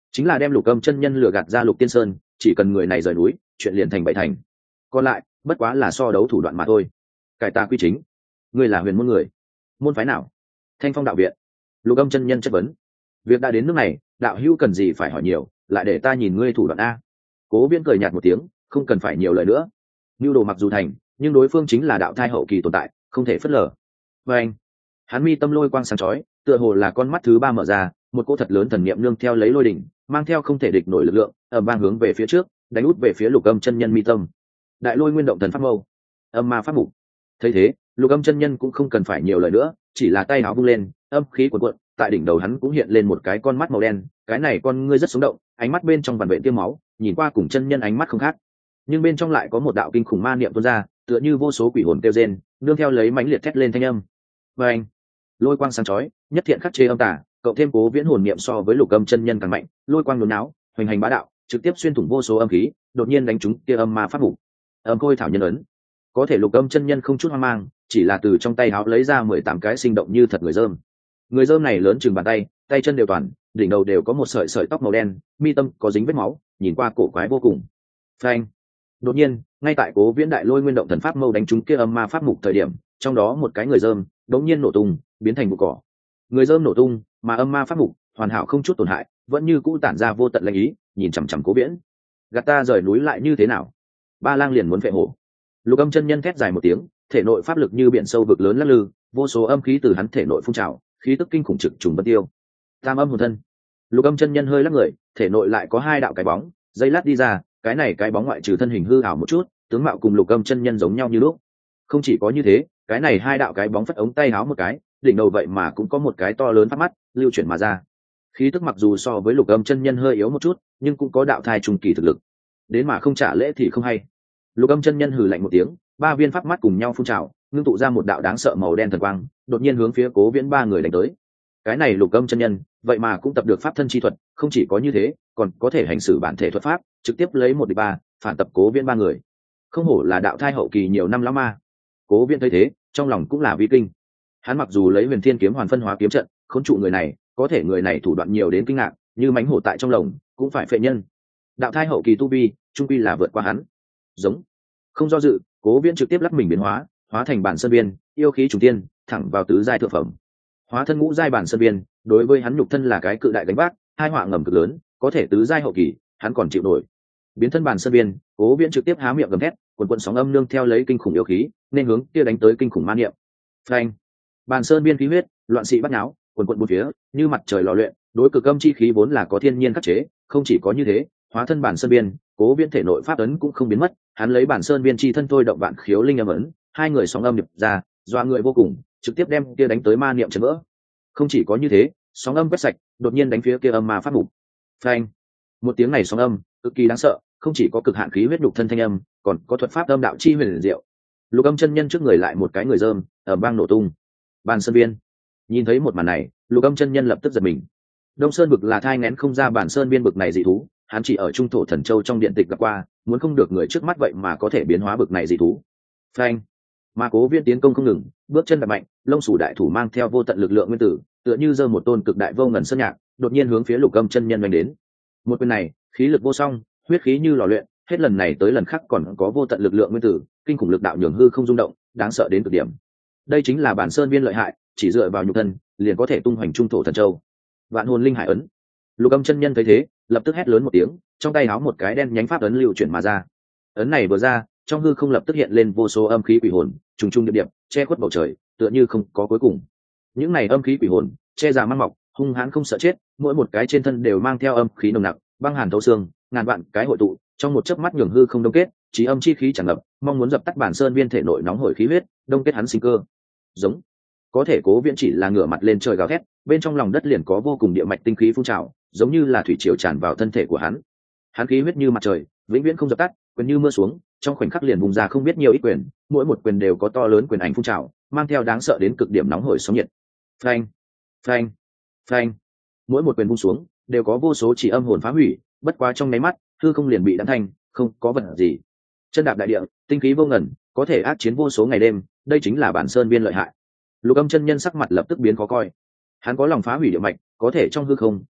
chính là đem Lục Âm chân nhân lừa gạt ra Lục Tiên Sơn, chỉ cần người này rời núi, chuyện liền thành bảy thành. Còn lại bất quá là so đấu thủ đoạn mà thôi. Cải tà quy chính, ngươi là huyền môn người, môn phái nào? Thanh Phong đạo viện. Lục Âm chân nhân chất vấn. Việc đã đến nước này, đạo hữu cần gì phải hỏi nhiều, lại để ta nhìn ngươi thủ đoạn a. Cố Viễn cười nhạt một tiếng, không cần phải nhiều lời nữa. Nưu đồ mặc dù thành, nhưng đối phương chính là đạo thai hậu kỳ tồn tại, không thể phớt lờ. Và anh, hắn mi tâm lôi quang sáng chói, tựa hồ là con mắt thứ ba mở ra, một cỗ thật lớn thần niệm nương theo lấy lôi đỉnh, mang theo không thể địch nổi lực lượng, ầm vang hướng về phía trước, đánh út về phía Lục Âm chân nhân mi tâm. Đại lôi nguyên động thần pháp mâu, âm ma pháp mục. Thấy thế, Lục Âm chân nhân cũng không cần phải nhiều lời nữa, chỉ là tay áo vung lên, âm khí cuộn cuộn, tại đỉnh đầu hắn cũng hiện lên một cái con mắt màu đen, cái này con ngươi rất sống động, ánh mắt bên trong vằn vện tiêm máu, nhìn qua cùng chân nhân ánh mắt không khác, nhưng bên trong lại có một đạo kinh khủng ma niệm tuôn ra, tựa như vô số quỷ hồn kêu rên, nương theo lấy mãnh liệt thét lên thanh âm. Và anh, lôi quang sáng chói, nhất thiện khắc chế âm tà, cộng thêm Cố Viễn hồn niệm so với Lục Âm chân nhân càng mạnh, lôi quang nôn não, hoành hành bá đạo, trực tiếp xuyên thủng vô số âm khí, đột nhiên đánh trúng kia âm ma pháp mục. Âm khôi thảo nhân ấn. Có thể Lục Âm chân nhân không chút hoang mang, chỉ là từ trong tay áo lấy ra mười tám cái sinh động như thật người dơm. Người dơm này lớn chừng bàn tay, tay chân đều toàn, đỉnh đầu đều có một sợi sợi tóc màu đen, mi tâm có dính vết máu, nhìn qua cổ quái vô cùng. Phanh. Đột nhiên, ngay tại Cố Viễn đại lôi nguyên động thần pháp mâu đánh trúng kia âm ma pháp mục thời điểm, trong đó một cái người dơm đột nhiên nổ tung, biến thành bụi cỏ. Người dơm nổ tung, mà âm ma pháp mục hoàn hảo không chút tổn hại, vẫn như cũ tản ra vô tận lanh ý, nhìn chằm chằm Cố Viễn. Gạt ta rời núi lại như thế nào? Ba lang liền muốn vệ hổ. Lục Âm chân nhân thét dài một tiếng, thể nội pháp lực như biển sâu vực lớn lắc lư, vô số âm khí từ hắn thể nội phun trào, khí tức kinh khủng trực trùng vân tiêu. Tam âm hồn thân. Lục Âm chân nhân hơi lắc người, thể nội lại có hai đạo cái bóng, dây lát đi ra, cái này cái bóng ngoại trừ thân hình hư ảo một chút, tướng mạo cùng Lục Âm chân nhân giống nhau như lúc. Không chỉ có như thế, cái này hai đạo cái bóng phất ống tay áo một cái, đỉnh đầu vậy mà cũng có một cái to lớn phát mắt, lưu chuyển mà ra. Khí tức mặc dù so với Lục Âm chân nhân hơi yếu một chút, nhưng cũng có đạo thai trung kỳ thực lực. Đến mà không trả lễ thì không hay. Lục Âm chân nhân hừ lạnh một tiếng, ba viên pháp mắt cùng nhau phun trào, ngưng tụ ra một đạo đáng sợ màu đen thần quang, đột nhiên hướng phía Cố Viễn ba người đánh tới. Cái này Lục Âm chân nhân, vậy mà cũng tập được pháp thân chi thuật, không chỉ có như thế, còn có thể hành xử bản thể thuật pháp, trực tiếp lấy một địch ba, phản tập Cố Viễn ba người. Không hổ là đạo thai hậu kỳ nhiều năm lão ma. Cố Viễn thấy thế, trong lòng cũng là vi kinh. Hắn mặc dù lấy Huyền Thiên kiếm hoàn phân hóa kiếm trận, khốn trụ người này, có thể người này thủ đoạn nhiều đến kinh ngạc, như mãnh hổ tại trong lồng, cũng phải phệ nhân. Đạo thai hậu kỳ tu vi, trung quy là vượt qua hắn. Giống. Không do dự, Cố Viễn trực tiếp lắc mình biến hóa, hóa thành bản sơn biên, yêu khí trùng tiên, thẳng vào tứ giai thượng phẩm. Hóa thân ngũ giai bản sơn biên, đối với hắn nhục thân là cái cự đại gánh vác, hai họa ngầm cực lớn, có thể tứ giai hậu kỳ, hắn còn chịu nổi. Biến thân bản sơn biên, Cố Viễn trực tiếp há miệng gầm thét, quần quần sóng âm nương theo lấy kinh khủng yêu khí, nên hướng kia đánh tới kinh khủng ma niệm. Phanh! Bản sơn biên khí huyết, loạn sĩ bắt náo, quần quần bốn phía, như mặt trời lò luyện, đối cực âm chi khí vốn là có thiên nhiên khắc chế, không chỉ có như thế, hóa thân bản sơn biên, Cố Viễn thể nội pháp ấn cũng không biến mất, hắn lấy bản sơn biên chi thân thôi động vạn khiếu linh âm ấn, hai người sóng âm nhập ra, doa người vô cùng, trực tiếp đem kia đánh tới ma niệm chấn vỡ. Không chỉ có như thế, sóng âm quét sạch, đột nhiên đánh phía kia âm ma pháp mục. Phanh! Một tiếng này sóng âm, cực kỳ đáng sợ, không chỉ có cực hạn khí huyết nhục thân thanh âm, còn có thuật pháp âm đạo chi huyền diệu. Lục Âm chân nhân trước người lại một cái người dơm, ở bang nổ tung. Bản sơn biên. Nhìn thấy một màn này, Lục Âm chân nhân lập tức giật mình. Đông Sơn bực là thai nghén không ra bản sơn biên bực này dị thú, hắn chỉ ở trung thổ thần châu trong điện tịch gặp qua, muốn không được người trước mắt vậy mà có thể biến hóa bực này dị thú. Phanh! Mà Cố Viễn tiến công không ngừng, bước chân đạp mạnh, lông sủ đại thủ mang theo vô tận lực lượng nguyên tử, tựa như giơ một tôn cực đại vô ngần sơn nhạc, đột nhiên hướng phía Lục Âm chân nhân vành đến. Một quyền này, khí lực vô song, huyết khí như lò luyện, hết lần này tới lần khác còn có vô tận lực lượng nguyên tử, kinh khủng lực đạo nhường hư không rung động, đáng sợ đến cực điểm. Đây chính là bản sơn biên lợi hại, chỉ dựa vào nhục thân, liền có thể tung hoành trung thổ thần châu. Vạn hồn linh hải ấn. Lục Âm chân nhân thấy thế, lập tức hét lớn một tiếng, trong tay háo một cái đen nhánh pháp ấn lưu chuyển mà ra. Ấn này vừa ra, trong hư không lập tức hiện lên vô số âm khí quỷ hồn, trùng trùng điệp điệp, che khuất bầu trời, tựa như không có cuối cùng. Những này âm khí quỷ hồn, che già mang mọc, hung hãn không sợ chết, mỗi một cái trên thân đều mang theo âm khí nồng nặc, băng hàn thấu xương, ngàn vạn cái hội tụ, trong một chớp mắt nhường hư không đông kết, chí âm chi khí tràn ngập, mong muốn dập tắt bản sơn biên thể nội nóng hổi khí huyết, đông kết hắn sinh cơ. Giống. Có thể Cố Viễn chỉ là ngửa mặt lên trời gào thét, bên trong lòng đất liền có vô cùng địa mạch tinh khí phun trào, giống như là thủy triều tràn vào thân thể của hắn. Hắn khí huyết như mặt trời, vĩnh viễn không dập tắt, quyền như mưa xuống, trong khoảnh khắc liền vùng ra không biết nhiều ít quyền, mỗi một quyền đều có to lớn quyền ảnh phun trào, mang theo đáng sợ đến cực điểm nóng hổi sóng nhiệt. Phanh, phanh, phanh. Mỗi một quyền vung xuống, đều có vô số chỉ âm hồn phá hủy, bất quá trong nháy mắt, hư không liền bị đánh thành, không có vật gì. Chân đạp đại địa, tinh khí vô ngần, có thể ác chiến vô số ngày đêm, đây chính là bản sơn biên lợi hại. Lục Âm chân nhân sắc mặt lập tức biến khó coi. Hắn có lòng phá hủy địa mạch, có thể trong hư không,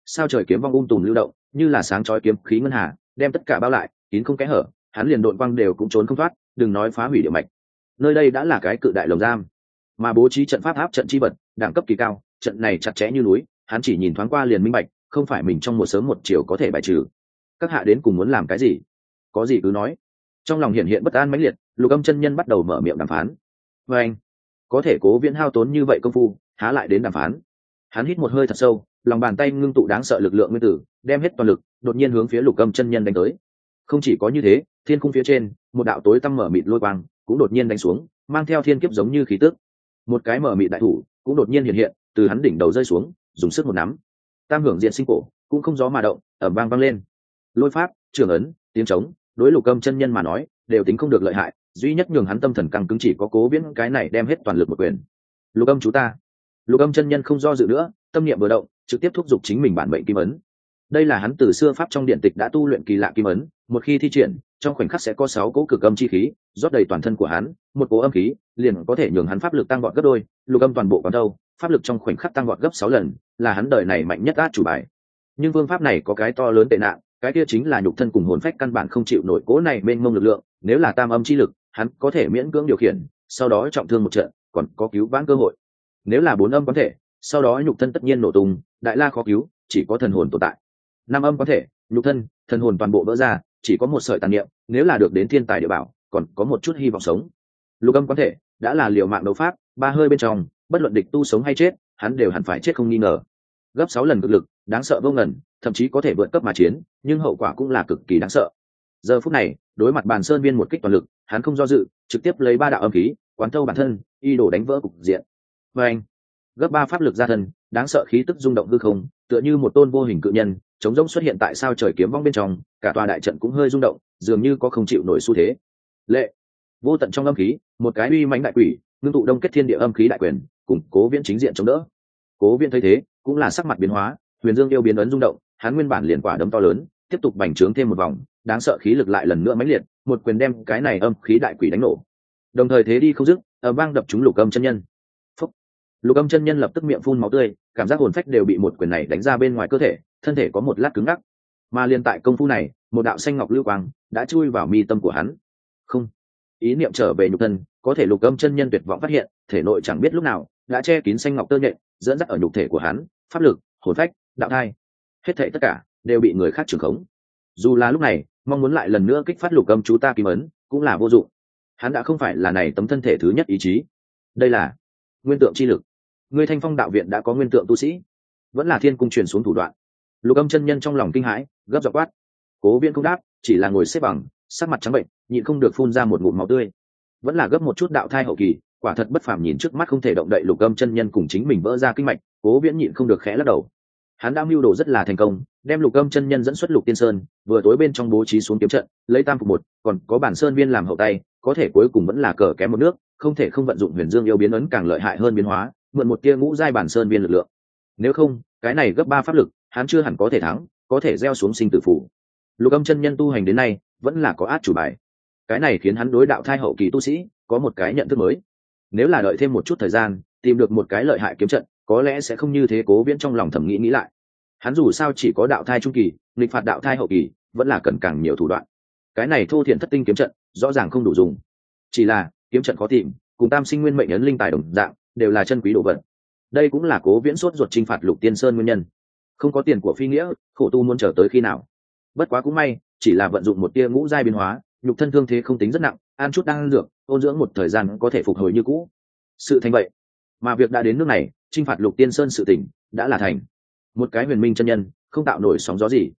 sao trời kiếm vong ung tùm lưu động, như là sáng chói kiếm khí ngân hà, đem tất cả bao lại, kín không kẽ hở, hắn liền độn quang đều cũng trốn không thoát, đừng nói phá hủy địa mạch. Nơi đây đã là cái cự đại lồng giam, mà bố trí trận pháp áp trận chi vật, đẳng cấp kỳ cao, trận này chặt chẽ như núi, hắn chỉ nhìn thoáng qua liền minh bạch, không phải mình trong một sớm một chiều có thể bài trừ. Các hạ đến cùng muốn làm cái gì? Có gì cứ nói. Trong lòng hiện hiện bất an mãnh liệt, Lục Âm chân nhân bắt đầu mở miệng đàm phán. Và anh, có thể Cố Viễn hao tốn như vậy công phu, há lại đến đàm phán. Hắn hít một hơi thật sâu, lòng bàn tay ngưng tụ đáng sợ lực lượng nguyên tử, đem hết toàn lực, đột nhiên hướng phía Lục Âm chân nhân đánh tới. Không chỉ có như thế, thiên khung phía trên, một đạo tối tăm mở mịt lôi quang, cũng đột nhiên đánh xuống, mang theo thiên kiếp giống như khí tức. Một cái mở mịt đại thủ, cũng đột nhiên hiện hiện, từ hắn đỉnh đầu rơi xuống, dùng sức một nắm. Tam hưởng diện sinh cổ, cũng không gió mà động, ầm vang vang lên. Lôi pháp, trường ấn, tiếng trống, đối Lục Âm chân nhân mà nói, đều tính không được lợi hại, duy nhất nhường hắn tâm thần căng cứng chỉ có Cố Viễn cái này đem hết toàn lực một quyền. Lục Âm chú ta. Lục Âm chân nhân không do dự nữa, tâm niệm vừa động, trực tiếp thúc giục chính mình bản mệnh kim ấn. Đây là hắn từ xưa pháp trong điện tịch đã tu luyện kỳ lạ kim ấn, một khi thi triển, trong khoảnh khắc sẽ có sáu cỗ cực âm chi khí rót đầy toàn thân của hắn, một cỗ âm khí liền có thể nhường hắn pháp lực tăng vọt gấp đôi, lục âm toàn bộ còn đâu, pháp lực trong khoảnh khắc tăng vọt gấp sáu lần, là hắn đời này mạnh nhất át chủ bài. Nhưng phương pháp này có cái to lớn tệ nạn, cái kia chính là nhục thân cùng hồn phách căn bản không chịu nổi cỗ này mênh mông lực lượng, nếu là tam âm chi lực, hắn có thể miễn cưỡng điều khiển, sau đó trọng thương một trận, còn có cứu vãn cơ hội. Nếu là bốn âm có thể, sau đó nhục thân tất nhiên nổ tung, đại la khó cứu, chỉ có thần hồn tồn tại. Năm âm có thể, nhục thân, thần hồn toàn bộ vỡ ra, chỉ có một sợi tàn niệm, nếu là được đến thiên tài địa bảo, còn có một chút hy vọng sống. Lục âm có thể, đã là liều mạng đấu pháp, ba hơi bên trong, bất luận địch tu sống hay chết, hắn đều hẳn phải chết không nghi ngờ. Gấp sáu lần cực lực, đáng sợ vô ngần, thậm chí có thể vượt cấp mà chiến, nhưng hậu quả cũng là cực kỳ đáng sợ. Giờ phút này, đối mặt Bàn Sơn Viên một kích toàn lực, hắn không do dự, trực tiếp lấy ba đạo âm khí, quán thâu bản thân, y đổ đánh vỡ cục diện. Và anh, gấp ba pháp lực ra thân, đáng sợ khí tức rung động hư không, tựa như một tôn vô hình cự nhân, chống rỗng xuất hiện tại sao trời kiếm vong bên trong, cả tòa đại trận cũng hơi rung động, dường như có không chịu nổi xu thế. Lệ, vô tận trong âm khí, một cái uy mãnh đại quỷ, ngưng tụ đông kết thiên địa âm khí đại quyền, cùng Cố Viễn chính diện chống đỡ. Cố Viễn thấy thế, cũng là sắc mặt biến hóa, Huyền Dương yêu biến ấn rung động, hắn nguyên bản liền quả đấm to lớn, tiếp tục bành trướng thêm một vòng, đáng sợ khí lực lại lần nữa mãnh liệt, một quyền đem cái này âm khí đại quỷ đánh nổ. Đồng thời thế đi không dứt, ở bang đập trúng Lục Âm chân nhân. Phúc. Lục Âm chân nhân lập tức miệng phun máu tươi, cảm giác hồn phách đều bị một quyền này đánh ra bên ngoài cơ thể, thân thể có một lát cứng ngắc. Mà liên tại công phu này, một đạo xanh ngọc lưu quang đã chui vào mi tâm của hắn. Không, ý niệm trở về nhục thân, có thể Lục Âm chân nhân tuyệt vọng phát hiện, thể nội chẳng biết lúc nào đã che kín xanh ngọc tơ nhện, dẫn dắt ở nhục thể của hắn, pháp lực, hồn phách, đạo thai, hết thảy tất cả đều bị người khác trưởng khống. Dù là lúc này, mong muốn lại lần nữa kích phát Lục Âm chú ta kim ấn, cũng là vô dụng. Hắn đã không phải là này tấm thân thể thứ nhất ý chí. Đây là nguyên tượng chi lực. Người Thanh Phong đạo viện đã có nguyên tượng tu sĩ, vẫn là thiên cung truyền xuống thủ đoạn. Lục Âm chân nhân trong lòng kinh hãi, gấp giọng quát. Cố Viễn không đáp, chỉ là ngồi xếp bằng, sắc mặt trắng bệnh, nhịn không được phun ra một ngụm máu tươi. Vẫn là gấp một chút đạo thai hậu kỳ, quả thật bất phàm, nhìn trước mắt không thể động đậy Lục Âm chân nhân cùng chính mình vỡ ra kinh mạch, Cố Viễn nhịn không được khẽ lắc đầu. Hắn đã mưu đồ rất là thành công, đem Lục Âm chân nhân dẫn xuất Lục Tiên Sơn, vừa tối bên trong bố trí xuống kiếm trận, lấy tam phục một, còn có Bản Sơn Viên làm hậu tay, có thể cuối cùng vẫn là cờ kém một nước, không thể không vận dụng Huyền Dương yêu biến ấn càng lợi hại hơn biến hóa, mượn một tia ngũ giai Bản Sơn Viên lực lượng. Nếu không, cái này gấp ba pháp lực, hắn chưa hẳn có thể thắng, có thể gieo xuống sinh tử phủ. Lục Âm chân nhân tu hành đến nay, vẫn là có át chủ bài. Cái này khiến hắn đối đạo thai hậu kỳ tu sĩ có một cái nhận thức mới. Nếu là đợi thêm một chút thời gian, tìm được một cái lợi hại kiếm trận, có lẽ sẽ không như thế. Cố Viễn trong lòng thầm nghĩ nghĩ lại. Hắn dù sao chỉ có đạo thai trung kỳ, nghịch phạt đạo thai hậu kỳ, vẫn là cần càng nhiều thủ đoạn. Cái này thô thiện thất tinh kiếm trận, rõ ràng không đủ dùng. Chỉ là, kiếm trận khó tìm, cùng Tam Sinh Nguyên Mệnh ấn linh tài đồng dạng, đều là chân quý đồ vật. Đây cũng là Cố Viễn sốt ruột chinh phạt Lục Tiên Sơn nguyên nhân. Không có tiền của phi nghĩa, khổ tu muốn chờ tới khi nào? Bất quá cũng may, chỉ là vận dụng một tia ngũ giai biến hóa, nhục thân thương thế không tính rất nặng, ăn chút đang dược, ôn dưỡng một thời gian có thể phục hồi như cũ. Sự thành vậy, mà việc đã đến nước này, chinh phạt Lục Tiên Sơn sự tình đã là thành. Một cái huyền minh chân nhân, không tạo nổi sóng gió gì,